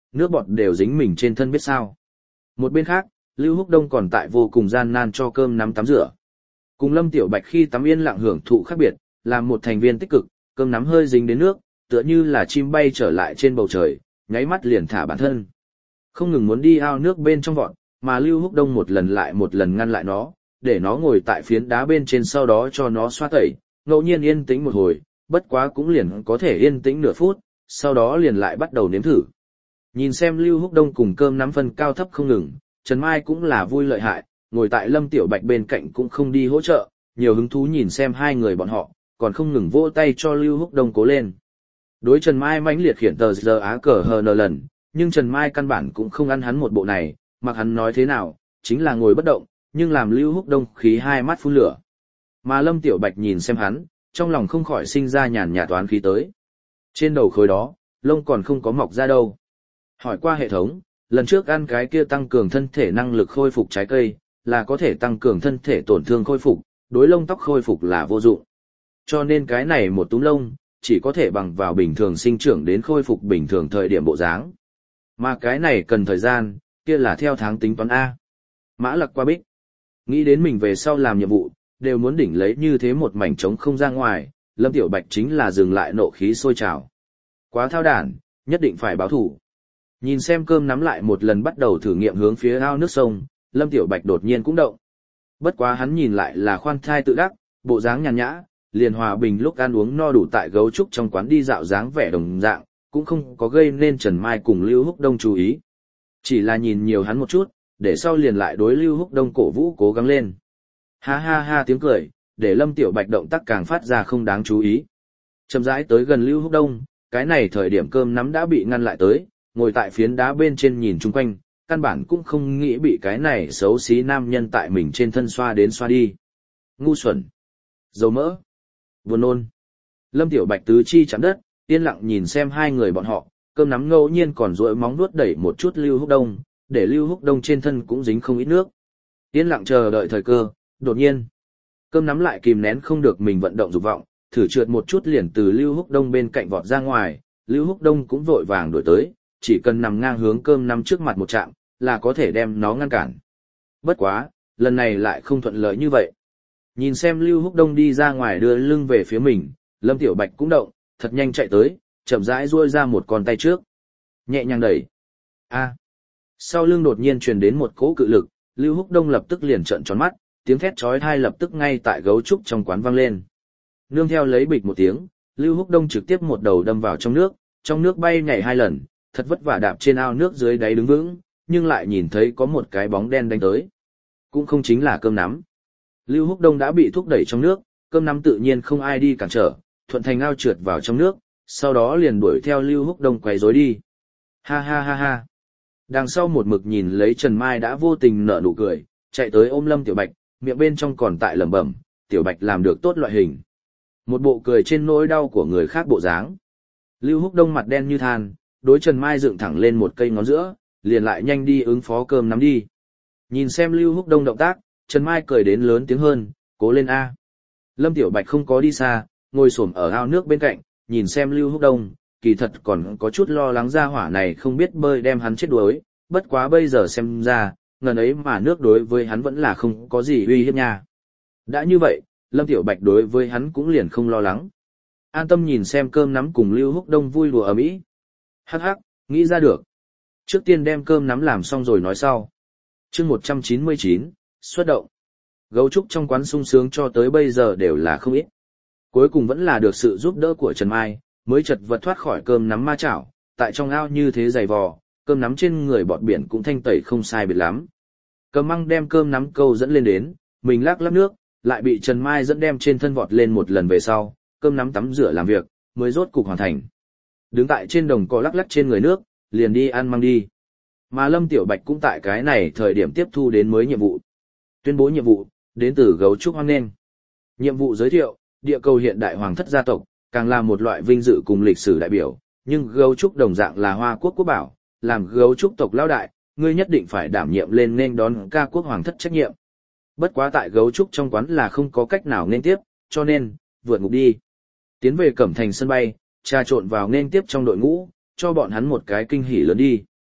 nước bọt đều dính mình trên thân biết sao. Một bên khác, Lưu Húc Đông còn tại vô cùng gian nan cho cơm nắm tắm rửa. Cùng Lâm Tiểu Bạch khi tắm yên lặng hưởng thụ khác biệt, làm một thành viên tích cực, cơm nắm hơi dính đến nước, tựa như là chim bay trở lại trên bầu trời, nháy mắt liền thả bản thân. Không ngừng muốn đi ao nước bên trong vọt, mà Lưu Húc Đông một lần lại một lần ngăn lại nó, để nó ngồi tại phiến đá bên trên sau đó cho nó xoa tẩy, ngẫu nhiên yên tĩnh một hồi, bất quá cũng liền có thể yên tĩnh nửa phút, sau đó liền lại bắt đầu nếm thử. Nhìn xem Lưu Húc Đông cùng cơm nắm phân cao thấp không ngừng, Trần Mai cũng là vui lợi hại, ngồi tại Lâm Tiểu Bạch bên cạnh cũng không đi hỗ trợ, nhiều hứng thú nhìn xem hai người bọn họ, còn không ngừng vỗ tay cho Lưu Húc Đông cố lên. Đối Trần Mai mãnh liệt khiển tờ giờ á cờ hờ nờ lần, nhưng Trần Mai căn bản cũng không ăn hắn một bộ này, mặc hắn nói thế nào, chính là ngồi bất động, nhưng làm Lưu Húc Đông khí hai mắt phun lửa. Mà Lâm Tiểu Bạch nhìn xem hắn, trong lòng không khỏi sinh ra nhàn nhạt toán khí tới. Trên đầu khối đó, lông còn không có mọc ra đâu. Hỏi qua hệ thống, lần trước ăn cái kia tăng cường thân thể năng lực khôi phục trái cây, là có thể tăng cường thân thể tổn thương khôi phục, đối lông tóc khôi phục là vô dụng. Cho nên cái này một túm lông, chỉ có thể bằng vào bình thường sinh trưởng đến khôi phục bình thường thời điểm bộ dáng. Mà cái này cần thời gian, kia là theo tháng tính toán A. Mã Lặc qua bích. Nghĩ đến mình về sau làm nhiệm vụ, đều muốn đỉnh lấy như thế một mảnh trống không ra ngoài, Lâm Tiểu Bạch chính là dừng lại nộ khí sôi trào. Quá thao đản, nhất định phải báo thủ. Nhìn xem cơm nắm lại một lần bắt đầu thử nghiệm hướng phía ao nước sông, Lâm Tiểu Bạch đột nhiên cũng động. Bất quá hắn nhìn lại là khoan thai tự đắc, bộ dáng nhàn nhã, liền hòa bình lúc ăn uống no đủ tại gấu trúc trong quán đi dạo dáng vẻ đồng dạng, cũng không có gây nên Trần Mai cùng Lưu Húc Đông chú ý. Chỉ là nhìn nhiều hắn một chút, để sau liền lại đối Lưu Húc Đông cổ vũ cố gắng lên. Ha ha ha tiếng cười, để Lâm Tiểu Bạch động tác càng phát ra không đáng chú ý. Chậm rãi tới gần Lưu Húc Đông, cái này thời điểm cơm nắm đã bị ngăn lại tới, ngồi tại phiến đá bên trên nhìn chung quanh, căn bản cũng không nghĩ bị cái này xấu xí nam nhân tại mình trên thân xoa đến xoa đi. Ngu xuẩn, dầu mỡ, buồn nôn. Lâm Tiểu Bạch tứ chi chạm đất, yên lặng nhìn xem hai người bọn họ, cơm nắm ngẫu nhiên còn duỗi móng nuốt đẩy một chút Lưu Húc Đông, để Lưu Húc Đông trên thân cũng dính không ít nước. Yên lặng chờ đợi thời cơ, đột nhiên, cơm nắm lại kìm nén không được mình vận động dục vọng, thử trượt một chút liền từ Lưu Húc Đông bên cạnh vọt ra ngoài, Lưu Húc Đông cũng vội vàng đuổi tới, chỉ cần nằm ngang hướng cơm nắm trước mặt một chạm, là có thể đem nó ngăn cản. Bất quá, lần này lại không thuận lợi như vậy. Nhìn xem Lưu Húc Đông đi ra ngoài đưa lưng về phía mình, Lâm Tiểu Bạch cũng động, thật nhanh chạy tới, chậm rãi duỗi ra một con tay trước. Nhẹ nhàng đẩy. A. Sau lưng đột nhiên truyền đến một cỗ cự lực, Lưu Húc Đông lập tức liền trợn tròn mắt, tiếng thét chói tai lập tức ngay tại gấu trúc trong quán vang lên. Nương theo lấy bịch một tiếng, Lưu Húc Đông trực tiếp một đầu đâm vào trong nước, trong nước bay nhảy hai lần, thật vất vả đạp trên ao nước dưới đáy đứng vững, nhưng lại nhìn thấy có một cái bóng đen đánh tới. Cũng không chính là cơm nắm. Lưu Húc Đông đã bị thúc đẩy trong nước, cơm nắm tự nhiên không ai đi cản trở, thuận thành ao trượt vào trong nước, sau đó liền đuổi theo Lưu Húc Đông quấy rối đi. Ha ha ha ha. Đằng sau một mực nhìn lấy Trần Mai đã vô tình nở nụ cười, chạy tới ôm Lâm Tiểu Bạch, miệng bên trong còn tại lẩm bẩm, Tiểu Bạch làm được tốt loại hình. Một bộ cười trên nỗi đau của người khác bộ dáng. Lưu Húc Đông mặt đen như than, đối Trần Mai dựng thẳng lên một cây ngón giữa, liền lại nhanh đi ứng phó cơm nắm đi. Nhìn xem Lưu Húc Đông động tác, Trần Mai cười đến lớn tiếng hơn, cố lên A. Lâm Tiểu Bạch không có đi xa, ngồi xổm ở ao nước bên cạnh, nhìn xem Lưu Húc Đông, kỳ thật còn có chút lo lắng ra hỏa này không biết bơi đem hắn chết đuối, bất quá bây giờ xem ra, ngần ấy mà nước đối với hắn vẫn là không có gì uy hiếp nha. Đã như vậy, Lâm Tiểu Bạch đối với hắn cũng liền không lo lắng. An tâm nhìn xem cơm nắm cùng Lưu Húc Đông vui đùa ầm ĩ. Hắc hắc, nghĩ ra được. Trước tiên đem cơm nắm làm xong rồi nói sau. Chương một trăm chín mươi chín, xuất động. Gấu trúc trong quán sung sướng cho tới bây giờ đều là không ít. Cuối cùng vẫn là được sự giúp đỡ của Trần Mai, mới chật vật thoát khỏi cơm nắm ma chảo, tại trong ao như thế dày vò, cơm nắm trên người bọt biển cũng thanh tẩy không sai biệt lắm. Cầm măng đem cơm nắm câu dẫn lên đến, mình lắc lắc nước, lại bị Trần Mai dẫn đem trên thân vọt lên một lần về sau, cơm nắm tắm rửa làm việc, mới rốt cục hoàn thành. Đứng tại trên đồng cỏ lắc lắc trên người nước, liền đi ăn măng đi. Mà Lâm Tiểu Bạch cũng tại cái này thời điểm tiếp thu đến mới nhiệm vụ. Tuyên bố nhiệm vụ, đến từ gấu trúc hoang nghênh. Nhiệm vụ giới thiệu, địa cầu hiện đại hoàng thất gia tộc, càng là một loại vinh dự cùng lịch sử đại biểu, nhưng gấu trúc đồng dạng là hoa quốc quốc bảo, làm gấu trúc tộc lão đại, ngươi nhất định phải đảm nhiệm lên nên đón ca quốc hoàng thất trách nhiệm. Bất quá tại gấu trúc trong quán là không có cách nào nên tiếp, cho nên, vượt ngục đi. Tiến về Cẩm Thành sân bay, trà trộn vào nên tiếp trong đội ngũ, cho bọn hắn một cái kinh hỉ lớn đi.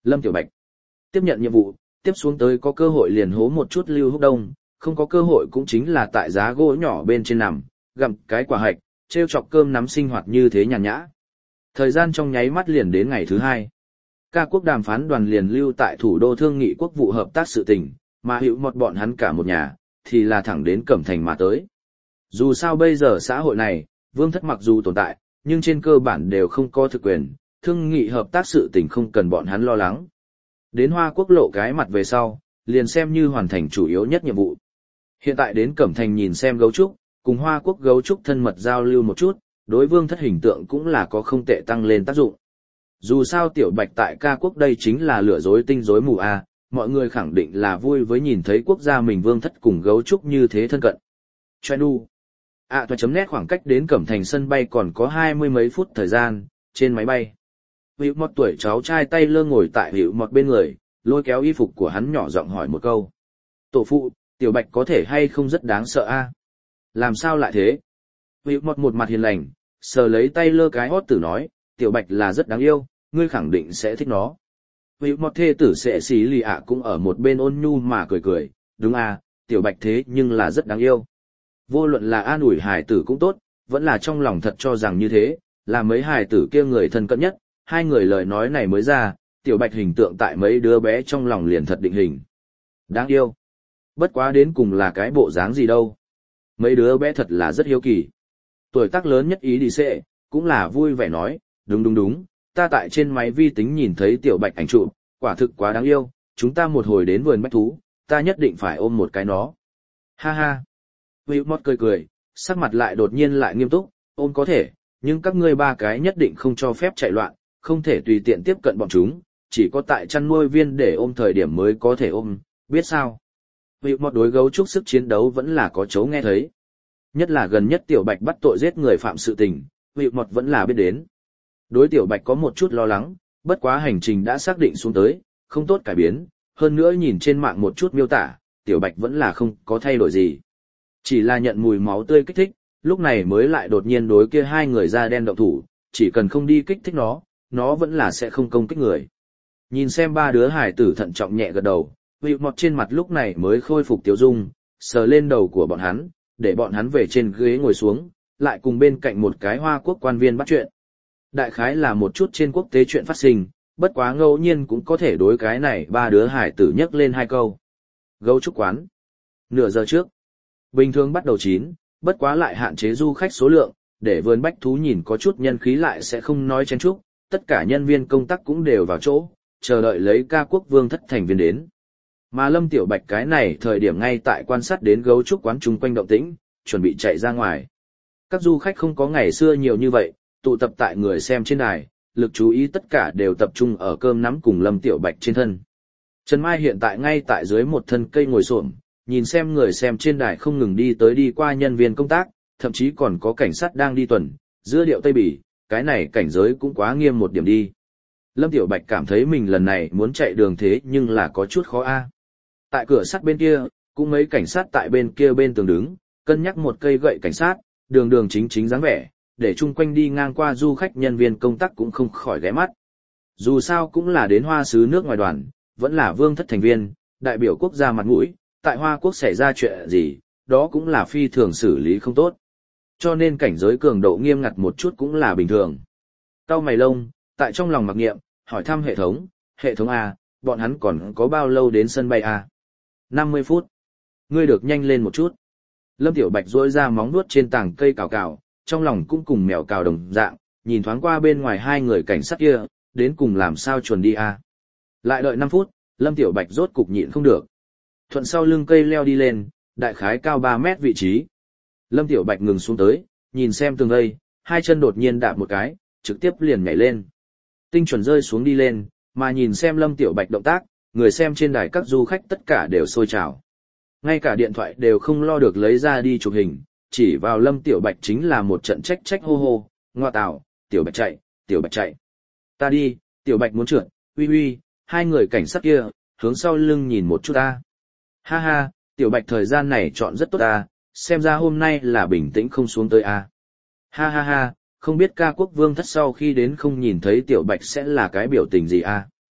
Lâm Tiểu Bạch. Tiếp nhận nhiệm vụ, tiếp xuống tới có cơ hội liền hố một chút Lưu Húc Đông, không có cơ hội cũng chính là tại giá gỗ nhỏ bên trên nằm, gặm cái quả hạch, treo chọc cơm nắm sinh hoạt như thế nhàn nhã. Thời gian trong nháy mắt liền đến ngày thứ hai. Ca quốc đàm phán đoàn liền lưu tại thủ đô thương nghị quốc vụ hợp tác sự tình, mà hiệu một bọn hắn cả một nhà, thì là thẳng đến Cẩm Thành mà tới. Dù sao bây giờ xã hội này, vương thất mặc dù tồn tại, nhưng trên cơ bản đều không có thực quyền, thương nghị hợp tác sự tình không cần bọn hắn lo lắng. Đến Hoa Quốc lộ cái mặt về sau, liền xem như hoàn thành chủ yếu nhất nhiệm vụ. Hiện tại đến Cẩm Thành nhìn xem gấu trúc, cùng Hoa Quốc gấu trúc thân mật giao lưu một chút, đối vương thất hình tượng cũng là có không tệ tăng lên tác dụng. Dù sao Tiểu Bạch tại ca quốc đây chính là lừa dối tinh rối mù a, mọi người khẳng định là vui với nhìn thấy quốc gia mình vương thất cùng gấu trúc như thế thân cận. Choe nu. À toa chấm nét khoảng cách đến Cẩm Thành sân bay còn có hai mươi mấy phút thời gian, trên máy bay. Hữu một tuổi cháu trai tay lơ ngồi tại Hữu một bên người, lôi kéo y phục của hắn nhỏ giọng hỏi một câu. Tổ phụ, Tiểu Bạch có thể hay không rất đáng sợ a? Làm sao lại thế? Hữu một một mặt hiền lành, sờ lấy tay lơ cái hót tử nói, Tiểu Bạch là rất đáng yêu, ngươi khẳng định sẽ thích nó. Hữu một thê tử sẽ xí lì ạ cũng ở một bên ôn nhu mà cười cười, đúng à, Tiểu Bạch thế nhưng là rất đáng yêu. Vô luận là an ủi hài tử cũng tốt, vẫn là trong lòng thật cho rằng như thế, là mấy hài tử kia người thân cận nhất, hai người lời nói này mới ra, Tiểu Bạch hình tượng tại mấy đứa bé trong lòng liền thật định hình. Đáng yêu. Bất quá đến cùng là cái bộ dáng gì đâu. Mấy đứa bé thật là rất hiếu kỳ. Tuổi tác lớn nhất ý đi xệ, cũng là vui vẻ nói, đúng đúng đúng, ta tại trên máy vi tính nhìn thấy Tiểu Bạch ảnh chụp, quả thực quá đáng yêu, chúng ta một hồi đến vườn bách thú, ta nhất định phải ôm một cái nó. Ha ha. Wilmot cười cười, sắc mặt lại đột nhiên lại nghiêm túc, ôm có thể, nhưng các ngươi ba cái nhất định không cho phép chạy loạn, không thể tùy tiện tiếp cận bọn chúng, chỉ có tại chăn nuôi viên để ôm thời điểm mới có thể ôm, biết sao? Wilmot đối gấu trúc sức chiến đấu vẫn là có chấu nghe thấy. Nhất là gần nhất Tiểu Bạch bắt tội giết người phạm sự tình, Wilmot vẫn là biết đến. Đối Tiểu Bạch có một chút lo lắng, bất quá hành trình đã xác định xuống tới, không tốt cải biến, hơn nữa nhìn trên mạng một chút miêu tả, Tiểu Bạch vẫn là không có thay đổi gì. Chỉ là nhận mùi máu tươi kích thích, lúc này mới lại đột nhiên đối kia hai người da đen động thủ, chỉ cần không đi kích thích nó, nó vẫn là sẽ không công kích người. Nhìn xem ba đứa hải tử thận trọng nhẹ gật đầu, vị mọt trên mặt lúc này mới khôi phục tiêu dung, sờ lên đầu của bọn hắn, để bọn hắn về trên ghế ngồi xuống, lại cùng bên cạnh một cái Hoa Quốc quan viên bắt chuyện. Đại khái là một chút trên quốc tế chuyện phát sinh, bất quá ngẫu nhiên cũng có thể đối cái này ba đứa hải tử nhắc lên hai câu. Gấu trúc quán. Nửa giờ trước. Bình thường bắt đầu chín, bất quá lại hạn chế du khách số lượng, để vườn bách thú nhìn có chút nhân khí lại sẽ không nói chen chúc, tất cả nhân viên công tác cũng đều vào chỗ, chờ đợi lấy ca quốc vương thất thành viên đến. Mà Lâm Tiểu Bạch cái này thời điểm ngay tại quan sát đến gấu trúc quán chung quanh động tĩnh, chuẩn bị chạy ra ngoài. Các du khách không có ngày xưa nhiều như vậy, tụ tập tại người xem trên đài, lực chú ý tất cả đều tập trung ở cơm nắm cùng Lâm Tiểu Bạch trên thân. Trần Mai hiện tại ngay tại dưới một thân cây ngồi xổm, nhìn xem người xem trên đài không ngừng đi tới đi qua nhân viên công tác, thậm chí còn có cảnh sát đang đi tuần, giữa điệu Tây Bỉ, cái này cảnh giới cũng quá nghiêm một điểm đi. Lâm Tiểu Bạch cảm thấy mình lần này muốn chạy đường thế nhưng là có chút khó a. Tại cửa sắt bên kia, cũng mấy cảnh sát tại bên kia bên tường đứng, cân nhắc một cây gậy cảnh sát, đường đường chính chính dáng vẻ, để chung quanh đi ngang qua du khách nhân viên công tác cũng không khỏi ghé mắt. Dù sao cũng là đến Hoa xứ nước ngoài đoàn, vẫn là vương thất thành viên, đại biểu quốc gia mặt mũi, tại Hoa Quốc xảy ra chuyện gì, đó cũng là phi thường xử lý không tốt. Cho nên cảnh giới cường độ nghiêm ngặt một chút cũng là bình thường. Cau mày lông, tại trong lòng mặc niệm, hỏi thăm hệ thống, hệ thống A, bọn hắn còn có bao lâu đến sân bay A? năm mươi phút. Ngươi được nhanh lên một chút. Lâm Tiểu Bạch duỗi ra móng vuốt trên tảng cây cào cào, trong lòng cũng cùng mèo cào đồng dạng, nhìn thoáng qua bên ngoài hai người cảnh sát kia, đến cùng làm sao chuồn đi A. Lại đợi năm phút, Lâm Tiểu Bạch rốt cục nhịn không được. Thuận sau lưng cây leo đi lên, đại khái cao ba mét vị trí. Lâm Tiểu Bạch ngừng xuống tới, nhìn xem tường vây, hai chân đột nhiên đạp một cái, trực tiếp liền nhảy lên. Tinh chuẩn rơi xuống đi lên, mà nhìn xem Lâm Tiểu Bạch động tác, người xem trên đài các du khách tất cả đều sôi trào. Ngay cả điện thoại đều không lo được lấy ra đi chụp hình, chỉ vào Lâm Tiểu Bạch chính là một trận trách trách hô hô, ngoa tào, Tiểu Bạch chạy, Tiểu Bạch chạy. Ta đi, Tiểu Bạch muốn trượt, uy uy, hai người cảnh sát kia, hướng sau lưng nhìn một chút ta. Ha ha, Tiểu Bạch thời gian này chọn rất tốt ta, xem ra hôm nay là bình tĩnh không xuống tới a. Ha ha ha, không biết ca quốc vương thất sau khi đến không nhìn thấy Tiểu Bạch sẽ là cái biểu tình gì a.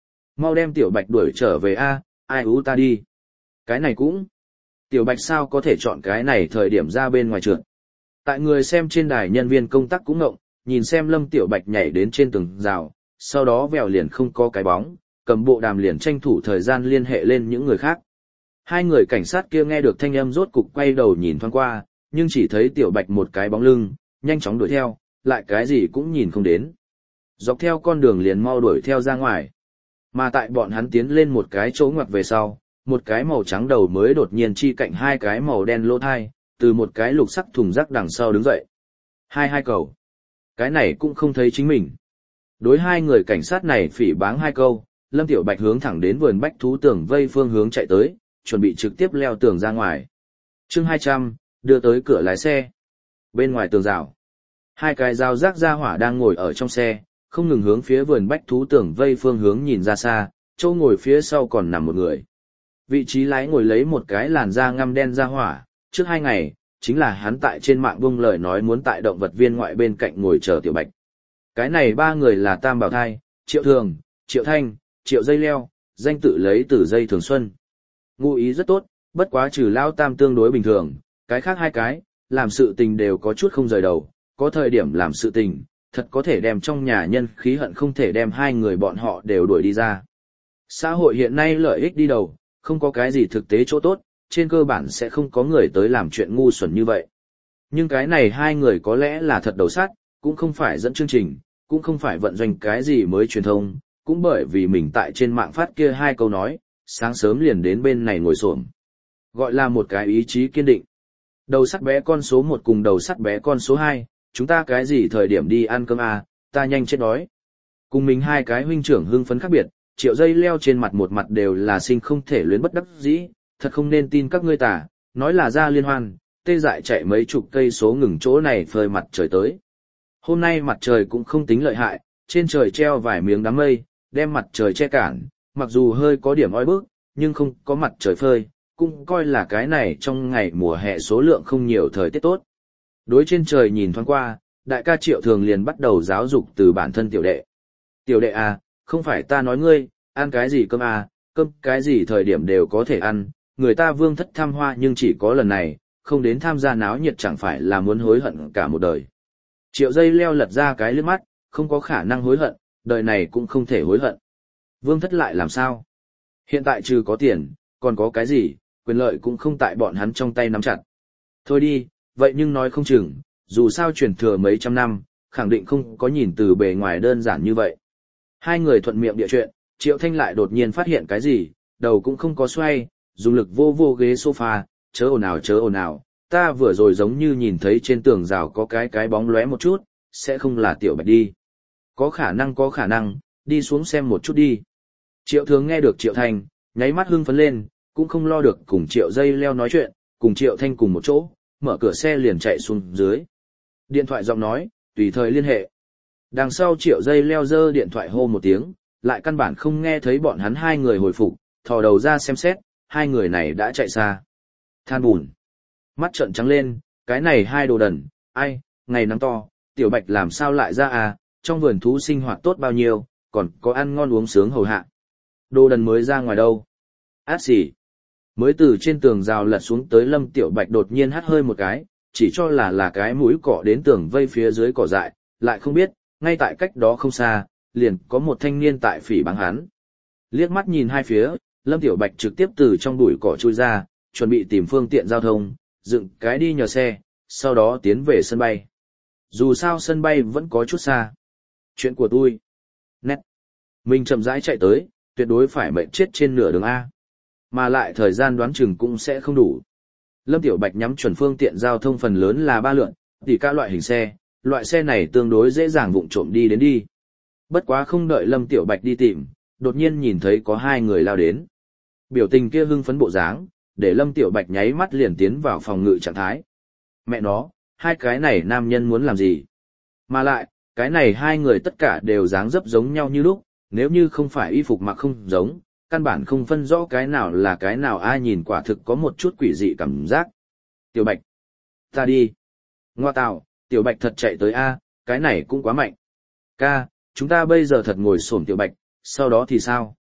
Mau đem Tiểu Bạch đuổi trở về a, ai ú ta đi. Cái này cũng. Tiểu Bạch sao có thể chọn cái này thời điểm ra bên ngoài trượt. Tại người xem trên đài nhân viên công tác cũng ngộng, nhìn xem Lâm Tiểu Bạch nhảy đến trên tường rào, sau đó vèo liền không có cái bóng, cầm bộ đàm liền tranh thủ thời gian liên hệ lên những người khác. Hai người cảnh sát kia nghe được thanh âm rốt cục quay đầu nhìn thoáng qua, nhưng chỉ thấy Tiểu Bạch một cái bóng lưng, nhanh chóng đuổi theo, lại cái gì cũng nhìn không đến. Dọc theo con đường liền mau đuổi theo ra ngoài. Mà tại bọn hắn tiến lên một cái chỗ ngoặt về sau, một cái màu trắng đầu mới đột nhiên chi cạnh hai cái màu đen lỗ thai, từ một cái lục sắc thùng rác đằng sau đứng dậy. Hai hai cầu. Cái này cũng không thấy chính mình. Đối hai người cảnh sát này phỉ báng hai câu, Lâm Tiểu Bạch hướng thẳng đến vườn bách thú tường vây phương hướng chạy tới, chuẩn bị trực tiếp leo tường ra ngoài. Chương hai trăm, đưa tới cửa lái xe. Bên ngoài tường rào, hai cái dao rác ra hỏa đang ngồi ở trong xe, không ngừng hướng phía vườn bách thú tường vây phương hướng nhìn ra xa, chỗ ngồi phía sau còn nằm một người. Vị trí lái ngồi lấy một cái làn da ngăm đen ra hỏa, trước hai ngày, chính là hắn tại trên mạng bung lời nói muốn tại động vật viên ngoại bên cạnh ngồi chờ Tiểu Bạch. Cái này ba người là Tam Bảo Thai, Triệu Thường, Triệu Thanh, Triệu Dây Leo, danh tự lấy từ Dây Thường Xuân. Ngụ ý rất tốt, bất quá trừ Lao Tam tương đối bình thường, cái khác hai cái, làm sự tình đều có chút không rời đầu, có thời điểm làm sự tình, thật có thể đem trong nhà nhân khí hận không thể đem hai người bọn họ đều đuổi đi ra. Xã hội hiện nay lợi ích đi đầu, không có cái gì thực tế chỗ tốt, trên cơ bản sẽ không có người tới làm chuyện ngu xuẩn như vậy. Nhưng cái này hai người có lẽ là thật đầu sát, cũng không phải dẫn chương trình, cũng không phải vận doanh cái gì mới truyền thông, cũng bởi vì mình tại trên mạng phát kia hai câu nói, sáng sớm liền đến bên này ngồi xổm. Gọi là một cái ý chí kiên định. Đầu sắt bé con số một cùng đầu sắt bé con số hai, chúng ta cái gì thời điểm đi ăn cơm à, ta nhanh chết đói. Cùng mình hai cái huynh trưởng hưng phấn khác biệt, Triệu Dây Leo trên mặt một mặt đều là sinh không thể luyến bất đắc dĩ, thật không nên tin các ngươi tả, nói là ra liên hoan, tê dại chạy mấy chục cây số ngừng chỗ này phơi mặt trời tới. Hôm nay mặt trời cũng không tính lợi hại, trên trời treo vài miếng đám mây, đem mặt trời che cản, mặc dù hơi có điểm oi bức, nhưng không có mặt trời phơi, cũng coi là cái này trong ngày mùa hè số lượng không nhiều thời tiết tốt. Đối trên trời nhìn thoáng qua, đại ca Triệu Thường liền bắt đầu giáo dục từ bản thân tiểu đệ. Tiểu đệ à, không phải ta nói ngươi, ăn cái gì cơm à, cơm cái gì thời điểm đều có thể ăn, người ta vương thất tham hoa nhưng chỉ có lần này, không đến tham gia náo nhiệt chẳng phải là muốn hối hận cả một đời. Triệu Dây Leo lật ra cái liếc mắt, không có khả năng hối hận, đời này cũng không thể hối hận. Vương thất lại làm sao? Hiện tại trừ có tiền, còn có cái gì, quyền lợi cũng không tại bọn hắn trong tay nắm chặt. Thôi đi, vậy nhưng nói không chừng, dù sao truyền thừa mấy trăm năm, khẳng định không có nhìn từ bề ngoài đơn giản như vậy. Hai người thuận miệng địa chuyện, Triệu Thanh lại đột nhiên phát hiện cái gì, đầu cũng không có xoay, dùng lực vô vô ghế sofa, chớ ồn ào chớ ồn ào, ta vừa rồi giống như nhìn thấy trên tường rào có cái cái bóng lóe một chút, sẽ không là Tiểu Bạch đi. Có khả năng có khả năng, đi xuống xem một chút đi. Triệu Thường nghe được Triệu Thanh, nháy mắt hưng phấn lên, cũng không lo được cùng Triệu Dây Leo nói chuyện, cùng Triệu Thanh cùng một chỗ, mở cửa xe liền chạy xuống dưới. Điện thoại giọng nói, tùy thời liên hệ. Đằng sau Triệu Dây Leo giơ điện thoại hô một tiếng, lại căn bản không nghe thấy bọn hắn hai người hồi phục, thò đầu ra xem xét, hai người này đã chạy xa. Than bùn. Mắt trợn trắng lên, cái này hai đồ đần, ai, ngày nắng to, Tiểu Bạch làm sao lại ra à, trong vườn thú sinh hoạt tốt bao nhiêu, còn có ăn ngon uống sướng hầu hạ. Đồ đần mới ra ngoài đâu. Át xỉ. Mới từ trên tường rào lật xuống tới Lâm Tiểu Bạch đột nhiên hắt hơi một cái, chỉ cho là là cái mũi cọ đến tường vây phía dưới cỏ dại, lại không biết, ngay tại cách đó không xa, liền có một thanh niên tại phỉ báng hắn. Liếc mắt nhìn hai phía, Lâm Tiểu Bạch trực tiếp từ trong bụi cỏ chui ra, chuẩn bị tìm phương tiện giao thông, dựng cái đi nhờ xe, sau đó tiến về sân bay. Dù sao sân bay vẫn có chút xa. Chuyện của tôi. Nét. Mình chậm rãi chạy tới, tuyệt đối phải mệnh chết trên nửa đường A. Mà lại thời gian đoán chừng cũng sẽ không đủ. Lâm Tiểu Bạch nhắm chuẩn phương tiện giao thông phần lớn là ba lượn, thì các loại hình xe, loại xe này tương đối dễ dàng vụng trộm đi đến đi. Bất quá không đợi Lâm Tiểu Bạch đi tìm, đột nhiên nhìn thấy có hai người lao đến. Biểu tình kia hưng phấn bộ dáng, để Lâm Tiểu Bạch nháy mắt liền tiến vào phòng ngự trạng thái. Mẹ nó, hai cái này nam nhân muốn làm gì? Mà lại, cái này hai người tất cả đều dáng dấp giống nhau như lúc, nếu như không phải y phục mặc không giống, căn bản không phân rõ cái nào là cái nào ai nhìn quả thực có một chút quỷ dị cảm giác. Tiểu Bạch, ta đi. Ngoa tạo, Tiểu Bạch thật chạy tới A, cái này cũng quá mạnh. Ca, chúng ta bây giờ thật ngồi xổm Tiểu Bạch, sau đó thì sao?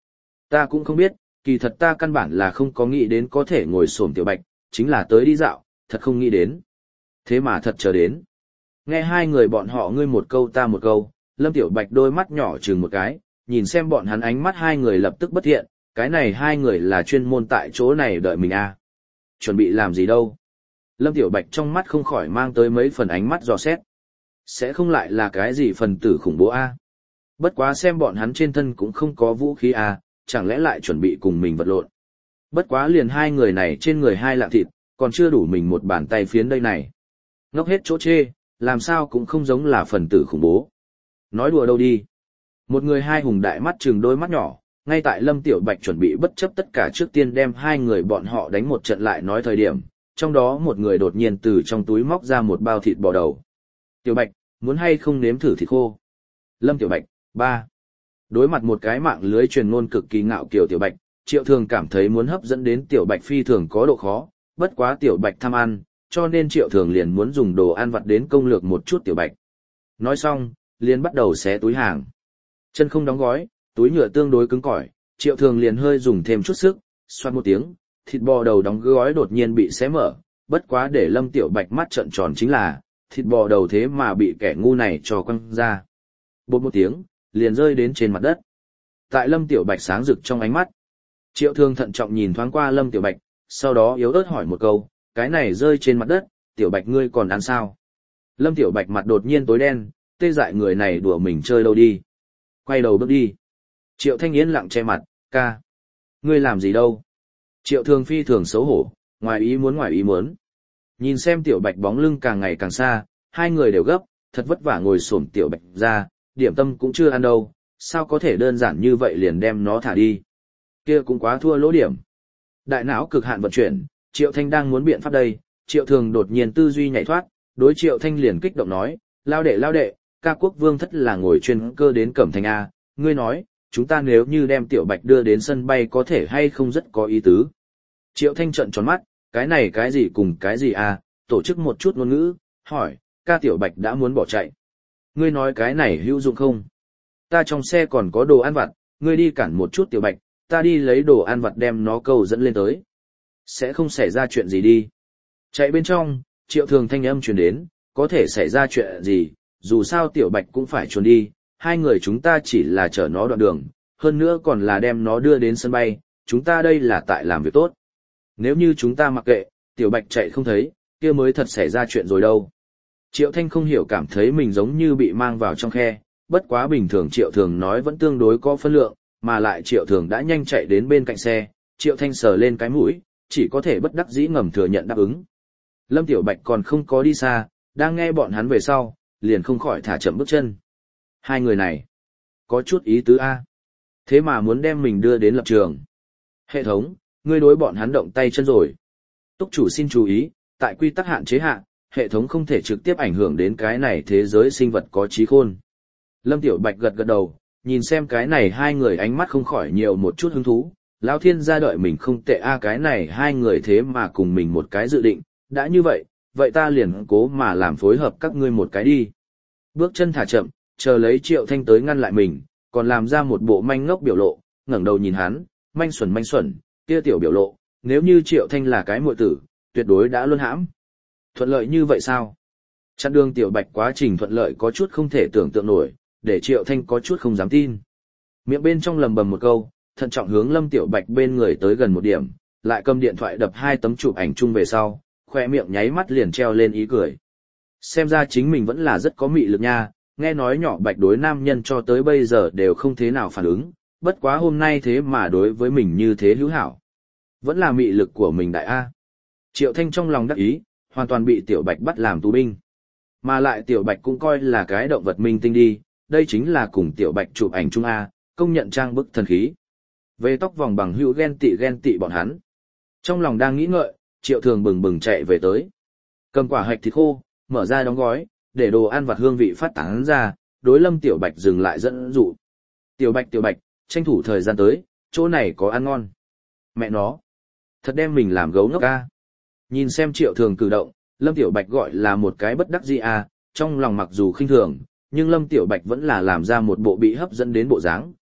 Ta cũng không biết, kỳ thật ta căn bản là không có nghĩ đến có thể ngồi xổm Tiểu Bạch, chính là tới đi dạo, thật không nghĩ đến. Thế mà thật chờ đến. Nghe hai người bọn họ ngươi một câu ta một câu, Lâm Tiểu Bạch đôi mắt nhỏ chừng một cái, nhìn xem bọn hắn ánh mắt hai người lập tức bất thiện, cái này hai người là chuyên môn tại chỗ này đợi mình à. Chuẩn bị làm gì đâu. Lâm Tiểu Bạch trong mắt không khỏi mang tới mấy phần ánh mắt dò xét. Sẽ không lại là cái gì phần tử khủng bố a à? Bất quá xem bọn hắn trên thân cũng không có vũ khí à, chẳng lẽ lại chuẩn bị cùng mình vật lộn. Bất quá liền hai người này trên người hai lạng thịt, còn chưa đủ mình một bàn tay phiến đây này. Ngốc hết chỗ chê, làm sao cũng không giống là phần tử khủng bố. Nói đùa đâu đi. Một người hai hùng đại mắt trừng đôi mắt nhỏ, ngay tại Lâm Tiểu Bạch chuẩn bị bất chấp tất cả trước tiên đem hai người bọn họ đánh một trận lại nói thời điểm, trong đó một người đột nhiên từ trong túi móc ra một bao thịt bò đầu. Tiểu Bạch, muốn hay không nếm thử thịt khô? Lâm Tiểu Bạch, ba. Đối mặt một cái mạng lưới truyền ngôn cực kỳ ngạo kiều Tiểu Bạch, Triệu Thường cảm thấy muốn hấp dẫn đến Tiểu Bạch phi thường có độ khó, bất quá Tiểu Bạch tham ăn, cho nên Triệu Thường liền muốn dùng đồ ăn vặt đến công lược một chút Tiểu Bạch. Nói xong, liền bắt đầu xé túi hàng. Chân không đóng gói, túi nhựa tương đối cứng cỏi, Triệu Thường liền hơi dùng thêm chút sức, xoát một tiếng, thịt bò đầu đóng gói đột nhiên bị xé mở, bất quá để Lâm Tiểu Bạch mắt trợn tròn chính là, thịt bò đầu thế mà bị kẻ ngu này cho quăng ra. Bột một tiếng, liền rơi đến trên mặt đất. Tại Lâm Tiểu Bạch sáng rực trong ánh mắt, Triệu Thường thận trọng nhìn thoáng qua Lâm Tiểu Bạch, sau đó yếu ớt hỏi một câu, cái này rơi trên mặt đất, Tiểu Bạch ngươi còn ăn sao? Lâm Tiểu Bạch mặt đột nhiên tối đen, tê dại người này đùa mình chơi đâu đi. Quay đầu bước đi. Triệu Thanh Yến lặng che mặt, ca. Ngươi làm gì đâu? Triệu Thường phi thường xấu hổ, ngoài ý muốn ngoài ý muốn. Nhìn xem Tiểu Bạch bóng lưng càng ngày càng xa, hai người đều gấp, thật vất vả ngồi xổm Tiểu Bạch ra, điểm tâm cũng chưa ăn đâu, sao có thể đơn giản như vậy liền đem nó thả đi. Kia cũng quá thua lỗ điểm. Đại não cực hạn vận chuyển, Triệu Thanh đang muốn biện pháp đây, Triệu Thường đột nhiên tư duy nhảy thoát, đối Triệu Thanh liền kích động nói, lao đệ lao đệ, ca quốc vương thất là ngồi chuyên cơ đến Cẩm Thành A, ngươi nói, chúng ta nếu như đem Tiểu Bạch đưa đến sân bay có thể hay không rất có ý tứ. Triệu Thanh trợn tròn mắt, cái này cái gì cùng cái gì à, tổ chức một chút ngôn ngữ, hỏi, ca Tiểu Bạch đã muốn bỏ chạy. Ngươi nói cái này hữu dụng không? Ta trong xe còn có đồ ăn vặt, ngươi đi cản một chút Tiểu Bạch, ta đi lấy đồ ăn vặt đem nó câu dẫn lên tới. Sẽ không xảy ra chuyện gì đi. Chạy bên trong, Triệu Thường thanh âm truyền đến, có thể xảy ra chuyện gì, dù sao Tiểu Bạch cũng phải trốn đi, hai người chúng ta chỉ là chở nó đoạn đường, hơn nữa còn là đem nó đưa đến sân bay, chúng ta đây là tại làm việc tốt. Nếu như chúng ta mặc kệ, Tiểu Bạch chạy không thấy, kia mới thật xảy ra chuyện rồi đâu. Triệu Thanh không hiểu cảm thấy mình giống như bị mang vào trong khe, bất quá bình thường Triệu Thường nói vẫn tương đối có phân lượng, mà lại Triệu Thường đã nhanh chạy đến bên cạnh xe, Triệu Thanh sờ lên cái mũi, chỉ có thể bất đắc dĩ ngầm thừa nhận đáp ứng. Lâm Tiểu Bạch còn không có đi xa, đang nghe bọn hắn về sau, liền không khỏi thả chậm bước chân. Hai người này, có chút ý tứ A. Thế mà muốn đem mình đưa đến lập trường. Hệ thống, ngươi đối bọn hắn động tay chân rồi. Túc chủ xin chú ý, tại quy tắc hạn chế hạ, hệ thống không thể trực tiếp ảnh hưởng đến cái này thế giới sinh vật có trí khôn. Lâm Tiểu Bạch gật gật đầu, nhìn xem cái này hai người ánh mắt không khỏi nhiều một chút hứng thú. Lão Thiên gia đợi mình không tệ a, cái này hai người thế mà cùng mình một cái dự định, đã như vậy, vậy ta liền cố mà làm phối hợp các ngươi một cái đi. Bước chân thả chậm, chờ lấy Triệu Thanh tới ngăn lại mình, còn làm ra một bộ manh ngốc biểu lộ, ngẩng đầu nhìn hắn, manh xuẩn manh xuẩn, kia tiểu biểu lộ, nếu như Triệu Thanh là cái muội tử, tuyệt đối đã luân hãm. Thuận lợi như vậy sao? Chặn đường Tiểu Bạch quá trình thuận lợi có chút không thể tưởng tượng nổi, để Triệu Thanh có chút không dám tin. Miệng bên trong lầm bầm một câu, thận trọng hướng Lâm Tiểu Bạch bên người tới gần một điểm, lại cầm điện thoại đập hai tấm chụp ảnh chung về sau, khoe miệng nháy mắt liền treo lên ý cười. Xem ra chính mình vẫn là rất có mị lực nha, nghe nói nhỏ Bạch đối nam nhân cho tới bây giờ đều không thế nào phản ứng, bất quá hôm nay thế mà đối với mình như thế hữu hảo. Vẫn là mị lực của mình đại A. Triệu Thanh trong lòng đắc ý, hoàn toàn bị Tiểu Bạch bắt làm tù binh. Mà lại Tiểu Bạch cũng coi là cái động vật minh tinh đi, đây chính là cùng Tiểu Bạch chụp ảnh chung A, công nhận trang bức thần khí. Về tóc vòng bằng hữu ghen tị ghen tị bọn hắn. Trong lòng đang nghĩ ngợi, Triệu Thường bừng bừng chạy về tới. Cầm quả hạch thịt khô, mở ra đóng gói, để đồ ăn vặt hương vị phát tán ra, đối Lâm Tiểu Bạch dừng lại dẫn dụ. Tiểu Bạch Tiểu Bạch, tranh thủ thời gian tới, chỗ này có ăn ngon. Mẹ nó, thật đem mình làm gấu ngốc ca. Nhìn xem Triệu Thường cử động, Lâm Tiểu Bạch gọi là một cái bất đắc dĩ à, trong lòng mặc dù khinh thường, nhưng Lâm Tiểu Bạch vẫn là làm ra một bộ bị hấp dẫn đến bộ dáng,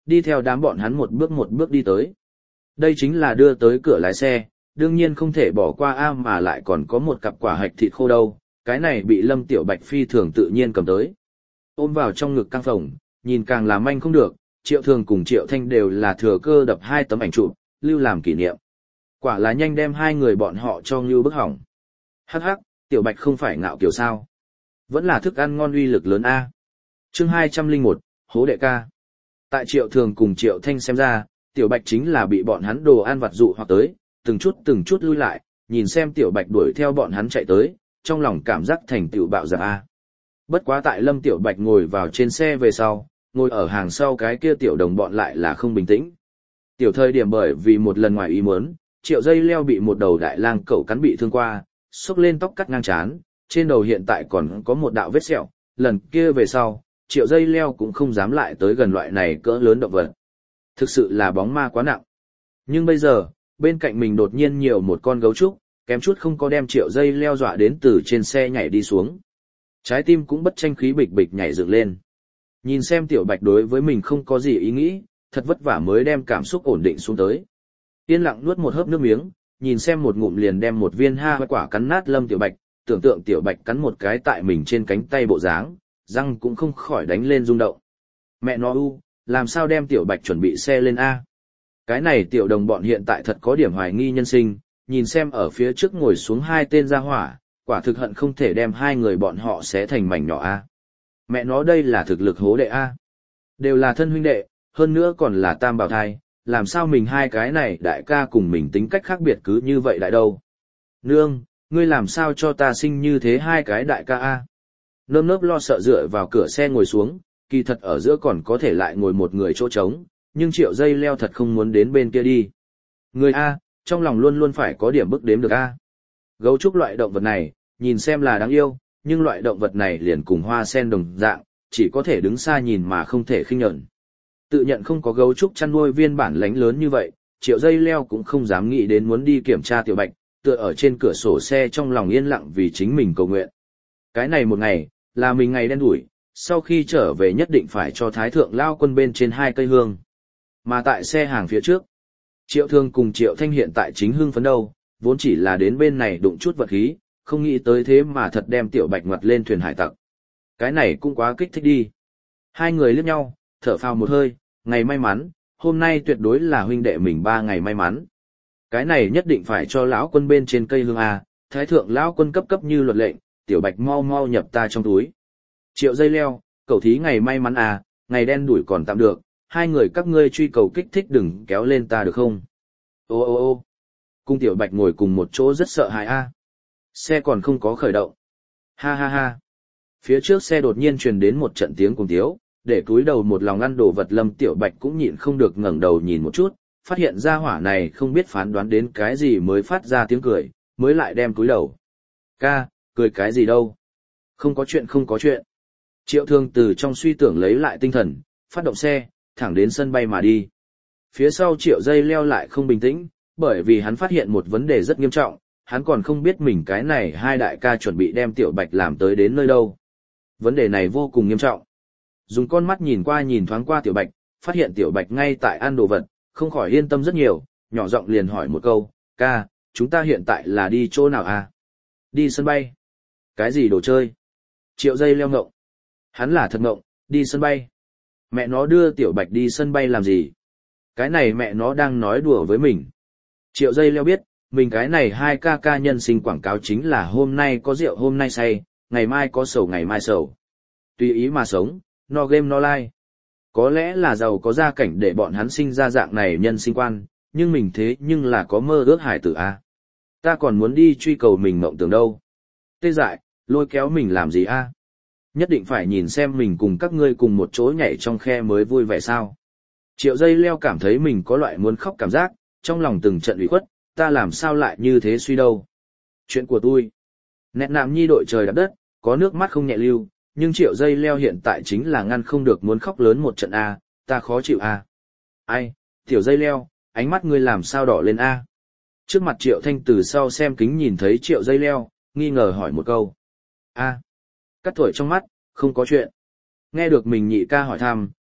đi theo đám bọn hắn một bước một bước đi tới. Đây chính là đưa tới cửa lái xe, đương nhiên không thể bỏ qua a mà lại còn có một cặp quả hạch thịt khô đâu, cái này bị Lâm Tiểu Bạch phi thường tự nhiên cầm tới. Ôm vào trong ngực căng phồng, nhìn càng là manh không được, Triệu Thường cùng Triệu Thanh đều là thừa cơ đập hai tấm ảnh chụp, lưu làm kỷ niệm. Quả là nhanh đem hai người bọn họ cho ngưu bức hỏng. Hắc hắc, Tiểu Bạch không phải ngạo kiểu sao? Vẫn là thức ăn ngon uy lực lớn a. Chương hai trăm lẻ một, Hố đệ ca. Tại Triệu Thường cùng Triệu Thanh xem ra, Tiểu Bạch chính là bị bọn hắn đồ ăn vặt dụ hoặc tới, từng chút từng chút lui lại, nhìn xem Tiểu Bạch đuổi theo bọn hắn chạy tới, trong lòng cảm giác thành tựu bạo dạn a. Bất quá tại Lâm Tiểu Bạch ngồi vào trên xe về sau, ngồi ở hàng sau cái kia tiểu đồng bọn lại là không bình tĩnh. Tiểu thời điểm bởi vì một lần ngoài ý muốn, Triệu dây leo bị một đầu đại lang cẩu cắn bị thương qua, xốc lên tóc cắt ngang trán, trên đầu hiện tại còn có một đạo vết sẹo, lần kia về sau, Triệu dây leo cũng không dám lại tới gần loại này cỡ lớn động vật. Thực sự là bóng ma quá nặng. Nhưng bây giờ, bên cạnh mình đột nhiên nhiều một con gấu trúc, kém chút không có đem Triệu dây leo dọa đến từ trên xe nhảy đi xuống. Trái tim cũng bất tranh khí bịch bịch nhảy dựng lên. Nhìn xem Tiểu Bạch đối với mình không có gì ý nghĩ, thật vất vả mới đem cảm xúc ổn định xuống tới. Yên lặng nuốt một hớp nước miếng, nhìn xem một ngụm liền đem một viên ha quả cắn nát Lâm Tiểu Bạch, tưởng tượng Tiểu Bạch cắn một cái tại mình trên cánh tay bộ dáng, răng cũng không khỏi đánh lên rung động. Mẹ nó u, làm sao đem Tiểu Bạch chuẩn bị xe lên a? Cái này tiểu đồng bọn hiện tại thật có điểm hoài nghi nhân sinh, nhìn xem ở phía trước ngồi xuống hai tên gia hỏa, quả thực hận không thể đem hai người bọn họ xé thành mảnh nhỏ a. Mẹ nó đây là thực lực hố đệ a. Đều là thân huynh đệ, hơn nữa còn là tam bảo thai, làm sao mình hai cái này đại ca cùng mình tính cách khác biệt cứ như vậy đại đâu. Nương, ngươi làm sao cho ta sinh như thế hai cái đại ca a? Nơm nớp lo sợ dựa vào cửa xe ngồi xuống, kỳ thật ở giữa còn có thể lại ngồi một người chỗ trống, nhưng Triệu dây leo thật không muốn đến bên kia đi. Người a, trong lòng luôn luôn phải có điểm bức đếm được a. Gấu trúc loại động vật này, nhìn xem là đáng yêu, nhưng loại động vật này liền cùng hoa sen đồng dạng, chỉ có thể đứng xa nhìn mà không thể khinh nhẫn. Tự nhận không có gấu trúc chăn nuôi viên bản lãnh lớn như vậy, Triệu dây leo cũng không dám nghĩ đến muốn đi kiểm tra Tiểu Bạch, tựa ở trên cửa sổ xe trong lòng yên lặng vì chính mình cầu nguyện. Cái này một ngày, là mình ngày đen đủi, sau khi trở về nhất định phải cho Thái Thượng Lao Quân bên trên hai cây hương. Mà tại xe hàng phía trước, Triệu Thương cùng Triệu Thanh hiện tại chính hưng phấn đâu, vốn chỉ là đến bên này đụng chút vật khí, không nghĩ tới thế mà thật đem Tiểu Bạch ngoặt lên thuyền hải tặc. Cái này cũng quá kích thích đi. Hai người liếc nhau, thở phào một hơi, ngày may mắn, hôm nay tuyệt đối là huynh đệ mình ba ngày may mắn. Cái này nhất định phải cho lão quân bên trên cây hương a, Thái Thượng lão quân cấp cấp như luật lệnh, Tiểu Bạch mau mau nhập ta trong túi. Triệu dây leo, cầu thí ngày may mắn à, ngày đen đủi còn tạm được, hai người các ngươi truy cầu kích thích đừng kéo lên ta được không? Ô ô ô cung Tiểu Bạch ngồi cùng một chỗ rất sợ hãi a. Xe còn không có khởi động. Ha ha ha. Phía trước xe đột nhiên truyền đến một trận tiếng cuồng tiếu, để cúi đầu một lòng ăn đồ vật Lâm Tiểu Bạch cũng nhịn không được ngẩng đầu nhìn một chút, phát hiện ra hỏa này không biết phán đoán đến cái gì mới phát ra tiếng cười, mới lại đem cúi đầu. Ca, cười cái gì đâu? Không có chuyện không có chuyện. Triệu Thương từ trong suy tưởng lấy lại tinh thần, phát động xe, thẳng đến sân bay mà đi. Phía sau Triệu dây leo lại không bình tĩnh, bởi vì hắn phát hiện một vấn đề rất nghiêm trọng, hắn còn không biết mình cái này hai đại ca chuẩn bị đem Tiểu Bạch làm tới đến nơi đâu. Vấn đề này vô cùng nghiêm trọng. Dùng con mắt nhìn qua nhìn thoáng qua Tiểu Bạch, phát hiện Tiểu Bạch ngay tại ăn đồ vật, không khỏi yên tâm rất nhiều, nhỏ giọng liền hỏi một câu, ca, chúng ta hiện tại là đi chỗ nào à? Đi sân bay. Cái gì đồ chơi? Triệu dây leo ngộng. Hắn là thật ngộng, đi sân bay. Mẹ nó đưa Tiểu Bạch đi sân bay làm gì? Cái này mẹ nó đang nói đùa với mình. Triệu dây leo biết, mình cái này hai ca ca nhân sinh quảng cáo chính là hôm nay có rượu hôm nay say, ngày mai có sầu ngày mai sầu. Tùy ý mà sống, no game no life. Có lẽ là giàu có gia cảnh để bọn hắn sinh ra dạng này nhân sinh quan, nhưng mình thế nhưng là có mơ ước hải tử a. Ta còn muốn đi truy cầu mình mộng tưởng đâu. Tê dại, lôi kéo mình làm gì a? Nhất định phải nhìn xem mình cùng các ngươi cùng một chỗ nhảy trong khe mới vui vẻ sao. Triệu dây leo cảm thấy mình có loại muốn khóc cảm giác, trong lòng từng trận ủy khuất, ta làm sao lại như thế suy đâu. Chuyện của tôi. Nẹt nạm nhi đội trời đạp đất, có nước mắt không nhẹ lưu, nhưng Triệu dây leo hiện tại chính là ngăn không được muốn khóc lớn một trận a, ta khó chịu a. Ai, tiểu dây leo, ánh mắt ngươi làm sao đỏ lên a? Trước mặt Triệu Thanh từ sau xem kính nhìn thấy Triệu dây leo, nghi ngờ hỏi một câu. A. Cắt thổi trong mắt, không có chuyện. Nghe được mình nhị ca hỏi thăm,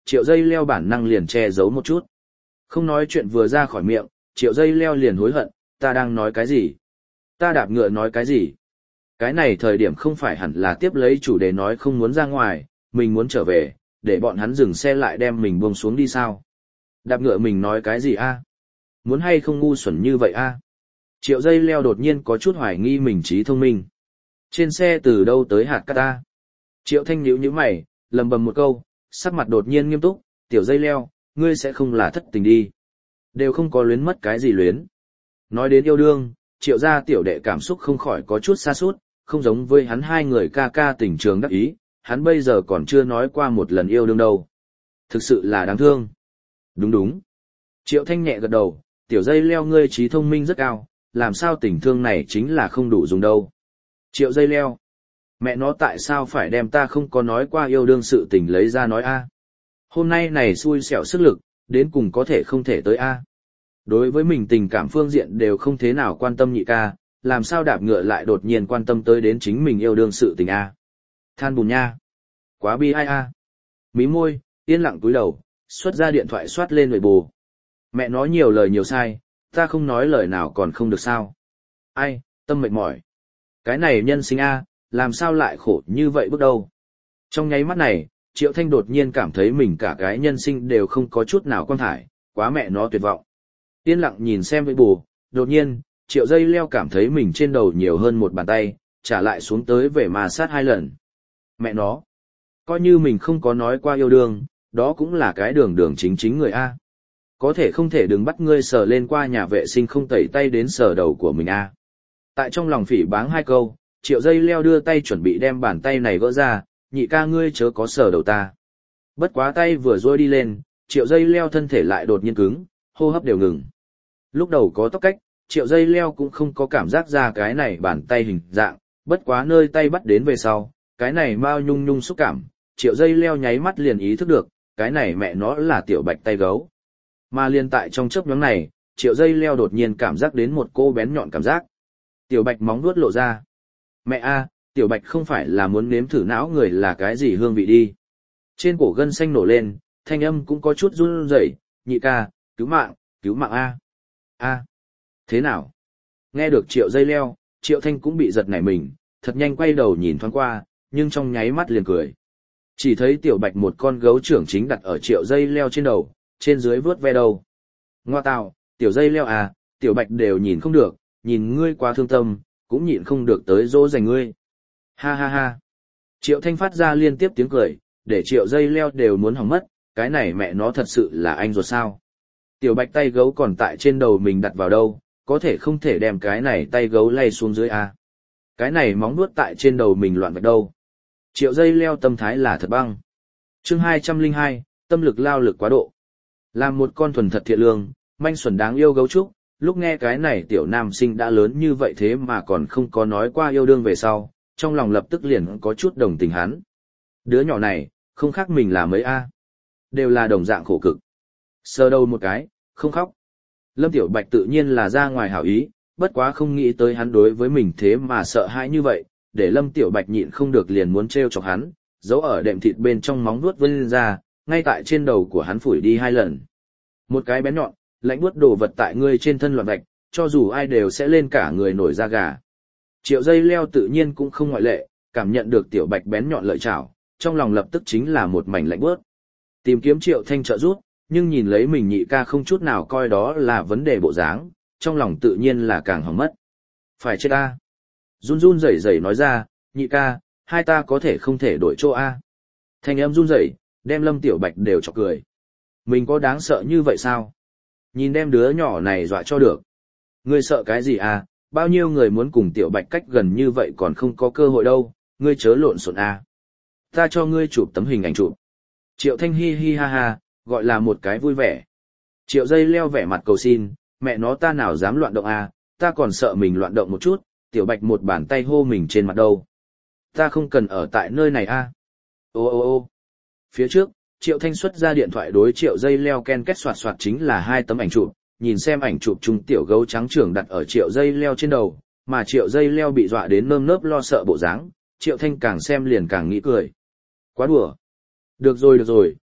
triệu dây leo bản năng liền che giấu một chút. Không nói chuyện vừa ra khỏi miệng, triệu dây leo liền hối hận, ta đang nói cái gì? Ta đạp ngựa nói cái gì? Cái này thời điểm không phải hẳn là tiếp lấy chủ đề nói không muốn ra ngoài, mình muốn trở về, để bọn hắn dừng xe lại đem mình buông xuống đi sao? Đạp ngựa mình nói cái gì a? Muốn hay không ngu xuẩn như vậy a? Triệu dây leo đột nhiên có chút hoài nghi mình trí thông minh. Trên xe từ đâu tới hạt cát ta? Triệu Thanh nhíu nhíu mày, lầm bầm một câu, sắc mặt đột nhiên nghiêm túc, tiểu dây leo, ngươi sẽ không là thất tình đi. Đều không có luyến mất cái gì luyến. Nói đến yêu đương, triệu gia tiểu đệ cảm xúc không khỏi có chút xa sút, không giống với hắn hai người ca ca tình trường đắc ý, hắn bây giờ còn chưa nói qua một lần yêu đương đâu. Thực sự là đáng thương. Đúng đúng. Triệu Thanh nhẹ gật đầu, tiểu dây leo ngươi trí thông minh rất cao, làm sao tình thương này chính là không đủ dùng đâu. Triệu dây leo. Mẹ nó tại sao phải đem ta không có nói qua yêu đương sự tình lấy ra nói a? Hôm nay này xui xẻo sức lực, đến cùng có thể không thể tới a. Đối với mình tình cảm phương diện đều không thế nào quan tâm nhị ca, làm sao đạp ngựa lại đột nhiên quan tâm tới đến chính mình yêu đương sự tình a. Than bùn nha. Quá bi ai a. Mí môi, yên lặng cúi đầu, xuất ra điện thoại soát lên nội bù. Mẹ nói nhiều lời nhiều sai, ta không nói lời nào còn không được sao. Ai, tâm mệt mỏi. Cái này nhân sinh a, làm sao lại khổ như vậy bước đầu. Trong nháy mắt này, Triệu Thanh đột nhiên cảm thấy mình cả cái nhân sinh đều không có chút nào quan thải, quá mẹ nó tuyệt vọng. Yên lặng nhìn xem với bù, đột nhiên, Triệu dây leo cảm thấy mình trên đầu nhiều hơn một bàn tay, trả lại xuống tới về mà sát hai lần. Mẹ nó, coi như mình không có nói qua yêu đương, đó cũng là cái đường đường chính chính người A. Có thể không thể đừng bắt ngươi sờ lên qua nhà vệ sinh không tẩy tay đến sờ đầu của mình A. Tại trong lòng phỉ báng hai câu, Triệu dây leo đưa tay chuẩn bị đem bàn tay này gỡ ra, nhị ca ngươi chớ có sờ đầu ta. Bất quá tay vừa rôi đi lên, Triệu dây leo thân thể lại đột nhiên cứng, hô hấp đều ngừng. Lúc đầu có tóc cách, Triệu dây leo cũng không có cảm giác ra cái này bàn tay hình dạng, bất quá nơi tay bắt đến về sau, cái này mau nhung nhung xúc cảm, Triệu dây leo nháy mắt liền ý thức được, cái này mẹ nó là tiểu bạch tay gấu. Mà liền tại trong chớp nhoáng này, Triệu dây leo đột nhiên cảm giác đến một cô bén nhọn cảm giác. Tiểu bạch móng vuốt lộ ra. Mẹ a, tiểu bạch không phải là muốn nếm thử não người là cái gì hương vị đi. Trên cổ gân xanh nổ lên, thanh âm cũng có chút run rẩy, nhị ca, cứu mạng, cứu mạng a. A. Thế nào? Nghe được Triệu dây leo, Triệu Thanh cũng bị giật nảy mình, thật nhanh quay đầu nhìn thoáng qua, nhưng trong nháy mắt liền cười. Chỉ thấy tiểu bạch một con gấu trưởng chính đặt ở Triệu dây leo trên đầu, trên dưới vớt ve đầu. Ngoa tào, tiểu dây leo à, tiểu bạch đều nhìn không được, nhìn ngươi quá thương tâm, cũng nhịn không được tới dỗ dành ngươi. Ha ha ha. Triệu Thanh phát ra liên tiếp tiếng cười, để Triệu dây leo đều muốn hỏng mất, cái này mẹ nó thật sự là anh ruột sao. Tiểu bạch tay gấu còn tại trên đầu mình đặt vào đâu, có thể không thể đem cái này tay gấu lay xuống dưới à. Cái này móng nuốt tại trên đầu mình loạn vạch đâu. Triệu dây leo tâm thái là thật băng. Chương hai trăm lẻ hai, tâm lực lao lực quá độ. Làm một con thuần thật thiện lương, manh xuẩn đáng yêu gấu trúc, lúc nghe cái này tiểu nam sinh đã lớn như vậy thế mà còn không có nói qua yêu đương về sau, trong lòng lập tức liền có chút đồng tình hắn. Đứa nhỏ này, không khác mình là mấy a, đều là đồng dạng khổ cực. Sờ đầu một cái, không khóc. Lâm Tiểu Bạch tự nhiên là ra ngoài hảo ý, bất quá không nghĩ tới hắn đối với mình thế mà sợ hãi như vậy, để Lâm Tiểu Bạch nhịn không được liền muốn trêu chọc hắn, giấu ở đệm thịt bên trong móng vuốt vươn ra, ngay tại trên đầu của hắn phủi đi hai lần. Một cái bén nhọn, lạnh buốt đồ vật tại ngươi trên thân loạn vạch, cho dù ai đều sẽ lên cả người nổi da gà. Triệu dây leo tự nhiên cũng không ngoại lệ, cảm nhận được Tiểu Bạch bén nhọn lợi chảo, trong lòng lập tức chính là một mảnh lạnh buốt. Tìm kiếm Triệu Thanh trợ giúp, nhưng nhìn lấy mình nhị ca không chút nào coi đó là vấn đề bộ dáng, trong lòng tự nhiên là càng hỏng mất. Phải chết ta. Run run rẩy rẩy nói ra, nhị ca, hai ta có thể không thể đổi chỗ a. Thanh âm run rẩy, đem Lâm Tiểu Bạch đều chọc cười. Mình có đáng sợ như vậy sao? Nhìn đem đứa nhỏ này dọa cho được. Ngươi sợ cái gì à, bao nhiêu người muốn cùng Tiểu Bạch cách gần như vậy còn không có cơ hội đâu, ngươi chớ lộn xộn à. Ta cho ngươi chụp tấm hình ảnh chụp. Triệu Thanh hi hi ha ha, gọi là một cái vui vẻ. Triệu dây leo vẻ mặt cầu xin, mẹ nó ta nào dám loạn động à, ta còn sợ mình loạn động một chút, Tiểu Bạch một bàn tay hô mình trên mặt đâu. Ta không cần ở tại nơi này à. Ô ô ô phía trước, Triệu Thanh xuất ra điện thoại đối Triệu dây leo ken kết soạt soạt chính là hai tấm ảnh chụp, nhìn xem ảnh chụp chung tiểu gấu trắng trưởng đặt ở Triệu dây leo trên đầu, mà Triệu dây leo bị dọa đến nơm nớp lo sợ bộ dáng, Triệu Thanh càng xem liền càng nghĩ cười. Quá đùa. Được rồi được rồi,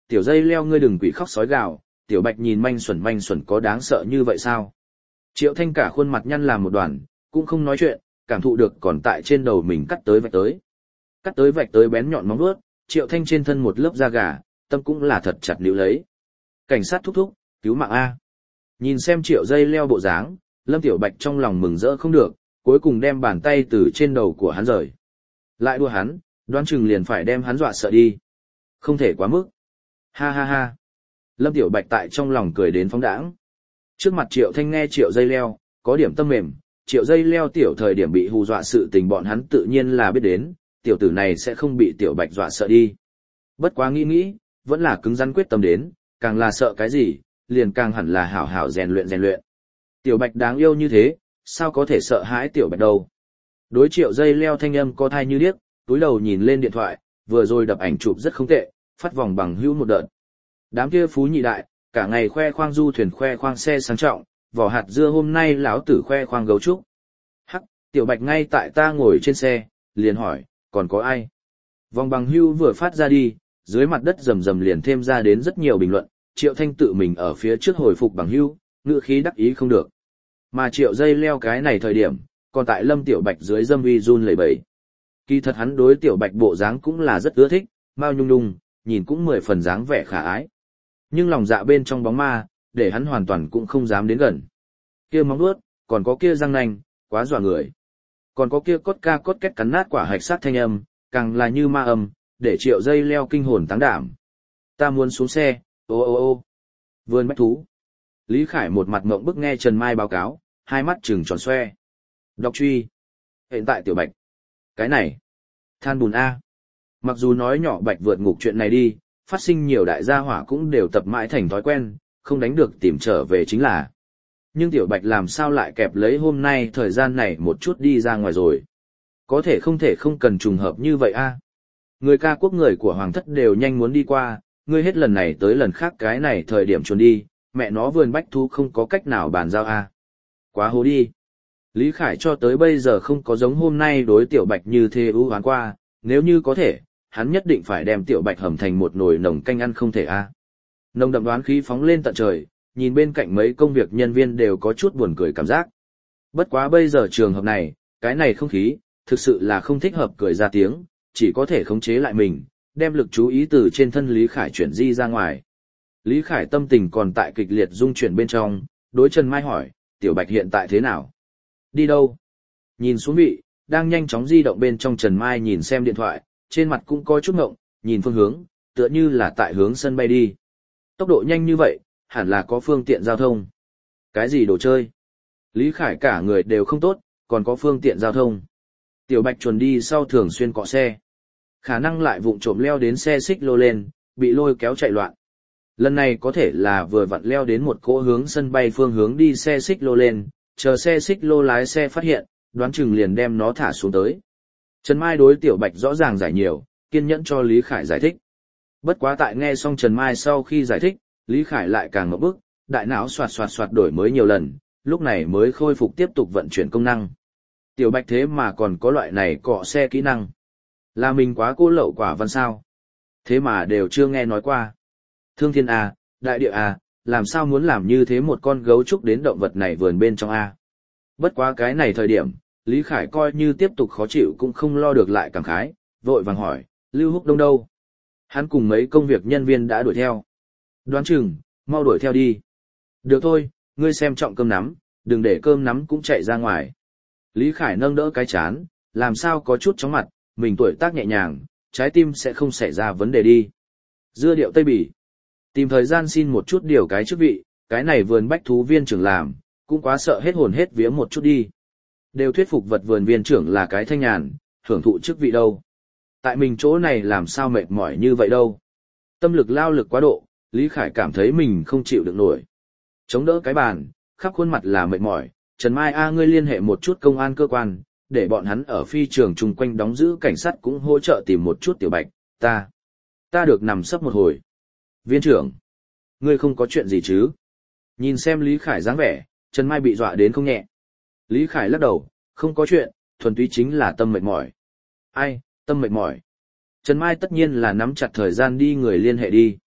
tiểu dây leo ngươi đừng quỷ khóc sói gào, tiểu bạch nhìn manh xuẩn manh xuẩn có đáng sợ như vậy sao? Triệu Thanh cả khuôn mặt nhăn làm một đoàn, cũng không nói chuyện, cảm thụ được còn tại trên đầu mình cắt tới vạch tới. Cắt tới vạch tới bén nhọn móng vuốt, Triệu Thanh trên thân một lớp da gà, tâm cũng là thật chặt níu lấy. Cảnh sát thúc thúc, cứu mạng A. Nhìn xem Triệu dây leo bộ dáng, Lâm Tiểu Bạch trong lòng mừng rỡ không được, cuối cùng đem bàn tay từ trên đầu của hắn rời. Lại đùa hắn, đoán chừng liền phải đem hắn dọa sợ đi. Không thể quá mức. Ha ha ha. Lâm Tiểu Bạch tại trong lòng cười đến phóng đãng. Trước mặt Triệu Thanh nghe Triệu dây leo, có điểm tâm mềm, Triệu dây leo tiểu thời điểm bị hù dọa sự tình bọn hắn tự nhiên là biết đến, tiểu tử này sẽ không bị Tiểu Bạch dọa sợ đi. Bất quá nghĩ nghĩ, vẫn là cứng rắn quyết tâm đến, càng là sợ cái gì, liền càng hẳn là hảo hảo rèn luyện rèn luyện. Tiểu Bạch đáng yêu như thế, sao có thể sợ hãi Tiểu Bạch đâu. Đối Triệu dây leo thanh âm có thai như điếc, túi đầu nhìn lên điện thoại, vừa rồi đập ảnh chụp rất không tệ, phát vòng bằng hữu một đợt. Đám kia phú nhị đại, cả ngày khoe khoang du thuyền khoe khoang xe sang trọng, vỏ hạt dưa hôm nay lão tử khoe khoang gấu trúc. Hắc, Tiểu Bạch ngay tại ta ngồi trên xe, liền hỏi, còn có ai? Vòng bằng hưu vừa phát ra đi, dưới mặt đất rầm rầm liền thêm ra đến rất nhiều bình luận, Triệu Thanh tự mình ở phía trước hồi phục bằng hưu, ngữ khí đắc ý không được. Mà Triệu dây leo cái này thời điểm, còn tại Lâm Tiểu Bạch dưới dâm uy run lẩy bẩy. Kỳ thật hắn đối Tiểu Bạch bộ dáng cũng là rất ưa thích, mao nhung nhung, nhìn cũng mười phần dáng vẻ khả ái. Nhưng lòng dạ bên trong bóng ma, để hắn hoàn toàn cũng không dám đến gần. Kia móng vuốt, còn có kia răng nanh, quá dọa người. Còn có kia cốt ca cốt két cắn nát quả hạch sát thanh âm, càng là như ma âm, để Triệu dây leo kinh hồn táng đảm. Ta muốn xuống xe, ô ô ô. Vườn bách thú. Lý Khải một mặt ngộng bức nghe Trần Mai báo cáo, hai mắt trừng tròn xoe. Đọc truy. Hiện tại Tiểu Bạch. Cái này. Than bùn A. Mặc dù nói nhỏ Bạch vượt ngục chuyện này đi, phát sinh nhiều đại gia hỏa cũng đều tập mãi thành thói quen, không đánh được tìm trở về chính là. Nhưng Tiểu Bạch làm sao lại kẹp lấy hôm nay thời gian này một chút đi ra ngoài rồi. Có thể không thể không cần trùng hợp như vậy a. Người ca quốc người của Hoàng thất đều nhanh muốn đi qua, ngươi hết lần này tới lần khác cái này thời điểm trốn đi, mẹ nó vườn bách thú không có cách nào bàn giao a. Quá hố đi. Lý Khải cho tới bây giờ không có giống hôm nay đối Tiểu Bạch như thế ưu hoán qua, nếu như có thể, hắn nhất định phải đem Tiểu Bạch hầm thành một nồi nồng canh ăn không thể a. Nồng đậm đoán khí phóng lên tận trời, nhìn bên cạnh mấy công việc nhân viên đều có chút buồn cười cảm giác. Bất quá bây giờ trường hợp này, cái này không khí, thực sự là không thích hợp cười ra tiếng, chỉ có thể khống chế lại mình, đem lực chú ý từ trên thân Lý Khải chuyển di ra ngoài. Lý Khải tâm tình còn tại kịch liệt dung chuyển bên trong, đối Trần Mai hỏi, Tiểu Bạch hiện tại thế nào? Đi đâu? Nhìn xuống vị, đang nhanh chóng di động bên trong Trần Mai nhìn xem điện thoại, trên mặt cũng có chút ngộng, nhìn phương hướng, tựa như là tại hướng sân bay đi. Tốc độ nhanh như vậy, hẳn là có phương tiện giao thông. Cái gì đồ chơi? Lý Khải cả người đều không tốt, còn có phương tiện giao thông. Tiểu Bạch chuồn đi sau thường xuyên cọ xe. Khả năng lại vụng trộm leo đến xe xích lô lên, bị lôi kéo chạy loạn. Lần này có thể là vừa vặn leo đến một cỗ hướng sân bay phương hướng đi xe xích lô lên, chờ xe xích lô lái xe phát hiện, đoán chừng liền đem nó thả xuống tới. Trần Mai đối Tiểu Bạch rõ ràng giải nhiều, kiên nhẫn cho Lý Khải giải thích. Bất quá tại nghe xong Trần Mai sau khi giải thích, Lý Khải lại càng ngộp bức, đại não xoạt xoạt xoạt đổi mới nhiều lần, lúc này mới khôi phục tiếp tục vận chuyển công năng. Tiểu Bạch thế mà còn có loại này cọ xe kỹ năng. Là mình quá cô lậu quả văn sao? Thế mà đều chưa nghe nói qua. Thương thiên A, đại địa A, làm sao muốn làm như thế một con gấu trúc đến động vật này vườn bên trong A. Bất quá cái này thời điểm, Lý Khải coi như tiếp tục khó chịu cũng không lo được lại cảm khái, vội vàng hỏi, Lưu Húc Đông đâu? Hắn cùng mấy công việc nhân viên đã đuổi theo. Đoán chừng, mau đuổi theo đi. Được thôi, ngươi xem trọng cơm nắm, đừng để cơm nắm cũng chạy ra ngoài. Lý Khải nâng đỡ cái chán, làm sao có chút chóng mặt, mình tuổi tác nhẹ nhàng, trái tim sẽ không xảy ra vấn đề đi. Dưa điệu Tây Bỉ. Tìm thời gian xin một chút điều cái chức vị, cái này vườn bách thú viên trưởng làm, cũng quá sợ hết hồn hết vía một chút đi. Đều thuyết phục vật vườn viên trưởng là cái thanh nhàn, hưởng thụ chức vị đâu. Tại mình chỗ này làm sao mệt mỏi như vậy đâu. Tâm lực lao lực quá độ, Lý Khải cảm thấy mình không chịu được nổi. Chống đỡ cái bàn, khắp khuôn mặt là mệt mỏi, Trần Mai A ngươi liên hệ một chút công an cơ quan, để bọn hắn ở phi trường chung quanh đóng giữ cảnh sát cũng hỗ trợ tìm một chút Tiểu Bạch, ta. Ta được nằm sấp một hồi. Viên trưởng, ngươi không có chuyện gì chứ? Nhìn xem Lý Khải dáng vẻ, Trần Mai bị dọa đến không nhẹ. Lý Khải lắc đầu, không có chuyện, thuần túy chính là tâm mệt mỏi. Ai, tâm mệt mỏi. Trần Mai tất nhiên là nắm chặt thời gian đi người liên hệ đi.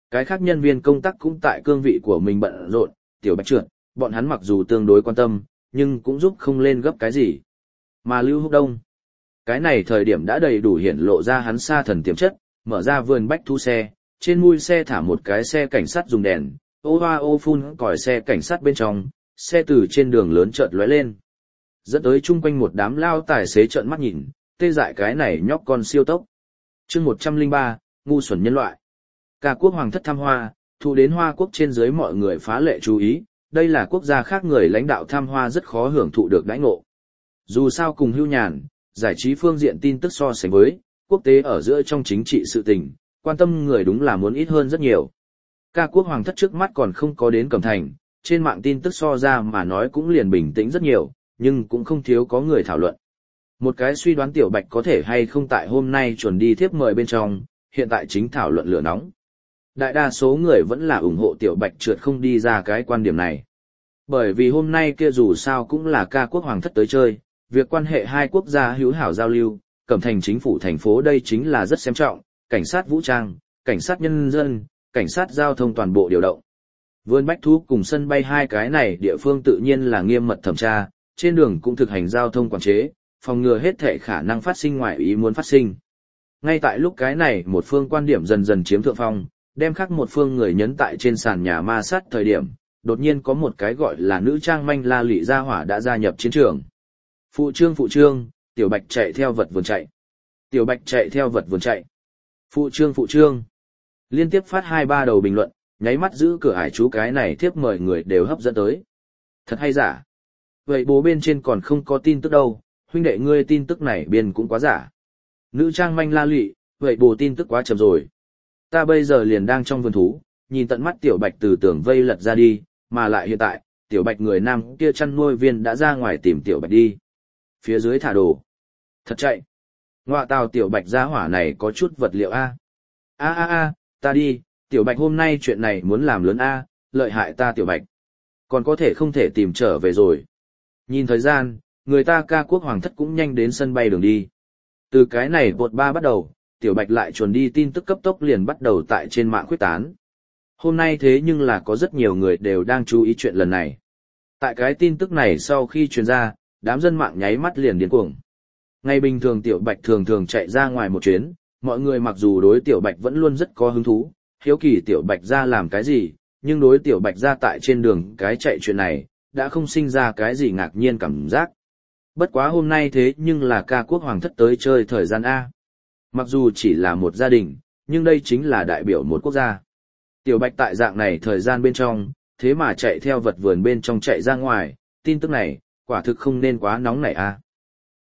Cái khác nhân viên công tác cũng tại cương vị của mình bận rộn, Tiểu Bạch trượt, bọn hắn mặc dù tương đối quan tâm, nhưng cũng giúp không lên gấp cái gì. Mà Lưu Húc Đông, cái này thời điểm đã đầy đủ hiển lộ ra hắn sa thần tiềm chất, mở ra vườn bách thu xe, trên mui xe thả một cái xe cảnh sát dùng đèn, ô hoa ô phun còi xe cảnh sát bên trong, xe từ trên đường lớn chợt lóe lên. Dẫn tới chung quanh một đám lao tài xế trợn mắt nhìn, tê dại cái này nhóc con siêu tốc. chương một trăm lẻ ba, ngu xuẩn nhân loại. Ca quốc hoàng thất thăm Hoa, thu đến Hoa quốc trên dưới mọi người phá lệ chú ý, đây là quốc gia khác người lãnh đạo thăm Hoa rất khó hưởng thụ được đãi ngộ. Dù sao cùng hưu nhàn, giải trí phương diện tin tức so sánh với, quốc tế ở giữa trong chính trị sự tình, quan tâm người đúng là muốn ít hơn rất nhiều. Ca quốc hoàng thất trước mắt còn không có đến Cẩm Thành, trên mạng tin tức so ra mà nói cũng liền bình tĩnh rất nhiều, nhưng cũng không thiếu có người thảo luận. Một cái suy đoán Tiểu Bạch có thể hay không tại hôm nay chuẩn đi thiếp mời bên trong, hiện tại chính thảo luận lửa nóng. Đại đa số người vẫn là ủng hộ Tiểu Bạch trượt không đi ra cái quan điểm này. Bởi vì hôm nay kia dù sao cũng là ca quốc hoàng thất tới chơi, việc quan hệ hai quốc gia hữu hảo giao lưu, Cẩm Thành chính phủ thành phố đây chính là rất xem trọng, cảnh sát vũ trang, cảnh sát nhân dân, cảnh sát giao thông toàn bộ điều động. Vườn bách thú cùng sân bay hai cái này địa phương tự nhiên là nghiêm mật thẩm tra, trên đường cũng thực hành giao thông quản chế, phòng ngừa hết thể khả năng phát sinh ngoài ý muốn phát sinh. Ngay tại lúc cái này một phương quan điểm dần dần chiếm thượng phong, đem khác một phương người nhấn tại trên sàn nhà ma sát thời điểm, đột nhiên có một cái gọi là nữ trang manh la lị gia hỏa đã gia nhập chiến trường. Phụ trương phụ trương, Tiểu Bạch chạy theo vật vườn chạy. Tiểu Bạch chạy theo vật vườn chạy. Phụ trương phụ trương. Liên tiếp phát hai ba đầu bình luận, nháy mắt giữ cửa ải chú cái này thiếp mời người đều hấp dẫn tới. Thật hay giả? Vậy bố bên trên còn không có tin tức đâu, huynh đệ ngươi tin tức này biên cũng quá giả. Nữ trang manh la lị, vậy bố tin tức quá chậm rồi. Ta bây giờ liền đang trong vườn thú, nhìn tận mắt Tiểu Bạch từ tường vây lật ra đi, mà lại hiện tại, Tiểu Bạch người nam kia chăn nuôi viên đã ra ngoài tìm Tiểu Bạch đi. Phía dưới thả đồ. Thật chạy. Ngoạ tào Tiểu Bạch gia hỏa này có chút vật liệu A. A a a, ta đi, Tiểu Bạch hôm nay chuyện này muốn làm lớn A, lợi hại ta Tiểu Bạch. Còn có thể không thể tìm trở về rồi. Nhìn thời gian, người ta ca quốc hoàng thất cũng nhanh đến sân bay đường đi. Từ cái này bột ba bắt đầu, Tiểu Bạch lại chuồn đi tin tức cấp tốc liền bắt đầu tại trên mạng khuyết tán. Hôm nay thế nhưng là có rất nhiều người đều đang chú ý chuyện lần này. Tại cái tin tức này sau khi truyền ra, đám dân mạng nháy mắt liền điên cuồng. Ngày bình thường Tiểu Bạch thường thường chạy ra ngoài một chuyến, mọi người mặc dù đối Tiểu Bạch vẫn luôn rất có hứng thú, hiếu kỳ Tiểu Bạch ra làm cái gì, nhưng đối Tiểu Bạch ra tại trên đường cái chạy chuyện này, đã không sinh ra cái gì ngạc nhiên cảm giác. Bất quá hôm nay thế nhưng là ca quốc hoàng thất tới chơi thời gian A. Mặc dù chỉ là một gia đình, nhưng đây chính là đại biểu một quốc gia. Tiểu Bạch tại dạng này thời gian bên trong, thế mà chạy theo vật vườn bên trong chạy ra ngoài, tin tức này, quả thực không nên quá nóng nảy A.